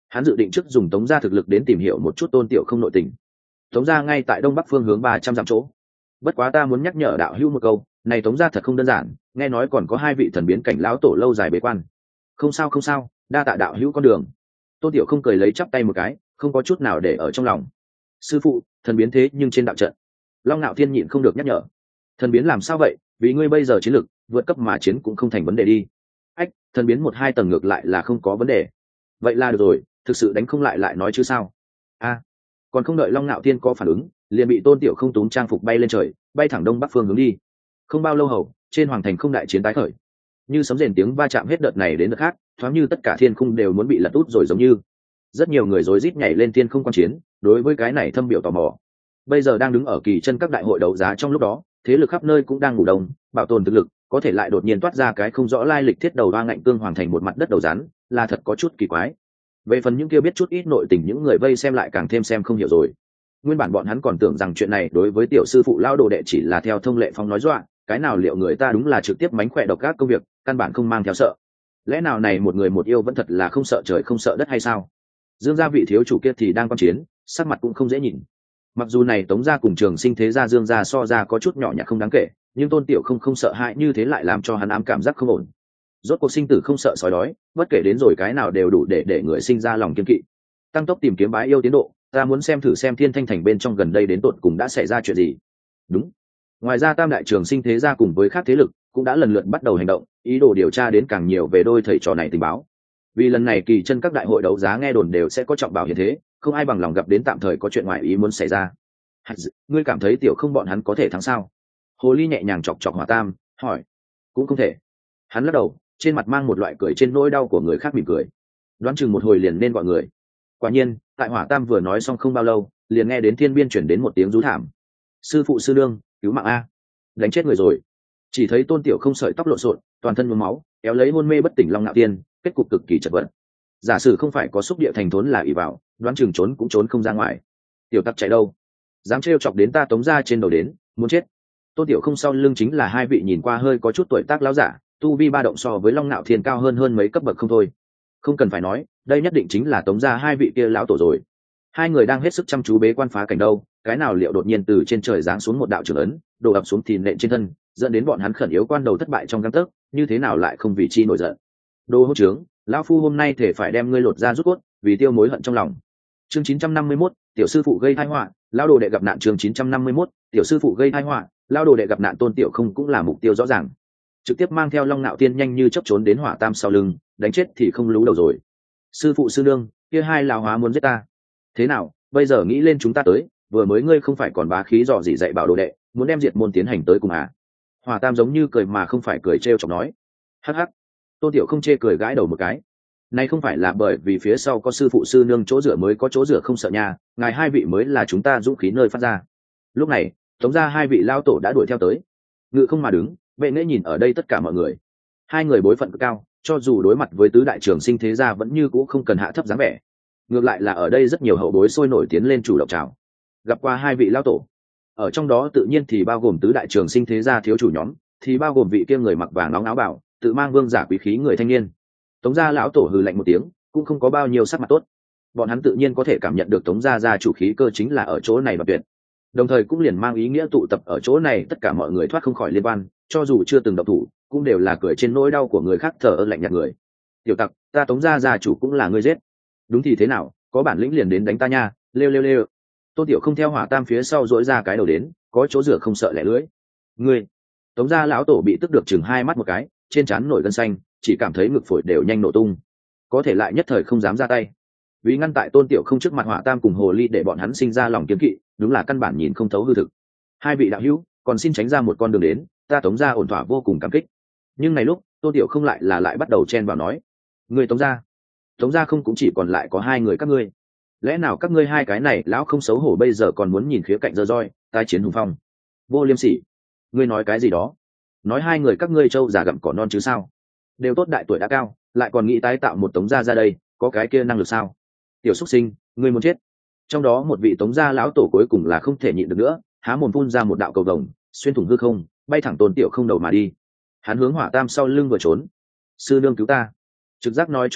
Hắn dự định trước dùng Tống gia thực lực đến tìm hiểu một chút Tôn Tiểu Không nội tình. Tống gia ngay tại đông bắc phương hướng 300 dặm chỗ. Bất quá ta muốn nhắc nhở đạo hữu một câu, này Tống gia thật không đơn giản, nghe nói còn có hai vị thần biến cảnh lão tổ lâu dài bế quan. Không sao không sao, đa tạ đạo hữu con đường. Tôn Tiểu Không cười lấy chắp tay một cái, không có chút nào để ở trong lòng. Sư phụ, thần biến thế nhưng trên đạo trận. Long Nạo Thiên nhịn không được nhắc nhở. Thần biến làm sao vậy? Vì ngươi bây giờ chiến lực vượt cấp mà chiến cũng không thành vấn đề đi. Ách, thần biến 1-2 tầng ngược lại là không có vấn đề. Vậy là được rồi, thực sự đánh không lại nói chứ sao? A, còn không đợi Long Nạo Thiên có phản ứng, liền bị Tôn Tiểu Không túm trang phục bay lên trời, bay thẳng đông bắc phương hướng đi. Không bao lâu hầu, trên hoàng thành không đại chiến tái khởi. Như sấm rền tiếng va chạm hết đợt này đến đợt khác, thoáng như tất cả thiên khung đều muốn bị lật út rồi giống như. Rất nhiều người rối rít nhảy lên thiên không quan chiến, đối với cái này thâm biểu tò mò. Bây giờ đang đứng ở kỳ chân các đại hội đấu giá trong lúc đó, thế lực khắp nơi cũng đang ngủ đông, bảo tồn thực lực, có thể lại đột nhiên toát ra cái không rõ lai lịch thiết đầu đoa ngạnh cương hoàng thành một mặt đất đầu rắn, là thật có chút kỳ quái. Về phần những kia biết chút ít nội tình những người vây xem lại càng thêm xem không hiểu rồi. Nguyên bản bọn hắn còn tưởng rằng chuyện này đối với tiểu sư phụ lao đồ đệ chỉ là theo thông lệ phong nói dọa, cái nào liệu người ta đúng là trực tiếp mánh khỏe độc các công việc, căn bản không mang theo sợ. Lẽ nào này một người một yêu vẫn thật là không sợ trời không sợ đất hay sao? Dương gia vị thiếu chủ kia thì đang quan chiến, sắc mặt cũng không dễ nhìn. Mặc dù này Tống gia cùng Trường Sinh thế gia Dương gia so ra có chút nhỏ nhặt không đáng kể, nhưng Tôn Tiểu không sợ hãi như thế lại làm cho hắn ám cảm giác không ổn. Rốt cuộc sinh tử không sợ sói đói, bất kể đến rồi cái nào đều đủ để người sinh ra lòng kiên kỵ. Tăng tốc tìm kiếm bái yêu tiến độ, ta muốn xem thử xem Thiên Thanh thành bên trong gần đây đến tột cùng đã xảy ra chuyện gì. Đúng. Ngoài ra Tam đại Trường Sinh thế gia cùng với các thế lực cũng đã lần lượt bắt đầu hành động, ý đồ điều tra đến càng nhiều về đôi thầy trò này tình báo. Vì lần này kỳ chân các đại hội đấu giá nghe đồn đều sẽ có trọng bảo hiện thế, không ai bằng lòng gặp đến tạm thời có chuyện ngoại ý muốn xảy ra. Ngươi cảm thấy Tiểu Không bọn hắn có thể thắng sao? Hồ Ly nhẹ nhàng chọc chọc Hỏa Tam, hỏi. Cũng không thể. Hắn lắc đầu, trên mặt mang một loại cười trên nỗi đau của người khác mỉm cười. Đoán chừng một hồi liền nên gọi người. Quả nhiên, tại Hỏa Tam vừa nói xong không bao lâu, liền nghe đến thiên biên chuyển đến một tiếng rú thảm. Sư phụ sư nương, cứu mạng a! Đánh chết người rồi. Chỉ thấy Tôn Tiểu Không sợi tóc lộn xộn, toàn thân nhuốm máu, kéo lấy hôn mê bất tỉnh Long Nạo Thiên, kết cục cực kỳ chật vật. Giả sử không phải có xúc địa thành thốn là ỷ vào, đoán chừng trốn cũng trốn không ra ngoài. Tiểu Tắc chạy đâu? Dám trêu chọc đến ta Tống gia trên đầu đến, muốn chết. Tôn Tiểu Không sau lưng chính là hai vị nhìn qua hơi có chút tuổi tác lão giả, tu vi ba động so với Long Nạo Thiên cao hơn mấy cấp bậc không thôi. Không cần phải nói, đây nhất định chính là Tống gia hai vị kia lão tổ rồi. Hai người đang hết sức chăm chú bế quan phá cảnh đâu, cái nào liệu đột nhiên từ trên trời giáng xuống một đạo trưởng ấn, đổ ập xuống thì nện trên thân, dẫn đến bọn hắn khẩn yếu quan đầu thất bại trong gang tấc, như thế nào lại không vì chi nổi giận. Đồ hỗn trướng, lão phu hôm nay thể phải đem ngươi lột ra rút cốt, vì tiêu mối hận trong lòng. Chương 951, tiểu sư phụ gây tai họa, lão đồ đệ gặp nạn. Chương 951, tiểu sư phụ gây tai họa, lão đồ đệ gặp nạn. Tôn Tiểu Không cũng là mục tiêu rõ ràng, trực tiếp mang theo Long Nạo Thiên nhanh như chớp trốn đến Hỏa Tam sau lưng, đánh chết thì không lú đầu rồi. Sư phụ sư nương, kia hai lão hóa muốn giết ta. Thế nào, bây giờ nghĩ lên chúng ta tới, vừa mới ngươi không phải còn bá khí dò dỉ dạy bảo đồ đệ, muốn đem diệt môn tiến hành tới cùng à? Hỏa Tam giống như cười mà không phải cười, trêu chọc nói. Hắc hắc. Tôn Tiểu Không chê cười gãi đầu một cái. Này không phải là bởi vì phía sau có sư phụ sư nương chỗ dựa mới có chỗ dựa không sợ nha, ngài hai vị mới là chúng ta dũng khí nơi phát ra. Lúc này, Tống gia hai vị lao tổ đã đuổi theo tới. Ngự không mà đứng, vệ nễ nhìn ở đây tất cả mọi người. Hai người bối phận cực cao, cho dù đối mặt với tứ đại Trường Sinh thế gia vẫn như cũ không cần hạ thấp dáng vẻ. Ngược lại là ở đây rất nhiều hậu bối sôi nổi tiến lên chủ động chào. Gặp qua hai vị lao tổ. Ở trong đó tự nhiên thì bao gồm tứ đại Trường Sinh thế gia thiếu chủ nhóm, thì bao gồm vị kia người mặc vàng nóng áo bảo, tự mang vương giả quý khí người thanh niên. Tống gia lão tổ hừ lạnh một tiếng, cũng không có bao nhiêu sắc mặt tốt. Bọn hắn tự nhiên có thể cảm nhận được Tống gia gia chủ khí cơ chính là ở chỗ này và tuyệt. Đồng thời cũng liền mang ý nghĩa tụ tập ở chỗ này tất cả mọi người thoát không khỏi liên quan, cho dù chưa từng động thủ, cũng đều là cười trên nỗi đau của người khác, thờ ơ lạnh nhạt người. Tiểu Tặc, ta Tống gia gia chủ cũng là ngươi giết. Đúng thì thế nào, có bản lĩnh liền đến đánh ta nha, lêu lêu lêu. Tôn Tiểu Không theo Hỏa Tam phía sau dỗi ra cái đầu đến, có chỗ rửa không sợ lẻ lưỡi. Ngươi. Tống gia lão tổ bị tức được chừng hai mắt một cái, trên trán nổi gân xanh, chỉ cảm thấy ngực phổi đều nhanh nổ tung, có thể lại nhất thời không dám ra tay, vì ngăn tại Tôn Tiểu Không trước mặt Hỏa Tam cùng Hồ Ly để bọn hắn sinh ra lòng kiêng kỵ, đúng là căn bản nhìn không thấu hư thực. Hai vị đạo hữu, còn xin tránh ra một con đường đến, ta Tống gia ổn thỏa vô cùng cảm kích. Nhưng này lúc Tôn Tiểu Không lại bắt đầu chen vào nói, người Tống gia không cũng chỉ còn lại có hai người các ngươi, lẽ nào các ngươi hai cái này lão không xấu hổ bây giờ còn muốn nhìn khía cạnh dơ roi, tai chiến hùng phong, vô liêm sỉ. Ngươi nói cái gì đó? Nói hai người các ngươi trâu già gặm cỏ non chứ sao? Đều tốt đại tuổi đã cao, lại còn nghĩ tái tạo một Tống gia ra đây, có cái kia năng lực sao? Tiểu xuất sinh, ngươi muốn chết. Trong đó một vị Tống gia lão tổ cuối cùng là không thể nhịn được nữa, há mồm phun ra một đạo cầu vồng, xuyên thủng hư không, bay thẳng Tôn Tiểu Không đầu mà đi. Hắn hướng Hỏa Tam sau lưng vừa trốn. Sư nương cứu ta. Trực giác nói cho hắn biết,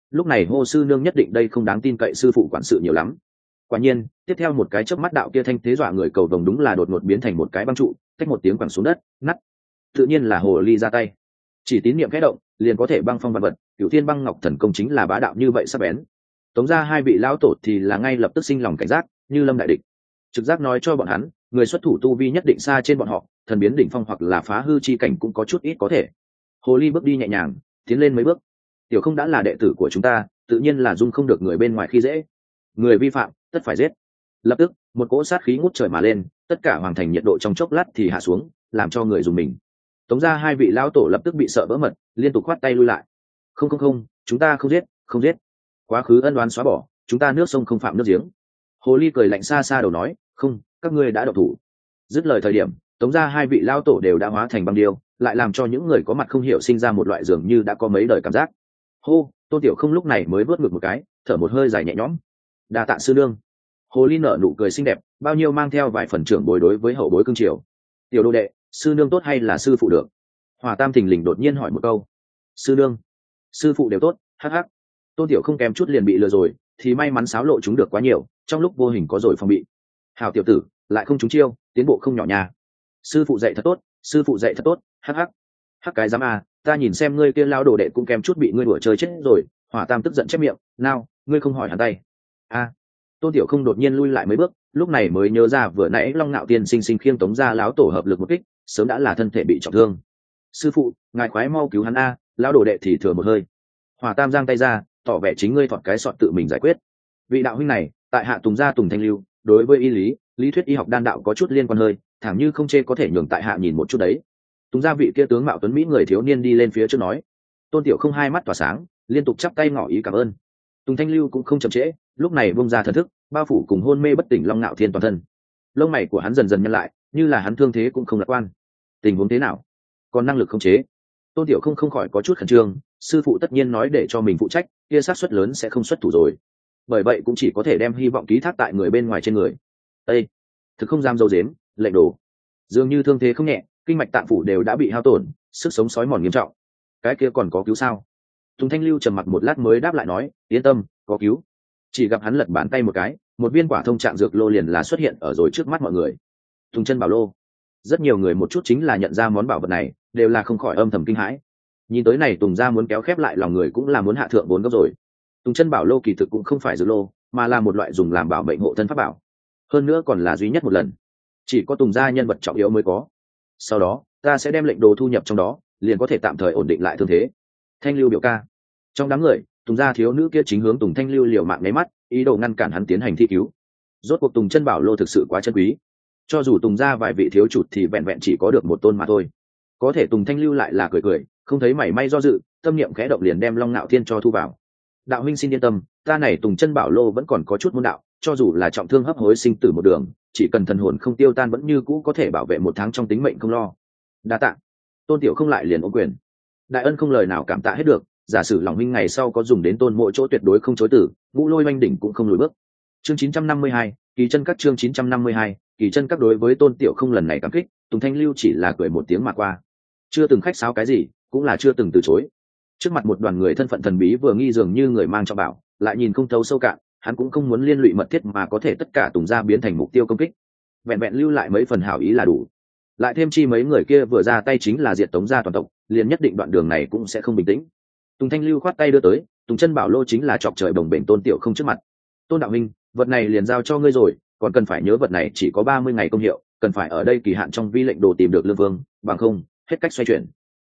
lúc này hô sư nương nhất định đây không đáng tin cậy sư phụ quản sự nhiều lắm. Quả nhiên tiếp theo một cái chớp mắt đạo kia thanh thế dọa người cầu vồng đúng là đột ngột biến thành một cái băng trụ, tách một tiếng quẳng xuống đất nắt. Tự nhiên là hồ ly ra tay, chỉ tín niệm khẽ động liền có thể băng phong vạn vật. Cửu thiên băng ngọc thần công chính là bá đạo như vậy sắc bén. Tống ra hai vị lão tổ thì là ngay lập tức sinh lòng cảnh giác, như lâm đại địch. Trực giác nói cho bọn hắn, người xuất thủ tu vi nhất định xa trên bọn họ, thần biến đỉnh phong hoặc là phá hư chi cảnh cũng có chút ít có thể. Hồ ly bước đi nhẹ nhàng, tiến lên mấy bước. Tiểu không đã là đệ tử của chúng ta, tự nhiên là dung không được người bên ngoài khi dễ. Người vi phạm tất phải giết. Lập tức một cỗ sát khí ngút trời mà lên, tất cả hoàng thành nhiệt độ trong chốc lát thì hạ xuống, làm cho người dùng mình. Tống ra hai vị lão tổ lập tức bị sợ vỡ mật, liên tục khoát tay lui lại. Không, chúng ta không giết, không giết. Quá khứ ân oán xóa bỏ, chúng ta nước sông không phạm nước giếng. Hồ ly cười lạnh xa xa đầu nói, không, các ngươi đã độc thủ. Dứt lời thời điểm, tống ra hai vị lão tổ đều đã hóa thành băng điêu, lại làm cho những người có mặt không hiểu sinh ra một loại dường như đã có mấy đời cảm giác. Hô, Tôn Tiểu không lúc này mới vớt ngực một cái, thở một hơi dài nhẹ nhõm. Đa tạ sư nương. Hồ ly nở nụ cười xinh đẹp, bao nhiêu mang theo vài phần trưởng bối đối với hậu bối cương triều. Tiểu đồ đệ, sư nương tốt hay là sư phụ được? Hòa Tam thình lình đột nhiên hỏi một câu. Sư nương, sư phụ đều tốt. Hắc hắc. Tôn Tiểu không kém chút liền bị lừa rồi, thì may mắn xáo lộ chúng được quá nhiều, trong lúc vô hình có rồi phòng bị. Hảo tiểu tử, lại không trúng chiêu, tiến bộ không nhỏ nha. Sư phụ dạy thật tốt, sư phụ dạy thật tốt. Hắc hắc. Hắc cái dám à, ta nhìn xem ngươi kia lao đồ đệ cũng kém chút bị ngươi đùa chơi chết rồi. Hỏa Tam tức giận chép miệng, nào, ngươi không hỏi hắn tay. A. Tôn Tiểu không đột nhiên lui lại mấy bước, lúc này mới nhớ ra vừa nãy Long Nạo Tiên sinh khiêng Tống ra láo tổ hợp lực một kích, sớm đã là thân thể bị trọng thương. Sư phụ, ngài khoái mau cứu hắn a, lão đồ đệ thì thừa một hơi. Hỏa Tam giang tay ra, tỏ vẻ chính ngươi thọt cái sọt tự mình giải quyết. Vị đạo huynh này, tại hạ Tùng gia Tùng Thanh Lưu, đối với y lý thuyết y học đan đạo có chút liên quan hơi, thẳng như không chê có thể nhường tại hạ nhìn một chút đấy. Tùng gia vị kia tướng mạo tuấn mỹ người thiếu niên đi lên phía trước nói. Tôn Tiểu không hai mắt tỏa sáng, liên tục chắp tay ngỏ ý cảm ơn. Tùng Thanh Lưu cũng không chậm trễ, lúc này bung ra thần thức, bao phủ cùng hôn mê bất tỉnh Long Nạo Thiên toàn thân. Lông mày của hắn dần dần nhăn lại, như là hắn thương thế cũng không lạc quan. Tình huống thế nào? Còn năng lực khống chế? Tôn Tiểu không khỏi có chút khẩn trương, sư phụ tất nhiên nói để cho mình phụ trách, kia xác suất lớn sẽ không xuất thủ rồi. Bởi vậy cũng chỉ có thể đem hy vọng ký thác tại người bên ngoài trên người. Ê, thực không dám dâu dếm, lệnh đồ. Dường như thương thế không nhẹ, kinh mạch tạng phủ đều đã bị hao tổn, sức sống sói mòn nghiêm trọng. Cái kia còn có cứu sao? Tùng Thanh Lưu trầm mặc một lát mới đáp lại nói, yên tâm, có cứu. Chỉ gặp hắn lật bàn tay một cái, một viên quả thông trạng dược lô liền là xuất hiện ở rồi trước mắt mọi người. Tùng chân bảo lô. Rất nhiều người một chút chính là nhận ra món bảo vật này, đều là không khỏi âm thầm kinh hãi. Nhìn tới này Tùng gia muốn kéo khép lại lòng người cũng là muốn hạ thượng vốn gốc rồi. Tùng chân bảo lô kỳ thực cũng không phải dược lô, mà là một loại dùng làm bảo mệnh hộ thân pháp bảo. Hơn nữa còn là duy nhất một lần, chỉ có Tùng gia nhân vật trọng yếu mới có. Sau đó ta sẽ đem lệnh đồ thu nhập trong đó, liền có thể tạm thời ổn định lại thương thế. Thanh Lưu biểu ca. Trong đám người, Tùng gia thiếu nữ kia chính hướng Tùng Thanh Lưu liều mạng nháy mắt, ý đồ ngăn cản hắn tiến hành thi cứu. Rốt cuộc Tùng chân bảo lô thực sự quá chân quý, cho dù Tùng gia vài vị thiếu chủ thì vẹn vẹn chỉ có được một tôn mà thôi. Có thể Tùng Thanh Lưu lại là cười cười, không thấy mảy may do dự, tâm niệm khẽ động liền đem Long Nạo Thiên cho thu vào. Đạo huynh xin yên tâm, ta này Tùng chân bảo lô vẫn còn có chút môn đạo, cho dù là trọng thương hấp hối sinh tử một đường, chỉ cần thần hồn không tiêu tan vẫn như cũ có thể bảo vệ một tháng trong tính mệnh không lo. Đa tạ. Tôn Tiểu không lại liền ôm quyền. Đại ân không lời nào cảm tạ hết được, giả sử lòng huynh ngày sau có dùng đến tôn mỗi chỗ tuyệt đối không chối từ, Ngũ Lôi Oanh đỉnh cũng không lùi bước. Chương 952, kỳ chân các chương 952, kỳ chân các đối với Tôn Tiểu không lần này cảm kích, Tùng Thanh Lưu chỉ là cười một tiếng mà qua. Chưa từng khách sáo cái gì, cũng là chưa từng từ chối. Trước mặt một đoàn người thân phận thần bí vừa nghi dường như người mang cho bảo, lại nhìn không thấu sâu cạn, hắn cũng không muốn liên lụy mật thiết mà có thể tất cả Tùng gia biến thành mục tiêu công kích. Vẹn vẹn lưu lại mấy phần hảo ý là đủ. Lại thêm chi mấy người kia vừa ra tay chính là diệt Tống gia toàn tộc, liền nhất định đoạn đường này cũng sẽ không bình tĩnh. Tùng Thanh Lưu khoát tay đưa tới, Tùng chân bảo lô chính là chọc trời bồng bềnh Tôn Tiểu không trước mặt. Tôn đạo huynh, vật này liền giao cho ngươi rồi, còn cần phải nhớ vật này chỉ có 30 ngày công hiệu, cần phải ở đây kỳ hạn trong vi lệnh đồ tìm được lương vương, bằng không hết cách xoay chuyển.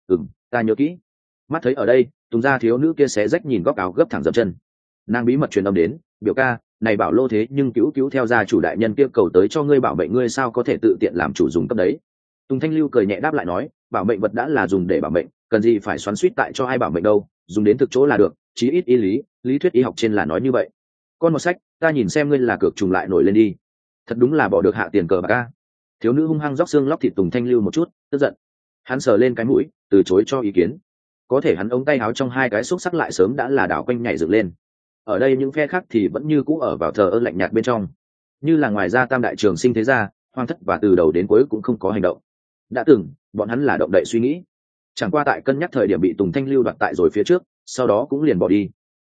Ta nhớ kỹ. Mắt thấy ở đây, Tùng gia thiếu nữ kia xé rách nhìn góc áo gấp thẳng dậm chân. Nàng bí mật truyền âm đến, biểu ca, này bảo lô thế nhưng cứu theo gia chủ đại nhân kia cầu tới cho ngươi bảo mệnh, ngươi sao có thể tự tiện làm chủ dùng cấp đấy. Tùng Thanh Lưu cười nhẹ đáp lại nói, bảo mệnh vật đã là dùng để bảo mệnh, cần gì phải xoắn xuýt tại cho ai bảo mệnh đâu, dùng đến thực chỗ là được, chí ít lý thuyết y học trên là nói như vậy. Con một sách, ta nhìn xem ngươi là cược trùng lại nổi lên đi. Thật đúng là bỏ được hạ tiền cờ bạc ca. Thiếu nữ hung hăng róc xương lóc thịt Tùng Thanh Lưu một chút, tức giận. Hắn sờ lên cái mũi, từ chối cho ý kiến. Có thể hắn ống tay áo trong hai cái xúc sắc lại sớm đã là đảo quanh nhảy dựng lên. Ở đây những phe khác thì vẫn như cũ ở vào thờ ơ lạnh nhạt bên trong, như là ngoài ra Tam đại trường sinh thế gia, Hoang thất và từ đầu đến cuối cũng không có hành động. Đã từng bọn hắn là động đậy suy nghĩ, chẳng qua tại cân nhắc thời điểm bị Tùng Thanh Lưu đoạt tại rồi phía trước, sau đó cũng liền bỏ đi.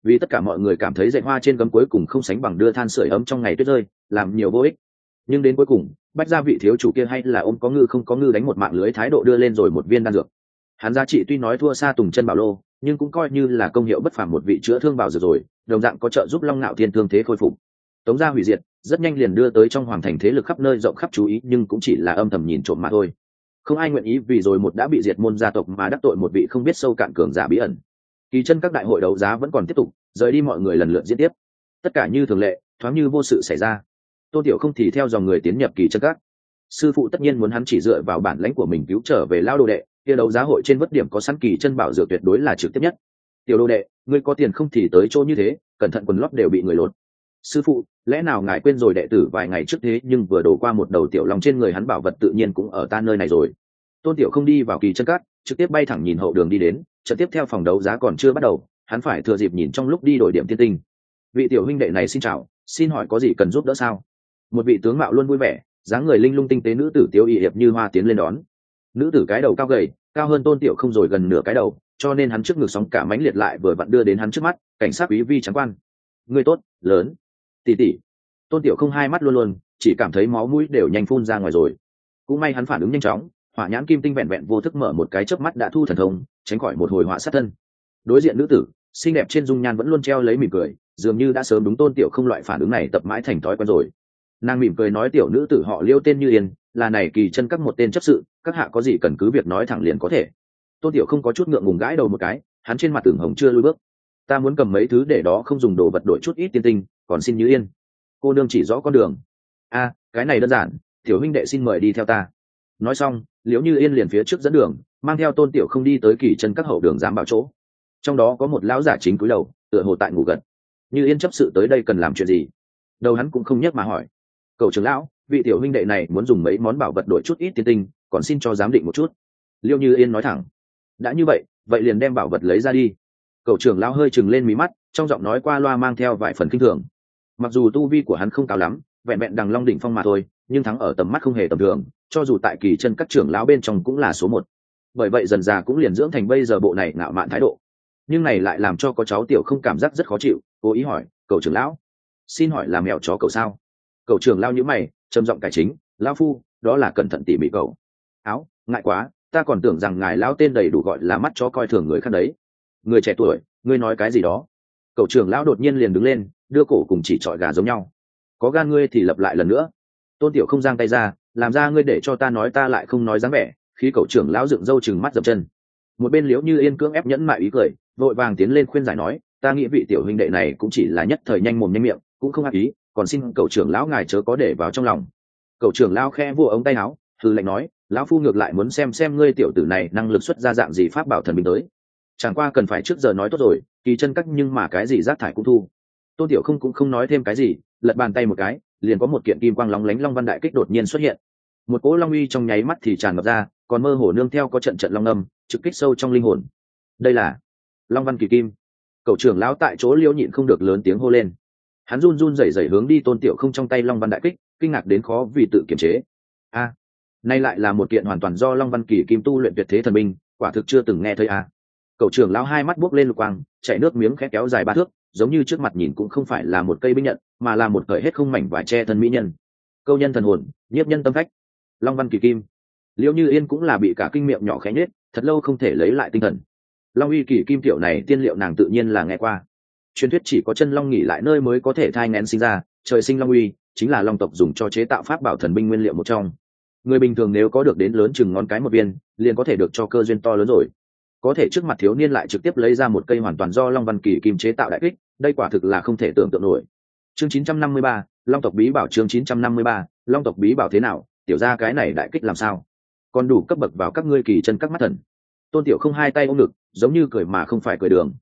vì tất cả mọi người cảm thấy dạy hoa trên gấm cuối cùng không sánh bằng đưa than sưởi ấm trong ngày tuyết rơi, làm nhiều vô ích. Nhưng đến cuối cùng bách gia vị thiếu chủ kia hay là ôm có ngư không có ngư đánh một mạng lưới thái độ đưa lên rồi một viên đan dược. Hắn giá trị tuy nói thua xa Tùng Chân Bảo Lô, nhưng cũng coi như là công hiệu bất phàm một vị chữa thương bảo dược rồi, đồng dạng có trợ giúp Long Nạo Thiên thương thế khôi phục. Tống gia hủy diệt rất nhanh liền đưa tới trong hoàng thành thế lực khắp nơi rộng khắp chú ý, nhưng cũng chỉ là âm thầm nhìn trộm mà thôi. Không ai nguyện ý vì rồi một đã bị diệt môn gia tộc mà đắc tội một vị không biết sâu cạn cường giả bí ẩn. Kỳ chân các đại hội đấu giá vẫn còn tiếp tục, rời đi mọi người lần lượt diễn tiếp. Tất cả như thường lệ, thoáng như vô sự xảy ra. Tôn Tiểu không thì theo dòng người tiến nhập kỳ chân các. Sư phụ tất nhiên muốn hắn chỉ dựa vào bản lãnh của mình cứu trở về lao đồ đệ, kia đấu giá hội trên vất điểm có sẵn kỳ chân bảo dược tuyệt đối là trực tiếp nhất. Tiểu đồ đệ, ngươi có tiền không thì tới chỗ như thế, cẩn thận quần lót đều bị người lột. Sư phụ, lẽ nào ngài quên rồi đệ tử vài ngày trước thế nhưng vừa đổ qua một đầu tiểu long trên người hắn bảo vật tự nhiên cũng ở ta nơi này rồi. Tôn Tiểu không đi vào kỳ chân các, trực tiếp bay thẳng nhìn hậu đường đi đến, trận tiếp theo phòng đấu giá còn chưa bắt đầu, hắn phải thừa dịp nhìn trong lúc đi đổi điểm tiên tinh. Vị tiểu huynh đệ này xin chào, xin hỏi có gì cần giúp đỡ sao? Một vị tướng mạo luôn vui vẻ, dáng người linh lung tinh tế nữ tử Tiêu Y hiệp như hoa tiến lên đón. Nữ tử cái đầu cao gầy, cao hơn Tôn Tiểu không rồi gần nửa cái đầu, cho nên hắn trước ngực sóng cả mãnh liệt lại vừa vặn đưa đến hắn trước mắt, cảnh sát quý vi trắng quan. Người tốt, lớn, tỷ tỷ. Tôn Tiểu không hai mắt luôn luôn, chỉ cảm thấy máu mũi đều nhanh phun ra ngoài rồi. Cũng may hắn phản ứng nhanh chóng, hỏa nhãn kim tinh vẹn vẹn vô thức mở một cái chớp mắt đã thu thần thông, tránh khỏi một hồi họa sát thân. Đối diện nữ tử, xinh đẹp trên dung nhan vẫn luôn treo lấy mỉm cười, dường như đã sớm đúng Tôn Tiểu không loại phản ứng này tập mãi thành thói quen rồi. Nàng mỉm cười nói tiểu nữ tử họ Liêu tên Như Yên, là này kỳ chân các một tên chấp sự, các hạ có gì cần cứ việc nói thẳng liền có thể. Tôn Tiểu không có chút ngượng ngùng gãi đầu một cái, hắn trên mặt tưởng hồng chưa lui bước. Ta muốn cầm mấy thứ để đó không dùng đồ vật đổi chút ít tiên tinh, còn xin Như Yên cô nương chỉ rõ con đường. A, cái này đơn giản, tiểu huynh đệ xin mời đi theo ta. Nói xong, Liễu Như Yên liền phía trước dẫn đường, mang theo Tôn Tiểu không đi tới kỳ chân các hậu đường giám bảo chỗ. Trong đó có một lão giả chính cúi đầu, tựa hồ tại ngủ gật. Như Yên chấp sự tới đây cần làm chuyện gì? Đầu hắn cũng không nhấc mà hỏi. Cậu trưởng lão, vị tiểu huynh đệ này muốn dùng mấy món bảo vật đổi chút ít tiên tinh, còn xin cho giám định một chút. Liễu Như Yên nói thẳng. Đã như vậy, vậy liền đem bảo vật lấy ra đi. Cậu trưởng lão hơi chừng lên mí mắt, trong giọng nói qua loa mang theo vài phần kinh thường. Mặc dù tu vi của hắn không cao lắm, vẹn vẹn đằng long đỉnh phong mà thôi, nhưng thắng ở tầm mắt không hề tầm thường, cho dù tại kỳ chân các trưởng lão bên trong cũng là số một. Bởi vậy dần dà cũng liền dưỡng thành bây giờ bộ này ngạo mạn thái độ. Nhưng này lại làm cho có cháu tiểu không cảm giác rất khó chịu, cố ý hỏi, cậu trưởng lão, xin hỏi là mèo chó cậu sao? Cậu trưởng lão nhíu mày, trầm giọng cải chính, lão phu, đó là cẩn thận tỉ mỉ cậu. Áo, ngại quá, ta còn tưởng rằng ngài lão tên đầy đủ gọi là mắt chó coi thường người khác đấy. Người trẻ tuổi, ngươi nói cái gì đó? Cậu trưởng lão đột nhiên liền đứng lên, đưa cổ cùng chỉ trọi gà giống nhau. Có gan ngươi thì lập lại lần nữa. Tôn Tiểu không giang tay ra, làm ra ngươi để cho ta nói ta lại không nói dáng vẻ, khi cậu trưởng lão dựng râu chừng mắt dậm chân. Một bên Liễu Như Yên cưỡng ép nhẫn mại ý cười, vội vàng tiến lên khuyên giải nói, ta nghĩ vị tiểu huynh đệ này cũng chỉ là nhất thời nhanh mồm nhanh miệng, cũng không ác ý, còn xin cậu trưởng lão ngài chớ có để vào trong lòng. Cậu trưởng lão khẽ vua ống tay áo, hừ lạnh nói, lão phu ngược lại muốn xem ngươi tiểu tử này năng lực xuất ra dạng gì pháp bảo thần binh tới. Chẳng qua cần phải trước giờ nói tốt rồi, kỳ chân cách nhưng mà cái gì rác thải cũng thu. Tôn Tiểu không cũng không nói thêm cái gì, lật bàn tay một cái, liền có một kiện kim quang lóng lánh long văn đại kích đột nhiên xuất hiện. Một cỗ long uy trong nháy mắt thì tràn ngập ra, còn mơ hồ nương theo có trận trận long âm, trực kích sâu trong linh hồn. Đây là Long Văn Kỳ Kim. Cậu trưởng lão tại chỗ Liễu nhịn không được lớn tiếng hô lên. Hắn run run rẩy rẩy hướng đi Tôn Tiểu không trong tay long văn đại kích, kinh ngạc đến khó vì tự kiềm chế. A, nay lại là một kiện hoàn toàn do Long Văn Kỳ Kim tu luyện tuyệt thế thần binh, quả thực chưa từng nghe thấy a. Cậu trưởng lão hai mắt buốc lên lục quang, chảy nước miếng khẽ kéo dài 3 thước, giống như trước mặt nhìn cũng không phải là một cây binh nhận, mà là một cởi hết không mảnh vải che thân mỹ nhân. Câu nhân thần hồn, nhiếp nhân tâm phách. Long Văn Kỳ Kim. Liễu Như Yên cũng là bị cả kinh miệng nhỏ khẽ nhếch, thật lâu không thể lấy lại tinh thần. Long uy kỳ kim tiểu này tiên liệu nàng tự nhiên là nghe qua. Truyền thuyết chỉ có chân long nghỉ lại nơi mới có thể thai nghén sinh ra, trời sinh long uy chính là long tộc dùng cho chế tạo pháp bảo thần binh nguyên liệu một trong. Người bình thường nếu có được đến lớn chừng ngón cái một viên, liền có thể được cho cơ duyên to lớn rồi. Có thể trước mặt thiếu niên lại trực tiếp lấy ra một cây hoàn toàn do Long Văn Kỳ Kim chế tạo đại kích, đây quả thực là không thể tưởng tượng nổi. Chương 953, Long tộc bí bảo. Chương 953, Long tộc bí bảo thế nào, tiểu ra cái này đại kích làm sao? Còn đủ cấp bậc vào các ngươi kỳ chân các mắt thần. Tôn Tiểu không hai tay ôm ngực, giống như cười mà không phải cười đường.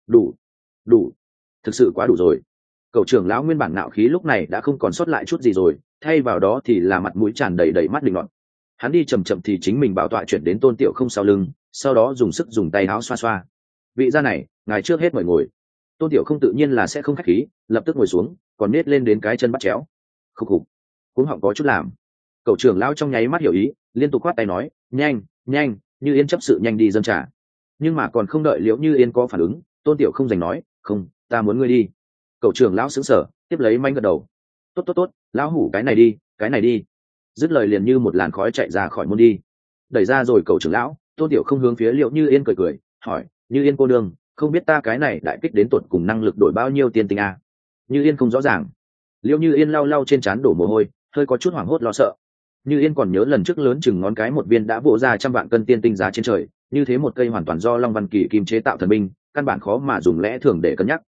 Đủ, thực sự quá đủ rồi. Cậu trưởng lão nguyên bản nạo khí lúc này đã không còn sót lại chút gì rồi, thay vào đó thì là mặt mũi tràn đầy đầy mắt định loạn. Hắn đi chậm chậm thì chính mình bảo tọa chuyển đến Tôn Tiểu không sau lưng, sau đó dùng sức dùng tay áo xoa xoa. Vị gia này, ngài trước hết mời ngồi. Tôn Tiểu không tự nhiên là sẽ không khách khí, lập tức ngồi xuống, còn nết lên đến cái chân bắt chéo. Khục khục, cũng họng có chút làm. Cậu trưởng lão trong nháy mắt hiểu ý, liên tục quát tay nói, nhanh, Như Yên chấp sự nhanh đi dâng trà. Nhưng mà còn không đợi Liễu Như Yên có phản ứng, Tôn Tiểu không giành nói, không, ta muốn ngươi đi. Cậu trưởng lão sững sờ, tiếp lấy manh gật đầu. Tốt tốt tốt, lão hủ cái này đi, cái này đi. Dứt lời liền như một làn khói chạy ra khỏi môn đi. Đẩy ra rồi cậu trưởng lão, Tôn Tiểu không hướng phía Liệu Như Yên cười cười, hỏi, Như Yên cô đương, không biết ta cái này đại kích đến tột cùng năng lực đổi bao nhiêu tiền tinh à? Như Yên không rõ ràng. Liệu Như Yên lau lau trên trán đổ mồ hôi, hơi có chút hoảng hốt lo sợ. Như Yên còn nhớ lần trước lớn chừng ngón cái một viên đã vỗ ra 100 vạn cân tiên tinh giá trên trời, như thế một cây hoàn toàn do Long Văn Kỳ kim chế tạo thần binh, căn bản khó mà dùng lẽ thường để cân nhắc.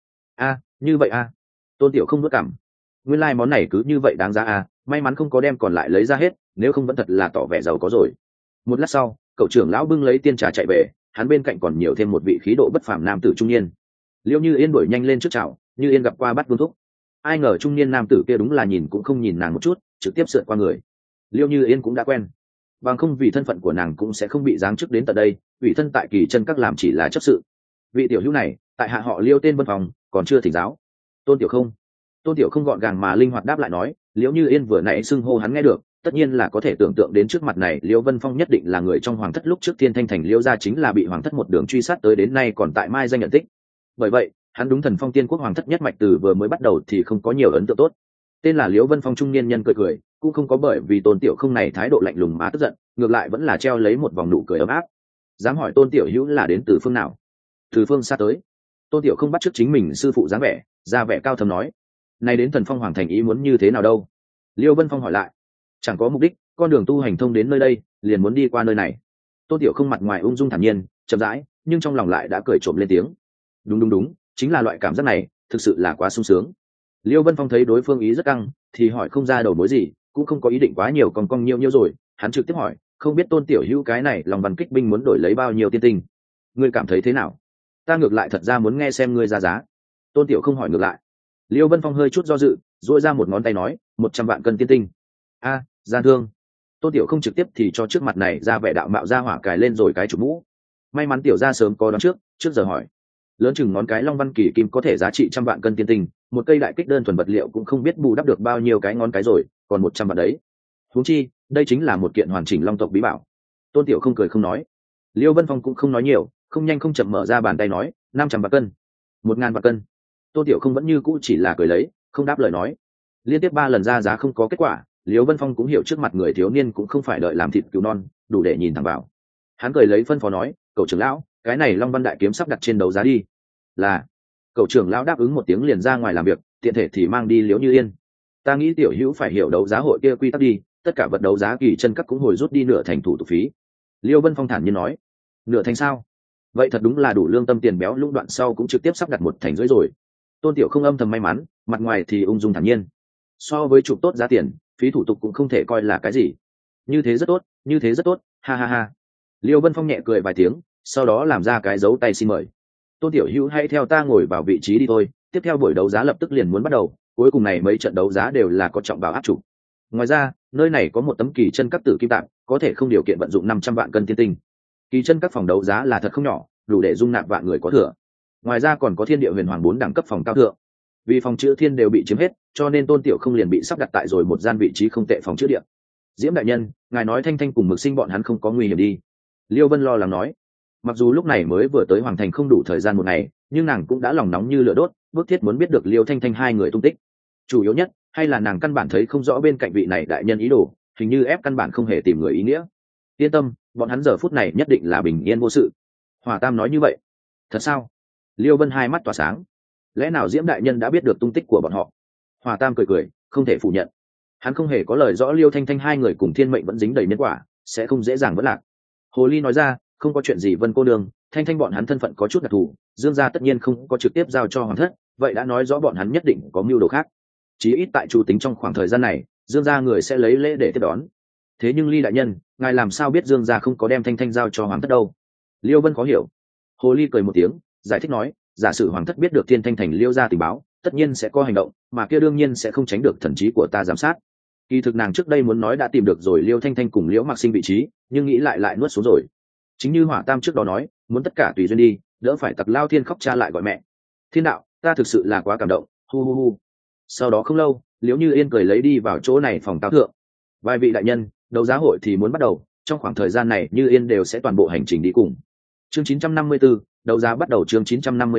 Như vậy a. Tôn Tiểu không nuốt cảm. Nguyên lai món này cứ như vậy đáng giá a, may mắn không có đem còn lại lấy ra hết, nếu không vẫn thật là tỏ vẻ giàu có rồi. Một lát sau, cậu trưởng lão bưng lấy tiên trà chạy về, hắn bên cạnh còn nhiều thêm một vị khí độ bất phàm nam tử trung niên. Liêu Như Yên đuổi nhanh lên trước chào, Như Yên gặp qua Bát Vương thúc. Ai ngờ trung niên nam tử kia đúng là nhìn cũng không nhìn nàng một chút, trực tiếp sượt qua người. Liêu Như Yên cũng đã quen, bằng không vì thân phận của nàng cũng sẽ không bị giáng chức đến tận đây, ủy thân tại Kỳ Chân Các làm chỉ là chấp sự. Vị tiểu hữu này, tại hạ họ Liêu tên Vân Phòng, còn chưa thỉnh giáo. Tôn Tiểu không gọn gàng mà linh hoạt đáp lại nói, Liễu Như Yên vừa nãy xưng hô hắn nghe được, tất nhiên là có thể tưởng tượng đến trước mặt này Liễu Vân Phong nhất định là người trong hoàng thất lúc trước Thiên Thanh thành Liễu gia chính là bị hoàng thất một đường truy sát tới đến nay còn tại mai danh nhận tích. Bởi vậy, hắn đúng Thần Phong Tiên Quốc hoàng thất nhất mạch từ vừa mới bắt đầu thì không có nhiều ấn tượng tốt. Tên là Liễu Vân Phong trung niên nhân cười cười, cũng không có bởi vì Tôn Tiểu không này thái độ lạnh lùng mà tức giận, ngược lại vẫn là treo lấy một vòng nụ cười ấm áp. Dám hỏi Tôn Tiểu hữu là đến từ phương nào? Từ phương xa tới. Tôn Tiểu không bắt chước chính mình sư phụ dáng vẻ, ra vẻ cao thầm nói, nay đến Thần Phong hoàng thành ý muốn như thế nào đâu? Liêu Vân Phong hỏi lại. Chẳng có mục đích, con đường tu hành thông đến nơi đây, liền muốn đi qua nơi này. Tôn Tiểu không mặt ngoài ung dung thản nhiên, chậm rãi, nhưng trong lòng lại đã cười trộm lên tiếng. Đúng, chính là loại cảm giác này, thực sự là quá sung sướng. Liêu Vân Phong thấy đối phương ý rất căng, thì hỏi không ra đầu mối gì, cũng không có ý định quá nhiều cong nhiêu rồi, hắn trực tiếp hỏi, không biết Tôn Tiểu hữu cái này lòng văn kích binh muốn đổi lấy bao nhiêu tiên tinh? Ngươi cảm thấy thế nào? Ta ngược lại thật ra muốn nghe xem ngươi ra giá. Tôn Tiểu không hỏi ngược lại. Liêu Vân Phong hơi chút do dự, duỗi ra một ngón tay nói, 100 vạn cân tiên tinh. Gian thương. Tôn Tiểu không trực tiếp thì cho trước mặt này ra vẻ đạo mạo ra hỏa cài lên rồi cái chủ mũ. May mắn tiểu gia sớm có đoán trước giờ hỏi. Lớn chừng ngón cái Long Văn Kỳ kim có thể giá trị 100 vạn cân tiên tinh, một cây đại kích đơn thuần vật liệu cũng không biết bù đắp được bao nhiêu cái ngón cái rồi, còn 100 vạn đấy. Huống chi, đây chính là một kiện hoàn chỉnh long tộc bí bảo. Tôn Tiểu không cười không nói. Liêu Vân Phong cũng không nói nhiều, không nhanh không chậm mở ra bàn tay nói, 500 vạn cân, 1000 vạn cân. Tôn Tiểu không vẫn như cũ chỉ là cười lấy, không đáp lời nói. Liên tiếp 3 lần ra giá không có kết quả, Liêu Vân Phong cũng hiểu trước mặt người thiếu niên cũng không phải đợi làm thịt cứu non, đủ để nhìn thẳng vào. Hắn cười lấy phân phó nói, cậu trưởng lão, cái này Long Văn đại kiếm sắp đặt trên đấu giá đi. Là. Cậu trưởng lão đáp ứng một tiếng liền ra ngoài làm việc, tiện thể thì mang đi Liễu Như Yên. Ta nghĩ tiểu hữu phải hiểu đấu giá hội kia quy tắc đi, tất cả vật đấu giá Kỳ Chân Các cũng hồi rút đi nửa thành thủ tục phí. Liêu Vân Phong thản nhiên nói. Nửa thành sao? Vậy thật đúng là đủ lương tâm tiền béo lũng đoạn sau cũng trực tiếp sắp đặt 1 thành rưỡi rồi. Tôn Tiểu không âm thầm may mắn, mặt ngoài thì ung dung thản nhiên. So với chụp tốt giá tiền, phí thủ tục cũng không thể coi là cái gì. Như thế rất tốt, ha ha ha. Liêu Vân Phong nhẹ cười vài tiếng, sau đó làm ra cái dấu tay xin mời. Tôn Tiểu hữu hãy theo ta ngồi vào vị trí đi thôi, tiếp theo buổi đấu giá lập tức liền muốn bắt đầu, cuối cùng này mấy trận đấu giá đều là có trọng bảo áp chủ. Ngoài ra, nơi này có một tấm Kỳ Chân Các tử kim tạm, có thể không điều kiện vận dụng 500 vạn cân tiên tinh. Kỳ Chân Các phòng đấu giá là thật không nhỏ, đủ để dung nạp vạn người có thừa. Ngoài ra còn có Thiên Địa Huyền Hoàng 4 đẳng cấp phòng cao thượng. Vì phòng chữ thiên đều bị chiếm hết, cho nên Tôn Tiểu không liền bị sắp đặt tại rồi một gian vị trí không tệ phòng chữ địa. Diễm đại nhân, ngài nói Thanh Thanh cùng Mực Sinh bọn hắn không có nguy hiểm đi? Liêu Vân lo lắng nói. Mặc dù lúc này mới vừa tới hoàng thành không đủ thời gian một ngày, nhưng nàng cũng đã lòng nóng như lửa đốt, bức thiết muốn biết được Liêu Thanh Thanh hai người tung tích. Chủ yếu nhất hay là nàng căn bản thấy không rõ bên cạnh vị này đại nhân ý đồ, hình như ép căn bản không hề tìm người ý nghĩa. Yên tâm, bọn hắn giờ phút này nhất định là bình yên vô sự. Hỏa Tam nói như vậy. Thật sao? Liêu Vân hai mắt tỏa sáng. Lẽ nào Diễm đại nhân đã biết được tung tích của bọn họ? Hỏa Tam cười cười, không thể phủ nhận. Hắn không hề có lời rõ Liêu Thanh Thanh hai người cùng thiên mệnh vẫn dính đầy nhân quả, sẽ không dễ dàng vỡ lạc. Hồ Ly nói ra, không có chuyện gì Vân cô nương, Thanh Thanh bọn hắn thân phận có chút đặc thù, Dương gia tất nhiên không có trực tiếp giao cho hoàng thất, vậy đã nói rõ bọn hắn nhất định có mưu đồ khác. Chí ít tại chủ tính trong khoảng thời gian này, Dương gia người sẽ lấy lễ để tiếp đón. Thế nhưng Ly đại nhân, ngài làm sao biết Dương gia không có đem Thanh Thanh giao cho hoàng thất đâu? Liêu Vân khó hiểu. Hồ Ly cười một tiếng, giải thích nói, giả sử hoàng thất biết được Thiên Thanh thành Liêu gia tình báo, tất nhiên sẽ có hành động, mà kia đương nhiên sẽ không tránh được thần trí của ta giám sát. Kỳ thực nàng trước đây muốn nói đã tìm được rồi Liêu Thanh Thanh cùng Liễu Mặc Sinh vị trí, nhưng nghĩ lại nuốt xuống rồi. Chính như Hỏa Tam trước đó nói, muốn tất cả tùy duyên đi, đỡ phải tặc lao thiên khóc cha lại gọi mẹ. Thiên đạo, ta thực sự là quá cảm động, hu hu hu. Sau đó không lâu, Liễu Như Yên cười lấy đi vào chỗ này phòng cao thượng. Vài vị đại nhân, đấu giá hội thì muốn bắt đầu, trong khoảng thời gian này Như Yên đều sẽ toàn bộ hành trình đi cùng. Chương 954, đấu giá bắt đầu. Chương 954,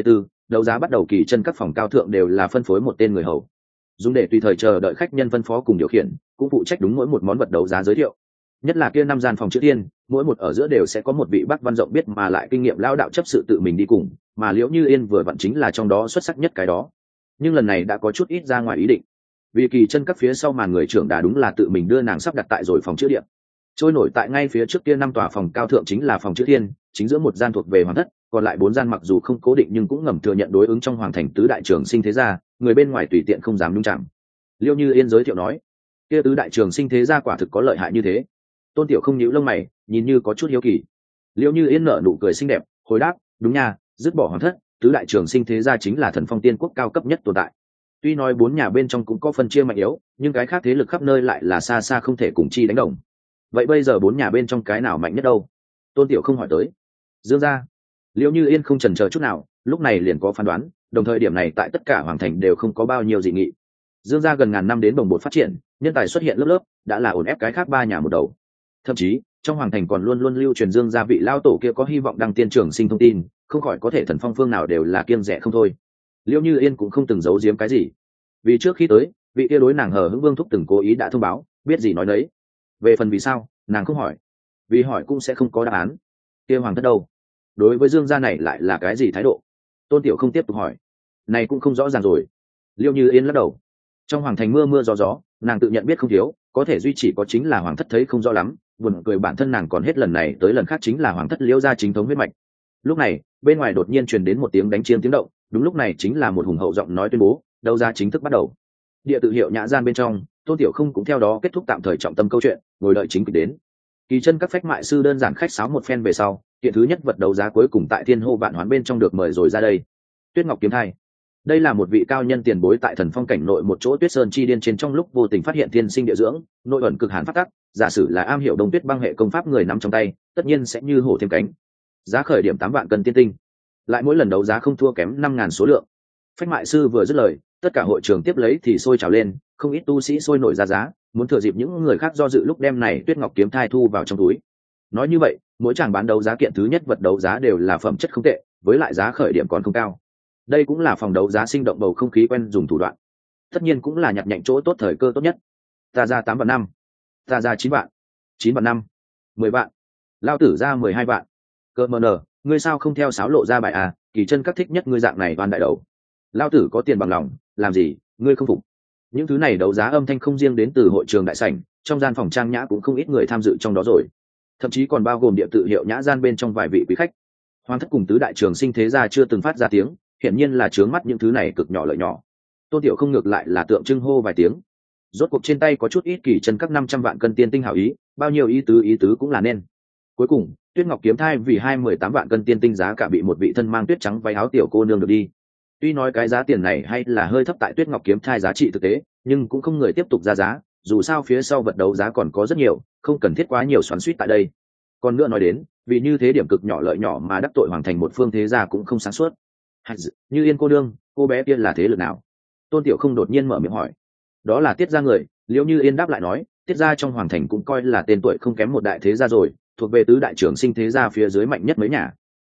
đấu giá bắt đầu, kỳ chân các phòng cao thượng đều là phân phối một tên người hầu, dùng để tùy thời chờ đợi khách nhân phân phó cùng điều khiển, cũng phụ trách đúng mỗi một món vật đấu giá giới thiệu. Nhất là kia 5 gian phòng chữ tiên, mỗi một ở giữa đều sẽ có một vị bác văn rộng biết mà lại kinh nghiệm lao đạo chấp sự tự mình đi cùng, mà Liễu Như Yên vừa vặn chính là trong đó xuất sắc nhất cái đó. Nhưng lần này đã có chút ít ra ngoài ý định, vì kỳ chân các phía sau màn người trưởng đã đúng là tự mình đưa nàng sắp đặt tại rồi phòng chữ điện. Trôi nổi tại ngay phía trước kia 5 tòa phòng cao thượng chính là phòng chữ thiên, chính giữa một gian thuộc về hoàng thất, còn lại 4 gian mặc dù không cố định nhưng cũng ngầm thừa nhận đối ứng trong hoàng thành tứ đại trường sinh thế gia, người bên ngoài tùy tiện không dám nhúng chạm. Liêu Như Yên giới thiệu nói, kia tứ đại trường sinh thế gia quả thực có lợi hại như thế. Tôn Tiểu không nhíu lông mày, nhìn như có chút hiếu kỳ. Liêu Như Yên nở nụ cười xinh đẹp, hồi đáp, đúng nha, dứt bỏ hoàng thất, tứ đại trường sinh thế gia chính là thần phong tiên quốc cao cấp nhất tồn tại. Tuy nói 4 nhà bên trong cũng có phân chia mạnh yếu, nhưng cái khác thế lực khắp nơi lại là xa xa không thể cùng chi đánh đồng. Vậy bây giờ 4 nhà bên trong cái nào mạnh nhất đâu? Tôn Tiểu không hỏi tới. Dương gia. Liêu Như Yên không chần chờ chút nào, lúc này liền có phán đoán, đồng thời điểm này tại tất cả hoàng thành đều không có bao nhiêu dị nghị. Dương gia gần ngàn năm đến bồng bột phát triển, nhân tài xuất hiện lớp lớp, đã là ổn ép cái khác 3 nhà một đầu. Thậm chí, trong hoàng thành còn luôn luôn lưu truyền Dương gia vị lao tổ kia có hy vọng đăng tiên trường sinh thông tin, không khỏi có thể thần phong phương nào đều là kiêng rẻ không thôi. Liêu Như Yên cũng không từng giấu giếm cái gì, vì trước khi tới, vị kia đối nàng hờ hững Vương thúc từng cố ý đã thông báo, biết gì nói nấy. Về phần vì sao, nàng không hỏi, vì hỏi cũng sẽ không có đáp án. Kia hoàng thất đâu, đối với Dương gia này lại là cái gì thái độ? Tôn Tiểu không tiếp tục hỏi, này cũng không rõ ràng rồi. Liêu Như Yên lắc đầu, trong hoàng thành mưa mưa gió gió, nàng tự nhận biết không thiếu, có thể duy chỉ có chính là hoàng thất thấy không rõ lắm, buồn cười bản thân nàng còn hết lần này tới lần khác chính là hoàng thất Liêu gia chính thống huyết mạch. Lúc này, bên ngoài đột nhiên truyền đến một tiếng đánh chiêng tiếng động, đúng lúc này chính là một hùng hậu giọng nói tuyên bố, đấu giá chính thức bắt đầu. Địa tự hiệu nhã gian bên trong, Tôn Tiểu không cũng theo đó kết thúc tạm thời trọng tâm câu chuyện, ngồi đợi chính kịch đến. Kỳ chân các phách mại sư đơn giản khách sáo một phen về sau, kiện thứ nhất vật đấu giá cuối cùng tại Thiên Hô Vạn Hoán bên trong được mời rồi ra đây. Tuyết Ngọc kiếm thai. Đây là một vị cao nhân tiền bối tại Thần Phong cảnh nội một chỗ Tuyết Sơn chi điên trên trong lúc vô tình phát hiện thiên sinh địa dưỡng, nội ẩn cực hàn phát tắc, giả sử là am hiểu Đông Tuyết băng hệ công pháp người nắm trong tay, tất nhiên sẽ như hổ thêm cánh. Giá khởi điểm 8 vạn cân tiên tinh, lại mỗi lần đấu giá không thua kém 5.000 số lượng. Phách mại sư vừa dứt lời, tất cả hội trường tiếp lấy thì sôi trào lên, không ít tu sĩ sôi nổi ra giá, muốn thừa dịp những người khác do dự lúc đem này Tuyết Ngọc kiếm thai thu vào trong túi. Nói như vậy, mỗi chàng bán đấu giá kiện thứ nhất vật đấu giá đều là phẩm chất không tệ, với lại giá khởi điểm còn không cao. Đây cũng là phòng đấu giá sinh động bầu không khí quen dùng thủ đoạn. Tất nhiên cũng là nhặt nhạnh chỗ tốt thời cơ tốt nhất. Ta ra 8 vạn 5, ta ra 9 vạn, 9 vạn 5, 10 vạn, lao tử ra 12 vạn. Cơ mờ nở, ngươi sao không theo sáo lộ ra bài à? Kỳ chân các thích nhất ngươi dạng này đoan đại đầu. Lao tử có tiền bằng lòng, làm gì, ngươi không phục? Những thứ này đấu giá âm thanh không riêng đến từ hội trường đại sảnh, trong gian phòng trang nhã cũng không ít người tham dự trong đó rồi. Thậm chí còn bao gồm địa tự hiệu nhã gian bên trong vài vị quý khách. Hoàng thất cùng tứ đại trường sinh thế gia chưa từng phát ra tiếng, hiển nhiên là trướng mắt những thứ này cực nhỏ lợi nhỏ. Tôn Tiểu không ngược lại là tượng trưng hô vài tiếng. Rốt cuộc trên tay có chút ít kỳ chân các 500 vạn cân tiên tinh hảo ý, bao nhiêu ý tứ cũng là nên. Cuối cùng, Tuyết Ngọc kiếm thai vì 18 vạn cân tiên tinh giá cả bị một vị thân mang tuyết trắng váy áo tiểu cô nương được đi. Tuy nói cái giá tiền này hay là hơi thấp tại Tuyết Ngọc kiếm thai giá trị thực tế, nhưng cũng không người tiếp tục ra giá, dù sao phía sau vật đấu giá còn có rất nhiều, không cần thiết quá nhiều xoắn xuýt tại đây. Còn nữa nói đến, vì như thế điểm cực nhỏ lợi nhỏ mà đắc tội hoàng thành một phương thế gia cũng không sáng suốt. Như Yên cô nương, cô bé kia là thế lực nào? Tôn Tiểu không đột nhiên mở miệng hỏi. Đó là Tiết gia người. Liễu Như Yên đáp lại nói, Tiết gia trong hoàng thành cũng coi là tên tuổi không kém một đại thế gia rồi, thuộc về tứ đại trưởng sinh thế gia phía dưới mạnh nhất mấy nhà.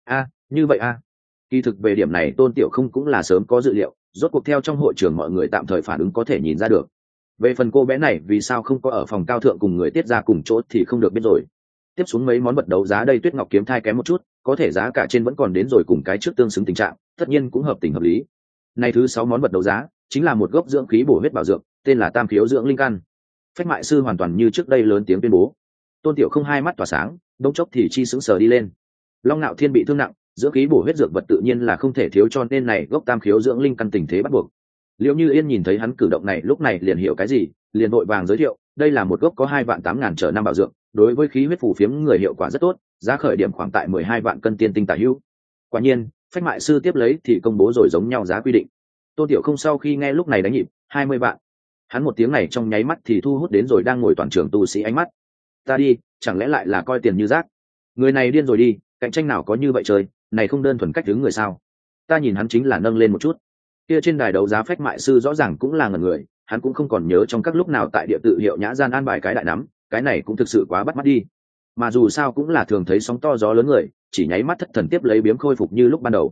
Như vậy Kỳ thực về điểm này Tôn Tiểu không cũng là sớm có dự liệu, rốt cuộc theo trong hội trường mọi người tạm thời phản ứng có thể nhìn ra được. Về phần cô bé này vì sao không có ở phòng cao thượng cùng người Tiết gia cùng chỗ thì không được biết rồi. Tiếp xuống mấy món vật đấu giá đây Tuyết Ngọc kiếm thai kém một chút, có thể giá cả trên vẫn còn đến rồi cùng cái trước tương xứng tình trạng, tất nhiên cũng hợp tình hợp lý. Này thứ 6 món vật đấu giá chính là một gốc dưỡng khí bổ huyết bảo dược, tên là Tam Khiếu dưỡng linh căn. Phách mại sư hoàn toàn như trước đây lớn tiếng tuyên bố. Tôn Tiểu không hai mắt tỏa sáng, đống chốc thì chi sững sờ đi lên. Long Nạo Thiên bị thương nặng, dưỡng khí bổ huyết dược vật tự nhiên là không thể thiếu, cho nên này gốc Tam Khiếu dưỡng linh căn tình thế bắt buộc. Liễu Như Yên nhìn thấy hắn cử động này lúc này liền hiểu cái gì, liền vội vàng giới thiệu, đây là một gốc có 2 vạn 8 ngàn trở năm bảo dược, đối với khí huyết phù phiếm người hiệu quả rất tốt, giá khởi điểm khoảng tại 12 vạn cân tiên tinh tả hữu. Quả nhiên, phách mại sư tiếp lấy thì công bố rồi giống nhau giá quy định. Tôn Tiểu không sau khi nghe lúc này đánh nhịp, 20 vạn. Hắn một tiếng này trong nháy mắt thì thu hút đến rồi đang ngồi toàn trường tu sĩ ánh mắt. Ta đi, chẳng lẽ lại là coi tiền như rác? Người này điên rồi đi, cạnh tranh nào có như vậy trời, này không đơn thuần cách đứng người sao? Ta nhìn hắn chính là nâng lên một chút. Kia trên đài đấu giá phách mại sư rõ ràng cũng là ngẩn người, hắn cũng không còn nhớ trong các lúc nào tại địa tự hiệu nhã gian an bài cái đại nắm, cái này cũng thực sự quá bắt mắt đi. Mà dù sao cũng là thường thấy sóng to gió lớn người, chỉ nháy mắt thất thần tiếp lấy biếm khôi phục như lúc ban đầu.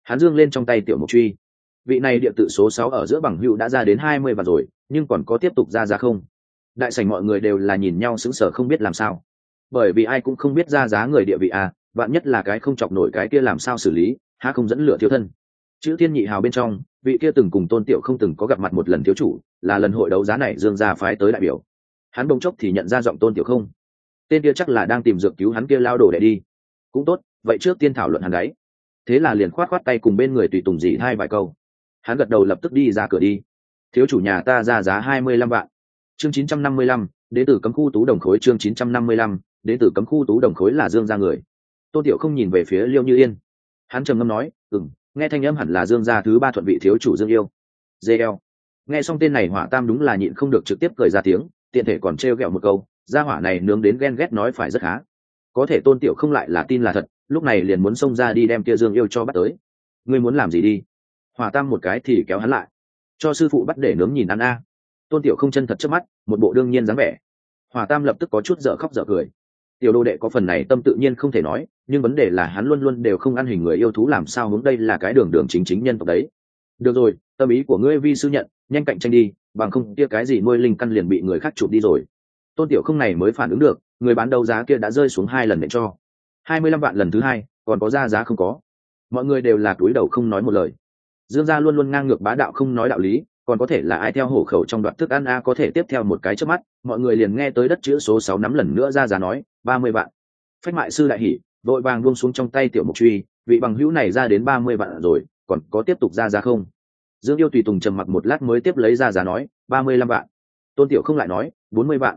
Hắn dương lên trong tay tiểu mục truy. Vị này địa tự số 6 ở giữa bằng hữu đã ra đến 20 vạn rồi, nhưng còn có tiếp tục ra giá không? Đại sảnh mọi người đều là nhìn nhau sững sờ không biết làm sao, bởi vì ai cũng không biết ra giá người địa vị à, vạn nhất là cái không chọc nổi cái kia làm sao xử lý, há không dẫn lửa thiếu thân. Chữ thiên nhị hào bên trong, vị kia từng cùng Tôn Tiểu không từng có gặp mặt một lần thiếu chủ, là lần hội đấu giá này Dương gia phái tới đại biểu. Hắn bỗng chốc thì nhận ra giọng Tôn Tiểu không. Tên kia chắc là đang tìm dược cứu hắn kia lao đồ để đi. Cũng tốt, vậy trước tiên thảo luận hắn đấy. Thế là liền khoát khoát tay cùng bên người tùy tùng dì hai vài câu. Hắn gật đầu lập tức đi ra cửa đi. Thiếu chủ nhà ta ra giá 25 vạn. Chương 955, đến từ cấm khu Tú Đồng Khối. Chương 955, đến từ cấm khu Tú Đồng Khối là Dương gia người. Tôn Tiểu không nhìn về phía Liêu Như Yên. Hắn trầm ngâm nói, nghe thanh âm hẳn là Dương gia thứ 3 thuận vị thiếu chủ Dương Yêu. JL. Nghe xong tên này Hỏa Tam đúng là nhịn không được trực tiếp cười ra tiếng, tiện thể còn trêu ghẹo một câu, gia hỏa này nướng đến ghen ghét nói phải rất khá. Có thể Tôn Tiểu không lại là tin là thật, lúc này liền muốn xông ra đi đem kia Dương Yêu cho bắt tới. Ngươi muốn làm gì đi? Hỏa Tam một cái thì kéo hắn lại. Cho sư phụ bắt để nướng nhìn ăn a. Tôn Tiểu không chân thật trước mắt, một bộ đương nhiên dáng vẻ. Hỏa Tam lập tức có chút dở khóc dở cười. Tiểu đồ đệ có phần này tâm tự nhiên không thể nói, nhưng vấn đề là hắn luôn luôn đều không ăn hình người yêu thú, làm sao hướng đây là cái đường đường chính chính nhân tộc đấy. Được rồi, tâm ý của ngươi vi sư nhận, nhanh cạnh tranh đi, bằng không kia cái gì nuôi linh căn liền bị người khác chụp đi rồi. Tôn Tiểu không này mới phản ứng được, người bán đấu giá kia đã rơi xuống 2 lần để cho 25 vạn lần thứ 2, còn có ra giá không có. Mọi người đều là cúi đầu không nói một lời. Dương gia luôn luôn ngang ngược bá đạo không nói đạo lý, còn có thể là ai theo hổ khẩu trong đoạn thức ăn a, có thể tiếp theo một cái chớp mắt, mọi người liền nghe tới đất chữ số 6 nắm lần nữa ra giá nói 30 vạn. Phách mại sư đại hỉ, vội vàng buông xuống trong tay tiểu mục truy, vị bằng hữu này ra đến 30 vạn rồi, còn có tiếp tục ra giá không? Dương Yêu tùy tùng trầm mặc một lát mới tiếp lấy ra giá nói 35 vạn. Tôn Tiểu không lại nói 40 vạn,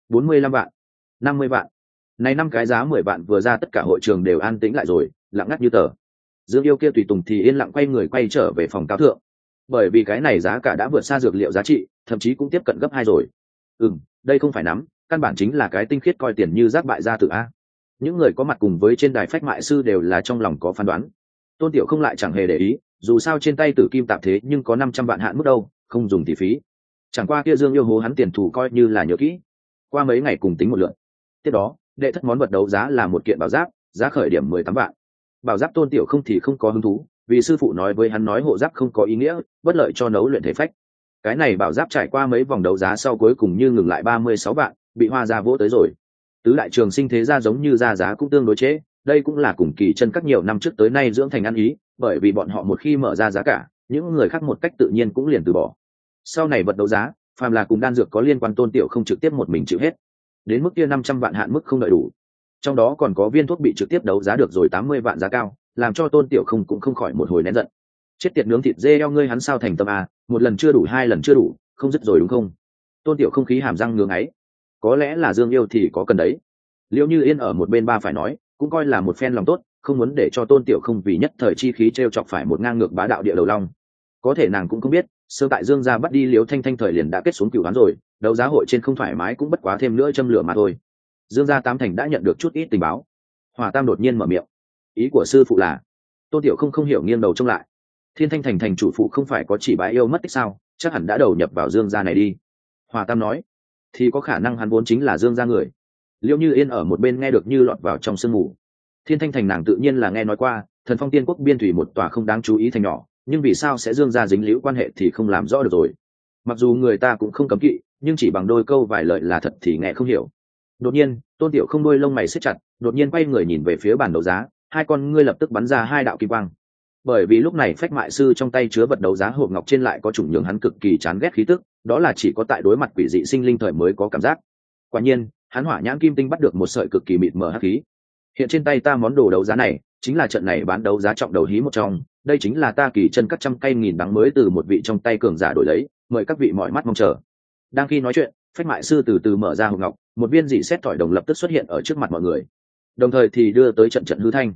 45 vạn, 50 vạn. Này 5 cái giá 10 vạn vừa ra, tất cả hội trường đều an tĩnh lại rồi, lặng ngắt như tờ. Dương Yêu kia tùy tùng thì yên lặng quay người quay trở về phòng cao thượng, bởi vì cái này giá cả đã vượt xa dược liệu giá trị, thậm chí cũng tiếp cận gấp 2 rồi. Đây không phải nắm, căn bản chính là cái tinh khiết coi tiền như rác bại gia tử a. Những người có mặt cùng với trên đài phách mại sư đều là trong lòng có phán đoán. Tôn Tiểu không lại chẳng hề để ý, dù sao trên tay tử kim tạp thế nhưng có 500 vạn hạn mức đâu, không dùng thì phí. Chẳng qua kia Dương Yêu hố hắn tiền thủ coi như là nhớ kỹ. Qua mấy ngày cùng tính một lượt. Tiếp đó, đệ thất món vật đấu giá là một kiện bảo giáp, giá khởi điểm 18 vạn. Bảo giáp Tôn Tiểu không thì không có hứng thú, vì sư phụ nói với hắn nói hộ giáp không có ý nghĩa, bất lợi cho nấu luyện thể phách. Cái này bảo giáp trải qua mấy vòng đấu giá sau cuối cùng như ngừng lại 36 vạn, bị Hoa gia vỗ tới rồi. Tứ đại trường sinh thế gia giống như ra giá cũng tương đối chế, đây cũng là cùng Kỳ Chân các nhiều năm trước tới nay dưỡng thành ăn ý, bởi vì bọn họ một khi mở ra giá cả, những người khác một cách tự nhiên cũng liền từ bỏ. Sau này vật đấu giá, phàm là cùng đan dược có liên quan Tôn Tiểu không trực tiếp một mình chịu hết. Đến mức kia 500 vạn hạn mức không đợi đủ. Trong đó còn có viên thuốc bị trực tiếp đấu giá được rồi 80 vạn giá cao, làm cho Tôn Tiểu không cũng không khỏi một hồi nén giận. Chết tiệt nướng thịt dê eo ngươi hắn sao thành tâm a, một lần chưa đủ, 2 lần chưa đủ, không dứt rồi đúng không? Tôn Tiểu không khí hàm răng ngưỡng ấy. Có lẽ là Dương Yêu thì có cần đấy. Liễu Như Yên ở một bên ba phải nói, cũng coi là một phen lòng tốt, không muốn để cho Tôn Tiểu không vì nhất thời chi khí trêu chọc phải một ngang ngược bá đạo địa đầu long. Có thể nàng cũng không biết, sơ tại Dương gia bắt đi Liễu Thanh Thanh thời liền đã kết xuống cửu án rồi, đấu giá hội trên không thoải mái cũng bất quá thêm nữa châm lửa mà thôi. Dương gia tám thành đã nhận được chút ít tình báo. Hỏa Tam đột nhiên mở miệng, ý của sư phụ là? Tôn Tiểu không hiểu nghiêng đầu trông lại. Thiên Thanh thành thành chủ phụ không phải có chỉ bái yêu mất tích sao, chắc hẳn đã đầu nhập vào Dương gia này đi. Hỏa Tam nói, thì có khả năng hắn vốn chính là Dương gia người. Liễu Như Yên ở một bên nghe được như lọt vào trong sương mù. Thiên Thanh thành nàng tự nhiên là nghe nói qua, Thần Phong Tiên quốc biên thủy một tòa không đáng chú ý thành nhỏ, nhưng vì sao sẽ Dương gia dính liễu quan hệ thì không làm rõ được rồi. Mặc dù người ta cũng không cấm kỵ, nhưng chỉ bằng đôi câu vài lời là thật thì nghe không hiểu. Đột nhiên, Tôn Tiểu không đôi lông mày siết chặt, đột nhiên quay người nhìn về phía bàn đấu giá, hai con ngươi lập tức bắn ra 2 đạo kim quang. Bởi vì lúc này phách mại sư trong tay chứa vật đấu giá hộp ngọc trên lại có chủng nhường hắn cực kỳ chán ghét khí tức, đó là chỉ có tại đối mặt quỷ dị sinh linh thời mới có cảm giác. Quả nhiên, hắn hỏa nhãn kim tinh bắt được một sợi cực kỳ mịt mờ hắc khí. Hiện trên tay ta món đồ đấu giá này, chính là trận này bán đấu giá trọng đầu hí một trong, đây chính là ta Kỳ Chân các trăm cây nghìn đắng mới từ một vị trong tay cường giả đổi lấy, mời các vị mọi mắt mong chờ. Đang khi nói chuyện, phách mại sư từ từ mở ra hộp ngọc, một viên dị xét thỏi đồng lập tức xuất hiện ở trước mặt mọi người, đồng thời thì đưa tới trận trận hư thanh.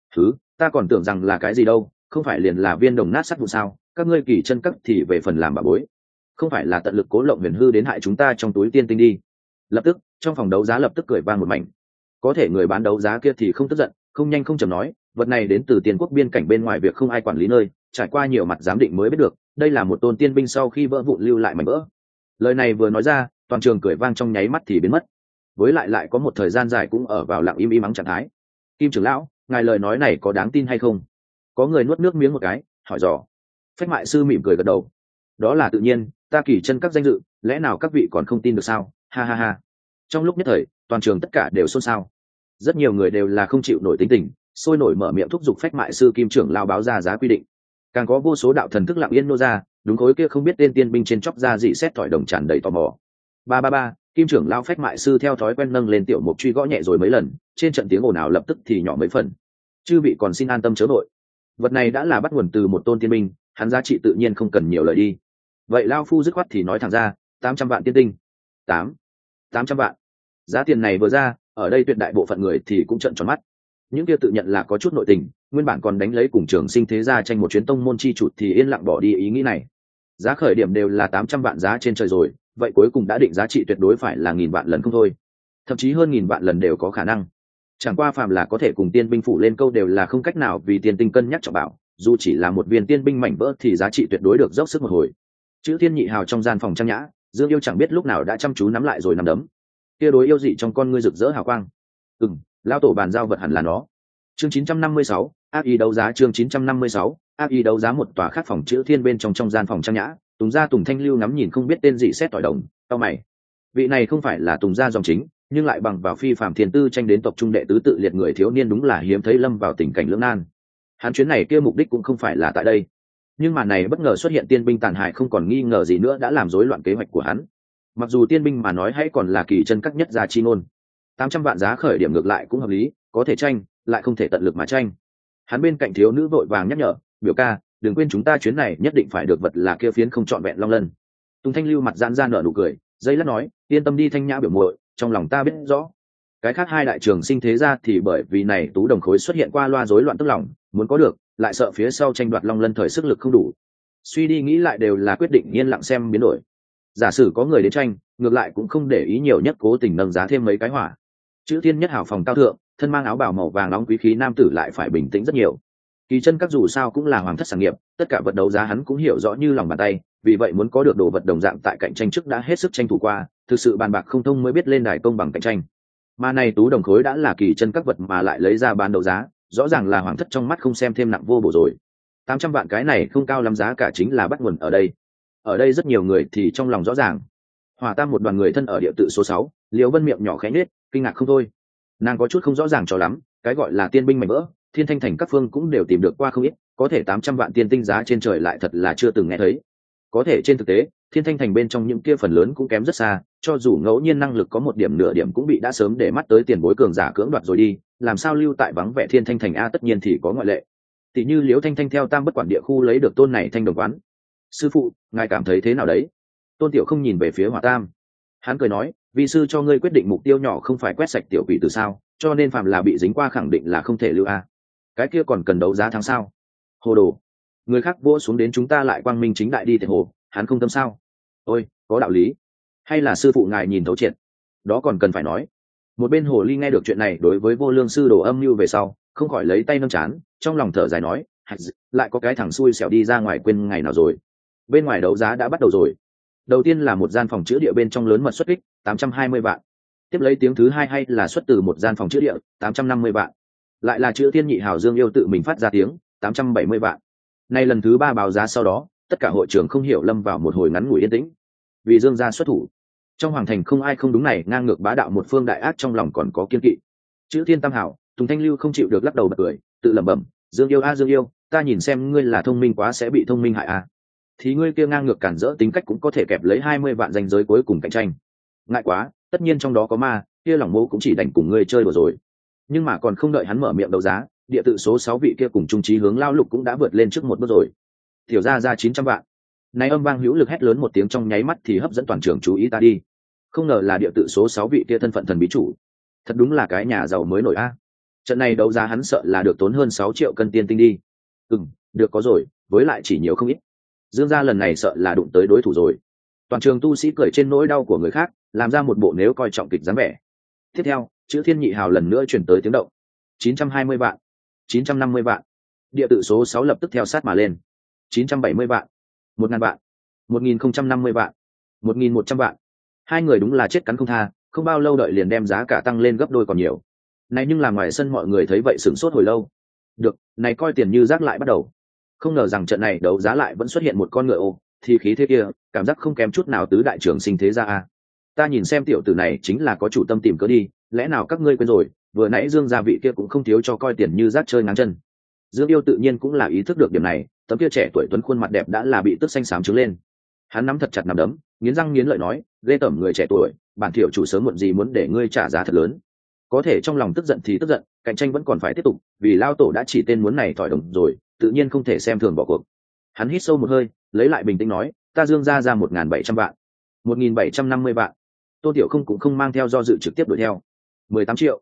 Ta còn tưởng rằng là cái gì đâu, không phải liền là viên đồng nát sắt vụ sao? Các ngươi Kỳ Chân các thì về phần làm bà bối, không phải là tận lực cố lộng huyền hư đến hại chúng ta trong túi tiên tinh đi. Lập tức trong phòng đấu giá lập tức cười vang một mảnh. Có thể người bán đấu giá kia thì không tức giận, không nhanh không chậm nói, vật này đến từ Tiên quốc biên cảnh bên ngoài việc không ai quản lý nơi, trải qua nhiều mặt giám định mới biết được, đây là một tôn tiên binh sau khi vỡ vụn lưu lại mảnh vỡ. Lời này vừa nói ra, toàn trường cười vang trong nháy mắt thì biến mất. Với lại có một thời gian dài cũng ở vào lặng im im ắng trạng thái. Kim trưởng lão, ngài lời nói này có đáng tin hay không? Có người nuốt nước miếng một cái hỏi dò. Phách mại sư mỉm cười gật đầu. Đó là tự nhiên, ta Kỳ chân các danh dự, lẽ nào các vị còn không tin được sao? Ha ha ha. Trong lúc nhất thời toàn trường tất cả đều xôn xao, rất nhiều người đều là không chịu nổi tính tình, sôi nổi mở miệng thúc giục phách mại sư kim trưởng lao báo ra giá quy định. Càng có vô số đạo thần thức lặng yên nô ra, đúng khối kia không biết tên tiên binh trên chóc ra dị xét thỏi đồng tràn đầy tò mò. Ba kim trưởng lao phách mại sư theo thói quen nâng lên tiểu mục truy gõ nhẹ rồi mấy lần, trên trận tiếng ồn ào lập tức thì nhỏ mấy phần. Chư vị còn xin an tâm chớ nội, vật này đã là bắt nguồn từ một tôn tiên binh, hắn giá trị tự nhiên không cần nhiều lời đi. Vậy lao phu dứt khoát thì nói thẳng ra, 800 vạn tiên tinh. 800 vạn. Giá tiền này vừa ra, ở đây tuyệt đại bộ phận người thì cũng trợn tròn mắt. Những kia tự nhận là có chút nội tình, nguyên bản còn đánh lấy cùng trường sinh thế gia tranh một chuyến tông môn chi chủ thì yên lặng bỏ đi ý nghĩ này. Giá khởi điểm đều là 800 vạn giá trên trời rồi, vậy cuối cùng đã định giá trị tuyệt đối phải là 1000 vạn lần không thôi, thậm chí hơn 1000 vạn lần đều có khả năng. Chẳng qua phàm là có thể cùng tiên binh phụ lên câu đều là không cách nào vì tiên tinh cân nhắc trọng bảo, dù chỉ là một viên tiên binh mảnh vỡ thì giá trị tuyệt đối được dốc sức một hồi. Chữ Thiên Nhị Hào trong gian phòng trang nhã, Dương Yêu chẳng biết lúc nào đã chăm chú nắm lại rồi nắm đấm. Kia đối yêu dị trong con ngươi rực rỡ hào quang. Lao tổ bàn giao vật hẳn là nó. Chương 956, ác ý đấu giá. Chương 956, ác ý đấu giá. Một tòa khác phòng Chữ Thiên bên trong gian phòng trang nhã, Tùng gia Tùng Thanh Lưu ngắm nhìn không biết tên gì xét tỏi đồng, cau mày. Vị này không phải là Tùng gia dòng chính, nhưng lại bằng vào phi phàm thiên tư tranh đến tộc trung đệ tứ tự liệt người thiếu niên đúng là hiếm thấy lâm vào tình cảnh lưỡng nan. Hắn chuyến này kia mục đích cũng không phải là tại đây, nhưng mà này bất ngờ xuất hiện tiên binh tàn hại không còn nghi ngờ gì nữa đã làm rối loạn kế hoạch của hắn. Mặc dù tiên binh mà nói hãy còn là kỳ chân các nhất gia chi ngôn, 800 vạn giá khởi điểm ngược lại cũng hợp lý, có thể tranh, lại không thể tận lực mà tranh. Hắn bên cạnh thiếu nữ vội vàng nhắc nhở, biểu ca, đừng quên chúng ta chuyến này nhất định phải được vật là kia phiến không trọn vẹn long lân. Tùng Thanh Lưu mặt giãn ra nở nụ cười, dây lát nói, yên tâm đi Thanh Nhã biểu muội, trong lòng ta biết rõ. Cái khác hai đại trường sinh thế gia thì bởi vì này tú đồng khối xuất hiện qua loa rối loạn tức lòng, muốn có được, lại sợ phía sau tranh đoạt long lân thời sức lực không đủ. Suy đi nghĩ lại đều là quyết định yên lặng xem biến đổi. Giả sử có người đến tranh, ngược lại cũng không để ý nhiều nhất, cố tình nâng giá thêm mấy cái hỏa. Chữ Thiên nhất hảo phòng cao thượng, thân mang áo bào màu vàng nóng quý khí nam tử lại phải bình tĩnh rất nhiều. Kỳ chân các dù sao cũng là hoàng thất sản nghiệp, tất cả vật đấu giá hắn cũng hiểu rõ như lòng bàn tay, vì vậy muốn có được đồ vật đồng dạng tại cạnh tranh trước đã hết sức tranh thủ qua, thực sự bàn bạc không thông mới biết lên đài công bằng cạnh tranh. Mà này tú đồng khối đã là kỳ chân các vật mà lại lấy ra bán đấu giá, rõ ràng là hoàng thất trong mắt không xem thêm nặng vô bổ rồi. 800 vạn cái này không cao lắm, giá cả chính là bắt nguồn ở đây. Ở đây rất nhiều người thì trong lòng rõ ràng. Hỏa Tam một đoàn người thân ở địa tự số 6, Liễu Vân miệng nhỏ khẽ nhếch, kinh ngạc không thôi. Nàng có chút không rõ ràng cho lắm, cái gọi là tiên binh mảnh vỡ, Thiên Thanh thành các phương cũng đều tìm được qua không ít, có thể 800 vạn tiên tinh giá trên trời lại thật là chưa từng nghe thấy. Có thể trên thực tế, Thiên Thanh thành bên trong những kia phần lớn cũng kém rất xa, cho dù ngẫu nhiên năng lực có một điểm nửa điểm cũng bị đã sớm để mắt tới tiền bối cường giả cưỡng đoạt rồi đi, làm sao lưu tại vắng vẻ Thiên Thanh thành a? Tất nhiên thì có ngoại lệ. Tỷ như Liễu Thanh Thanh theo Tam bất quản địa khu lấy được tôn này thanh đồng quán. Sư phụ, ngài cảm thấy thế nào đấy? Tôn Tiểu không nhìn về phía Hỏa Tam, hắn cười nói, vị sư cho ngươi quyết định mục tiêu nhỏ không phải quét sạch tiểu quỷ từ sao, cho nên phàm là bị dính qua khẳng định là không thể lưu a. Cái kia còn cần đấu giá tháng sao? Hồ đồ, người khác vỗ xuống đến chúng ta lại quang minh chính đại đi thiệt hồ, hắn không tâm sao? Ôi, có đạo lý. Hay là sư phụ ngài nhìn thấu triệt? Đó còn cần phải nói. Một bên hồ ly nghe được chuyện này đối với vô lương sư đồ âm mưu về sau, không khỏi lấy tay nâng chán, trong lòng thở dài nói, lại có cái thằng xui xẻo đi ra ngoài quên ngày nào rồi. Bên ngoài đấu giá đã bắt đầu rồi. Đầu tiên là một gian phòng chữ địa bên trong lớn mật xuất kích, 820 vạn. Tiếp lấy tiếng thứ hai hay là xuất từ một gian phòng chữ địa, 850 vạn. Lại là Chữ Thiên Nhị Hào Dương Yêu tự mình phát ra tiếng, 870 vạn. Nay lần thứ ba báo giá sau đó, tất cả hội trường không hiểu lâm vào một hồi ngắn ngủi yên tĩnh. Vì Dương gia xuất thủ, trong hoàng thành không ai không đúng này ngang ngược bá đạo một phương đại ác trong lòng còn có kiên kỵ. Chữ Thiên Tam Hảo, Tùng Thanh Lưu không chịu được lắc đầu bật cười, tự lẩm bẩm, Dương Yêu a Dương Yêu, ta nhìn xem ngươi là thông minh quá sẽ bị thông minh hại a. Thì ngươi kia ngang ngược cản rỡ tính cách cũng có thể kẹp lấy 20 vạn danh giới cuối cùng cạnh tranh. Ngại quá, tất nhiên trong đó có ma, kia lòng mô cũng chỉ đành cùng ngươi chơi đùa rồi. Nhưng mà còn không đợi hắn mở miệng đấu giá, địa tự số 6 vị kia cùng trung trí hướng lao lục cũng đã vượt lên trước một bước rồi. Tiểu ra 900 vạn. Này âm vang hữu lực hét lớn một tiếng trong nháy mắt thì hấp dẫn toàn trường chú ý ta đi. Không ngờ là địa tự số 6 vị kia thân phận thần bí chủ. Thật đúng là cái nhà giàu mới nổi a. Trận này đấu giá hắn sợ là được tốn hơn 6 triệu cân tiên tinh đi. Được có rồi, với lại chỉ nhiều không ít. Dương gia lần này sợ là đụng tới đối thủ rồi. Toàn trường tu sĩ cười trên nỗi đau của người khác, làm ra một bộ nếu coi trọng kịch dáng vẻ. Tiếp theo, Chữ Thiên Nhị Hào lần nữa chuyển tới tiếng động. 920 vạn, 950 vạn. Địa tự số 6 lập tức theo sát mà lên. 970 vạn, 1000 vạn, 1050 vạn, 1100 vạn. Hai người đúng là chết cắn không tha, không bao lâu đợi liền đem giá cả tăng lên gấp đôi còn nhiều. Này nhưng là ngoài sân mọi người thấy vậy sửng sốt hồi lâu. Được, này coi tiền như rác lại bắt đầu. Không ngờ rằng trận này đấu giá lại vẫn xuất hiện một con ngựa ô, thì khí thế kia cảm giác không kém chút nào tứ đại trưởng sinh thế gia a. Ta nhìn xem tiểu tử này chính là có chủ tâm tìm cớ đi, lẽ nào các ngươi quên rồi, vừa nãy Dương gia vị kia cũng không thiếu cho coi tiền như rác chơi ngáng chân. Dương Yêu tự nhiên cũng là ý thức được điểm này, tấm kia trẻ tuổi tuấn khuôn mặt đẹp đã là bị tức xanh xám trứng lên. Hắn nắm thật chặt nắm đấm, nghiến răng nghiến lợi nói, ghê tởm người trẻ tuổi, bản tiểu chủ sớm muộn gì muốn để ngươi trả giá thật lớn. Có thể trong lòng tức giận thì tức giận, cạnh tranh vẫn còn phải tiếp tục, vì lao tổ đã chỉ tên muốn này thỏi đồng rồi, tự nhiên không thể xem thường bỏ cuộc. Hắn hít sâu một hơi, lấy lại bình tĩnh nói, ta Dương gia ra 1.700 vạn, 1.750 vạn. Tôn Tiểu Không cũng không mang theo do dự trực tiếp đuổi theo. 18 triệu,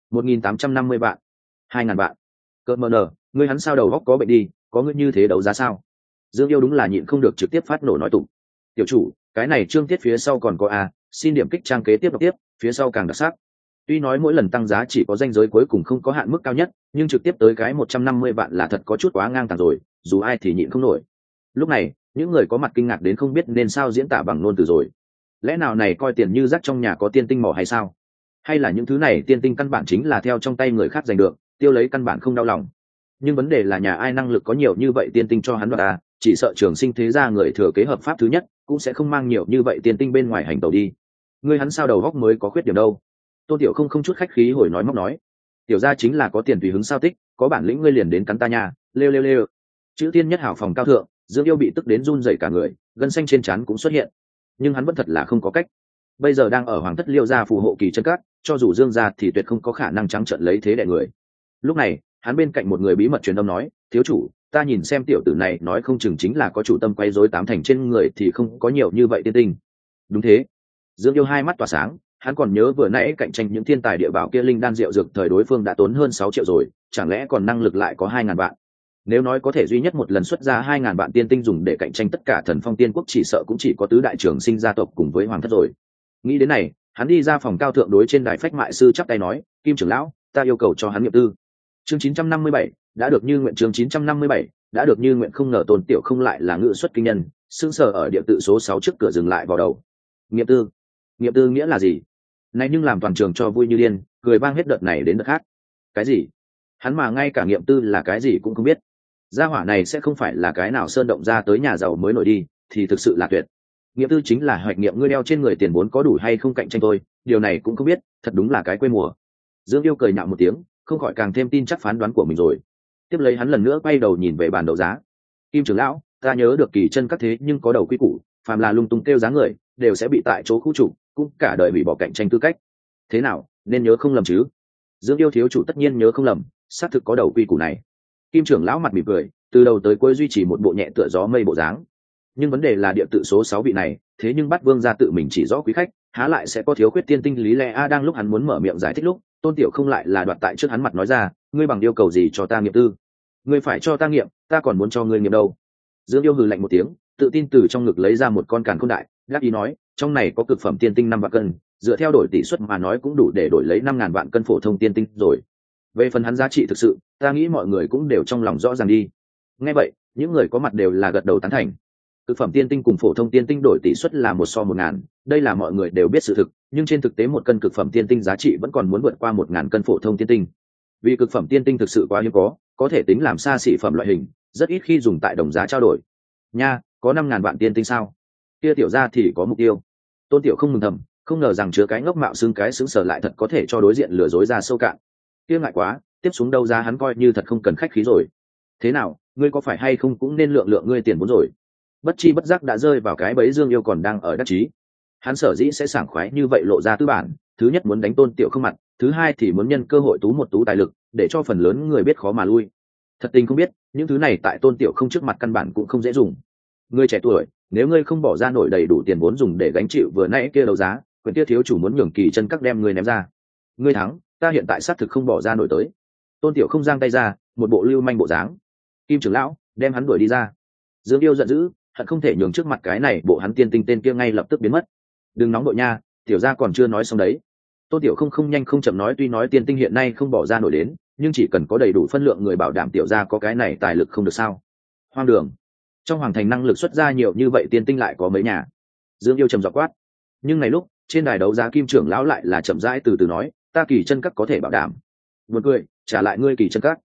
1.850 vạn, 2.000 vạn. Cơn mờ nở, ngươi hắn sao đầu óc có bệnh đi, có ngươi như thế đấu giá sao? Dương Yêu đúng là nhịn không được trực tiếp phát nổ nói tụng. Tiểu chủ, cái này chương tiết phía sau còn có a, xin điểm kích trang kế tiếp đọc tiếp, phía sau càng đặc sắc. Tuy nói mỗi lần tăng giá chỉ có ranh giới cuối cùng không có hạn mức cao nhất, nhưng trực tiếp tới cái 150 vạn là thật có chút quá ngang tàng rồi, dù ai thì nhịn không nổi. Lúc này, những người có mặt kinh ngạc đến không biết nên sao diễn tả bằng ngôn từ rồi. Lẽ nào này coi tiền như rác trong nhà có tiên tinh mỏ hay sao? Hay là những thứ này tiên tinh căn bản chính là theo trong tay người khác giành được, tiêu lấy căn bản không đau lòng. Nhưng vấn đề là nhà ai năng lực có nhiều như vậy tiên tinh cho hắn đoạt à, chỉ sợ trường sinh thế gia người thừa kế hợp pháp thứ nhất cũng sẽ không mang nhiều như vậy tiên tinh bên ngoài hành tàu đi. Ngươi hắn sao đầu góc mới có khuyết điểm đâu? Tôn Tiểu Không chút khách khí hồi nói móc nói, tiểu gia chính là có tiền tùy hứng sao tích, có bản lĩnh ngươi liền đến cắn ta nhà, lêu lêu lêu. Chữ tiên nhất hảo phòng cao thượng, Dương Yêu bị tức đến run rẩy cả người, gân xanh trên trán cũng xuất hiện. Nhưng hắn vẫn thật là không có cách. Bây giờ đang ở hoàng thất Liêu gia phù hộ kỳ chân cát, cho dù Dương gia thì tuyệt không có khả năng trắng trợn lấy thế đè người. Lúc này, hắn bên cạnh một người bí mật truyền âm nói, thiếu chủ, ta nhìn xem tiểu tử này nói không chừng chính là có chủ tâm quay rối tám thành trên người thì không có nhiều như vậy tiên tinh. Đúng thế. Dương Yêu hai mắt tỏa sáng, hắn còn nhớ vừa nãy cạnh tranh những thiên tài địa bảo kia linh đan rượu dược thời đối phương đã tốn hơn 6 triệu rồi, chẳng lẽ còn năng lực lại có 2.000 vạn? Nếu nói có thể duy nhất một lần xuất ra 2.000 vạn tiên tinh dùng để cạnh tranh tất cả thần phong tiên quốc chỉ sợ cũng chỉ có tứ đại trưởng sinh gia tộc cùng với hoàng thất rồi. Nghĩ đến này, hắn đi ra phòng cao thượng đối trên đài phách mại sư chắp tay nói, Kim trưởng lão, ta yêu cầu cho hắn nghiệm tư. Chương 957, đã được như nguyện. Chương 957, đã được như nguyện. Không ngờ Tôn Tiểu Không lại là ngự xuất kinh nhân, sững sờ ở địa tự số 6 trước cửa dừng lại vào đầu. Nghiệm tư? Nghiệm tư nghĩa là gì? Này nhưng làm toàn trường cho vui như điên, cười vang hết đợt này đến đợt khác. Cái gì? Hắn mà ngay cả nghiệm tư là cái gì cũng không biết. Gia hỏa này sẽ không phải là cái nào sơn động ra tới nhà giàu mới nổi đi, thì thực sự là tuyệt. Nghiệm tư chính là hoạch nghiệm ngươi đeo trên người tiền vốn có đủ hay không cạnh tranh thôi, điều này cũng không biết, thật đúng là cái quê mùa. Dương Yêu cười nhạo một tiếng, không khỏi càng thêm tin chắc phán đoán của mình rồi. Tiếp lấy hắn lần nữa quay đầu nhìn về bàn đấu giá. Kim trưởng lão, ta nhớ được kỳ chân các thế nhưng có đầu quy củ, phàm là lung tung kêu giá người đều sẽ bị tại chỗ khu trục, cũng cả đời bị bỏ cạnh tranh tư cách. Thế nào, nên nhớ không lầm chứ? Dương Yêu thiếu chủ tất nhiên nhớ không lầm, xác thực có đầu quy củ này. Kim trưởng lão mặt mỉm cười, từ đầu tới cuối duy trì một bộ nhẹ tựa gió mây bộ dáng. Nhưng vấn đề là địa tự số 6 vị này, thế nhưng bắt vương gia tự mình chỉ rõ quý khách, há lại sẽ có thiếu khuyết tiên tinh lý lẽ a. Đang lúc hắn muốn mở miệng giải thích lúc, Tôn Tiểu Không lại là đoạt tại trước hắn mặt nói ra, ngươi bằng yêu cầu gì cho ta nghiệm tư? Ngươi phải cho ta nghiệm, ta còn muốn cho ngươi nghiệm đâu? Dương Yêu hừ lạnh một tiếng, tự tin từ trong ngực lấy ra một con càn khôn đại, gác ý nói, trong này có cực phẩm tiên tinh 5 vạn cân, dựa theo đổi tỷ suất mà nói cũng đủ để đổi lấy 5.000 vạn cân phổ thông tiên tinh rồi. Về phần hắn giá trị thực sự, ta nghĩ mọi người cũng đều trong lòng rõ ràng đi. Nghe vậy, những người có mặt đều là gật đầu tán thành. Cực phẩm tiên tinh cùng phổ thông tiên tinh đổi tỷ suất là 1:1000, đây là mọi người đều biết sự thực, nhưng trên thực tế một cân cực phẩm tiên tinh giá trị vẫn còn muốn vượt qua 1.000 cân phổ thông tiên tinh. Vì cực phẩm tiên tinh thực sự quá hiếm có thể tính làm xa xỉ phẩm loại hình, rất ít khi dùng tại đồng giá trao đổi. Nha, có 5.000 vạn tiên tinh sao? Kia tiểu gia thì có mục tiêu. Tôn Tiểu Không mừng thầm, không ngờ rằng chứa cái ngốc mạo xưng cái xứng sở lại thật có thể cho đối diện lừa dối ra sâu cạn. Kia ngại quá, tiếp xuống đâu ra hắn coi như thật không cần khách khí rồi. Thế nào, ngươi có phải hay không cũng nên lượng lượng ngươi tiền vốn rồi. Bất chi bất giác đã rơi vào cái bẫy Dương Yêu còn đang ở đắc chí. Hắn sở dĩ sẽ sảng khoái như vậy lộ ra tư bản, thứ nhất muốn đánh Tôn Tiểu Không mặt, thứ hai thì muốn nhân cơ hội tú một tú tài lực, để cho phần lớn người biết khó mà lui. Thật tình không biết, những thứ này tại Tôn Tiểu Không trước mặt căn bản cũng không dễ dùng. Ngươi trẻ tuổi, nếu ngươi không bỏ ra nổi đầy đủ tiền vốn dùng để gánh chịu vừa nãy kia đấu giá, quyền kia thiếu chủ muốn nhường kỳ chân các đem ngươi ném ra. Ngươi thắng, ta hiện tại xác thực không bỏ ra nổi tới. Tôn Tiểu Không giang tay ra, một bộ lưu manh bộ dáng. Kim trưởng lão, đem hắn đuổi đi ra. Dương Yêu giận dữ, hận không thể nhường trước mặt cái này bộ hắn tiên tinh tên kia ngay lập tức biến mất. Đừng nóng đội nha, tiểu gia còn chưa nói xong đấy. Tôn Tiểu Không không nhanh không chậm nói, tuy nói tiên tinh hiện nay không bỏ ra nổi đến, nhưng chỉ cần có đầy đủ phân lượng người bảo đảm tiểu gia có cái này tài lực không được sao? Hoang đường. Trong hoàng thành năng lực xuất ra nhiều như vậy tiên tinh lại có mấy nhà? Dương Yêu trầm giọng quát. Nhưng này lúc trên đài đấu giá Kim trưởng lão lại là chậm rãi từ từ nói, ta kỳ chân các có thể bảo đảm. Buồn cười, trả lại ngươi kỳ chân các.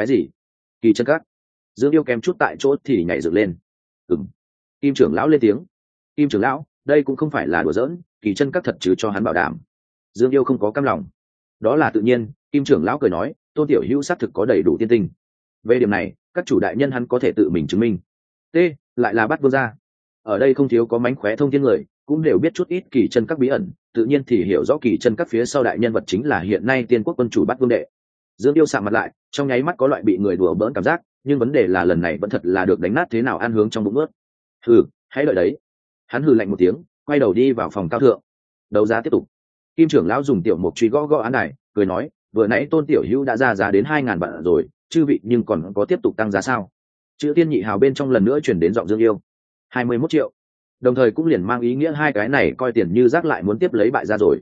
cái gì? Kỳ chân các? Dương Yêu kém chút tại chỗ thì nhảy dựng lên. Ừm. Kim trưởng lão lên tiếng. Kim trưởng lão, đây cũng không phải là đùa giỡn, kỳ chân các thật chứ cho hắn bảo đảm. Dương Yêu không có cam lòng. Đó là tự nhiên, Kim trưởng lão cười nói, Tôn tiểu hữu xác thực có đầy đủ tiên tinh. Về điểm này, các chủ đại nhân hắn có thể tự mình chứng minh. T, lại là Bát Vương gia. Ở đây không thiếu có mánh khóe thông thiên người, cũng đều biết chút ít kỳ chân các bí ẩn, tự nhiên thì hiểu rõ kỳ chân các phía sau đại nhân vật chính là hiện nay tiên quốc quân chủ Bát Vương đệ. Dương Yêu sạm mặt lại, trong nháy mắt có loại bị người đùa bỡn cảm giác, nhưng vấn đề là lần này vẫn thật là được đánh nát thế nào ăn hướng trong bụng ướt. Hừ, hãy đợi đấy. Hắn hừ lạnh một tiếng, quay đầu đi vào phòng cao thượng. Đấu giá tiếp tục. Kim trưởng lão dùng tiểu mục truy gõ gõ án này, cười nói, vừa nãy Tôn tiểu hữu đã ra giá đến 2.000 vạn rồi, chư vị nhưng còn có tiếp tục tăng giá sao? Chữ tiên nhị hào bên trong lần nữa chuyển đến giọng Dương Yêu. 21 triệu. Đồng thời cũng liền mang ý nghĩa hai cái này coi tiền như rác lại muốn tiếp lấy bại ra rồi.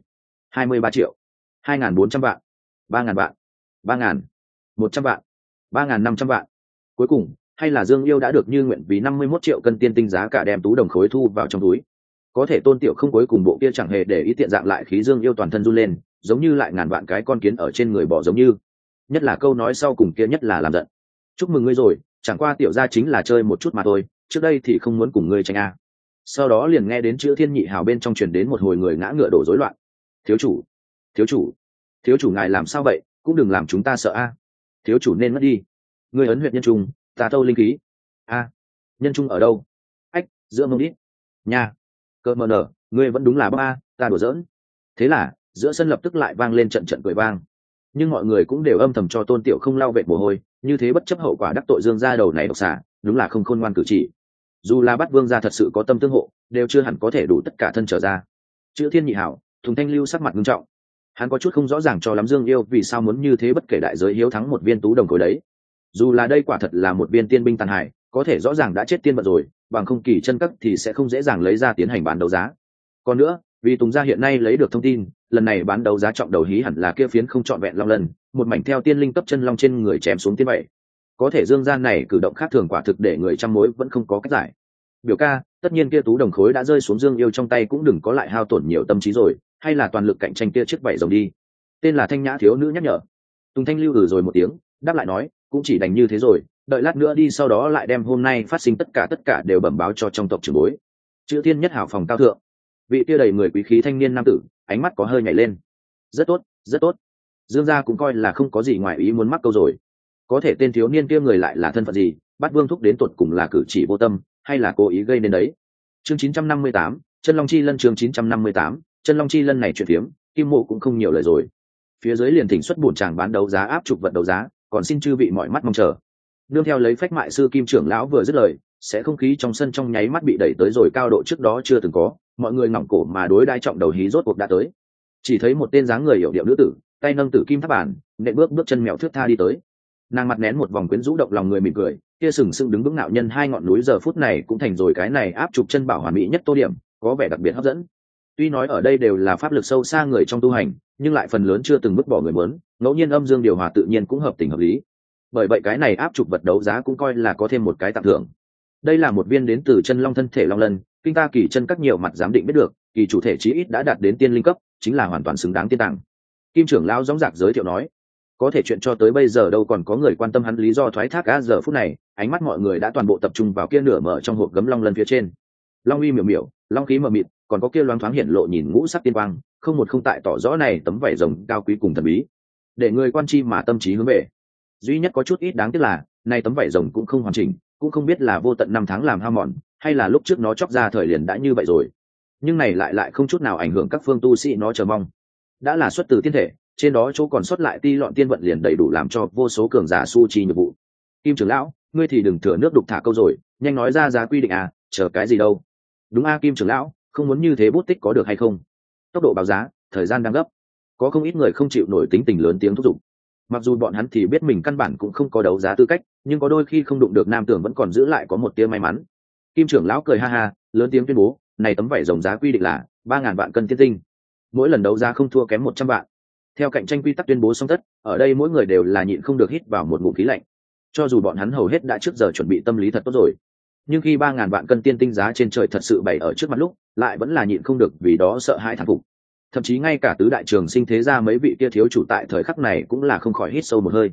23 triệu. 2.400 vạn. 3.000 vạn. 3.000. 100 vạn. 3.500 vạn. Cuối cùng, hay là Dương Yêu đã được như nguyện vì 51 triệu cân tiên tinh giá cả đem tú đồng khối thu vào trong túi. Có thể Tôn tiểu không cuối cùng bộ kia chẳng hề để ý tiện dạng lại khí Dương Yêu toàn thân run lên, giống như lại ngàn vạn cái con kiến ở trên người bỏ giống như. Nhất là câu nói sau cùng kia nhất là làm giận. Chúc mừng ngươi rồi, chẳng qua tiểu gia chính là chơi một chút mà thôi, trước đây thì không muốn cùng ngươi tranh a. Sau đó liền nghe đến chữ thiên nhị hào bên trong truyền đến một hồi người ngã ngựa đổ rối loạn. Thiếu chủ, thiếu chủ, thiếu chủ ngài làm sao vậy, cũng đừng làm chúng ta sợ a. Thiếu chủ nên mất đi. Ngươi ấn huyệt nhân trung, ta thâu linh khí. A, nhân trung ở đâu? Ách, giữa mông ít. Nha, cơ mờ nở, ngươi vẫn đúng là ba, ta đùa giỡn. Thế là giữa sân lập tức lại vang lên trận trận cười vang. Nhưng mọi người cũng đều âm thầm cho Tôn tiểu không lau vệt mồ hôi, như thế bất chấp hậu quả đắc tội Dương gia đầu này độc xả, đúng là không khôn ngoan cử chỉ. Dù là Bát Vương gia thật sự có tâm tương hộ, đều chưa hẳn có thể đủ tất cả thân trở ra. Chữ thiên nhị hảo, Thùng Thanh Lưu sắc mặt nghiêm trọng. Hắn có chút không rõ ràng cho lắm Dương Yêu vì sao muốn như thế bất kể đại giới hiếu thắng một viên tú đồng khối đấy. Dù là đây quả thật là một viên tiên binh tàn hải, có thể rõ ràng đã chết tiên vật rồi, bằng không kỳ chân các thì sẽ không dễ dàng lấy ra tiến hành bán đấu giá. Còn nữa, vì Tùng gia hiện nay lấy được thông tin, lần này bán đấu giá trọng đầu hí hẳn là kia phiến không trọn vẹn long lần, một mảnh theo tiên linh cấp chân long trên người chém xuống tiên vậy. Có thể Dương gia này cử động khác thường quả thực để người trăm mối vẫn không có cách giải. Biểu ca, tất nhiên kia tú đồng khối đã rơi xuống Dương Yêu trong tay cũng đừng có lại hao tổn nhiều tâm trí rồi, hay là toàn lực cạnh tranh kia chiếc vảy rồng đi. Tên là Thanh Nhã thiếu nữ nhắc nhở. Tùng Thanh Lưu rồi một tiếng, đáp lại nói, cũng chỉ đành như thế rồi, đợi lát nữa đi sau đó lại đem hôm nay phát sinh tất cả đều bẩm báo cho trong tộc trưởng bối. Chữ Thiên nhất hảo phòng cao thượng. Vị kia đầy người quý khí thanh niên nam tử, ánh mắt có hơi nhảy lên. Rất tốt, rất tốt. Dương gia cũng coi là không có gì ngoài ý muốn mắc câu rồi. Có thể tên thiếu niên kia người lại là thân phận gì, Bát Vương thúc đến tuột cùng là cử chỉ vô tâm, hay là cố ý gây nên đấy. Chương 958, Chân Long Chi Lân. Chương 958, Chân Long Chi Lân này chuyện phiếm, Kim Mộ cũng không nhiều lời rồi. Phía dưới liền thỉnh xuất bổn tràng bán đấu giá áp trục vật đấu giá, còn xin chư vị mọi mắt mong chờ. Nương theo lấy phách mại sư Kim trưởng lão vừa dứt lời, sẽ không khí trong sân trong nháy mắt bị đẩy tới rồi cao độ trước đó chưa từng có, mọi người ngỏng cổ mà đối đai trọng đầu hí rốt cuộc đã tới. Chỉ thấy một tên dáng người hiểu điệu nữ tử, tay nâng tử kim tháp bản, nện bước chân mèo thước tha đi tới. Nàng mặt nén một vòng quyến rũ động lòng người mỉm cười, kia sừng sững đứng vững nạo nhân hai ngọn núi giờ phút này cũng thành rồi cái này áp trục chân bảo hoàn mỹ nhất tô điểm, có vẻ đặc biệt hấp dẫn. Tuy nói ở đây đều là pháp lực sâu xa người trong tu hành, nhưng lại phần lớn chưa từng bước bỏ người muốn, ngẫu nhiên âm dương điều hòa tự nhiên cũng hợp tình hợp lý. Bởi vậy cái này áp trục vật đấu giá cũng coi là có thêm một cái tặng thưởng. Đây là một viên đến từ chân long thân thể long lân, kinh ta kỳ chân các nhiều mặt giám định biết được, kỳ chủ thể chí ít đã đạt đến tiên linh cấp, chính là hoàn toàn xứng đáng tiên tặng. Kim trưởng lão dõng dạc giới thiệu nói. Có thể chuyện cho tới bây giờ đâu còn có người quan tâm hắn lý do thoái thác á, giờ phút này ánh mắt mọi người đã toàn bộ tập trung vào kia nửa mở trong hộp gấm long lân phía trên. Long uy miểu miểu, long khí mờ mịt, còn có kia loáng thoáng hiện lộ nhìn ngũ sắc tiên quang, không một không tại tỏ rõ này tấm vảy rồng cao quý cùng thần bí, để người quan chi mà tâm trí hướng về. Duy nhất có chút ít đáng tiếc là này tấm vảy rồng cũng không hoàn chỉnh, cũng không biết là vô tận năm tháng làm hao mòn, hay là lúc trước nó chóc ra thời liền đã như vậy rồi. Nhưng này lại không chút nào ảnh hưởng các phương tu sĩ nó chờ mong. Đã là xuất từ tiên thể, trên đó chỗ còn sót lại ti lọn tiên vận liền đầy đủ làm cho vô số cường giả su trì nhiệm vụ. Kim trưởng lão, ngươi thì đừng thừa nước đục thả câu rồi, nhanh nói ra giá quy định à, chờ cái gì đâu. Đúng a Kim trưởng lão, không muốn như thế bút tích có được hay không? Tốc độ báo giá, thời gian đang gấp, có không ít người không chịu nổi tính tình lớn tiếng thúc giục. Mặc dù bọn hắn thì biết mình căn bản cũng không có đấu giá tư cách, nhưng có đôi khi không đụng được nam tưởng vẫn còn giữ lại có một tia may mắn. Kim trưởng lão cười ha ha, lớn tiếng tuyên bố, này tấm vảy rồng giá quy định là 3.000 vạn cân tiên tinh, mỗi lần đấu giá không thua kém 100 vạn. Theo cạnh tranh quy tắc tuyên bố xong tất, ở đây mỗi người đều là nhịn không được hít vào một ngụm khí lạnh. Cho dù bọn hắn hầu hết đã trước giờ chuẩn bị tâm lý thật tốt rồi, nhưng khi 3.000 vạn cân tiên tinh giá trên trời thật sự bày ở trước mặt lúc, lại vẫn là nhịn không được vì đó sợ hãi thán phục. Thậm chí ngay cả tứ đại trường sinh thế gia mấy vị kia thiếu chủ tại thời khắc này cũng là không khỏi hít sâu một hơi.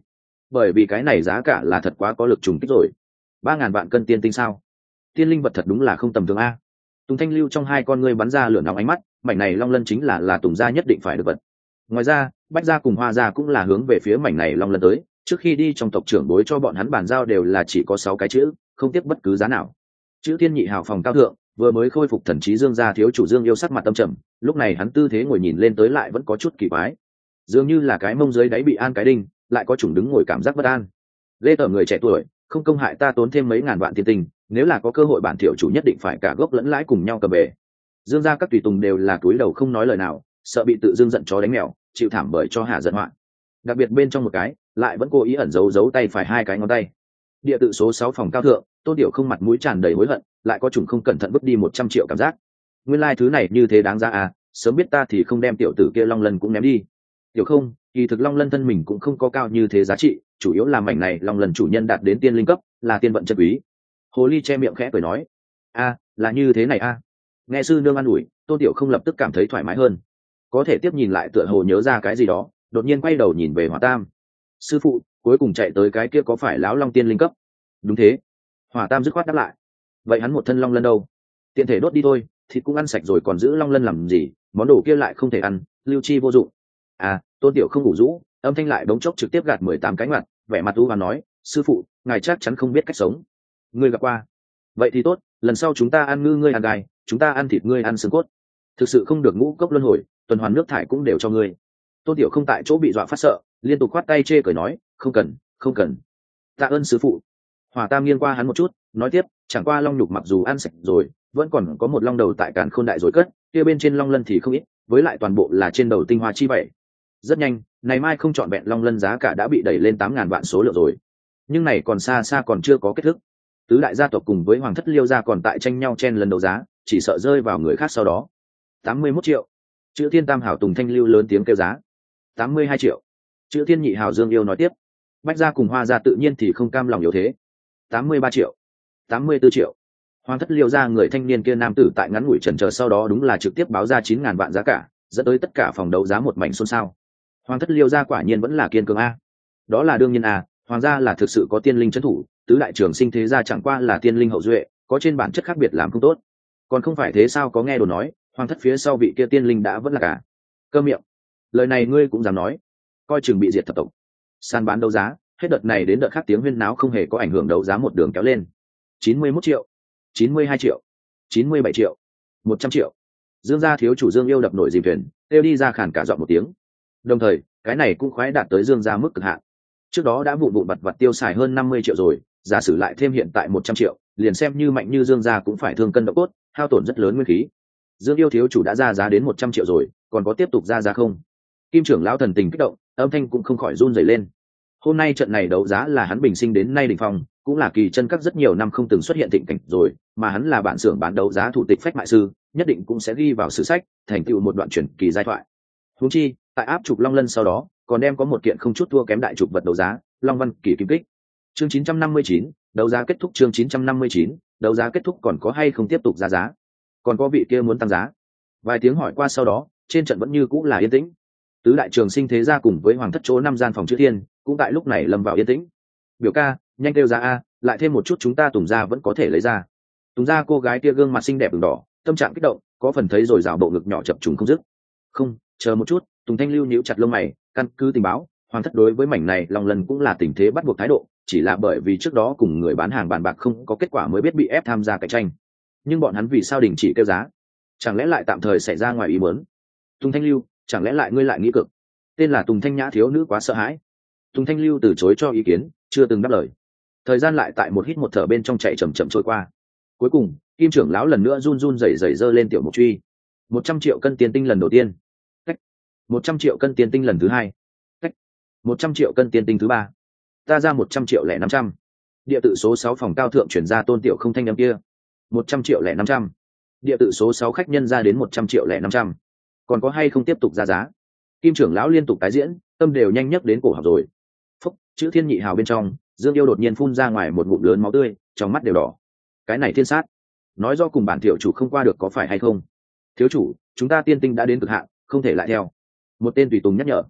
bởi vì cái này giá cả là thật quá có lực trùng kích rồi. 3.000 vạn cân tiên tinh sao? Tiên linh vật thật đúng là không tầm thường a. Tùng Thanh Lưu trong hai con ngươi bắn ra lửa nóng ánh mắt, mảnh này long lân chính là Tùng gia nhất định phải được vật. Ngoài ra, Bách gia cùng Hoa gia cũng là hướng về phía mảnh này long lân tới, trước khi đi trong tộc trưởng bối cho bọn hắn bàn giao đều là chỉ có 6 cái chữ, không tiếc bất cứ giá nào. Chữ Thiên Nhị hào phòng cao thượng, vừa mới khôi phục thần trí Dương gia thiếu chủ Dương Yêu sắc mặt tâm trầm, lúc này hắn tư thế ngồi nhìn lên tới lại vẫn có chút kỳ quái, dường như là cái mông dưới đáy bị an cái đinh, lại có chủng đứng ngồi cảm giác bất an. Lê tởm người trẻ tuổi, không công hại ta tốn thêm mấy ngàn vạn tiền tình, nếu là có cơ hội bản tiểu chủ nhất định phải cả gốc lẫn lãi cùng nhau cầm về. Dương gia các tùy tùng đều là cúi đầu không nói lời nào, sợ bị tự dưng giận chó đánh mèo, chịu thảm bởi cho hạ giận họa. Đặc biệt bên trong một cái, lại vẫn cố ý ẩn giấu tay phải 2 cái ngón tay. Địa tự số 6 phòng cao thượng, Tôn Tiểu không mặt mũi tràn đầy hối hận, lại có chủng không cẩn thận vứt đi 100 triệu cảm giác. Nguyên lai thứ này như thế đáng giá à, sớm biết ta thì không đem tiểu tử kia long lân cũng ném đi. Tiểu không, kỳ thực long lân thân mình cũng không có cao như thế giá trị, chủ yếu là mảnh này long lân chủ nhân đạt đến tiên linh cấp, là tiên vận chân quý. Hồ ly che miệng khẽ cười nói, a, là như thế này a. Nghe sư nương an ủi, Tôn Tiểu không lập tức cảm thấy thoải mái hơn, có thể tiếp nhìn lại tựa hồ nhớ ra cái gì đó, đột nhiên quay đầu nhìn về Hỏa Tam. Sư phụ, cuối cùng chạy tới cái kia có phải lão long tiên linh cấp? Đúng thế. Hỏa Tam dứt khoát đáp lại. Vậy hắn một thân long lân đâu? Tiện thể đốt đi thôi, thịt cũng ăn sạch rồi còn giữ long lân làm gì, món đồ kia lại không thể ăn, lưu chi vô dụng. À, Tôn Tiểu không ngủ rũ, âm thanh lại đống chốc trực tiếp gạt 18 cái mặt, vẻ mặt u và nói, sư phụ, ngài chắc chắn không biết cách sống. Ngươi gặp qua. Vậy thì tốt, lần sau chúng ta ăn ngư ngươi ăn gai, chúng ta ăn thịt ngươi ăn xương cốt. Thực sự không được ngũ cốc luân hồi, tuần hoàn nước thải cũng đều cho ngươi. Tôn Tiểu không tại chỗ bị dọa phát sợ, liên tục khoát tay chê cười nói, không cần, không cần. Tạ ơn sư phụ. Hỏa Tam nghiêng qua hắn một chút, nói tiếp, chẳng qua long nhục mặc dù ăn sạch rồi, vẫn còn có một long đầu tại Càn Khôn đại rồi cất, kia bên trên long lân thì không ít, với lại toàn bộ là trên đầu tinh hoa chi vậy. Rất nhanh, ngày mai không chọn vẹn long lân giá cả đã bị đẩy lên 8.000 vạn số lượng rồi. Nhưng này còn xa xa còn chưa có kết thúc. Tứ đại gia tộc cùng với Hoàng thất Liêu gia còn tại tranh nhau chen lần đấu giá, chỉ sợ rơi vào người khác sau đó. 81 triệu. Chữ Thiên Tam hảo Tùng Thanh Lưu lớn tiếng kêu giá. 82 triệu. Chữ Thiên Nhị hảo Dương Yêu nói tiếp. Bách gia cùng Hoa gia tự nhiên thì không cam lòng yếu thế. 83 triệu. 84 triệu. Hoàng thất Liêu gia người thanh niên kia nam tử tại ngắn ngủi chần chờ sau đó đúng là trực tiếp báo ra 9.000 vạn giá cả, dẫn tới tất cả phòng đấu giá một mảnh xôn xao. Hoàng thất Liêu gia quả nhiên vẫn là kiên cường a. Đó là đương nhiên a, hoàng gia là thực sự có tiên linh trấn thủ, tứ đại trưởng sinh thế gia chẳng qua là tiên linh hậu duệ, có trên bản chất khác biệt làm không tốt. Còn không phải thế sao, có nghe đồn nói, hoàng thất phía sau vị kia tiên linh đã vẫn là cả. Cơ miệng. Lời này ngươi cũng dám nói, coi chừng bị diệt thập tộc. Sàn bán đấu giá, hết đợt này đến đợt khác tiếng huyên náo không hề có ảnh hưởng đấu giá một đường kéo lên. 91 triệu, 92 triệu, 97 triệu, 100 triệu. Dương gia thiếu chủ Dương Yêu đập nổi dìm thuyền, kêu đi ra khàn cả giọng một tiếng. Đồng thời, cái này cũng khoái đạt tới Dương gia mức cực hạn. Trước đó đã vụn vặt tiêu xài hơn 50 triệu rồi, giả sử lại thêm hiện tại 100 triệu, liền xem như mạnh như Dương gia cũng phải thương cân độ cốt, hao tổn rất lớn nguyên khí. Dương Yêu thiếu chủ đã ra giá đến 100 triệu rồi, còn có tiếp tục ra giá không? Kim trưởng lão thần tình kích động, âm thanh cũng không khỏi run rẩy lên. Hôm nay trận này đấu giá là hắn bình sinh đến nay đỉnh phong, cũng là kỳ chân các rất nhiều năm không từng xuất hiện thịnh cảnh rồi, mà hắn là bản xưởng bán đấu giá thủ tịch phách mại sư, nhất định cũng sẽ ghi vào sử sách, thành tựu một đoạn truyền kỳ giai thoại. Huống chi, tại áp trục long lân sau đó, còn đem có một kiện không chút thua kém đại trục vật đấu giá, Long Văn Kỳ Kim Kích. Chương 959, đấu giá kết thúc. Chương 959, đấu giá kết thúc, còn có hay không tiếp tục ra giá? Còn có vị kia muốn tăng giá? Vài tiếng hỏi qua sau đó, trên trận vẫn như cũng là yên tĩnh. Tứ đại trường sinh thế gia cùng với hoàng thất chỗ 5 gian phòng chữ thiên, cũng tại lúc này lâm vào yên tĩnh. Biểu ca, nhanh kêu giá a, lại thêm một chút chúng ta Tùng gia vẫn có thể lấy ra. Tùng gia cô gái kia gương mặt xinh đẹp ửng đỏ, tâm trạng kích động, có phần thấy rồi rào bộ ngực nhỏ chập trùng không dứt. Không, chờ một chút. Tùng Thanh Lưu nhíu chặt lông mày, căn cứ tình báo, hoàng thất đối với mảnh này long lần cũng là tình thế bắt buộc thái độ, chỉ là bởi vì trước đó cùng người bán hàng bàn bạc không có kết quả mới biết bị ép tham gia cạnh tranh. Nhưng bọn hắn vì sao đình chỉ kêu giá? Chẳng lẽ lại tạm thời xảy ra ngoài ý muốn? Tùng Thanh Lưu, chẳng lẽ lại ngươi lại nghĩ cực? Tên là Tùng Thanh Nhã thiếu nữ quá sợ hãi. Tùng Thanh Lưu từ chối cho ý kiến, chưa từng đáp lời. Thời gian lại tại một hít một thở bên trong chạy chậm chậm trôi qua. Cuối cùng, Kim trưởng lão lần nữa run run rẩy rẩy giơ lên tiểu mục truy. 100 triệu cân tiền tinh lần đầu tiên. 100 triệu cân tiền tinh lần thứ hai. 100 triệu cân tiền tinh thứ ba. Ta ra 100 triệu lẻ 500. Địa tự số 6 phòng cao thượng chuyển ra Tôn Tiểu không thanh âm kia. 100 triệu lẻ 500. Địa tự số 6 khách nhân ra đến 100 triệu lẻ 500. Còn có hay không tiếp tục ra giá? Kim trưởng lão liên tục tái diễn, tâm đều nhanh nhất đến cổ họng rồi. Phúc, chữ Thiên Nhị hào bên trong, Dương Yêu đột nhiên phun ra ngoài một ngụm lớn máu tươi, trong mắt đều đỏ. Cái này thiên sát, nói do cùng bản tiểu chủ không qua được có phải hay không? Thiếu chủ, chúng ta tiên tinh đã đến cực hạn, không thể lại theo. Một tên tùy tùng nhắc nhở.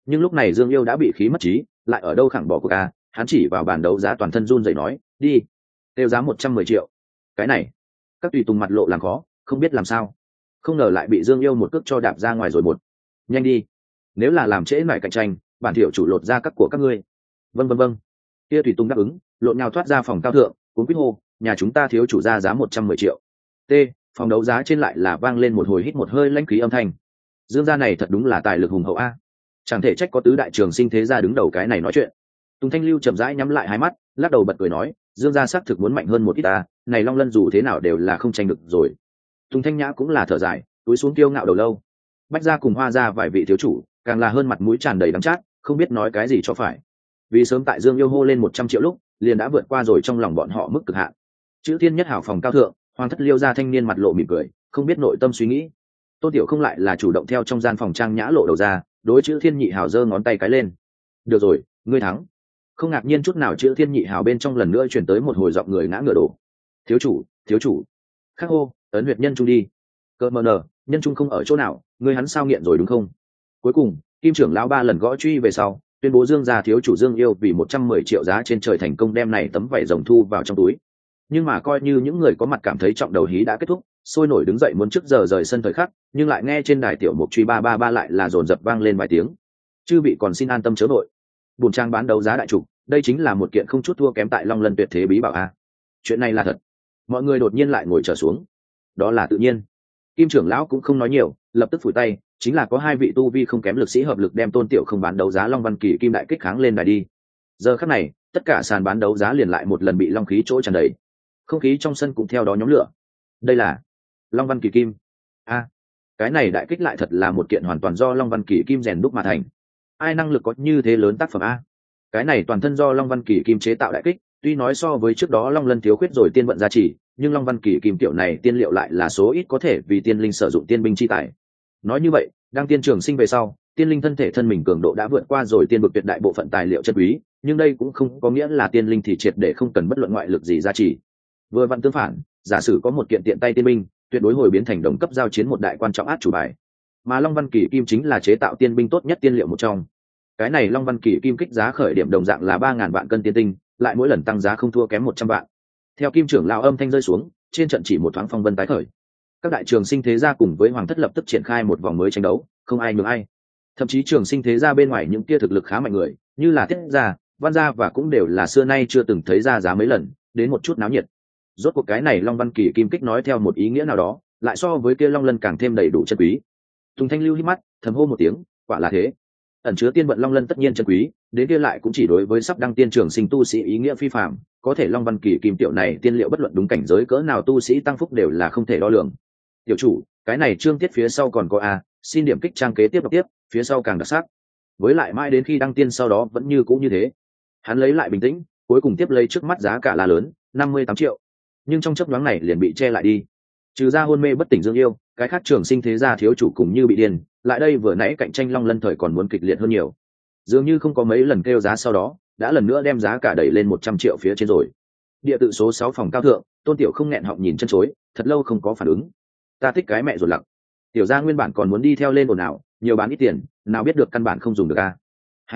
Nhưng lúc này Dương Yêu đã bị khí mất trí, lại ở đâu khẳng bỏ cuộc a, hắn chỉ vào bàn đấu giá toàn thân run rẩy nói, đi, tiêu giá 110 triệu. Cái này, các tùy tùng mặt lộ làm khó, không biết làm sao. Không ngờ lại bị Dương Yêu một cước cho đạp ra ngoài rồi một. Nhanh đi, nếu là làm trễ nải cạnh tranh, bản tiểu chủ lột ra các của các ngươi. Vâng vâng vâng. Kia tùy tùng đáp ứng, lộn nhào thoát ra phòng cao thượng, cuốn quýt hô, nhà chúng ta thiếu chủ ra giá 110 triệu. T, phòng đấu giá trên lại là vang lên một hồi hít một hơi lãnh khí âm thanh. Dương gia này thật đúng là tài lực hùng hậu a. Chẳng thể trách có tứ đại trường sinh thế gia đứng đầu cái này nói chuyện. Tùng Thanh Lưu chậm rãi nhắm lại hai mắt, lắc đầu bật cười nói, Dương gia xác thực muốn mạnh hơn một ít ta, này Long Lân dù thế nào đều là không tranh được rồi. Tùng Thanh Nhã cũng là thở dài, túi xuống kiêu ngạo đầu lâu. Bách gia cùng Hoa gia vài vị thiếu chủ, càng là hơn mặt mũi tràn đầy đắng chát, không biết nói cái gì cho phải. Vì sớm tại Dương Yêu hô lên 100 triệu lúc, liền đã vượt qua rồi trong lòng bọn họ mức cực hạn. Chữ Thiên Nhất hảo phòng cao thượng, Hoàng thất Liêu gia thanh niên mặt lộ mỉm cười, không biết nội tâm suy nghĩ. Tôn Tiểu không lại là chủ động theo trong gian phòng trang nhã lộ đầu ra, đối Chữ Thiên Nhị hảo giơ ngón tay cái lên. Được rồi, ngươi thắng. Không ngạc nhiên chút nào, Chữ Thiên Nhị hảo bên trong lần nữa truyền tới một hồi giọng người ngã ngửa đổ. Thiếu chủ, thiếu chủ. Khắc hô, ấn huyệt nhân trung đi. Cơ mờ nở, nhân trung không ở chỗ nào, ngươi hắn sao nghiện rồi đúng không? Cuối cùng, Kim trưởng lão 3 lần gõ truy về sau, tuyên bố Dương gia thiếu chủ Dương Yêu vì 110 triệu giá trên trời thành công đem này tấm vảy rồng thu vào trong túi. Nhưng mà coi như những người có mặt cảm thấy trọng đầu hí đã kết thúc, sôi nổi đứng dậy muốn trước giờ rời sân thời khắc, nhưng lại nghe trên đài tiểu mục truy 333 lại là dồn dập vang lên vài tiếng. Chư vị còn xin an tâm chớ vội. Buồn trang bán đấu giá đại trục, đây chính là một kiện không chút thua kém tại Long Lân tuyệt thế bí bảo a. Chuyện này là thật. Mọi người đột nhiên lại ngồi trở xuống. Đó là tự nhiên. Kim trưởng lão cũng không nói nhiều, lập tức phủi tay, chính là có 2 vị tu vi không kém lực sĩ hợp lực đem Tôn Tiểu không bán đấu giá Long Văn Kỳ Kim đại kích kháng lên đài đi. Giờ khắc này, tất cả sàn bán đấu giá liền lại một lần bị long khí chỗ tràn đầy. Không khí trong sân cũng theo đó nhóm lửa. Đây là Long Văn Kỳ Kim. A, cái này đại kích lại thật là một kiện hoàn toàn do Long Văn Kỳ Kim rèn đúc mà thành. Ai năng lực có như thế lớn tác phẩm a? Cái này toàn thân do Long Văn Kỳ Kim chế tạo đại kích, tuy nói so với trước đó Long Lân thiếu khuyết rồi tiên vận gia trì, nhưng Long Văn Kỳ Kim tiểu này tiên liệu lại là số ít có thể vì tiên linh sử dụng tiên binh chi tài. Nói như vậy, đang tiên trường sinh về sau, tiên linh thân thể thân mình cường độ đã vượt qua rồi tiên bực tuyệt đại bộ phận tài liệu chân quý, nhưng đây cũng không có nghĩa là tiên linh thì triệt để không cần bất luận ngoại lực gì gia trì. Vừa vặn tương phản, giả sử có một kiện tiện tay tiên binh, tuyệt đối hồi biến thành đồng cấp giao chiến một đại quan trọng át chủ bài. Mà Long Văn Kỳ Kim chính là chế tạo tiên binh tốt nhất tiên liệu một trong. Cái này Long Văn Kỳ Kim kích giá khởi điểm đồng dạng là 3000 vạn cân tiên tinh, lại mỗi lần tăng giá không thua kém 100 vạn. Theo Kim trưởng lão âm thanh rơi xuống, trên trận chỉ một thoáng phong vân tái khởi. Các đại trường sinh thế gia cùng với hoàng thất lập tức triển khai một vòng mới tranh đấu, không ai nhường ai. Thậm chí trường sinh thế gia bên ngoài những kia thực lực khá mạnh người, như là Thiết gia, Văn gia và cũng đều là xưa nay chưa từng thấy ra giá mấy lần, đến một chút náo nhiệt. Rốt cuộc cái này Long Văn Kỳ Kim kích nói theo một ý nghĩa nào đó, lại so với kia Long Lân càng thêm đầy đủ chân quý. Tùng Thanh Lưu hít mắt, thầm hô một tiếng, quả là thế. Ẩn chứa tiên vận Long Lân tất nhiên chân quý, đến kia lại cũng chỉ đối với sắp đăng tiên trường sinh tu sĩ ý nghĩa phi phàm, có thể Long Văn Kỳ Kim tiểu này tiên liệu bất luận đúng cảnh giới cỡ nào tu sĩ tăng phúc đều là không thể đo lường. Tiểu chủ, cái này chương tiết phía sau còn có a, xin điểm kích trang kế tiếp đọc tiếp, phía sau càng đặc sắc. Với lại mãi đến khi đăng tiên sau đó vẫn như cũ như thế. Hắn lấy lại bình tĩnh, cuối cùng tiếp lấy trước mắt giá cả là lớn, 58 triệu. Nhưng trong chớp nhoáng này liền bị che lại đi. Trừ ra hôn mê bất tỉnh Dương Yêu, cái khác trường sinh thế gia thiếu chủ cùng như bị điên, lại đây vừa nãy cạnh tranh Long Lân thời còn muốn kịch liệt hơn nhiều. Dường như không có mấy lần kêu giá sau đó, đã lần nữa đem giá cả đẩy lên 100 triệu phía trên rồi. Địa tự số 6 phòng cao thượng, Tôn Tiểu không nghẹn họng nhìn chân chối, thật lâu không có phản ứng. Ta thích cái mẹ rồi lặng. Tiểu gia nguyên bản còn muốn đi theo lên ồn ào, nhiều bán ít tiền, nào biết được căn bản không dùng được a.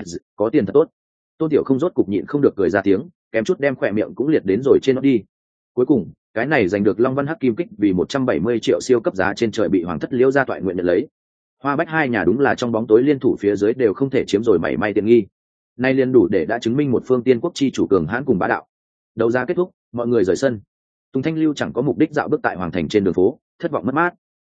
Có tiền thật tốt. Tôn Tiểu không rốt cục nhịn không được cười ra tiếng, kém chút đem khỏe miệng cũng liệt đến rồi trên nó đi. Cuối cùng, cái này giành được Long Văn Hắc Kim Kích vì 170 triệu siêu cấp giá trên trời bị Hoàng thất Liễu gia toại nguyện nhận lấy. Hoa Bách hai nhà đúng là trong bóng tối liên thủ phía dưới đều không thể chiếm rồi mảy may tiện nghi. Nay liền đủ để đã chứng minh một phương tiên quốc chi chủ cường hãn cùng bá đạo. Đấu giá kết thúc, mọi người rời sân. Tùng Thanh Lưu chẳng có mục đích dạo bước tại hoàng thành trên đường phố, thất vọng mất mát.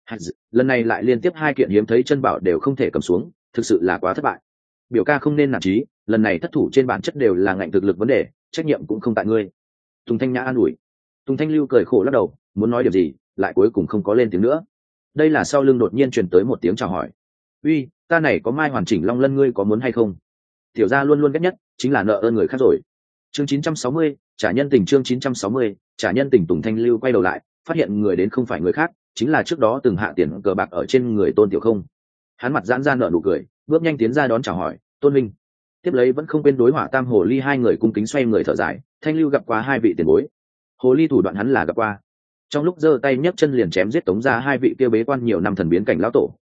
Lần này lại liên tiếp 2 kiện hiếm thấy chân bảo đều không thể cầm xuống, thực sự là quá thất bại. Biểu ca không nên nản chí, lần này thất thủ trên bản chất đều là ngạnh thực lực vấn đề, trách nhiệm cũng không tại ngươi. Tùng Thanh Nhã an ủi. Tùng Thanh Lưu cười khổ lắc đầu, muốn nói điều gì, lại cuối cùng không có lên tiếng nữa. Đây là sau lưng đột nhiên truyền tới một tiếng chào hỏi. Uy, ta này có mai hoàn chỉnh Long Lân, ngươi có muốn hay không? Tiểu gia luôn luôn ghét nhất chính là nợ ơn người khác rồi. Chương 960, trả nhân tình. Chương 960, trả nhân tình. Tùng Thanh Lưu quay đầu lại, phát hiện người đến không phải người khác, chính là trước đó từng hạ tiền cờ bạc ở trên người Tôn Tiểu không. Hắn mặt giãn ra nở nụ cười, bước nhanh tiến ra đón chào hỏi, Tôn huynh. Tiếp lấy vẫn không quên đối Hỏa Tam Hồ Ly hai người cung kính xoay người thở dài, Thanh Lưu gặp qua 2 vị tiền bối. Hồ Ly thủ đoạn hắn là gặp qua. Trong lúc giơ tay nhấc chân liền chém giết tống ra 2 vị kia bế quan nhiều năm thần biến cảnh lão tổ,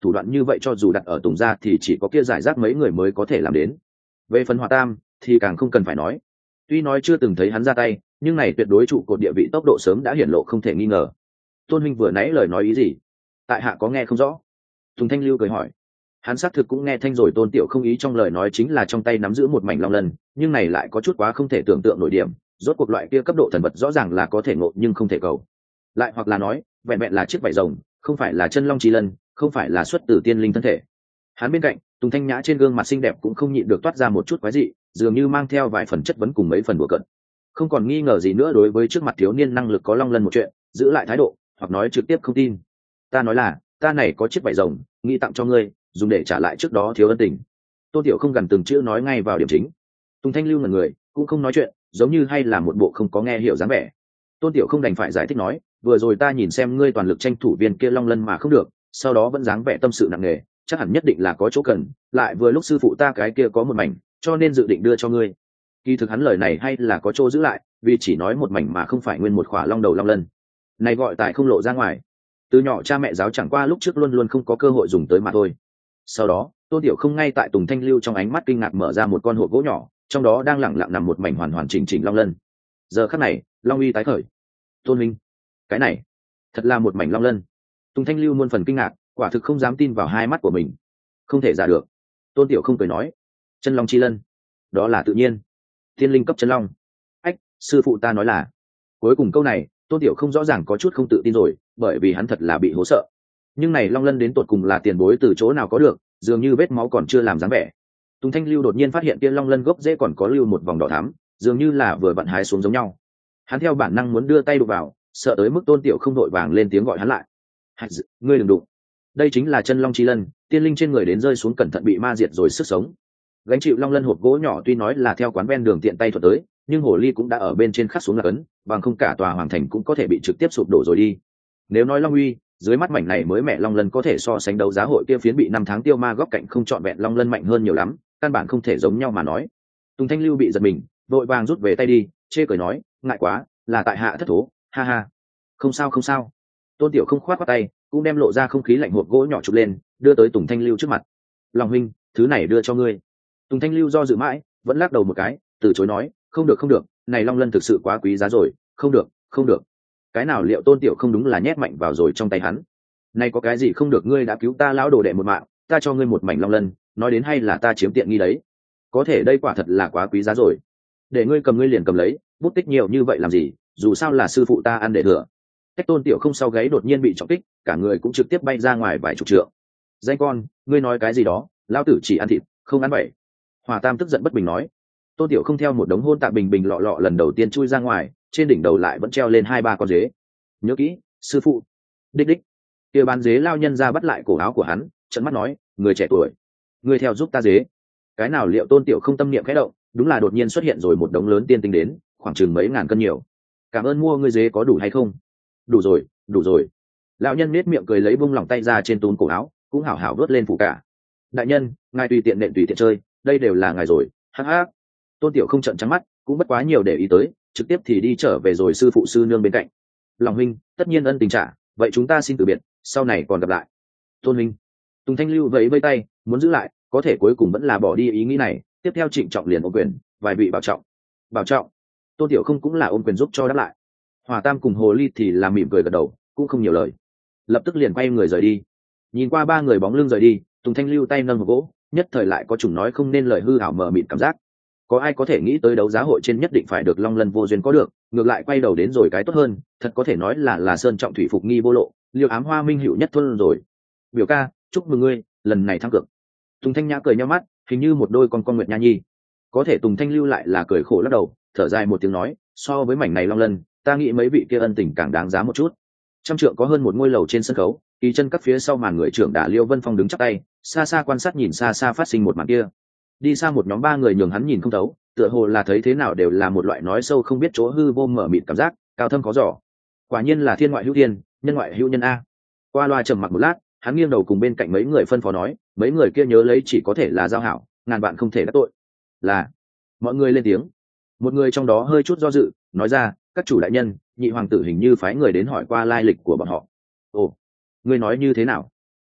thủ đoạn như vậy cho dù đặt ở Tùng gia thì chỉ có kia giải rác mấy người mới có thể làm đến. Về phần Hòa Tam thì càng không cần phải nói, tuy nói chưa từng thấy hắn ra tay, nhưng này tuyệt đối trụ cột địa vị tốc độ sớm đã hiển lộ không thể nghi ngờ. Tôn huynh vừa nãy lời nói ý gì? Tại hạ có nghe không rõ. Tùng Thanh Lưu cười hỏi. Hắn xác thực cũng nghe thanh rồi, Tôn Tiểu không ý trong lời nói chính là trong tay nắm giữ một mảnh long lân, nhưng này lại có chút quá không thể tưởng tượng nổi điểm. Rốt cuộc loại kia cấp độ thần vật rõ ràng là có thể ngộ nhưng không thể cầu, lại hoặc là nói vẹn vẹn là chiếc vảy rồng, không phải là chân long chi lân, không phải là xuất từ tiên linh thân thể. Hắn bên cạnh Tùng Thanh Nhã trên gương mặt xinh đẹp cũng không nhịn được toát ra một chút quái dị, dường như mang theo vài phần chất vấn cùng mấy phần đùa cợt. Không còn nghi ngờ gì nữa đối với trước mặt thiếu niên năng lực có long lân một chuyện, giữ lại thái độ, hoặc nói trực tiếp không tin. Ta nói là, ta này có chiếc vảy rồng, nghĩ tặng cho ngươi, dùng để trả lại trước đó thiếu ân tình. Tô Tiểu không gần từng chữ nói ngay vào điểm chính. Tùng Thanh Lưu ngẩn người, cũng không nói chuyện, giống như hay là một bộ không có nghe hiểu dáng vẻ. Tôn Tiểu không đành phải giải thích nói, vừa rồi ta nhìn xem ngươi toàn lực tranh thủ viên kia long lân mà không được, sau đó vẫn dáng vẻ tâm sự nặng nề, chắc hẳn nhất định là có chỗ cần, lại vừa lúc sư phụ ta cái kia có một mảnh, cho nên dự định đưa cho ngươi. Kỳ thực hắn lời này hay là có chỗ giữ lại, vì chỉ nói một mảnh mà không phải nguyên một khỏa long đầu long lân. Này gọi tại không lộ ra ngoài. Từ nhỏ cha mẹ giáo chẳng qua lúc trước luôn luôn không có cơ hội dùng tới mà thôi. Sau đó, Tôn Tiểu không ngay tại Tùng Thanh Lưu trong ánh mắt kinh ngạc mở ra một con hộp gỗ nhỏ, trong đó đang lẳng lặng nằm một mảnh hoàn hoàn chỉnh chỉnh long lân. Giờ khắc này, long uy tái khởi. Tôn minh, cái này thật là một mảnh long lân. Tùng Thanh Lưu muôn phần kinh ngạc, quả thực không dám tin vào hai mắt của mình. Không thể giả được. Tôn Tiểu không cười nói, chân long chi lân, đó là tự nhiên, thiên linh cấp chân long. Ách, sư phụ ta nói là. Cuối cùng câu này Tôn Tiểu không rõ ràng có chút không tự tin rồi, bởi vì hắn thật là bị hố sợ. Nhưng này long lân đến tột cùng là tiền bối từ chỗ nào có được, dường như vết máu còn chưa làm dáng vẻ. Tùng Thanh Lưu đột nhiên phát hiện kia long lân gốc rễ còn có lưu một vòng đỏ thắm, dường như là vừa vặn hái xuống giống nhau. Hắn theo bản năng muốn đưa tay đụng vào, sợ tới mức Tôn Tiểu không đội vàng lên tiếng gọi hắn lại. Ngươi đừng đụng, đây chính là chân long chi lân, tiên linh trên người đến rơi xuống cẩn thận bị ma diệt rồi sức sống. Gánh chịu long lân hộp gỗ nhỏ tuy nói là theo quán ven đường tiện tay thuật tới, nhưng hồ ly cũng đã ở bên trên khắc xuống là ấn, bằng không cả tòa hoàng thành cũng có thể bị trực tiếp sụp đổ rồi đi. Nếu nói long uy, dưới mắt mảnh này mới mẹ long lân có thể so sánh đấu giá hội kia phiến bị 5 tháng tiêu ma góc cạnh không trọn vẹn long lân mạnh hơn nhiều lắm, căn bản không thể giống nhau mà nói. Tùng Thanh Lưu bị giật mình, vội vàng rút về tay đi, chê cười nói, ngại quá, là tại hạ thất thố, ha ha. Không sao không sao. Tôn Tiểu không khoát qua tay, cũng đem lộ ra không khí lạnh hộp gỗ nhỏ chụp lên, đưa tới Tùng Thanh Lưu trước mặt. Long huynh, thứ này đưa cho ngươi. Tùng Thanh Lưu do dự mãi, vẫn lắc đầu một cái, từ chối nói, không được không được, này long lân thực sự quá quý giá rồi, không được không được. Cái nào liệu Tôn Tiểu không đúng là nhét mạnh vào rồi trong tay hắn. Này có cái gì không được, ngươi đã cứu ta lão đồ đệ một mạng, ta cho ngươi một mảnh long lân, nói đến hay là ta chiếm tiện nghi đấy. Có thể đây quả thật là quá quý giá rồi. Để ngươi cầm ngươi liền cầm lấy, bút tích nhiều như vậy làm gì, dù sao là sư phụ ta ăn để thừa. Cách Tôn Tiểu không sau gáy đột nhiên bị trọng kích, cả người cũng trực tiếp bay ra ngoài vài chục trượng. Danh con, ngươi nói cái gì đó, lão tử chỉ ăn thịt, không ăn bậy. Hòa Tam tức giận bất bình nói. Tôn Tiểu không theo một đống hôn tạ bình bình lọ lọ lần đầu tiên chui ra ngoài, trên đỉnh đầu lại vẫn treo lên 2-3 con dế. Nhớ kỹ, sư phụ. Đích đích. Kia bán dế lao nhân ra bắt lại cổ áo của hắn, trợn mắt nói, người trẻ tuổi, ngươi theo giúp ta dế. Cái nào liệu Tôn Tiểu không tâm niệm khẽ động, đúng là đột nhiên xuất hiện rồi một đống lớn tiên tinh đến, khoảng chừng mấy ngàn cân nhiều. Cảm ơn, mua ngươi dế có đủ hay không? Đủ rồi, đủ rồi. Lão nhân nết miệng cười lấy bung lỏng tay ra trên túm cổ áo, cũng hảo hảo vớt lên phủ cả. Đại nhân, ngài tùy tiện nện tùy tiện chơi, đây đều là ngài rồi, hắc hắc. Tôn Tiểu không trợn trắng mắt, cũng bất quá nhiều để ý tới, trực tiếp thì đi trở về rồi sư phụ sư nương bên cạnh. Lòng huynh, tất nhiên ân tình trả, vậy chúng ta xin từ biệt, sau này còn gặp lại. Tôn huynh. Tùng Thanh Lưu vẫy vây tay, muốn giữ lại, có thể cuối cùng vẫn là bỏ đi ý nghĩ này, tiếp theo trịnh trọng liền ôm quyền, vài vị bảo trọng. Bảo trọng. Tôn Tiểu không cũng là ôm quyền giúp cho đáp lại. Hòa Tam cùng hồ ly thì là mỉm cười gật đầu, cũng không nhiều lời, lập tức liền quay người rời đi. Nhìn qua 3 người bóng lưng rời đi, Tùng Thanh Lưu tay nâng hộp gỗ, nhất thời lại có chủng nói không nên lời hư ảo mờ mịt cảm giác. Có ai có thể nghĩ tới đấu giá hội trên nhất định phải được long lân vô duyên có được, ngược lại quay đầu đến rồi cái tốt hơn, thật có thể nói là sơn trọng thủy phục nghi vô lộ, liêu ám hoa minh hữu nhất thuần rồi. Biểu ca, chúc mừng ngươi, lần này thắng cược. Tùng Thanh Nhã cười nhao mắt, hình như một đôi con nguyệt nha nhi. Có thể Tùng Thanh Lưu lại là cười khổ lắc đầu, thở dài một tiếng nói, so với mảnh này long lân, ta nghĩ mấy vị kia ân tình càng đáng giá một chút. Trăm trượng có hơn một ngôi lầu trên sân khấu, kỳ chân các phía sau màn người trưởng đả Liêu Vân Phong đứng chắp tay, xa xa quan sát nhìn xa xa phát sinh một màn kia. Đi xa một nhóm 3 người nhường hắn nhìn không thấu, tựa hồ là thấy thế nào đều là một loại nói sâu không biết chỗ hư vô mở mịt cảm giác, cao thâm khó dò. Quả nhiên là thiên ngoại hữu thiên, nhân ngoại hữu nhân a. Qua loa trầm mặc một lát, hắn nghiêng đầu cùng bên cạnh mấy người phân phó nói, mấy người kia nhớ lấy chỉ có thể là giao hảo, ngàn bạn không thể đắc tội. Là. Mọi người lên tiếng. Một người trong đó hơi chút do dự, nói ra, các chủ đại nhân, nhị hoàng tử hình như phái người đến hỏi qua lai lịch của bọn họ. Ồ, ngươi nói như thế nào?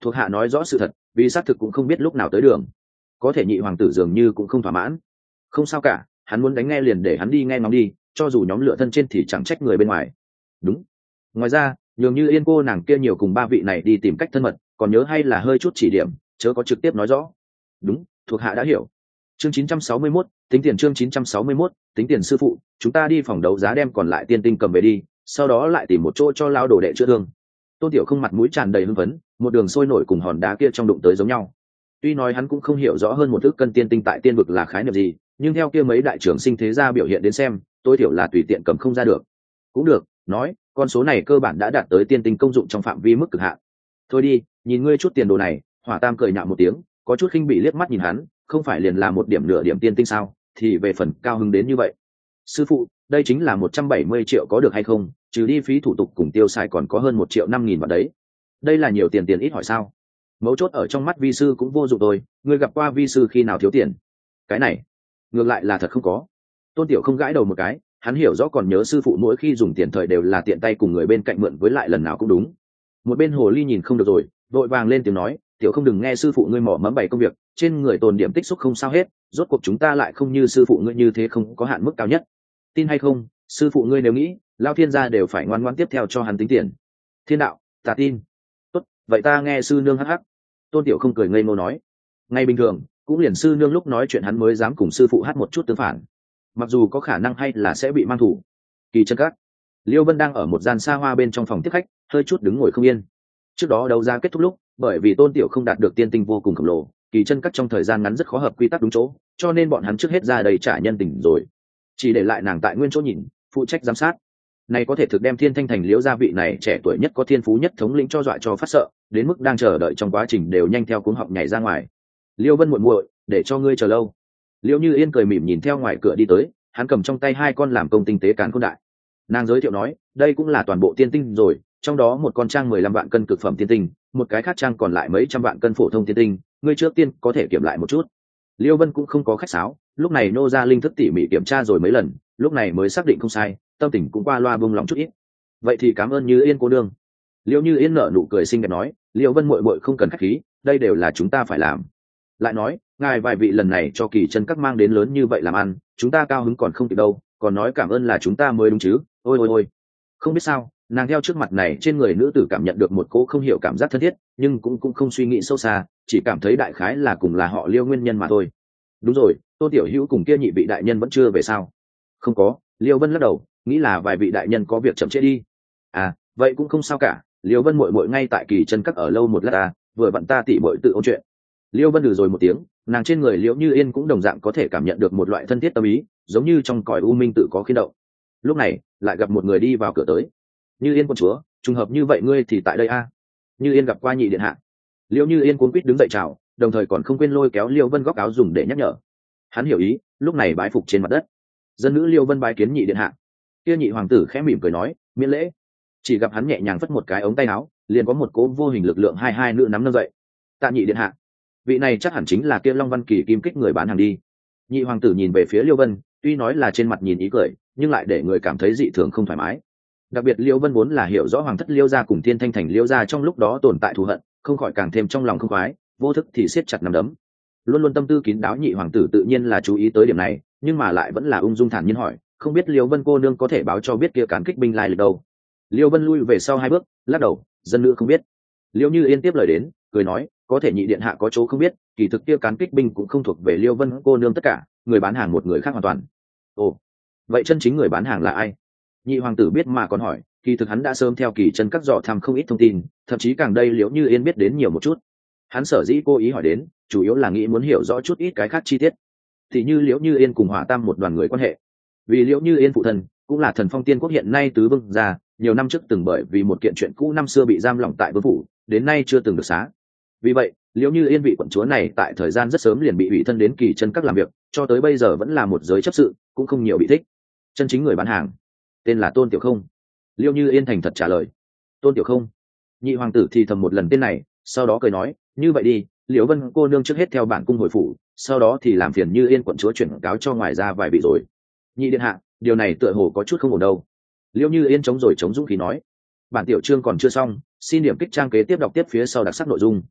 thuộc hạ nói rõ sự thật, vì xác thực cũng không biết lúc nào tới đường. Có thể nhị hoàng tử dường như cũng không thỏa mãn. Không sao cả, hắn muốn đánh nghe liền để hắn đi nghe ngóng đi, cho dù nhóm lửa thân trên thì chẳng trách người bên ngoài. Đúng. Ngoài ra, nhường Như Yên cô nàng kia nhiều cùng ba vị này đi tìm cách thân mật, còn nhớ hay là hơi chút chỉ điểm, chớ có trực tiếp nói rõ. Đúng, thuộc hạ đã hiểu. Chương 961, tính tiền. Chương 961, tính tiền. Sư phụ, chúng ta đi phòng đấu giá đem còn lại tiên tinh cầm về đi, sau đó lại tìm một chỗ cho lão đồ đệ chữa thương. Tôn Tiểu Không mặt mũi tràn đầy hưng phấn, một đường sôi nổi cùng hòn đá kia trong đụng tới giống nhau. Tuy nói hắn cũng không hiểu rõ hơn một thứ cân tiên tinh tại tiên vực là khái niệm gì, nhưng theo kia mấy đại trưởng sinh thế gia biểu hiện đến xem, tối thiểu là tùy tiện cầm không ra được. Cũng được, nói, con số này cơ bản đã đạt tới tiên tinh công dụng trong phạm vi mức cực hạn. Thôi đi, nhìn ngươi chút tiền đồ này. Hỏa Tam cười nhạo một tiếng, có chút khinh bị liếc mắt nhìn hắn, không phải liền là một điểm nửa điểm tiên tinh sao, thì về phần cao hứng đến như vậy. Sư phụ, đây chính là 170 triệu có được hay không, trừ đi phí thủ tục cùng tiêu xài còn có hơn 1.500.000 vào đấy. Đây là nhiều tiền ít hỏi sao? Mấu chốt ở trong mắt vi sư cũng vô dụng thôi, ngươi gặp qua vi sư khi nào thiếu tiền? Cái này, ngược lại là thật không có. Tôn Tiểu Không gãi đầu một cái, hắn hiểu rõ còn nhớ sư phụ mỗi khi dùng tiền thời đều là tiện tay cùng người bên cạnh mượn, với lại lần nào cũng đúng. Một bên hồ ly nhìn không được rồi, vội vàng lên tiếng nói, Tiểu Không đừng nghe sư phụ ngươi mỏ mẫm bày công việc, trên người tồn điểm tích xúc không sao hết, rốt cuộc chúng ta lại không như sư phụ ngươi như thế không có hạn mức cao nhất. Tin hay không, sư phụ ngươi nếu nghĩ, Lao Thiên gia đều phải ngoan ngoãn tiếp theo cho hắn tính tiền. Thiên đạo, ta tin. Tốt, vậy ta nghe sư nương hắc hắc. Tôn Tiểu Không cười ngây ngô nói, ngay bình thường cũng liền sư nương lúc nói chuyện hắn mới dám cùng sư phụ hát một chút tương phản, mặc dù có khả năng hay là sẽ bị mang thủ. Kỳ chân các, Liêu Vân đang ở một gian xa hoa bên trong phòng tiếp khách, hơi chút đứng ngồi không yên. Trước đó đấu giá kết thúc lúc, bởi vì Tôn Tiểu Không đạt được tiên tinh vô cùng khổng lồ, kỳ chân các trong thời gian ngắn rất khó hợp quy tắc đúng chỗ, cho nên bọn hắn trước hết ra đầy trả nhân tình rồi, chỉ để lại nàng tại nguyên chỗ nhìn, phụ trách giám sát. Này có thể thực đem Thiên Thanh Thành Liễu gia vị này trẻ tuổi nhất có thiên phú nhất thống lĩnh cho dọa cho phát sợ, đến mức đang chờ đợi trong quá trình đều nhanh theo cuống họng nhảy ra ngoài. Liêu Vân muội muội, để cho ngươi chờ lâu. Liễu Như Yên cười mỉm nhìn theo ngoài cửa đi tới, hắn cầm trong tay hai con làm công tinh tế cán khôn đại. Nàng giới thiệu nói, đây cũng là toàn bộ tiên tinh rồi, trong đó một con trang 15 vạn cân cực phẩm tiên tinh, một cái khác trang còn lại mấy trăm vạn cân phổ thông tiên tinh, ngươi trước tiên có thể kiểm lại một chút. Liêu Vân cũng không có khách sáo, lúc này nô ra linh thức tỉ mỉ kiểm tra rồi mấy lần, lúc này mới xác định không sai, tâm tình cũng qua loa buông lòng chút ít. Vậy thì cảm ơn Như Yên cô nương. Liêu Như Yên nở nụ cười xinh đẹp nói, Liêu Vân muội muội không cần khách khí, đây đều là chúng ta phải làm. Lại nói, ngài vài vị lần này cho kỳ chân các mang đến lớn như vậy làm ăn, chúng ta cao hứng còn không kịp đâu, còn nói cảm ơn là chúng ta mới đúng chứ. Ôi ôi ôi, không biết sao, nàng theo trước mặt này trên người nữ tử cảm nhận được một cỗ không hiểu cảm giác thân thiết, nhưng cũng không suy nghĩ sâu xa, chỉ cảm thấy đại khái là cùng là họ Liêu nguyên nhân mà thôi. Đúng rồi, Tô Tiểu Hữu cùng kia nhị vị đại nhân vẫn chưa về sao? Không có. Liêu Vân lắc đầu, nghĩ là vài vị đại nhân có việc chậm trễ đi. À, vậy cũng không sao cả, Liêu Vân muội muội ngay tại kỳ chân các ở lâu một lát à, vừa vặn ta tỉ muội tự ôn chuyện. Liêu Vân rồi một tiếng, nàng trên người Liễu Như Yên cũng đồng dạng có thể cảm nhận được một loại thân thiết tâm ý, giống như trong cõi u minh tự có khí động. Lúc này, lại gặp một người đi vào cửa tới. Như Yên quân chúa, trùng hợp như vậy ngươi thì tại đây a? Như Yên gặp qua nhị điện hạ. Liễu Như Yên cuống quýt đứng dậy chào, đồng thời còn không quên lôi kéo Liêu Vân góc áo dùng để nhắc nhở. Hắn hiểu ý, lúc này bái phục trên mặt đất. Dân nữ Liêu Vân bái kiến nhị điện hạ. Kia nhị hoàng tử khẽ mỉm cười nói, miễn lễ. Chỉ gặp hắn nhẹ nhàng phất một cái ống tay áo, liền có một cỗ vô hình lực lượng hai nữ nắm nâng dậy. Tạ nhị điện hạ. Vị này chắc hẳn chính là kia Long Văn Kỳ kim kích người bán hàng đi. Nhị hoàng tử nhìn về phía Liêu Vân, tuy nói là trên mặt nhìn ý cười, nhưng lại để người cảm thấy dị thường không thoải mái. Đặc biệt Liêu Vân vốn là hiểu rõ hoàng thất Liêu gia cùng Thiên Thanh Thành Liêu gia trong lúc đó tồn tại thù hận, không khỏi càng thêm trong lòng không khoái, vô thức thì siết chặt nắm đấm. Luôn luôn tâm tư kín đáo nhị hoàng tử tự nhiên là chú ý tới điểm này, nhưng mà lại vẫn là ung dung thản nhiên hỏi, không biết Liêu Vân cô nương có thể báo cho biết kia cán kích binh lai lịch đâu? Liêu Vân lui về sau hai bước, lắc đầu, dân nữ không biết. Liêu Như Yên tiếp lời đến, cười nói, có thể nhị điện hạ có chỗ không biết, kỳ thực kia cán kích binh cũng không thuộc về Liêu Vân cô nương tất cả, người bán hàng một người khác hoàn toàn. Ồ, vậy chân chính người bán hàng là ai? Nhị hoàng tử biết mà còn hỏi, kỳ thực hắn đã sớm theo kỳ chân các dò thăm không ít thông tin, thậm chí càng đây Liễu Như Yên biết đến nhiều một chút. Hắn sở dĩ cố ý hỏi đến, chủ yếu là nghĩ muốn hiểu rõ chút ít cái khác chi tiết. Thì như Liễu Như Yên cùng Hỏa Tam một đoàn người quan hệ, vì Liễu Như Yên phụ thân cũng là Thần Phong Tiên Quốc hiện nay tứ vương gia, nhiều năm trước từng bởi vì một kiện chuyện cũ năm xưa bị giam lỏng tại vương phủ, đến nay chưa từng được xá. Vì vậy, Liễu Như Yên vị quận chúa này tại thời gian rất sớm liền bị ủy thân đến kỳ chân các làm việc, cho tới bây giờ vẫn là một giới chấp sự, cũng không nhiều bị thích. Chân chính người bán hàng tên là Tôn Tiểu Không. Liễu Như Yên thành thật trả lời. Tôn Tiểu Không. Nhị hoàng tử thì thầm một lần tên này, sau đó cười nói, như vậy đi, Liễu Vân cô nương trước hết theo bản cung hồi phủ, sau đó thì làm phiền Như Yên quận chúa chuyển cáo cho ngoài ra vài vị rồi. Nhị điện hạ, điều này tựa hồ có chút không ổn đâu. Liễu Như Yên chống dũng khí nói, bản tiểu chương còn chưa xong, xin điểm kích trang kế tiếp đọc tiếp phía sau đặc sắc nội dung.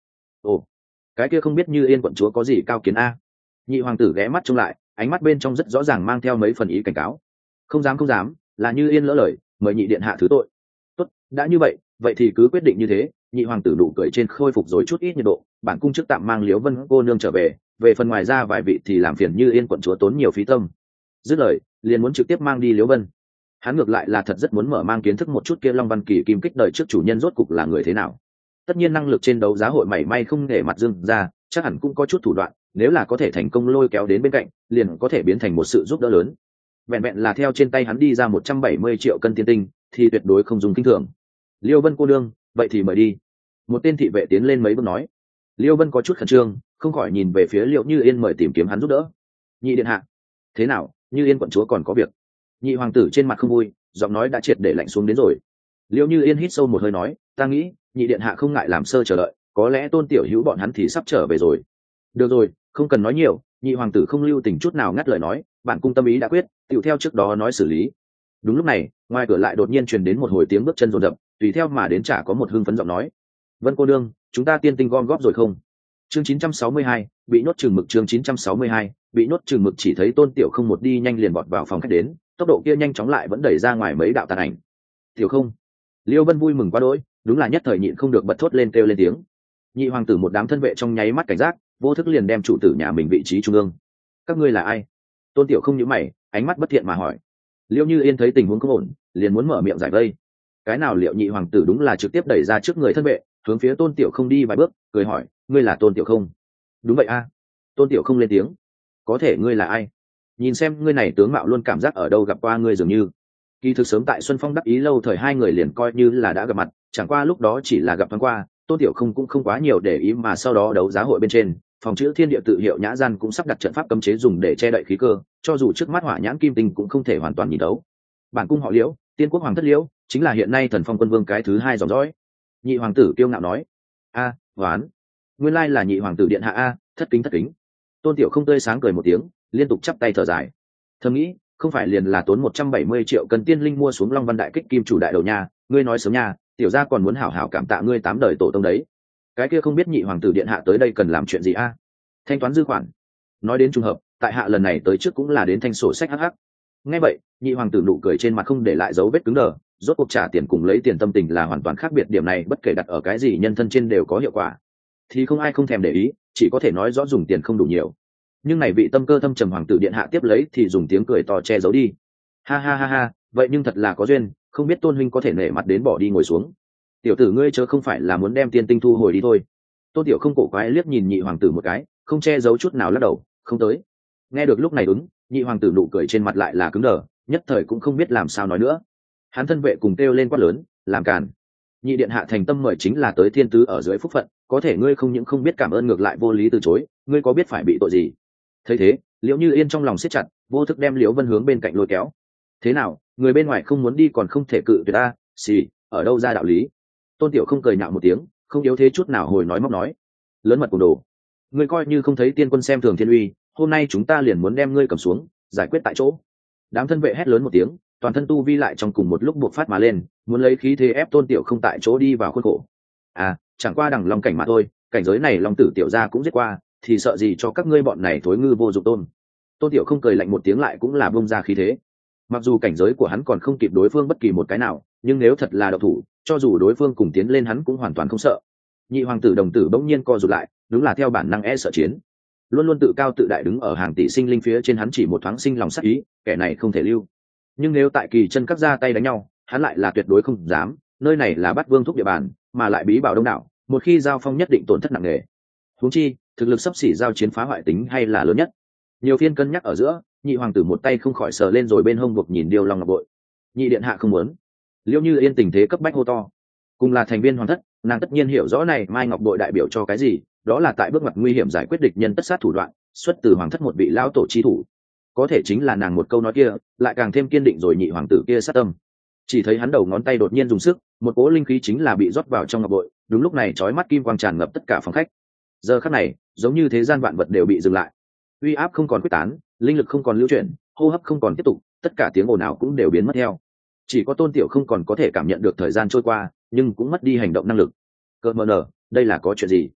ồ, cái kia không biết Như Yên quận chúa có gì cao kiến a? Nhị hoàng tử ghé mắt trông lại, ánh mắt bên trong rất rõ ràng mang theo mấy phần ý cảnh cáo. Không dám không dám, là Như Yên lỡ lời, mời nhị điện hạ thứ tội. Tốt, đã như vậy, vậy thì cứ quyết định như thế. Nhị hoàng tử nụ cười trên khôi phục rồi chút ít nhiệt độ, bản cung trước tạm mang Liễu Vân cô nương trở về, về phần ngoài ra vài vị thì làm phiền Như Yên quận chúa tốn nhiều phí tâm. Dứt lời, liền muốn trực tiếp mang đi Liễu Vân. Hắn ngược lại là thật rất muốn mở mang kiến thức một chút kia Long Văn Kỳ kim kích đời trước chủ nhân rốt cục là người thế nào. Tất nhiên năng lực trên đấu giá hội mảy may không để mặt dương ra, chắc hẳn cũng có chút thủ đoạn, nếu là có thể thành công lôi kéo đến bên cạnh, liền có thể biến thành một sự giúp đỡ lớn. Vẹn vẹn là theo trên tay hắn đi ra 170 triệu cân tiên tinh, thì tuyệt đối không dùng kinh thường. Liêu Vân cô nương, vậy thì mời đi. Một tên thị vệ tiến lên mấy bước nói. Liêu Vân có chút khẩn trương, không khỏi nhìn về phía Liệu Như Yên mời tìm kiếm hắn giúp đỡ. Nhị điện hạ, thế nào, Như Yên quận chúa còn có việc? Nhị hoàng tử trên mặt không vui, giọng nói đã triệt để lạnh xuống đến rồi. Liêu Như Yên hít sâu một hơi nói, ta nghĩ nhị điện hạ không ngại làm sơ chờ đợi, có lẽ Tôn tiểu hữu bọn hắn thì sắp trở về rồi. Được rồi, không cần nói nhiều. Nhị hoàng tử không lưu tình chút nào ngắt lời nói, bản cung tâm ý đã quyết, tựu theo trước đó nói xử lý. Đúng lúc này, ngoài cửa lại đột nhiên truyền đến một hồi tiếng bước chân rồn rập, tùy theo mà đến chả có một hưng phấn giọng nói. Vân cô đương, chúng ta tiên tinh gom góp rồi không? Chương 962, bị nhốt chừng mực. Chương 962, bị nhốt chừng mực. Chỉ thấy Tôn tiểu không một đi nhanh liền vọt vào phòng khách đến, tốc độ kia nhanh chóng lại vẫn đẩy ra ngoài mấy đạo tàn ảnh. Tiểu không. Liêu Vân vui mừng quá đỗi, đúng là nhất thời nhịn không được bật thốt lên kêu lên tiếng. Nhị hoàng tử một đám thân vệ trong nháy mắt cảnh giác, vô thức liền đem chủ tử nhà mình vị trí trung ương. Các ngươi là ai? Tôn tiểu không nhíu mày, ánh mắt bất thiện mà hỏi. Liêu Như Yên thấy tình huống không ổn, liền muốn mở miệng giải vây. Cái nào Liệu nhị hoàng tử đúng là trực tiếp đẩy ra trước người thân vệ, hướng phía Tôn tiểu không đi vài bước, cười hỏi, ngươi là Tôn tiểu không? Đúng vậy a. Tôn tiểu không lên tiếng. Có thể ngươi là ai? Nhìn xem ngươi này tướng mạo luôn cảm giác ở đâu gặp qua ngươi dường như. Kỳ thực sớm tại Xuân Phong đắc ý lâu thời hai người liền coi như là đã gặp mặt, chẳng qua lúc đó chỉ là gặp thoáng qua, Tôn tiểu không cũng không quá nhiều để ý, mà sau đó đấu giá hội bên trên, phòng chữ Thiên Địa tự hiệu Nhã Gian cũng sắp đặt trận pháp cấm chế dùng để che đậy khí cơ, cho dù trước mắt hỏa nhãn kim tinh cũng không thể hoàn toàn nhìn thấu. Bản cung họ Liễu, Tiên quốc hoàng thất Liễu, chính là hiện nay Thần Phong quân vương cái thứ hai dòng dõi. Nhị hoàng tử kiêu ngạo nói. A, hoán, nguyên lai là nhị hoàng tử điện hạ a, thất kính thất kính. Tôn tiểu không tươi sáng cười một tiếng, liên tục chắp tay thở dài. Thầm nghĩ, không phải liền là tốn 170 triệu cân tiên linh mua xuống Long Văn đại kích kim chủ đại đầu nha, ngươi nói sớm nha, tiểu gia còn muốn hảo hảo cảm tạ ngươi 8 đời tổ tông đấy. Cái kia không biết nhị hoàng tử điện hạ tới đây cần làm chuyện gì a? Thanh toán dư khoản. Nói đến trùng hợp, tại hạ lần này tới trước cũng là đến thanh sổ sách hắc. Nghe vậy, nhị hoàng tử nụ cười trên mặt không để lại dấu vết cứng đờ, rốt cuộc trả tiền cùng lấy tiền tâm tình là hoàn toàn khác biệt, điểm này bất kể đặt ở cái gì nhân thân trên đều có hiệu quả. Thì không ai không thèm để ý, chỉ có thể nói rõ dùng tiền không đủ nhiều. Nhưng này vị tâm cơ thâm trầm hoàng tử điện hạ tiếp lấy thì dùng tiếng cười to che giấu đi. Ha ha ha ha, vậy nhưng thật là có duyên, không biết Tôn huynh có thể nể mặt đến bỏ đi ngồi xuống. Tiểu tử ngươi chớ không phải là muốn đem tiên tinh thu hồi đi thôi? Tôn tiểu không cổ quái liếc nhìn nhị hoàng tử một cái, không che giấu chút nào lắc đầu, không tới. Nghe được lúc này ứng, nhị hoàng tử nụ cười trên mặt lại là cứng đờ, nhất thời cũng không biết làm sao nói nữa. Hắn thân vệ cùng kêu lên quát lớn, làm càn. Nhị điện hạ thành tâm mời chính là tới thiên tứ ở dưới phúc phận, có thể ngươi không những không biết cảm ơn ngược lại vô lý từ chối, ngươi có biết phải bị tội gì? Thấy thế, Liễu Như Yên trong lòng siết chặt, vô thức đem Liễu Vân hướng bên cạnh lôi kéo. Thế nào, người bên ngoài không muốn đi còn không thể cự tuyệt ta? Xì, ở đâu ra đạo lý? Tôn tiểu không cười nhạo một tiếng, không yếu thế chút nào hồi nói móc nói. Lớn mật cùng đồ, ngươi coi như không thấy tiên quân xem thường thiên uy, hôm nay chúng ta liền muốn đem ngươi cầm xuống, giải quyết tại chỗ. Đám thân vệ hét lớn một tiếng, toàn thân tu vi lại trong cùng một lúc buộc phát mà lên, muốn lấy khí thế ép Tôn tiểu không tại chỗ đi vào khuôn khổ. À, chẳng qua đằng long cảnh mà thôi, cảnh giới này long tử tiểu gia cũng giết qua, thì sợ gì cho các ngươi bọn này thối ngư vô dụng tôn. Tôn tiểu không cười lạnh một tiếng lại cũng là bông ra khí thế. Mặc dù cảnh giới của hắn còn không kịp đối phương bất kỳ một cái nào, nhưng nếu thật là độc thủ, cho dù đối phương cùng tiến lên hắn cũng hoàn toàn không sợ. Nhị hoàng tử đồng tử bỗng nhiên co rụt lại, đúng là theo bản năng e sợ chiến. Luôn luôn tự cao tự đại đứng ở hàng tỷ sinh linh phía trên hắn chỉ một thoáng sinh lòng sắc ý, kẻ này không thể lưu. Nhưng nếu tại kỳ chân cắt ra tay đánh nhau, hắn lại là tuyệt đối không dám, nơi này là Bát Vương thúc địa bàn, mà lại bí bảo đông đảo, một khi giao phong nhất định tổn thất nặng nề. Huống chi, thực lực sắp xỉ giao chiến phá hoại tính hay là lớn nhất. Nhiều phiên cân nhắc ở giữa, nhị hoàng tử một tay không khỏi sờ lên rồi bên hông buộc nhìn Điêu Long ngọc bội. Nhị điện hạ không muốn. Liễu Như Yên tình thế cấp bách hô to. Cùng là thành viên hoàng thất, nàng tất nhiên hiểu rõ này mai ngọc bội đại biểu cho cái gì, đó là tại bước ngoặt nguy hiểm giải quyết địch nhân tất sát thủ đoạn, xuất từ hoàng thất một vị lão tổ chi thủ. Có thể chính là nàng một câu nói kia, lại càng thêm kiên định rồi nhị hoàng tử kia sát tâm. Chỉ thấy hắn đầu ngón tay đột nhiên dùng sức, một cỗ linh khí chính là bị rót vào trong ngọc bội, đúng lúc này chói mắt kim quang tràn ngập tất cả phòng khách. Giờ khắc này, giống như thế gian vạn vật đều bị dừng lại. Uy áp không còn quyết tán, linh lực không còn lưu chuyển, hô hấp không còn tiếp tục, tất cả tiếng ồn ào cũng đều biến mất theo. Chỉ có Tôn tiểu không còn có thể cảm nhận được thời gian trôi qua, nhưng cũng mất đi hành động năng lực. Cơ mờ nở, đây là có chuyện gì?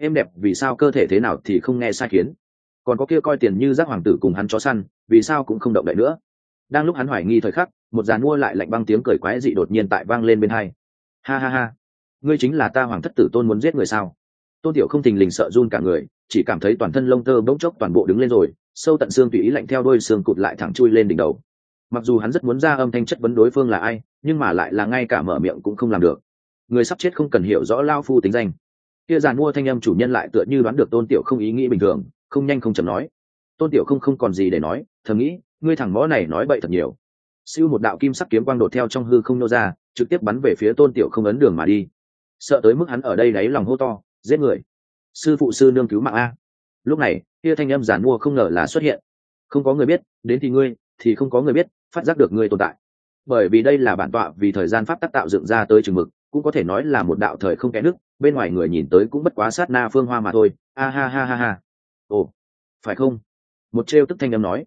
êm đẹp vì sao cơ thể thế nào thì không nghe sai khiến. Còn có kia coi tiền như giác hoàng tử cùng hắn chó săn vì sao cũng không động đậy nữa. Đang lúc hắn hoài nghi thời khắc, một dàn mua lại lạnh băng tiếng cười quái dị đột nhiên tại vang lên bên hai. Ha ha ha, ngươi chính là ta hoàng thất tử Tôn muốn giết người sao? Tôn Tiểu không thình lình sợ run cả người, chỉ cảm thấy toàn thân lông tơ bỗng chốc toàn bộ đứng lên rồi, sâu tận xương tùy ý lạnh theo đôi xương cụt lại thẳng chui lên đỉnh đầu. Mặc dù hắn rất muốn ra âm thanh chất vấn đối phương là ai, nhưng mà lại là ngay cả mở miệng cũng không làm được. Người sắp chết không cần hiểu rõ lao phu tính danh. Kia giàn mua thanh âm chủ nhân lại tựa như đoán được Tôn Tiểu không ý nghĩ bình thường, không nhanh không chậm nói. Tôn Tiểu không còn gì để nói, thầm nghĩ, ngươi thằng mõ này nói bậy thật nhiều. Siêu một đạo kim sắc kiếm quang đột theo trong hư không nô ra, trực tiếp bắn về phía Tôn Tiểu không ấn đường mà đi. Sợ tới mức hắn ở đây đáy lòng hô to, giết người. Sư phụ sư nương cứu mạng a. Lúc này, kia thanh âm giàn mua không ngờ là xuất hiện. Không có người biết, đến thì ngươi, thì không có người biết, phát giác được ngươi tồn tại. Bởi vì đây là bản tọa vì thời gian pháp tắc tạo dựng ra tới chừng mực, cũng có thể nói là một đạo thời không kẽ nước, bên ngoài người nhìn tới cũng bất quá sát na phương hoa mà thôi. A ha ha ha ha. Ồ, phải không? Một trêu tức thanh âm nói.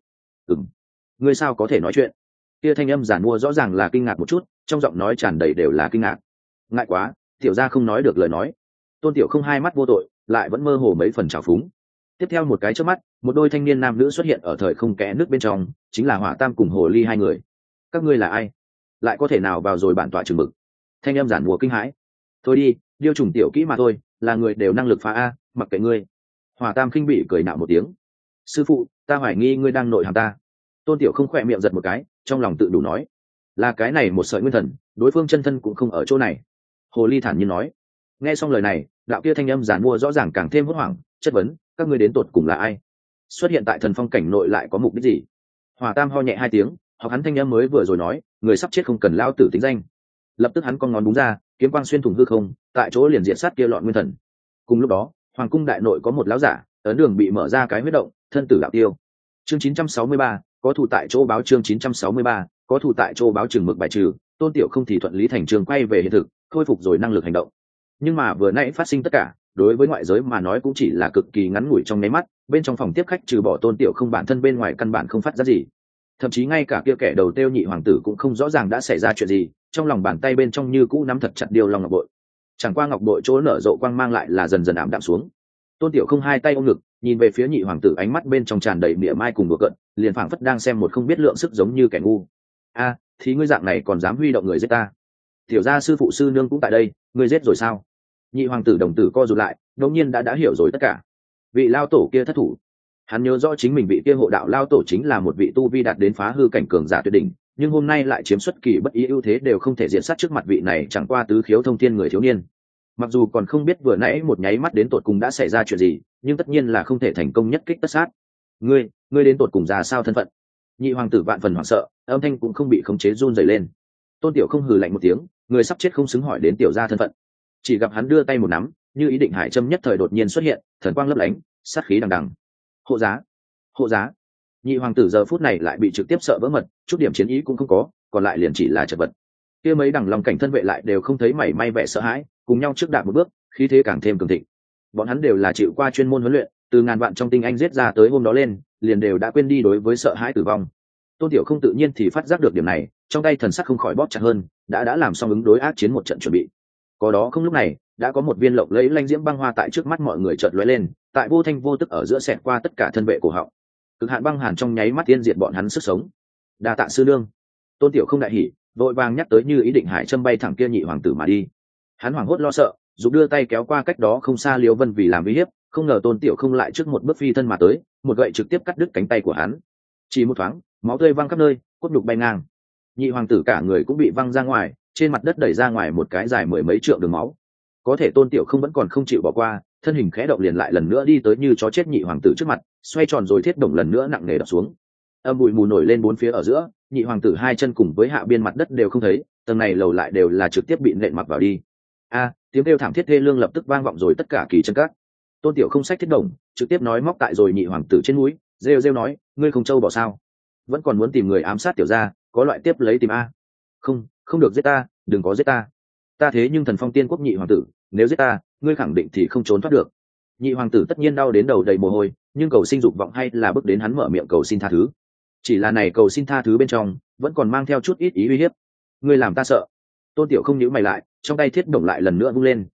Ngươi sao có thể nói chuyện? Kia thanh âm giản mua rõ ràng là kinh ngạc một chút, trong giọng nói tràn đầy đều là kinh ngạc. Ngại quá, tiểu gia không nói được lời nói. Tôn Tiểu không hai mắt vô tội, lại vẫn mơ hồ mấy phần trào phúng. Tiếp theo một cái chớp mắt, một đôi thanh niên nam nữ xuất hiện ở thời không kẽ nước bên trong, chính là Hỏa Tam cùng Hồ Ly hai người. Các ngươi là ai? Lại có thể nào vào rồi bản tọa chừng mực? Thanh âm giản mua kinh hãi. Thôi đi, điêu trùng tiểu kỹ mà thôi, là người đều năng lực phá a, mặc kệ ngươi. Hỏa Tam khinh bỉ cười nạo một tiếng. Sư phụ, ta hoài nghi ngươi đang nội hàm ta. Tôn Tiểu không khỏe miệng giật một cái, trong lòng tự đủ nói, là cái này một sợi nguyên thần, đối phương chân thân cũng không ở chỗ này. Hồ Ly thản nhiên nói. Nghe xong lời này, đạo kia thanh âm giản mua rõ ràng càng thêm hốt hoảng, chất vấn, các ngươi đến tột cùng là ai? Xuất hiện tại thần phong cảnh nội lại có mục đích gì? Hỏa Tam ho nhẹ hai tiếng, hoặc hắn thanh âm mới vừa rồi nói, người sắp chết không cần lao tử tính danh. Lập tức hắn con ngón búng ra, kiếm quang xuyên thủng hư không, tại chỗ liền diện sát kia lọn nguyên thần. Cùng lúc đó, hoàng cung đại nội có một lão giả, ấn đường bị mở ra cái huyết động, thân tử đạo tiêu. Chương 963, có thủ tại chỗ báo. Chương 963, có thủ tại chỗ báo chừng mực bài trừ. Tôn Tiểu không thì thuận lý thành trường quay về hiện thực, khôi phục rồi năng lực hành động. Nhưng mà vừa nãy phát sinh tất cả, đối với ngoại giới mà nói cũng chỉ là cực kỳ ngắn ngủi trong nháy mắt, bên trong phòng tiếp khách trừ bỏ Tôn Tiểu không bản thân bên ngoài căn bản không phát ra gì. Thậm chí ngay cả kia kẻ đầu tiêu nhị hoàng tử cũng không rõ ràng đã xảy ra chuyện gì, trong lòng bàn tay bên trong như cũ nắm thật chặt điều lòng ngọc bội. Chẳng qua ngọc bội chỗ nở rộ quang mang lại là dần dần ảm đạm xuống. Tôn Tiểu không hai tay ôm ngực, nhìn về phía nhị hoàng tử, ánh mắt bên trong tràn đầy mỉa mai cùng đùa cợt, liền phảng phất đang xem một không biết lượng sức giống như kẻ ngu. A, thì ngươi dạng này còn dám huy động người giết ta? Tiểu gia sư phụ sư nương cũng tại đây, ngươi giết rồi sao? Nhị hoàng tử đồng tử co rụt lại, đột nhiên đã hiểu rồi tất cả. Vị lao tổ kia thất thủ. Hắn nhớ rõ chính mình vị kia hộ đạo lao tổ chính là một vị tu vi đạt đến phá hư cảnh cường giả tuyệt đỉnh, nhưng hôm nay lại chiếm xuất kỳ bất ý ưu thế, đều không thể diện sát trước mặt vị này chẳng qua tứ khiếu thông thiên người thiếu niên. Mặc dù còn không biết vừa nãy một nháy mắt đến tột cùng đã xảy ra chuyện gì, nhưng tất nhiên là không thể thành công nhất kích tất sát. Ngươi đến tột cùng ra sao thân phận? Nhị hoàng tử vạn phần hoảng sợ, âm thanh cũng không bị khống chế run rẩy lên. Tôn Tiểu không hừ lạnh một tiếng, người sắp chết không xứng hỏi đến tiểu gia thân phận. Chỉ gặp hắn đưa tay một nắm, như ý định hải châm nhất thời đột nhiên xuất hiện, thần quang lấp lánh, sát khí đằng đằng. Hộ giá, hộ giá. Nhị hoàng tử giờ phút này lại bị trực tiếp sợ vỡ mật, chút điểm chiến ý cũng không có, còn lại liền chỉ là chật vật. Kia mấy đằng lòng cảnh thân vệ lại đều không thấy mảy may vẻ sợ hãi, cùng nhau trước đạp một bước, khí thế càng thêm cường thịnh. Bọn hắn đều là chịu qua chuyên môn huấn luyện, từ ngàn vạn trong tinh anh giết ra tới hôm đó lên, liền đều đã quên đi đối với sợ hãi tử vong. Tôn Tiểu không tự nhiên thì phát giác được điểm này, trong tay thần sắc không khỏi bóp chặt hơn, đã làm xong ứng đối ác chiến một trận chuẩn bị. Có đó không lúc này, đã có một viên lộng lẫy lanh diễm băng hoa tại trước mắt mọi người chợt lóe lên, tại vô thanh vô tức ở giữa xẹt qua tất cả thân vệ cổ họng. Cực hạn băng hàn trong nháy mắt tiên diệt bọn hắn sức sống. Đa tạ sư nương. Tôn Tiểu không đại hỉ, vội vàng nhắc tới như ý định hải châm bay thẳng kia nhị hoàng tử mà đi. Hắn hoảng hốt lo sợ, dùng đưa tay kéo qua cách đó không xa Liễu Vân vì làm uy hiếp, không ngờ Tôn Tiểu không lại trước một bước phi thân mà tới, một gậy trực tiếp cắt đứt cánh tay của hắn. Chỉ một thoáng, máu tươi văng khắp nơi, cốt nhục bay ngang. Nhị hoàng tử cả người cũng bị văng ra ngoài, trên mặt đất đẩy ra ngoài một cái dài mười mấy trượng đường máu. Có thể Tôn Tiểu không vẫn còn không chịu bỏ qua, thân hình khẽ động liền lại lần nữa đi tới như chó chết nhị hoàng tử trước mặt, xoay tròn rồi thiết đồng lần nữa nặng nề đập xuống. Âm bụi mù nổi lên bốn phía ở giữa, nhị hoàng tử hai chân cùng với hạ biên mặt đất đều không thấy, tầng này lầu lại đều là trực tiếp bị nện mặc vào đi. Tiếng kêu thảm thiết thê lương lập tức vang vọng rồi tất cả kỳ chân các. Tôn Tiểu không sách thiết đồng, trực tiếp nói móc tại rồi nhị hoàng tử trên mũi, rêu rêu nói, ngươi không trâu bỏ sao? Vẫn còn muốn tìm người ám sát tiểu gia, có loại tiếp lấy tìm a. Không được giết ta, đừng có giết ta. Ta thế nhưng thần phong tiên quốc nhị hoàng tử, nếu giết ta, ngươi khẳng định thì không trốn thoát được. Nhị hoàng tử tất nhiên đau đến đầu đầy mồ hôi, nhưng cầu sinh dục vọng hay là bước đến hắn mở miệng cầu xin tha thứ. Chỉ là này cầu xin tha thứ bên trong vẫn còn mang theo chút ít ý uy hiếp. Ngươi làm ta sợ. Tôn Tiểu không nhíu mày lại, trong tay thiết đồng lại lần nữa vung lên,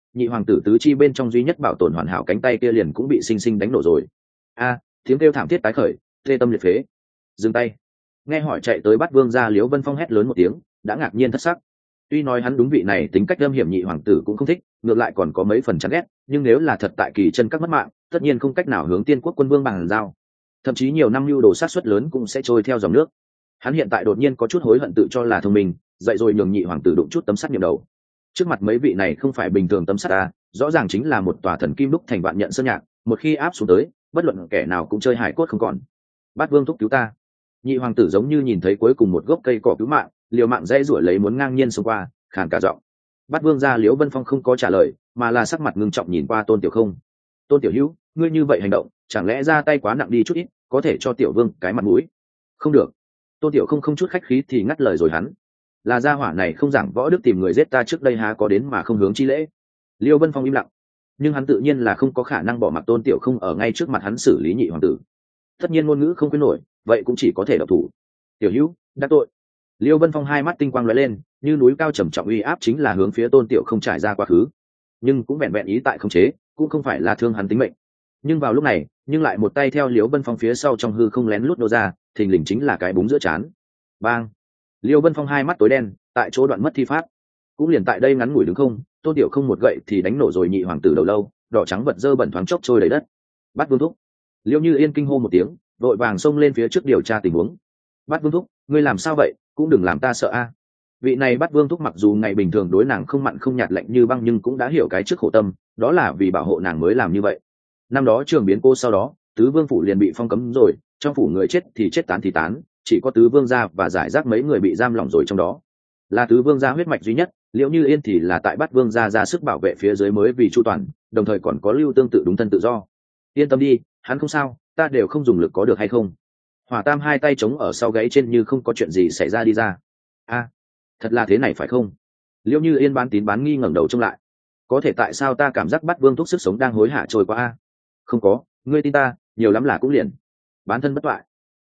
nhị hoàng tử tứ chi bên trong duy nhất bảo tồn hoàn hảo cánh tay kia liền cũng bị sinh sinh đánh nổ rồi. Tiếng kêu thảm thiết tái khởi, tê tâm liệt phế. Dừng tay. Nghe hỏi chạy tới bắt vương gia Liễu Vân Phong hét lớn một tiếng, đã ngạc nhiên thất sắc. Tuy nói hắn đúng vị này tính cách âm hiểm nhị hoàng tử cũng không thích, ngược lại còn có mấy phần chán ghét, nhưng nếu là thật tại Kỳ Chân các mất mạng, tất nhiên không cách nào hướng Tiên Quốc quân vương bằng giao. Thậm chí nhiều năm lưu đồ sát suất lớn cũng sẽ trôi theo dòng nước. Hắn hiện tại đột nhiên có chút hối hận tự cho là thông minh, dậy rồi nhường nhị hoàng tử đụng chút tấm sắt nhầm đầu. Trước mặt mấy vị này không phải bình thường tấm sắt rõ ràng chính là một tòa thần kim đúc thành vạn nhận sơn nhạc, một khi áp xuống tới, bất luận kẻ nào cũng chơi hải cốt không còn. Bát Vương thúc cứu ta. Nhị hoàng tử giống như nhìn thấy cuối cùng một gốc cây cỏ cứu mạng, liều mạng dãy rủa lấy muốn ngang nhiên xông qua, khàn cả giọng. Bát Vương gia Liễu Vân Phong không có trả lời, mà là sắc mặt ngưng trọng nhìn qua Tôn Tiểu Không. Tôn Tiểu Hữu, ngươi như vậy hành động, chẳng lẽ ra tay quá nặng đi chút ít, có thể cho Tiểu Vương cái mặt mũi? Không được. Tôn Tiểu Không không chút khách khí thì ngắt lời rồi hắn. Là gia hỏa này không giảng võ đức tìm người giết ta trước đây há có đến mà không hướng chi lễ. Liễu Vân Phong im lặng, nhưng hắn tự nhiên là không có khả năng bỏ mặc Tôn Tiểu Không ở ngay trước mặt hắn xử lý nhị hoàng tử. Tất nhiên ngôn ngữ không khuyên nổi, vậy cũng chỉ có thể độc thủ. Tiểu Hữu, đắc tội. Liêu Vân Phong hai mắt tinh quang lóe lên, như núi cao trầm trọng uy áp chính là hướng phía Tôn Tiểu Không trải ra quá khứ, nhưng cũng vẹn vẹn ý tại không chế, cũng không phải là thương hắn tính mệnh. Nhưng vào lúc này, nhưng lại một tay theo Liêu Vân Phong phía sau trong hư không lén lút nô ra, thình lình chính là cái búng giữa trán. Bang! Liêu Vân Phong hai mắt tối đen, tại chỗ đoạn mất thi pháp. Cũng liền tại đây ngắn ngủi đứng không, Tôn Tiểu Không một gậy thì đánh nổ rồi nhị hoàng tử đầu lâu, đỏ trắng vật dơ bẩn thoáng chốc trôi đầy đất. Bắt Vương thúc. Liêu Như Yên kinh hô một tiếng, vội vàng xông lên phía trước điều tra tình huống. Bắt Vương thúc, ngươi làm sao vậy, cũng đừng làm ta sợ vị này Bắt Vương thúc mặc dù ngày bình thường đối nàng không mặn không nhạt lạnh như băng, nhưng cũng đã hiểu cái trước khổ tâm, đó là vì bảo hộ nàng mới làm như vậy. Năm đó Trường biến cô sau đó, tứ vương phủ liền bị phong cấm rồi, trong phủ người chết thì chết tán thì tán, chỉ có tứ vương gia và giải rác mấy người bị giam lỏng rồi trong đó. Là tứ vương gia huyết mạch duy nhất, Liễu Như Yên thì là tại Bắt Vương gia ra sức bảo vệ phía dưới mới vì chu toàn, đồng thời còn có lưu tương tự đúng thân tự do. Yên tâm đi, hắn không sao, ta đều không dùng lực có được hay không? Hỏa Tam hai tay chống ở sau gáy trên như không có chuyện gì xảy ra đi ra. Thật là thế này phải không? Liễu Như Yên bán tín bán nghi ngẩng đầu trông lại. Có thể tại sao ta cảm giác Bắt Vương thúc sức sống đang hối hả trôi qua Không có, ngươi tin ta, nhiều lắm là cũng liền bán thân bất toại.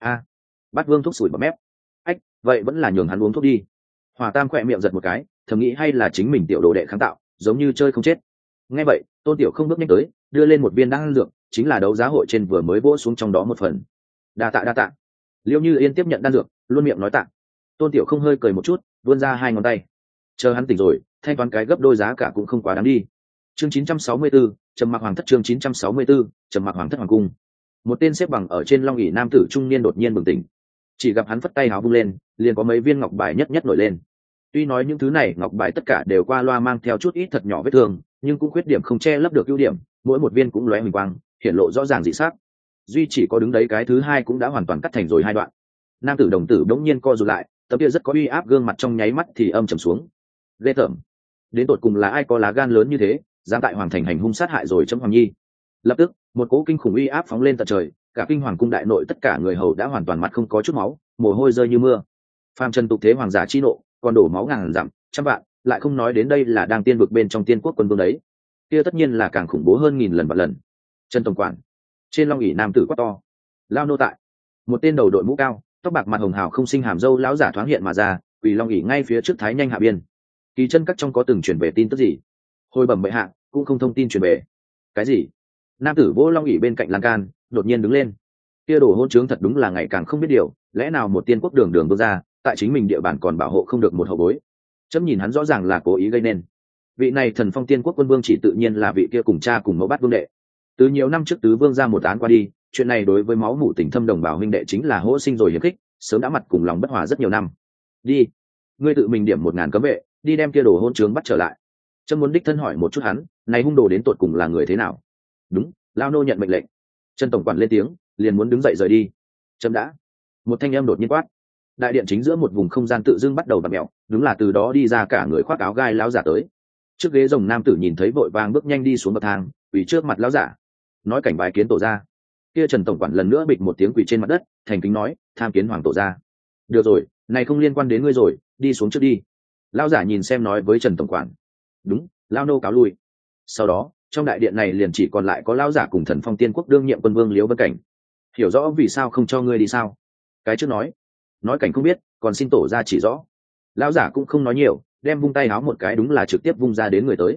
Bắt Vương thúc sủi bọt mép. Ách, vậy vẫn là nhường hắn uống thuốc đi. Hỏa Tam khỏe miệng giật một cái, thầm nghĩ hay là chính mình tiểu đồ đệ kháng tạo, giống như chơi không chết. Nghe vậy, Tôn Tiểu Không bước nhanh tới, đưa lên một viên đan dược, chính là đấu giá hội trên vừa mới vỗ xuống trong đó một phần. Đa tạ. Liễu Như Yên tiếp nhận đan dược, luôn miệng nói tạ. Tôn Tiểu Không hơi cười một chút, vươn ra hai ngón tay. Chờ hắn tỉnh rồi, thanh toán cái gấp đôi giá cả cũng không quá đáng đi. Chương 964, Trầm Mặc Hoàng thất. Chương 964, Trầm Mặc Hoàng thất hoàng cung. Một tên xếp bằng ở trên long ỷ nam tử trung niên đột nhiên bừng tỉnh. Chỉ gặp hắn phất tay áo vung lên, liền có mấy viên ngọc bài nhất nhất nổi lên. Tuy nói những thứ này ngọc bài tất cả đều qua loa mang theo chút ít thật nhỏ vết thương, nhưng cũng khuyết điểm không che lấp được ưu điểm, mỗi một viên cũng lóe huỳnh quang, hiển lộ rõ ràng dị sắc. Duy chỉ có đứng đấy cái thứ hai cũng đã hoàn toàn cắt thành rồi hai đoạn. Nam tử đồng tử đống nhiên co rụt lại, tấm kia rất có uy áp gương mặt trong nháy mắt thì âm trầm xuống. Ghê tởm, đến tột cùng là ai có lá gan lớn như thế, dám tại hoàng thành hành hung sát hại rồi chấm hoàng nhi. Lập tức, một cỗ kinh khủng uy áp phóng lên tận trời, cả kinh hoàng cung đại nội tất cả người hầu đã hoàn toàn mặt không có chút máu, mồ hôi rơi như mưa. Phàm trần tục thế hoàng giả chi nộ, còn đổ máu ngàn dặm, trăm vạn, lại không nói đến đây là đang tiên vực bên trong tiên quốc quân vương đấy, kia tất nhiên là càng khủng bố hơn nghìn lần vạn lần. Trần tổng quản, trên long ỷ nam tử quát to, lao nô tại. Một tên đầu đội mũ cao, tóc bạc mặt hồng hào không sinh hàm râu lão giả thoáng hiện mà ra, quỳ long ỷ ngay phía trước thái nhanh hạ biên. Kỳ chân các trong có từng truyền về tin tức gì? Hồi bẩm bệ hạ, cũng không thông tin truyền về. Cái gì? Nam tử vỗ long ỷ bên cạnh lan can, đột nhiên đứng lên. Kia đồ hôn trướng thật đúng là ngày càng không biết điều, lẽ nào một tiên quốc đường đường bước ra, tại chính mình địa bàn còn bảo hộ không được một hậu bối? Chấm nhìn hắn rõ ràng là cố ý gây nên. Vị này thần phong tiên quốc quân vương chỉ tự nhiên là vị kia cùng cha cùng mẫu Bát Vương đệ. Từ nhiều năm trước tứ vương ra một án qua đi, chuyện này đối với máu mủ tình thâm đồng bào huynh đệ chính là hỗ sinh rồi hiềm khích, sớm đã mặt cùng lòng bất hòa rất nhiều năm. Đi, ngươi tự mình điểm 1000 cấm vệ, đi đem kia đồ hôn trướng bắt trở lại. Trâm muốn đích thân hỏi một chút hắn, này hung đồ đến tột cùng là người thế nào? Đúng, lao nô nhận mệnh lệnh. Trần tổng quản lên tiếng, liền muốn đứng dậy rời đi. Trâm đã. Một thanh âm đột nhiên quát. Đại điện chính giữa một vùng không gian tự dưng bắt đầu vặn mèo, đúng là từ đó đi ra cả người khoác áo gai lão giả tới. Trước ghế rồng nam tử nhìn thấy vội vàng bước nhanh đi xuống bậc thang, quỳ trước mặt lão giả, nói cảnh bái kiến tổ gia. Kia Trần tổng quản lần nữa bịch một tiếng quỳ trên mặt đất, thành kính nói, tham kiến hoàng tổ gia. Được rồi, này không liên quan đến ngươi rồi, đi xuống trước đi. Lão giả nhìn xem nói với Trần tổng quản. Đúng, lao nô cáo lui. Sau đó, trong đại điện này liền chỉ còn lại có lão giả cùng thần phong tiên quốc đương nhiệm quân vương Liễu Vân Cảnh. Hiểu rõ vì sao không cho ngươi đi sao? Cái trước nói cảnh không biết, còn xin tổ gia chỉ rõ. Lão giả cũng không nói nhiều, đem vung tay áo một cái đúng là trực tiếp vung ra đến người tới.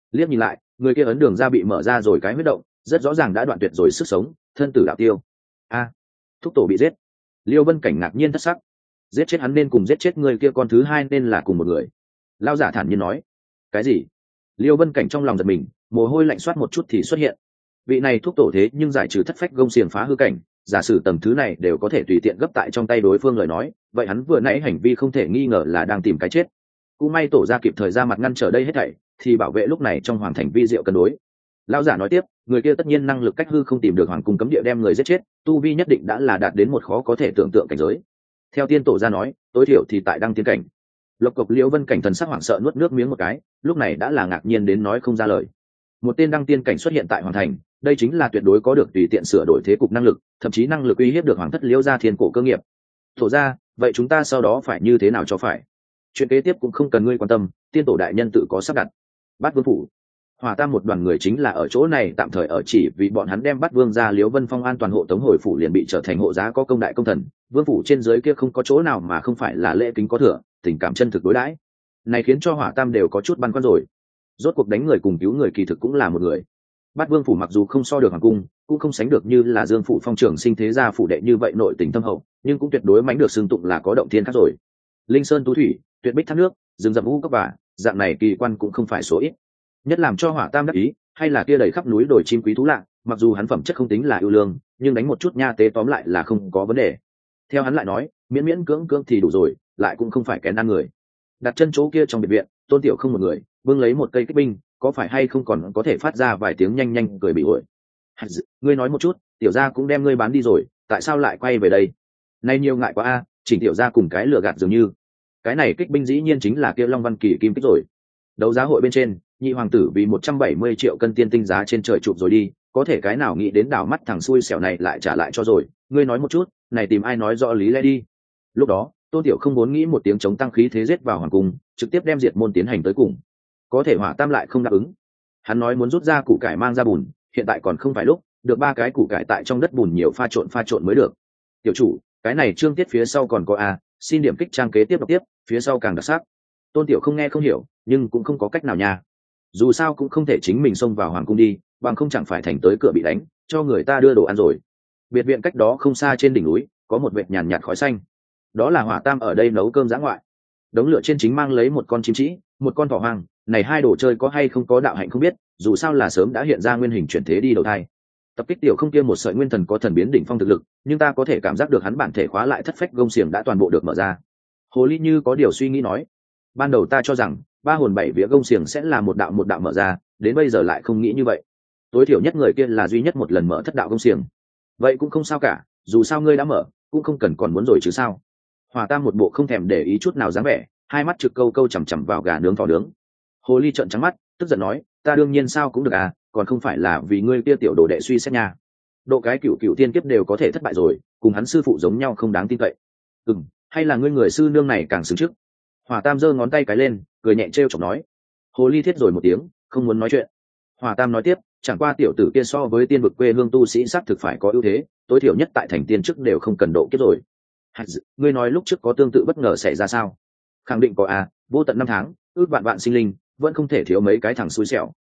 Liếc nhìn lại, người kia ấn đường ra bị mở ra rồi cái huyết động, rất rõ ràng đã đoạn tuyệt rồi sức sống, thân tử đạo tiêu. A, thúc tổ bị giết. Liêu Vân Cảnh ngạc nhiên thất sắc. Giết chết hắn nên cùng giết chết người kia con thứ hai nên là cùng một người. Lao giả thản nhiên nói. Cái gì? Liêu Vân Cảnh trong lòng giật mình, mồ hôi lạnh soát một chút thì xuất hiện. Vị này thúc tổ thế nhưng giải trừ thất phách gông xiềng phá hư cảnh, giả sử tầm thứ này đều có thể tùy tiện gấp tại trong tay đối phương lời nói, vậy hắn vừa nãy hành vi không thể nghi ngờ là đang tìm cái chết. Cũng may tổ ra kịp thời ra mặt ngăn trở đây hết thảy, thì bảo vệ lúc này trong hoàng thành vi diệu cân đối. Lão giả nói tiếp, người kia tất nhiên năng lực cách hư không tìm được hoàng cung cấm địa đem người giết chết, tu vi nhất định đã là đạt đến một khó có thể tưởng tượng cảnh giới. Theo tiên tổ ra nói, tối thiểu thì tại đăng tiên cảnh. Lộc cộc Liễu Vân Cảnh thần sắc hoảng sợ nuốt nước miếng một cái, lúc này đã là ngạc nhiên đến nói không ra lời. Một tên đăng tiên cảnh xuất hiện tại hoàng thành, đây chính là tuyệt đối có được tùy tiện sửa đổi thế cục năng lực, thậm chí năng lực uy hiếp được hoàng thất Liễu gia thiên cổ cơ nghiệp. Tổ ra, vậy chúng ta sau đó phải như thế nào cho phải? Chuyện kế tiếp cũng không cần ngươi quan tâm, tiên tổ đại nhân tự có sắp đặt. Bát Vương phủ. Hỏa Tam một đoàn người chính là ở chỗ này tạm thời ở chỉ vì bọn hắn đem Bát Vương ra Liễu Vân Phong an toàn hộ tống hồi phủ liền bị trở thành hộ giá có công đại công thần, vương phủ trên dưới kia không có chỗ nào mà không phải là lễ kính có thừa, tình cảm chân thực đối đãi. Này khiến cho Hỏa Tam đều có chút băn khoăn rồi. Rốt cuộc đánh người cùng cứu người kỳ thực cũng là một người. Bát Vương phủ mặc dù không so được hoàng cung, cũng không sánh được như là Dương phủ Phong trưởng sinh thế gia phủ đệ như vậy nội tình thâm hậu, nhưng cũng tuyệt đối mãnh được xưng tụng là có động thiên khác rồi. Linh sơn tú thủy, tuyệt bích thác nước, rừng rậm u cốc và dạng này kỳ quan cũng không phải số ít. Nhất làm cho Hỏa Tam đắc ý hay là kia đầy khắp núi đồi chim quý thú lạ, mặc dù hắn phẩm chất không tính là ưu lương, nhưng đánh một chút nha tế tóm lại là không có vấn đề. Theo hắn lại nói, miễn miễn cưỡng cưỡng thì đủ rồi, lại cũng không phải kén ăn người. Đặt chân chỗ kia trong biệt viện, Tôn Tiểu không một người, bưng lấy một cây kích binh, có phải hay không còn có thể phát ra vài tiếng nhanh nhanh cười bị ổi. Ngươi nói một chút, tiểu gia cũng đem ngươi bán đi rồi, tại sao lại quay về đây? Nay nhiều ngại quá a, chỉnh tiểu gia cùng cái lừa gạt dường như. Cái này kích binh dĩ nhiên chính là kia Long Văn Kỳ kim kích rồi. Đấu giá hội bên trên, nhị hoàng tử vì 170 triệu cân tiên tinh giá trên trời chụp rồi đi, có thể cái nào nghĩ đến đảo mắt thằng xui xẻo này lại trả lại cho rồi, ngươi nói một chút, này tìm ai nói rõ lý lẽ đi. Lúc đó, Tôn Tiểu không muốn nghĩ một tiếng chống tăng khí thế giết vào hoàng cung, trực tiếp đem diệt môn tiến hành tới cùng. Có thể Hỏa Tam lại không đáp ứng. Hắn nói muốn rút ra củ cải mang ra bùn, hiện tại còn không phải lúc, được 3 cái củ cải tại trong đất bùn nhiều pha trộn mới được. Tiểu chủ, cái này chương tiết phía sau còn có a, xin điểm kích trang kế tiếp đọc tiếp, phía sau càng đặc sắc. Tôn Tiểu không nghe không hiểu, nhưng cũng không có cách nào nha. Dù sao cũng không thể chính mình xông vào hoàng cung đi, bằng không chẳng phải thành tới cửa bị đánh, cho người ta đưa đồ ăn rồi. Biệt viện cách đó không xa trên đỉnh núi, có một vệt nhàn nhạt khói xanh. Đó là Hỏa Tam ở đây nấu cơm dã ngoại. Đống lửa trên chính mang lấy một con chim trĩ, một con thỏ hoang, này hai đồ chơi có hay không có đạo hạnh không biết, dù sao là sớm đã hiện ra nguyên hình chuyển thế đi đầu thai. Tập kích Tiểu không kia một sợi nguyên thần có thần biến đỉnh phong thực lực, nhưng ta có thể cảm giác được hắn bản thể khóa lại thất phách gông xiềng đã toàn bộ được mở ra. Hồ Ly như có điều suy nghĩ nói, ban đầu ta cho rằng 3 hồn 7 vía gông xiềng sẽ là một đạo mở ra, đến bây giờ lại không nghĩ như vậy. Tối thiểu nhất người kia là duy nhất một lần mở thất đạo gông xiềng. Vậy cũng không sao cả, dù sao ngươi đã mở, cũng không cần còn muốn rồi chứ sao. Hỏa Tam một bộ không thèm để ý chút nào dáng vẻ, hai mắt trực câu chằm chằm vào gà nướng thỏ nướng. Hồ Ly trợn trắng mắt, tức giận nói, ta đương nhiên sao cũng được à, còn không phải là vì ngươi kia tiểu đồ đệ suy xét nha. Độ cái cựu tiên kiếp đều có thể thất bại rồi, cùng hắn sư phụ giống nhau không đáng tin cậy. Hay là ngươi người sư nương này càng xứng trước. Hỏa Tam giơ ngón tay cái lên, cười nhẹ trêu chọc nói. Hồ Ly thiết rồi một tiếng, không muốn nói chuyện. Hỏa Tam nói tiếp, chẳng qua tiểu tử kia so với tiên vực quê hương tu sĩ xác thực phải có ưu thế, tối thiểu nhất tại thành tiên trước đều không cần độ kiếp rồi. Ngươi nói lúc trước có tương tự bất ngờ xảy ra sao? Khẳng định có à, vô tận 5 tháng, ước vạn vạn sinh linh, vẫn không thể thiếu mấy cái thằng xui xẻo,